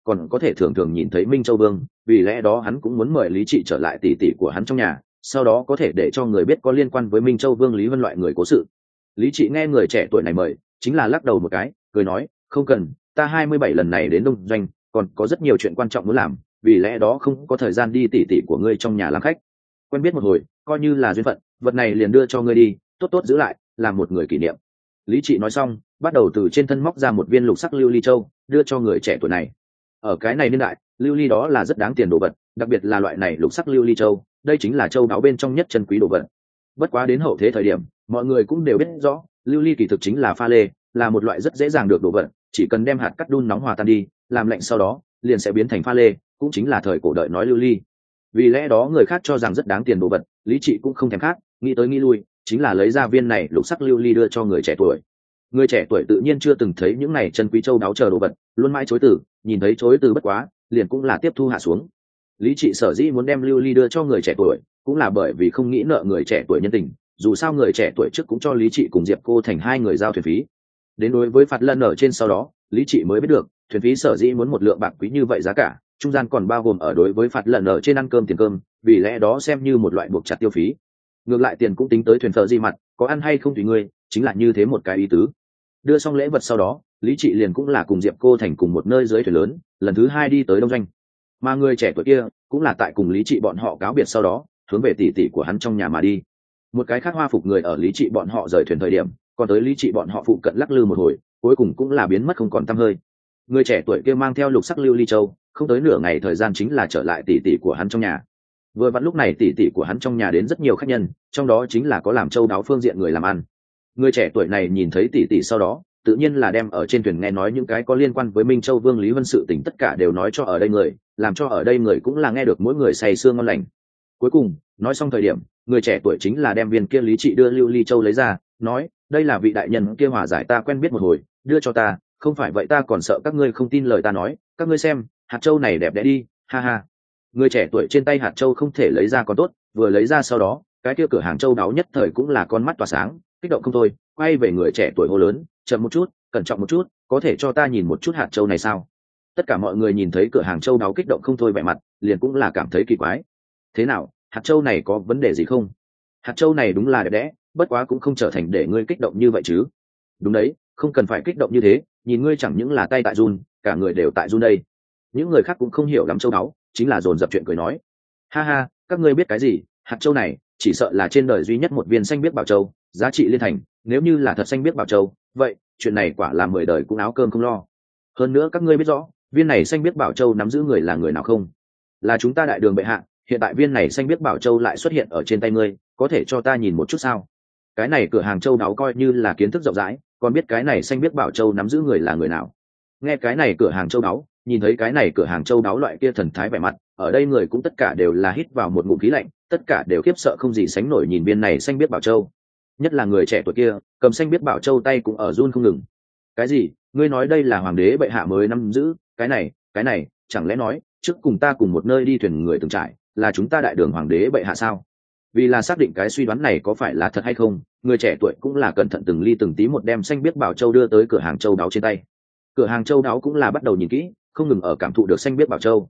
còn có thể thường thường nhìn thấy Minh Châu Vương, vì lẽ đó hắn cũng muốn mời Lý Trị trở lại tỷ tỷ của hắn trong nhà, sau đó có thể để cho người biết có liên quan với Minh Châu Vương Lý Vân loại người cố sự. Lý Trị nghe người trẻ tuổi này mời, chính là lắc đầu một cái, cười nói, không cần, ta 27 lần này đến đông doanh, còn có rất nhiều chuyện quan trọng muốn làm, vì lẽ đó không có thời gian đi tỷ tỷ của ngươi trong nhà làm khách. Quen biết một hồi, coi như là duyên phận, vật này liền đưa cho ngươi đi, tốt tốt giữ lại, làm một người kỷ niệm. Lý Trị nói xong, bắt đầu từ trên thân móc ra một viên lục sắc lưu ly châu, đưa cho người trẻ tuổi này. Ở cái này niên đại, lưu ly đó là rất đáng tiền đồ vật, đặc biệt là loại này lục sắc lưu ly châu, đây chính là châu đáo bên trong nhất chân quý đồ vật. Bất quá đến hậu thế thời điểm, mọi người cũng đều biết rõ, lưu ly kỳ thực chính là pha lê, là một loại rất dễ dàng được đồ vật, chỉ cần đem hạt cắt đun nóng hòa tan đi, làm lạnh sau đó, liền sẽ biến thành pha lê, cũng chính là thời cổ đợi nói lưu ly. Vì lẽ đó người khác cho rằng rất đáng tiền đồ vật, Lý Trị cũng không thèm khác, nghĩ tới nghĩ lui, chính là lấy ra viên này lục sắc lưu ly đưa cho người trẻ tuổi. Người trẻ tuổi tự nhiên chưa từng thấy những này chân quý châu đáo chờ đồ vật, luôn mãi chối từ, nhìn thấy chối từ bất quá, liền cũng là tiếp thu hạ xuống. Lý Trị sở dĩ muốn đem lưu ly đưa cho người trẻ tuổi, cũng là bởi vì không nghĩ nợ người trẻ tuổi nhân tình, dù sao người trẻ tuổi trước cũng cho Lý Trị cùng Diệp Cô Thành hai người giao thuyền phí. Đến đối với phạt lân ở trên sau đó, Lý Trị mới biết được, thuyền phí sở dĩ muốn một lượng bạc quý như vậy giá cả, trung gian còn bao gồm ở đối với phạt lân ở trên ăn cơm tiền cơm, vì lẽ đó xem như một loại buộc chặt tiêu phí. Ngược lại tiền cũng tính tới thuyền phở gì mặt, có ăn hay không tùy ngươi, chính là như thế một cái ý tứ. Đưa xong lễ vật sau đó, Lý Trị liền cũng là cùng Diệp Cô Thành cùng một nơi dưới thuyền lớn, lần thứ hai đi tới đông doanh. Mà người trẻ tuổi kia cũng là tại cùng Lý Trị bọn họ cáo biệt sau đó, hướng về tỷ tỷ của hắn trong nhà mà đi. Một cái khác hoa phục người ở Lý Trị bọn họ rời thuyền thời điểm, còn tới Lý Trị bọn họ phụ cận lắc lư một hồi, cuối cùng cũng là biến mất không còn tăm hơi. Người trẻ tuổi kia mang theo lục sắc lưu ly châu, không tới nửa ngày thời gian chính là trở lại tỷ tỷ của hắn trong nhà. Vừa vặn lúc này tỷ tỷ của hắn trong nhà đến rất nhiều khách nhân, trong đó chính là có làm châu đáo phương diện người làm ăn. Người trẻ tuổi này nhìn thấy tỷ tỷ sau đó, tự nhiên là đem ở trên thuyền nghe nói những cái có liên quan với Minh Châu Vương Lý Vân sự tình tất cả đều nói cho ở đây người, làm cho ở đây người cũng là nghe được mỗi người say sưa ngon lành. Cuối cùng, nói xong thời điểm, người trẻ tuổi chính là đem viên kia Lý Trị đưa lưu ly châu lấy ra, nói, đây là vị đại nhân kia hòa giải ta quen biết một hồi, đưa cho ta, không phải vậy ta còn sợ các ngươi không tin lời ta nói, các ngươi xem, hạt châu này đẹp đẽ đi, ha ha. Người trẻ tuổi trên tay hạt châu không thể lấy ra còn tốt, vừa lấy ra sau đó, cái kia cửa hàng châu đáo nhất thời cũng là con mắt tỏa sáng, kích động không thôi, quay về người trẻ tuổi hô lớn, chậm một chút, cẩn trọng một chút, có thể cho ta nhìn một chút hạt châu này sao? Tất cả mọi người nhìn thấy cửa hàng châu đáo kích động không thôi vẻ mặt, liền cũng là cảm thấy kỳ quái. Thế nào, hạt châu này có vấn đề gì không? Hạt châu này đúng là đẹp đẽ, bất quá cũng không trở thành để ngươi kích động như vậy chứ. Đúng đấy, không cần phải kích động như thế, nhìn ngươi chẳng những là tay tại run, cả người đều tại run đây. Những người khác cũng không hiểu lắm châu đáo, chính là dồn dập chuyện cười nói. Ha ha, các ngươi biết cái gì, hạt châu này, chỉ sợ là trên đời duy nhất một viên xanh biếc bảo châu, giá trị liên thành, nếu như là thật xanh biếc bảo châu, vậy, chuyện này quả là 10 đời cũng áo cơm không lo. Hơn nữa các ngươi biết rõ, viên này xanh biếc bảo châu nắm giữ người là người nào không? Là chúng ta đại đường bệ hạ, hiện tại viên này xanh biếc bảo châu lại xuất hiện ở trên tay ngươi, có thể cho ta nhìn một chút sao? Cái này cửa hàng châu đáo coi như là kiến thức rộng rãi, còn biết cái này xanh biếc bảo châu nắm giữ người là người nào? Nghe cái này cửa hàng châu đáo, nhìn thấy cái này cửa hàng châu đáo loại kia thần thái vẻ mặt, ở đây người cũng tất cả đều là hít vào một ngụm khí lạnh, tất cả đều khiếp sợ không gì sánh nổi nhìn viên này xanh biếc bảo châu. Nhất là người trẻ tuổi kia, cầm xanh biếc bảo châu tay cũng ở run không ngừng. Cái gì? Ngươi nói đây là hoàng đế bệ hạ mới nắm giữ? Cái này, chẳng lẽ nói trước cùng ta cùng một nơi đi thuyền người từng trải là chúng ta đại đường hoàng đế bệ hạ sao? Vì là xác định cái suy đoán này có phải là thật hay không, người trẻ tuổi cũng là cẩn thận từng ly từng tí một đem xanh biếc bảo châu đưa tới cửa hàng châu đáo trên tay. Cửa hàng châu đáo cũng là bắt đầu nhìn kỹ, không ngừng ở cảm thụ được xanh biếc bảo châu.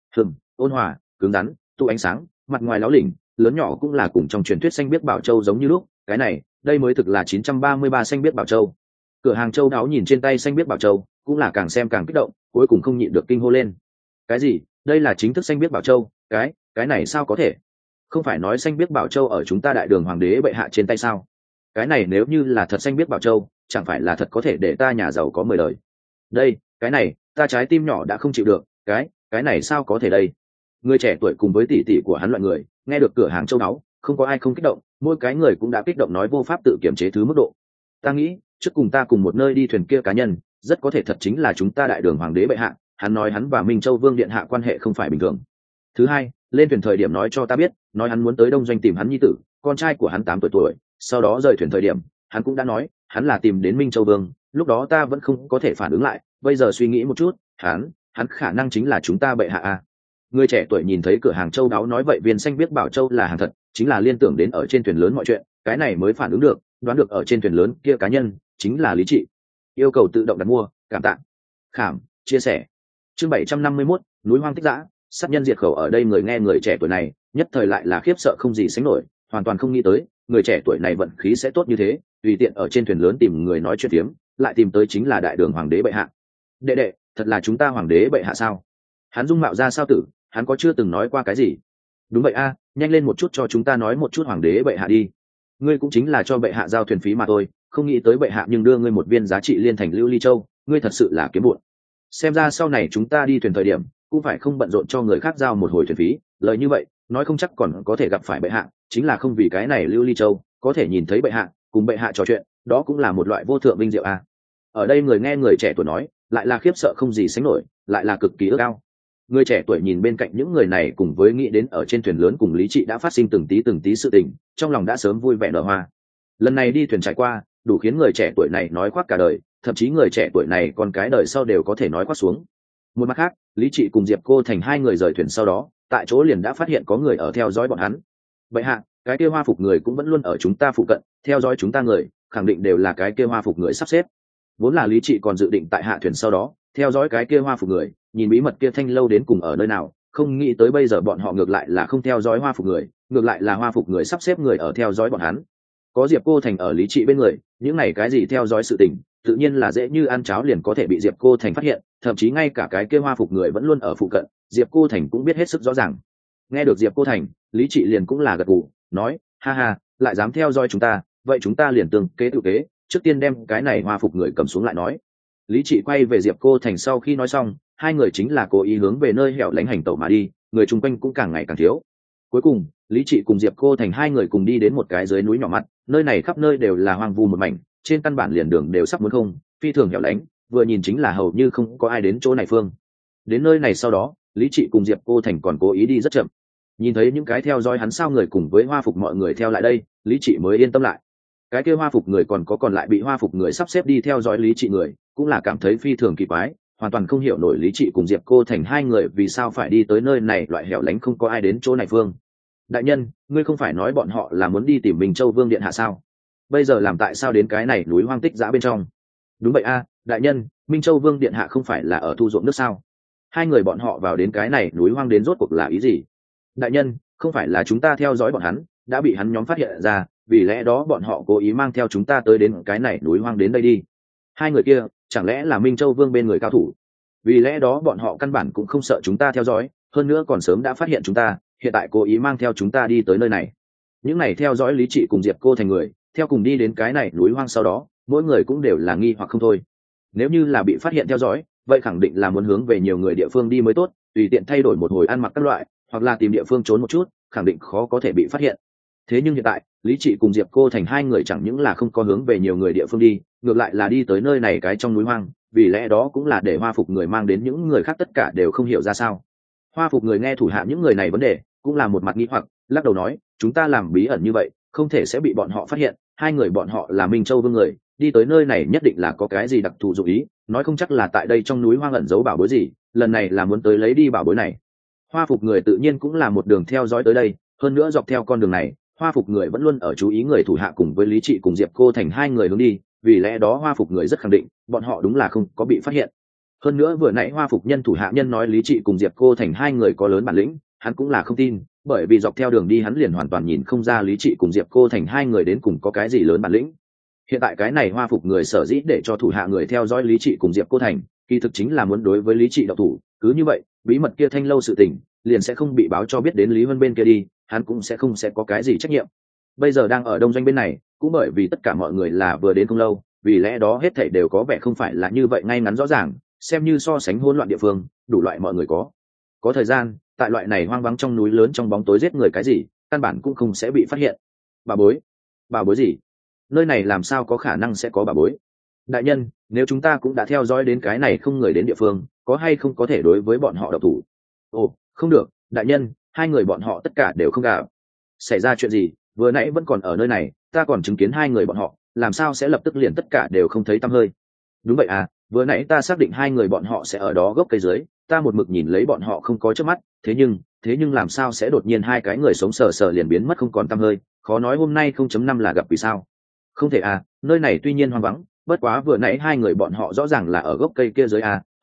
Ôn hòa, cứng rắn, tụ ánh sáng, mặt ngoài láo lỉnh, lớn nhỏ cũng là cùng trong truyền thuyết xanh biếc bảo châu giống như lúc. Cái này, đây mới thực là 933 xanh biếc bảo châu. Cửa hàng châu đáo nhìn trên tay xanh biếc bảo châu, cũng là càng xem càng kích động, cuối cùng không nhịn được kinh hô lên. Cái gì? Đây là chính thức xanh biếc bảo châu? Cái này sao có thể? Không phải nói xanh biếc bảo châu ở chúng ta đại đường hoàng đế bệ hạ trên tay sao? Cái này nếu như là thật xanh biếc bảo châu, chẳng phải là thật có thể để ta nhà giàu có 10 đời. Đây, cái này, ta trái tim nhỏ đã không chịu được, cái này sao có thể đây? Người trẻ tuổi cùng với tỷ tỷ của hắn loại người, nghe được cửa hàng châu đáo, không có ai không kích động, mỗi cái người cũng đã kích động nói vô pháp tự kiểm chế thứ mức độ. Ta nghĩ, trước cùng ta cùng một nơi đi thuyền kia cá nhân, rất có thể thật chính là chúng ta đại đường hoàng đế bệ hạ, hắn nói hắn và Minh Châu Vương điện hạ quan hệ không phải bình thường. Thứ hai, lên thuyền thời điểm nói cho ta biết, nói hắn muốn tới đông doanh tìm hắn nhi tử, con trai của hắn 8 tuổi, sau đó rời thuyền thời điểm, hắn cũng đã nói, hắn là tìm đến Minh Châu Vương, lúc đó ta vẫn không có thể phản ứng lại, bây giờ suy nghĩ một chút, hắn khả năng chính là chúng ta bệ hạ a. Người trẻ tuổi nhìn thấy cửa hàng châu đáo nói vậy viên xanh biếc bảo châu là hàng thật, chính là liên tưởng đến ở trên thuyền lớn mọi chuyện, cái này mới phản ứng được, đoán được ở trên thuyền lớn kia cá nhân chính là Lý Trị. Yêu cầu tự động đặt mua, cảm tạ, khảm, chia sẻ. Chương 751, núi hoang tích dã, sát nhân diệt khẩu. Ở đây người nghe người trẻ tuổi này nhất thời lại là khiếp sợ không gì sánh nổi, hoàn toàn không nghĩ tới người trẻ tuổi này vận khí sẽ tốt như thế, tùy tiện ở trên thuyền lớn tìm người nói chuyện tiếm, lại tìm tới chính là đại đường hoàng đế bệ hạ. Đệ đệ, thật là chúng ta hoàng đế bệ hạ sao? Hắn dung mạo ra sao tử, hắn có chưa từng nói qua cái gì? Đúng vậy a, nhanh lên một chút cho chúng ta nói một chút hoàng đế bệ hạ đi. Ngươi cũng chính là cho bệ hạ giao thuyền phí mà thôi, không nghĩ tới bệ hạ nhưng đưa ngươi một viên giá trị liên thành lưu ly châu, ngươi thật sự là kiếm bụn. Xem ra sau này chúng ta đi thuyền thời điểm cũng phải không bận rộn cho người khác giao một hồi thuyền phí, lời như vậy nói không chắc còn có thể gặp phải bệ hạ, chính là không vì cái này lưu ly châu có thể nhìn thấy bệ hạ, cùng bệ hạ trò chuyện, đó cũng là một loại vô thượng vinh diệu a. Ở đây người nghe người trẻ tuổi nói lại là khiếp sợ không gì sánh nổi, lại là cực kỳ ước ao. Người trẻ tuổi nhìn bên cạnh những người này, cùng với nghĩ đến ở trên thuyền lớn cùng Lý Trị đã phát sinh từng tí sự tình, trong lòng đã sớm vui vẻ nở hoa. Lần này đi thuyền trải qua đủ khiến người trẻ tuổi này nói khoác cả đời, thậm chí người trẻ tuổi này còn cái đời sau đều có thể nói khoác xuống. Một mặt khác, Lý Trị cùng Diệp Cô Thành hai người rời thuyền sau đó, tại chỗ liền đã phát hiện có người ở theo dõi bọn hắn. Vậy hạ, cái kia hoa phục người cũng vẫn luôn ở chúng ta phụ cận theo dõi chúng ta, người khẳng định đều là cái kia hoa phục người sắp xếp. Vốn là Lý Trị còn dự định tại hạ thuyền sau đó theo dõi cái kia hoa phục người, nhìn bí mật kia thanh lâu đến cùng ở nơi nào, không nghĩ tới bây giờ bọn họ ngược lại là không theo dõi hoa phục người, ngược lại là hoa phục người sắp xếp người ở theo dõi bọn hắn. Có Diệp Cô Thành ở Lý Trị bên người, những này cái gì theo dõi sự tình tự nhiên là dễ như ăn cháo liền có thể bị Diệp Cô Thành phát hiện, thậm chí ngay cả cái kia hoa phục người vẫn luôn ở phụ cận, Diệp Cô Thành cũng biết hết sức rõ ràng. Nghe được Diệp Cô Thành, Lý Trị liền cũng là gật gù, nói: ha ha, lại dám theo dõi chúng ta, vậy chúng ta liền tương kế tự kế, trước tiên đem cái này hoa phục người cầm xuống lại nói. Lý Trị quay về Diệp Cô Thành sau khi nói xong, hai người chính là cố ý hướng về nơi hẻo lánh hành tẩu mà đi, người chung quanh cũng càng ngày càng thiếu. Cuối cùng, Lý Trị cùng Diệp Cô Thành hai người cùng đi đến một cái dưới núi nhỏ mặt, nơi này khắp nơi đều là hoang vu một mảnh, trên căn bản liền đường đều sắp muốn không, phi thường hẻo lánh, vừa nhìn chính là hầu như không có ai đến chỗ này phương. Đến nơi này sau đó, Lý Trị cùng Diệp Cô Thành còn cố ý đi rất chậm. Nhìn thấy những cái theo dõi hắn sao người cùng với hoa phục mọi người theo lại đây, Lý Trị mới yên tâm lại. Cái kia hoa phục người còn lại bị hoa phục người sắp xếp đi theo dõi Lý Trị người, cũng là cảm thấy phi thường kỳ quái, hoàn toàn không hiểu nổi Lý Trị cùng Diệp Cô Thành hai người vì sao phải đi tới nơi này loại hẻo lánh không có ai đến chỗ này phương. Đại nhân, ngươi không phải nói bọn họ là muốn đi tìm Minh Châu Vương điện hạ sao? Bây giờ làm tại sao đến cái này núi hoang tích dã bên trong? Đúng vậy a, đại nhân, Minh Châu Vương điện hạ không phải là ở thu ruộng nước sao? Hai người bọn họ vào đến cái này núi hoang đến rốt cuộc là ý gì? Đại nhân, không phải là chúng ta theo dõi bọn hắn, đã bị hắn nhóm phát hiện ra, vì lẽ đó bọn họ cố ý mang theo chúng ta tới đến cái này núi hoang đến đây đi. Hai người kia chẳng lẽ là Minh Châu Vương bên người cao thủ? Vì lẽ đó bọn họ căn bản cũng không sợ chúng ta theo dõi, hơn nữa còn sớm đã phát hiện chúng ta, hiện tại cố ý mang theo chúng ta đi tới nơi này. Những này theo dõi Lý Trị cùng Diệp Cô Thành người, theo cùng đi đến cái này núi hoang sau đó, mỗi người cũng đều là nghi hoặc không thôi. Nếu như là bị phát hiện theo dõi, vậy khẳng định là muốn hướng về nhiều người địa phương đi mới tốt, tùy tiện thay đổi một hồi ăn mặc các loại, hoặc là tìm địa phương trốn một chút, khẳng định khó có thể bị phát hiện. Thế nhưng hiện tại, Lý Trị cùng Diệp Cô Thành hai người chẳng những là không có hướng về nhiều người địa phương đi, ngược lại là đi tới nơi này cái trong núi hoang, vì lẽ đó cũng là để hoa phục người mang đến những người khác tất cả đều không hiểu ra sao. Hoa phục người nghe thủ hạ những người này vấn đề, cũng là một mặt nghi hoặc, lắc đầu nói: chúng ta làm bí ẩn như vậy, không thể sẽ bị bọn họ phát hiện, hai người bọn họ là Minh Châu Vương người, đi tới nơi này nhất định là có cái gì đặc thù dụng ý, nói không chắc là tại đây trong núi hoang ẩn giấu bảo bối gì, lần này là muốn tới lấy đi bảo bối này. Hoa phục người tự nhiên cũng là một đường theo dõi tới đây, hơn nữa dọc theo con đường này, hoa phục người vẫn luôn ở chú ý người thủ hạ cùng với Lý Trị cùng Diệp Cô Thành hai người hướng đi, vì lẽ đó hoa phục người rất khẳng định bọn họ đúng là không có bị phát hiện. Hơn nữa vừa nãy hoa phục nhân thủ hạ nhân nói Lý Trị cùng Diệp Cô Thành hai người có lớn bản lĩnh, hắn cũng là không tin, bởi vì dọc theo đường đi hắn liền hoàn toàn nhìn không ra Lý Trị cùng Diệp Cô Thành hai người đến cùng có cái gì lớn bản lĩnh. Hiện tại cái này hoa phục người sở dĩ để cho thủ hạ người theo dõi Lý Trị cùng Diệp Cô Thành, kỳ thực chính là muốn đối với Lý Trị độc thủ, cứ như vậy bí mật kia thanh lâu sự tình liền sẽ không bị báo cho biết đến Lý Vân bên kia đi, hắn cũng sẽ không có cái gì trách nhiệm. Bây giờ đang ở đông doanh bên này, cũng bởi vì tất cả mọi người là vừa đến không lâu, vì lẽ đó hết thảy đều có vẻ không phải là như vậy ngay ngắn rõ ràng, xem như so sánh hỗn loạn địa phương, đủ loại mọi người có thời gian, tại loại này hoang vắng trong núi lớn trong bóng tối giết người cái gì, căn bản cũng không sẽ bị phát hiện. Bà bối gì? Nơi này làm sao có khả năng sẽ có bà bối? Đại nhân, nếu chúng ta cũng đã theo dõi đến cái này không người đến địa phương, có hay không có thể đối với bọn họ độc thủ? Ồ, không được, đại nhân, hai người bọn họ tất cả đều không gặp. Xảy ra chuyện gì? Vừa nãy vẫn còn ở nơi này, ta còn chứng kiến hai người bọn họ, làm sao sẽ lập tức liền tất cả đều không thấy tăm hơi? Đúng vậy à, vừa nãy ta xác định hai người bọn họ sẽ ở đó gốc cây dưới, ta một mực nhìn lấy bọn họ không có trước mắt, thế nhưng làm sao sẽ đột nhiên hai cái người sống sờ sờ liền biến mất không còn tăm hơi, khó nói hôm nay 0.5 là gặp vì sao? Không thể à, nơi này tuy nhiên hoang vắng, bất quá vừa nãy hai người bọn họ rõ ràng là ở gốc cây kia dưới à,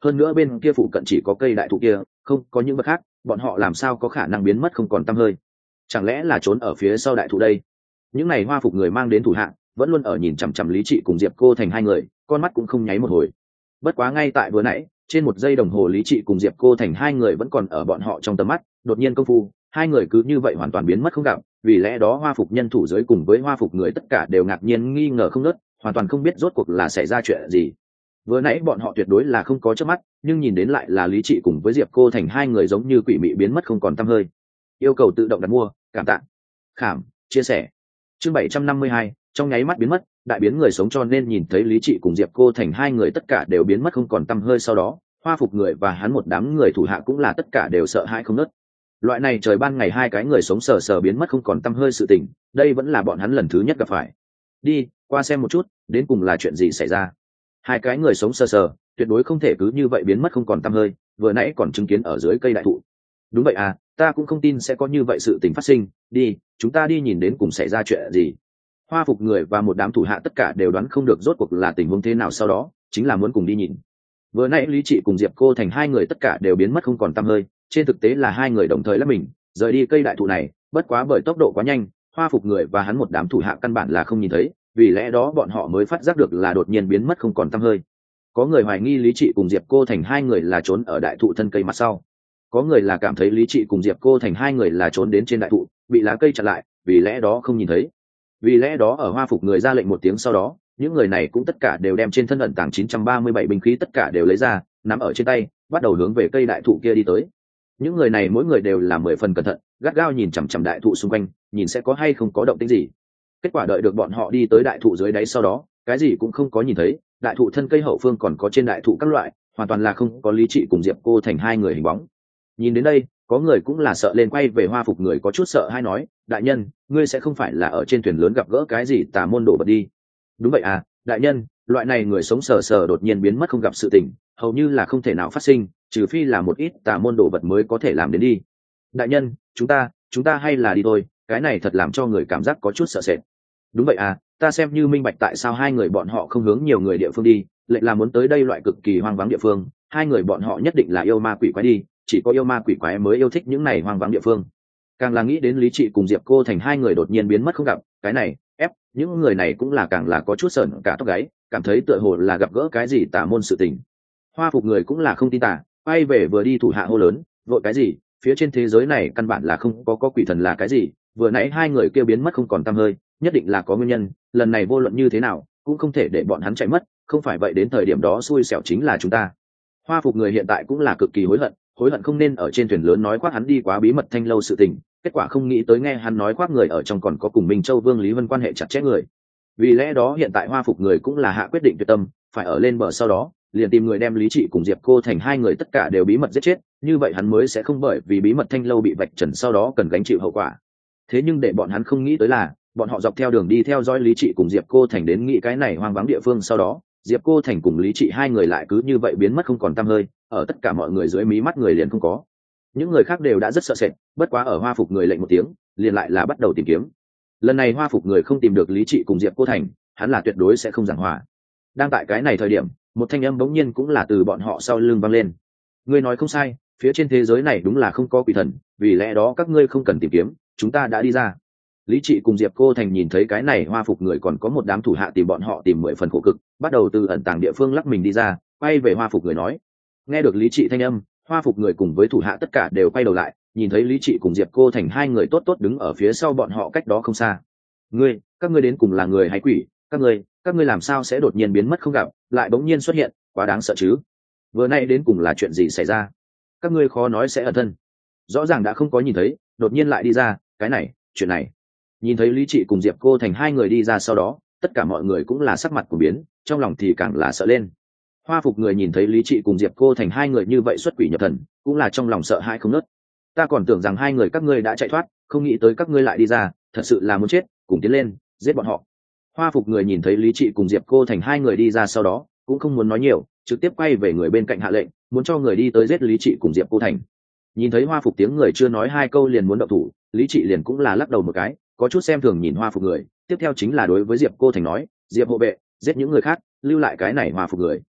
hơn nữa bên kia phụ cận chỉ có cây đại thụ kia, không có những vật khác, bọn họ làm sao có khả năng biến mất không còn tăm hơi? Chẳng lẽ là trốn ở phía sau đại thụ đây? Những này hoa phục người mang đến thủ hạ vẫn luôn ở nhìn chằm chằm Lý Trị cùng Diệp Cô Thành hai người, con mắt cũng không nháy một hồi. Bất quá ngay tại vừa nãy, trên 1 giây đồng hồ Lý Trị cùng Diệp Cô Thành hai người vẫn còn ở bọn họ trong tầm mắt, đột nhiên công phu, hai người cứ như vậy hoàn toàn biến mất không gặp, vì lẽ đó hoa phục nhân thủ dưới cùng với hoa phục người tất cả đều ngạc nhiên nghi ngờ không ngớt, hoàn toàn không biết rốt cuộc là xảy ra chuyện gì. Vừa nãy bọn họ tuyệt đối là không có chớp mắt, nhưng nhìn đến lại là Lý Trị cùng với Diệp Cô Thành hai người giống như quỷ mị biến mất không còn tăm hơi. Yêu cầu tự động đặt mua, cảm tạ. Khảm, chia sẻ. Chương 752, trong nháy mắt biến mất, đại biến người sống cho nên nhìn thấy Lý Trị cùng Diệp Cô Thành hai người tất cả đều biến mất không còn tăm hơi, sau đó, hoa phục người và hắn một đám người thủ hạ cũng là tất cả đều sợ hãi không ngớt. Loại này trời ban ngày hai cái người sống sờ sờ biến mất không còn tăm hơi sự tình, đây vẫn là bọn hắn lần thứ nhất gặp phải. Đi, qua xem một chút, đến cùng là chuyện gì xảy ra. Hai cái người sống sờ sờ, tuyệt đối không thể cứ như vậy biến mất không còn tăm hơi, vừa nãy còn chứng kiến ở dưới cây đại thụ. Đúng vậy à, ta cũng không tin sẽ có như vậy sự tình phát sinh, đi, chúng ta đi nhìn đến cùng xảy ra chuyện gì. Hoa phục người và một đám thủ hạ tất cả đều đoán không được rốt cuộc là tình huống thế nào, sau đó chính là muốn cùng đi nhìn. Vừa nãy Lý Trị cùng Diệp Cô Thành hai người tất cả đều biến mất không còn tăm hơi, trên thực tế là hai người đồng thời lắp mình rời đi cây đại thụ này, bất quá bởi tốc độ quá nhanh, hoa phục người và hắn một đám thủ hạ căn bản là không nhìn thấy, vì lẽ đó bọn họ mới phát giác được là đột nhiên biến mất không còn tăm hơi. Có người hoài nghi Lý Trị cùng Diệp Cô Thành hai người là trốn ở đại thụ thân cây mặt sau, có người là cảm thấy Lý Trị cùng Diệp Cô Thành hai người là trốn đến trên đại thụ, bị lá cây chặn lại, vì lẽ đó không nhìn thấy. Vì lẽ đó ở hoa phục người ra lệnh một tiếng sau đó, những người này cũng tất cả đều đem trên thân ẩn tàng 937 binh khí tất cả đều lấy ra, nắm ở trên tay, bắt đầu hướng về cây đại thụ kia đi tới. Những người này mỗi người đều là 10 phần cẩn thận, gắt gao nhìn chằm chằm đại thụ xung quanh, nhìn sẽ có hay không có động tĩnh gì. Kết quả đợi được bọn họ đi tới đại thụ dưới đáy sau đó, cái gì cũng không có nhìn thấy, đại thụ thân cây hậu phương còn có trên đại thụ các loại, hoàn toàn là không có Lý Trị cùng Diệp Cô Thành hai người hình bóng. Nhìn đến đây, có người cũng là sợ lên, quay về hoa phục người có chút sợ hay nói, đại nhân, ngươi sẽ không phải là ở trên thuyền lớn gặp gỡ cái gì tà môn đồ vật đi. Đúng vậy à, đại nhân, loại này người sống sờ sờ đột nhiên biến mất không gặp sự tình, hầu như là không thể nào phát sinh, trừ phi là một ít tà môn đồ vật mới có thể làm đến đi. Đại nhân, chúng ta hay là đi thôi, cái này thật làm cho người cảm giác có chút sợ sệt. Đúng vậy à, ta xem như minh bạch tại sao hai người bọn họ không hướng nhiều người địa phương đi, lệnh là muốn tới đây loại cực kỳ hoang vắng địa phương, hai người bọn họ nhất định là yêu ma quỷ quái đi, chỉ có yêu ma quỷ quái mới yêu thích những này hoang vắng địa phương. Càng là nghĩ đến Lý Trị cùng Diệp Cô Thành hai người đột nhiên biến mất không gặp, cái này những người này cũng là càng là có chút sởn cả tóc gáy, cảm thấy tựa hồ là gặp gỡ cái gì tà môn sự tình. Hoa phục người cũng là không tin tà, quay về vừa đi thủ hạ hô lớn, vội cái gì, phía trên thế giới này căn bản là không có quỷ thần là cái gì, vừa nãy hai người kia biến mất không còn tăm hơi, nhất định là có nguyên nhân, lần này vô luận như thế nào cũng không thể để bọn hắn chạy mất, không phải vậy đến thời điểm đó xui xẻo chính là chúng ta. Hoa phục người hiện tại cũng là cực kỳ hối hận không nên ở trên thuyền lớn nói khoác hắn đi quá bí mật thanh lâu sự tình, kết quả không nghĩ tới nghe hắn nói khoác người ở trong còn có cùng Minh Châu Vương Lý Vân quan hệ chặt chẽ người. Vì lẽ đó hiện tại hoa phục người cũng là hạ quyết định tuyệt tâm, phải ở lên bờ sau đó liền tìm người đem Lý Trị cùng Diệp Cô Thành hai người tất cả đều bí mật giết chết, như vậy hắn mới sẽ không bởi vì bí mật thanh lâu bị vạch trần sau đó cần gánh chịu hậu quả. Thế nhưng để bọn hắn không nghĩ tới là, bọn họ dọc theo đường đi theo dõi Lý Trị cùng Diệp Cô Thành đến nghĩ cái này hoang vắng địa phương, sau đó Diệp Cô Thành cùng Lý Trị hai người lại cứ như vậy biến mất không còn tăm hơi, ở tất cả mọi người dưới mí mắt người liền không có. Những người khác đều đã rất sợ sệt, bất quá ở hoa phục người lệnh một tiếng, liền lại là bắt đầu tìm kiếm. Lần này hoa phục người không tìm được Lý Trị cùng Diệp Cô Thành, hắn là tuyệt đối sẽ không giảng hòa. Đang tại cái này thời điểm, một thanh âm bỗng nhiên cũng là từ bọn họ sau lưng vang lên. Ngươi nói không sai, phía trên thế giới này đúng là không có quỷ thần, vì lẽ đó các ngươi không cần tìm kiếm, chúng ta đã đi ra. Lý Trị cùng Diệp Cô Thành nhìn thấy cái này hoa phục người còn có một đám thủ hạ tìm bọn họ tìm 10 phần khổ cực, bắt đầu từ ẩn tàng địa phương lắc mình đi ra, quay về hoa phục người nói. Nghe được Lý Trị thanh âm, hoa phục người cùng với thủ hạ tất cả đều quay đầu lại, nhìn thấy Lý Trị cùng Diệp Cô Thành hai người tốt tốt đứng ở phía sau bọn họ cách đó không xa. Các ngươi đến cùng là người hay quỷ? Các ngươi làm sao sẽ đột nhiên biến mất không gặp, lại bỗng nhiên xuất hiện, quá đáng sợ chứ. Vừa nay đến cùng là chuyện gì xảy ra? Các ngươi khó nói sẽ ẩn thân. Rõ ràng đã không có nhìn thấy, đột nhiên lại đi ra, chuyện này. Nhìn thấy Lý Trị cùng Diệp Cô Thành hai người đi ra sau đó, tất cả mọi người cũng là sắc mặt của biến, trong lòng thì càng là sợ lên. Hoa phục người nhìn thấy Lý Trị cùng Diệp Cô Thành hai người như vậy xuất quỷ nhập thần, cũng là trong lòng sợ hãi không nớt. Ta còn tưởng rằng hai người các ngươi đã chạy thoát, không nghĩ tới các ngươi lại đi ra, thật sự là muốn chết, cùng tiến lên, giết bọn họ. Hoa phục người nhìn thấy Lý Trị cùng Diệp Cô Thành hai người đi ra sau đó, cũng không muốn nói nhiều, trực tiếp quay về người bên cạnh hạ lệnh, muốn cho người đi tới giết Lý Trị cùng Diệp Cô Thành. Nhìn thấy hoa phục tiếng người chưa nói hai câu liền muốn động thủ, Lý Trị liền cũng là lắc đầu một cái, có chút xem thường nhìn hoa phục người, tiếp theo chính là đối với Diệp Cô Thành nói, Diệp hộ vệ, giết những người khác, lưu lại cái này hoa phục người.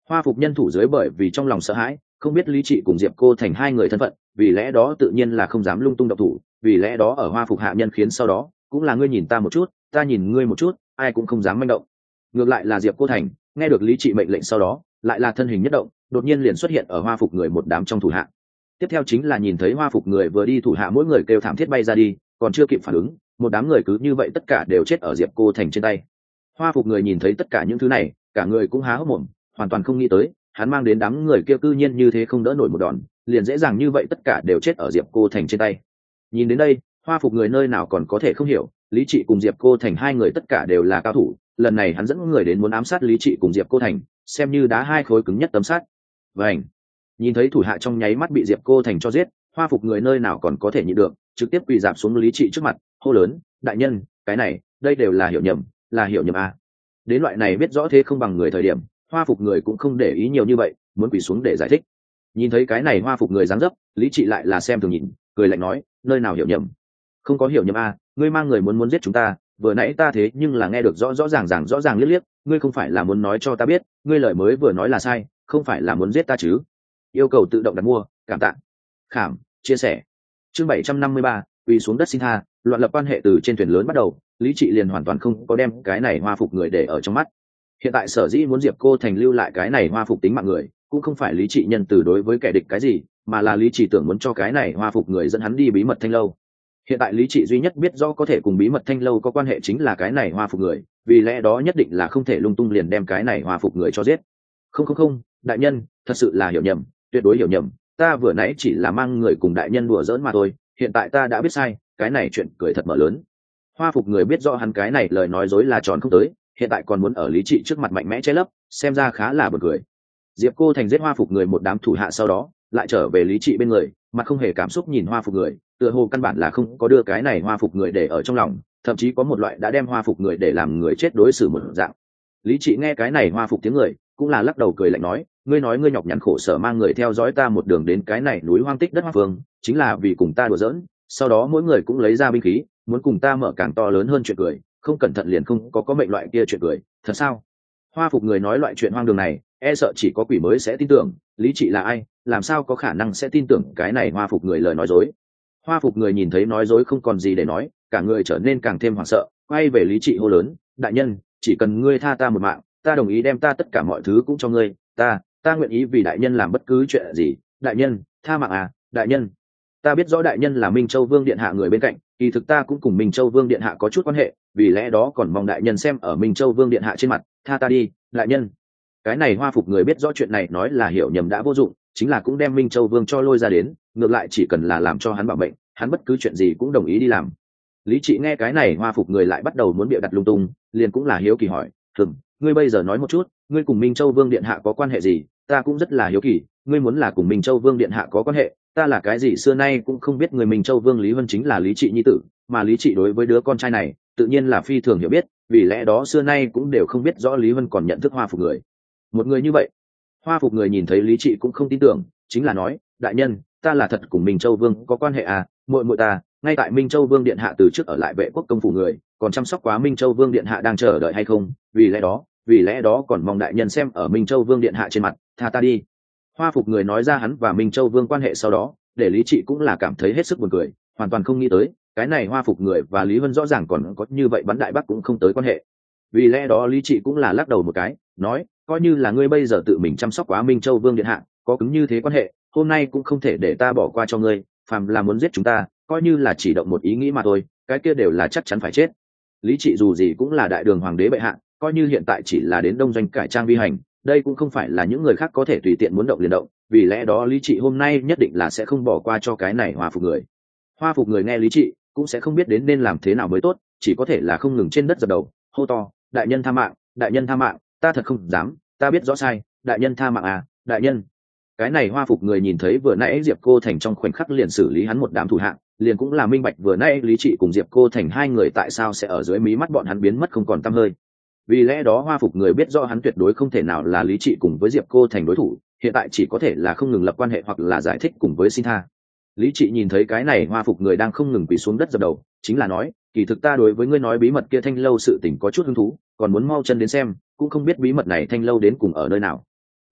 Hoa phục nhân thủ dưới bởi vì trong lòng sợ hãi, không biết lý trị cùng diệp cô thành hai người thân phận, vì lẽ đó tự nhiên là không dám lung tung động thủ, vì lẽ đó ở hoa phục hạ nhân khiến sau đó cũng là ngươi nhìn ta một chút, ta nhìn ngươi một chút, ai cũng không dám manh động. Ngược lại là diệp cô thành nghe được lý trị mệnh lệnh sau đó lại là thân hình nhất động, đột nhiên liền xuất hiện ở hoa phục người một đám trong thủ hạ. Tiếp theo chính là nhìn thấy hoa phục người vừa đi, thủ hạ mỗi người kêu thảm thiết bay ra đi, còn chưa kịp phản ứng, một đám người cứ như vậy tất cả đều chết ở diệp cô thành trên tay. Hoa phục người nhìn thấy tất cả những thứ này, cả người cũng há hốc mồm, hoàn toàn không nghĩ tới hắn mang đến đám người kia cư nhiên như thế không đỡ nổi một đòn, liền dễ dàng như vậy tất cả đều chết ở diệp cô thành trên tay. Nhìn đến đây, hoa phục người nơi nào còn có thể không hiểu, lý trị cùng diệp cô thành hai người tất cả đều là cao thủ, lần này hắn dẫn người đến muốn ám sát lý trị cùng diệp cô thành, xem như đá hai khối cứng nhất tấm sắt. Vảnh, nhìn thấy thủ hạ trong nháy mắt bị diệp cô thành cho giết, hoa phục người nơi nào còn có thể nhịn được, trực tiếp quỳ dạp xuống lý trị trước mặt, hô lớn: đại nhân, cái này đây đều là hiểu nhầm, là hiểu nhầm à. Đến loại này biết rõ thế không bằng người thời điểm, hoa phục người cũng không để ý nhiều như vậy, muốn quỳ xuống để giải thích. Nhìn thấy cái này hoa phục người dáng dấp, lý trị lại là xem thường nhìn, cười lạnh nói: nơi nào hiểu nhầm, không có hiểu nhầm à, ngươi mang người muốn giết chúng ta, vừa nãy ta thế nhưng là nghe được rõ ràng liếc liếc, ngươi không phải là muốn nói cho ta biết ngươi lời mới vừa nói là sai, không phải là muốn giết ta chứ? Yêu cầu tự động đặt mua, cảm tạ. Khảm chia sẻ. Chương 753, quỳ xuống đất xin tha. Loạn lập quan hệ từ trên thuyền lớn bắt đầu, lý trị liền hoàn toàn không có đem cái này hoa phục người để ở trong mắt. Hiện tại sở dĩ muốn diệp cô thành lưu lại cái này hoa phục tính mạng người, cũng không phải lý trị nhân từ đối với kẻ địch cái gì, mà là lý trị tưởng muốn cho cái này hoa phục người dẫn hắn đi bí mật thanh lâu. Hiện tại lý trị duy nhất biết rõ có thể cùng bí mật thanh lâu có quan hệ chính là cái này hoa phục người, vì lẽ đó nhất định là không thể lung tung liền đem cái này hoa phục người cho giết. Không, đại nhân, thật sự là hiểu nhầm, tuyệt đối hiểu nhầm, ta vừa nãy chỉ là mang người cùng đại nhân đùa giỡn mà thôi, hiện tại ta đã biết sai, cái này chuyện cười thật mở lớn. Hoa phục người biết rõ hắn cái này lời nói dối là tròn không tới, hiện tại còn muốn ở lý trị trước mặt mạnh mẽ che lấp, xem ra khá là buồn cười. Diệp cô thành giết hoa phục người một đám thủ hạ sau đó lại trở về lý trị bên người, mặt không hề cảm xúc nhìn hoa phục người, tựa hồ căn bản là không có đưa cái này hoa phục người để ở trong lòng, thậm chí có một loại đã đem hoa phục người để làm người chết đối xử một dạng. Lý trị nghe cái này hoa phục tiếng người cũng là lắc đầu cười lạnh nói ngươi nhọc nhằn khổ sở mang người theo dõi ta một đường đến cái này núi hoang tích đất hoa phương, chính là vì cùng ta đùa giỡn, sau đó mỗi người cũng lấy ra binh khí muốn cùng ta mở càng to lớn hơn chuyện cười, không cẩn thận liền không có mệnh loại kia chuyện cười, thật sao? Hoa phục người nói loại chuyện hoang đường này e sợ chỉ có quỷ mới sẽ tin tưởng, lý trị là ai, làm sao có khả năng sẽ tin tưởng cái này hoa phục người lời nói dối. Hoa phục người nhìn thấy nói dối không còn gì để nói, cả người trở nên càng thêm hoảng sợ, quay về lý trị hô lớn: đại nhân, chỉ cần ngươi tha ta một mạng, ta đồng ý đem ta tất cả mọi thứ cũng cho ngươi, ta nguyện ý vì đại nhân làm bất cứ chuyện gì, đại nhân tha mạng à, đại nhân. Ta biết rõ đại nhân là Minh Châu Vương điện hạ người bên cạnh, kỳ thực ta cũng cùng Minh Châu Vương điện hạ có chút quan hệ, vì lẽ đó còn mong đại nhân xem ở Minh Châu Vương điện hạ trên mặt, tha ta đi, đại nhân. Cái này hoa phục người biết rõ chuyện này nói là hiểu nhầm đã vô dụng, chính là cũng đem Minh Châu Vương cho lôi ra đến, ngược lại chỉ cần là làm cho hắn bảo mệnh, hắn bất cứ chuyện gì cũng đồng ý đi làm. Lý trị nghe cái này hoa phục người lại bắt đầu muốn bịa đặt lung tung, liền cũng là hiếu kỳ hỏi: ngươi bây giờ nói một chút, ngươi cùng Minh Châu Vương điện hạ có quan hệ gì? Ta cũng rất là hiếu kỳ, ngươi muốn là cùng Minh Châu Vương điện hạ có quan hệ, ta là cái gì xưa nay cũng không biết. Người Minh Châu Vương Lý Vân chính là lý trị nhi tử, mà lý trị đối với đứa con trai này tự nhiên là phi thường hiểu biết, vì lẽ đó xưa nay cũng đều không biết rõ Lý Vân còn nhận thức hoa phục người. Một người như vậy, hoa phục người nhìn thấy lý trị cũng không tin tưởng, chính là nói: đại nhân, ta là thật cùng Minh Châu Vương có quan hệ à, muội ta ngay tại Minh Châu Vương điện hạ từ trước ở lại Vệ Quốc công phủ người, còn chăm sóc quá Minh Châu Vương điện hạ đang chờ đợi hay không, vì lẽ đó còn mong đại nhân xem ở Minh Châu Vương điện hạ trên mặt, tha ta đi. Hoa phục người nói ra hắn và Minh Châu Vương quan hệ sau đó, để lý trị cũng là cảm thấy hết sức buồn cười, hoàn toàn không nghĩ tới cái này hoa phục người và Lý Vân rõ ràng còn có như vậy bắn đại bắc cũng không tới quan hệ. Vì lẽ đó lý trị cũng là lắc đầu một cái, nói: coi như là ngươi bây giờ tự mình chăm sóc quá Minh Châu Vương điện hạ, có cứng như thế quan hệ, hôm nay cũng không thể để ta bỏ qua cho ngươi, phàm là muốn giết chúng ta, coi như là chỉ động một ý nghĩ mà thôi, cái kia đều là chắc chắn phải chết. Lý trị dù gì cũng là đại đường hoàng đế bệ hạ, coi như hiện tại chỉ là đến đông doanh cải trang vi hành, đây cũng không phải là những người khác có thể tùy tiện muốn động liền động, vì lẽ đó lý trị hôm nay nhất định là sẽ không bỏ qua cho cái này hoa phục người. Hoa phục người nghe lý trị cũng sẽ không biết đến nên làm thế nào mới tốt, chỉ có thể là không ngừng trên đất dập đầu, hô to: đại nhân tha mạng, đại nhân tha mạng, ta thật không dám, ta biết rõ sai, đại nhân tha mạng à, đại nhân. Cái này hoa phục người nhìn thấy vừa nãy Diệp cô thành trong khoảnh khắc liền xử lý hắn một đám thủ hạng, liền cũng là minh bạch vừa nãy lý trị cùng Diệp cô thành hai người tại sao sẽ ở dưới mí mắt bọn hắn biến mất không còn tăm hơi. Vì lẽ đó hoa phục người biết rõ hắn tuyệt đối không thể nào là lý trị cùng với Diệp cô thành đối thủ, hiện tại chỉ có thể là không ngừng lập quan hệ hoặc là giải thích cùng với xin tha. Lý trị nhìn thấy cái này hoa phục người đang không ngừng quỳ xuống đất dập đầu, chính là nói: kỳ thực ta đối với ngươi nói bí mật kia thanh lâu sự tình có chút hứng thú, còn muốn mau chân đến xem, cũng không biết bí mật này thanh lâu đến cùng ở nơi nào.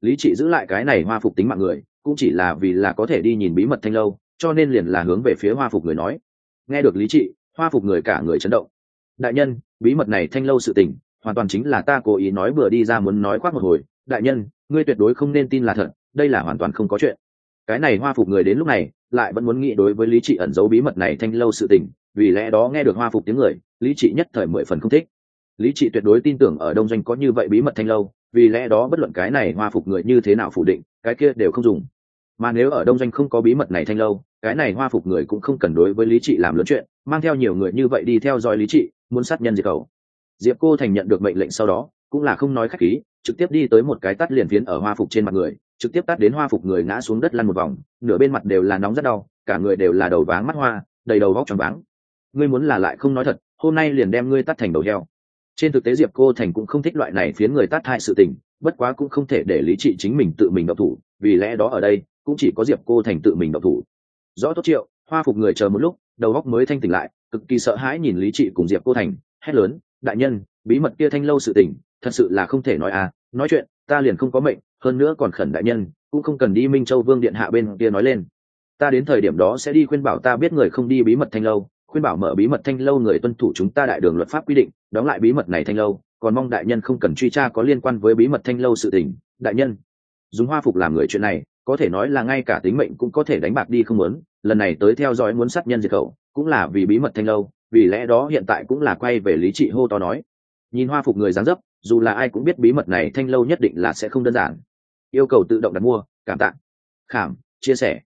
lý trị giữ lại cái này hoa phục tính mạng người cũng chỉ là vì là có thể đi nhìn bí mật thanh lâu, cho nên liền là hướng về phía hoa phục người nói. Nghe được lý trị, hoa phục người cả người chấn động. Đại nhân, bí mật này thanh lâu sự tình hoàn toàn chính là ta cố ý nói vừa đi ra muốn nói khoác một hồi. Đại nhân, ngươi tuyệt đối không nên tin là thật, đây là hoàn toàn không có chuyện. Cái này hoa phục người đến lúc này lại vẫn muốn nghĩ đối với lý trị ẩn giấu bí mật này thanh lâu sự tình, vì lẽ đó nghe được hoa phục tiếng người, lý trị nhất thời 10 phần không thích. Lý trị tuyệt đối tin tưởng ở đông doanh có như vậy bí mật thanh lâu, vì lẽ đó bất luận cái này hoa phục người như thế nào phủ định, cái kia đều không dùng. Mà nếu ở đông doanh không có bí mật này thanh lâu, cái này hoa phục người cũng không cần đối với lý trị làm lớn chuyện, mang theo nhiều người như vậy đi theo dõi lý trị, muốn sát nhân diệt khẩu. Diệp Cô Thành nhận được mệnh lệnh sau đó cũng là không nói khách khí, trực tiếp đi tới một cái tát liền phiến ở hoa phục trên mặt người, trực tiếp tát đến hoa phục người ngã xuống đất lăn một vòng, nửa bên mặt đều là nóng rất đau, cả người đều là đầu váng mắt hoa, đầy đầu vóc tròn váng. Ngươi muốn là lại không nói thật, hôm nay liền đem ngươi tát thành đầu heo. Trên thực tế Diệp Cô Thành cũng không thích loại này phiến người tát hại sự tình, bất quá cũng không thể để lý trị chính mình tự mình động thủ, vì lẽ đó ở đây cũng chỉ có Diệp Cô Thành tự mình động thủ. Rõ tốt triệu, hoa phục người chờ một lúc, đầu óc mới thanh tỉnh lại, cực kỳ sợ hãi nhìn lý trị cùng Diệp Cô Thành, hét lớn: đại nhân, bí mật kia thanh lâu sự tình thật sự là không thể nói à, nói chuyện ta liền không có mệnh, hơn nữa còn khẩn đại nhân cũng không cần đi Minh Châu Vương điện hạ bên kia nói lên, ta đến thời điểm đó sẽ đi khuyên bảo ta biết người không đi bí mật thanh lâu, khuyên bảo mở bí mật thanh lâu người tuân thủ chúng ta đại đường luật pháp quy định, đóng lại bí mật này thanh lâu, còn mong đại nhân không cần truy tra có liên quan với bí mật thanh lâu sự tình. Đại nhân, dùng hoa phục làm người chuyện này có thể nói là ngay cả tính mệnh cũng có thể đánh bạc đi không muốn, lần này tới theo dõi muốn sát nhân diệt khẩu cũng là vì bí mật thanh lâu, vì lẽ đó hiện tại cũng là quay về lý trị hô to nói. Nhìn hoa phục người dáng dấp, dù là ai cũng biết bí mật này thanh lâu nhất định là sẽ không đơn giản. Yêu cầu tự động đặt mua, cảm tạ, khảm, chia sẻ.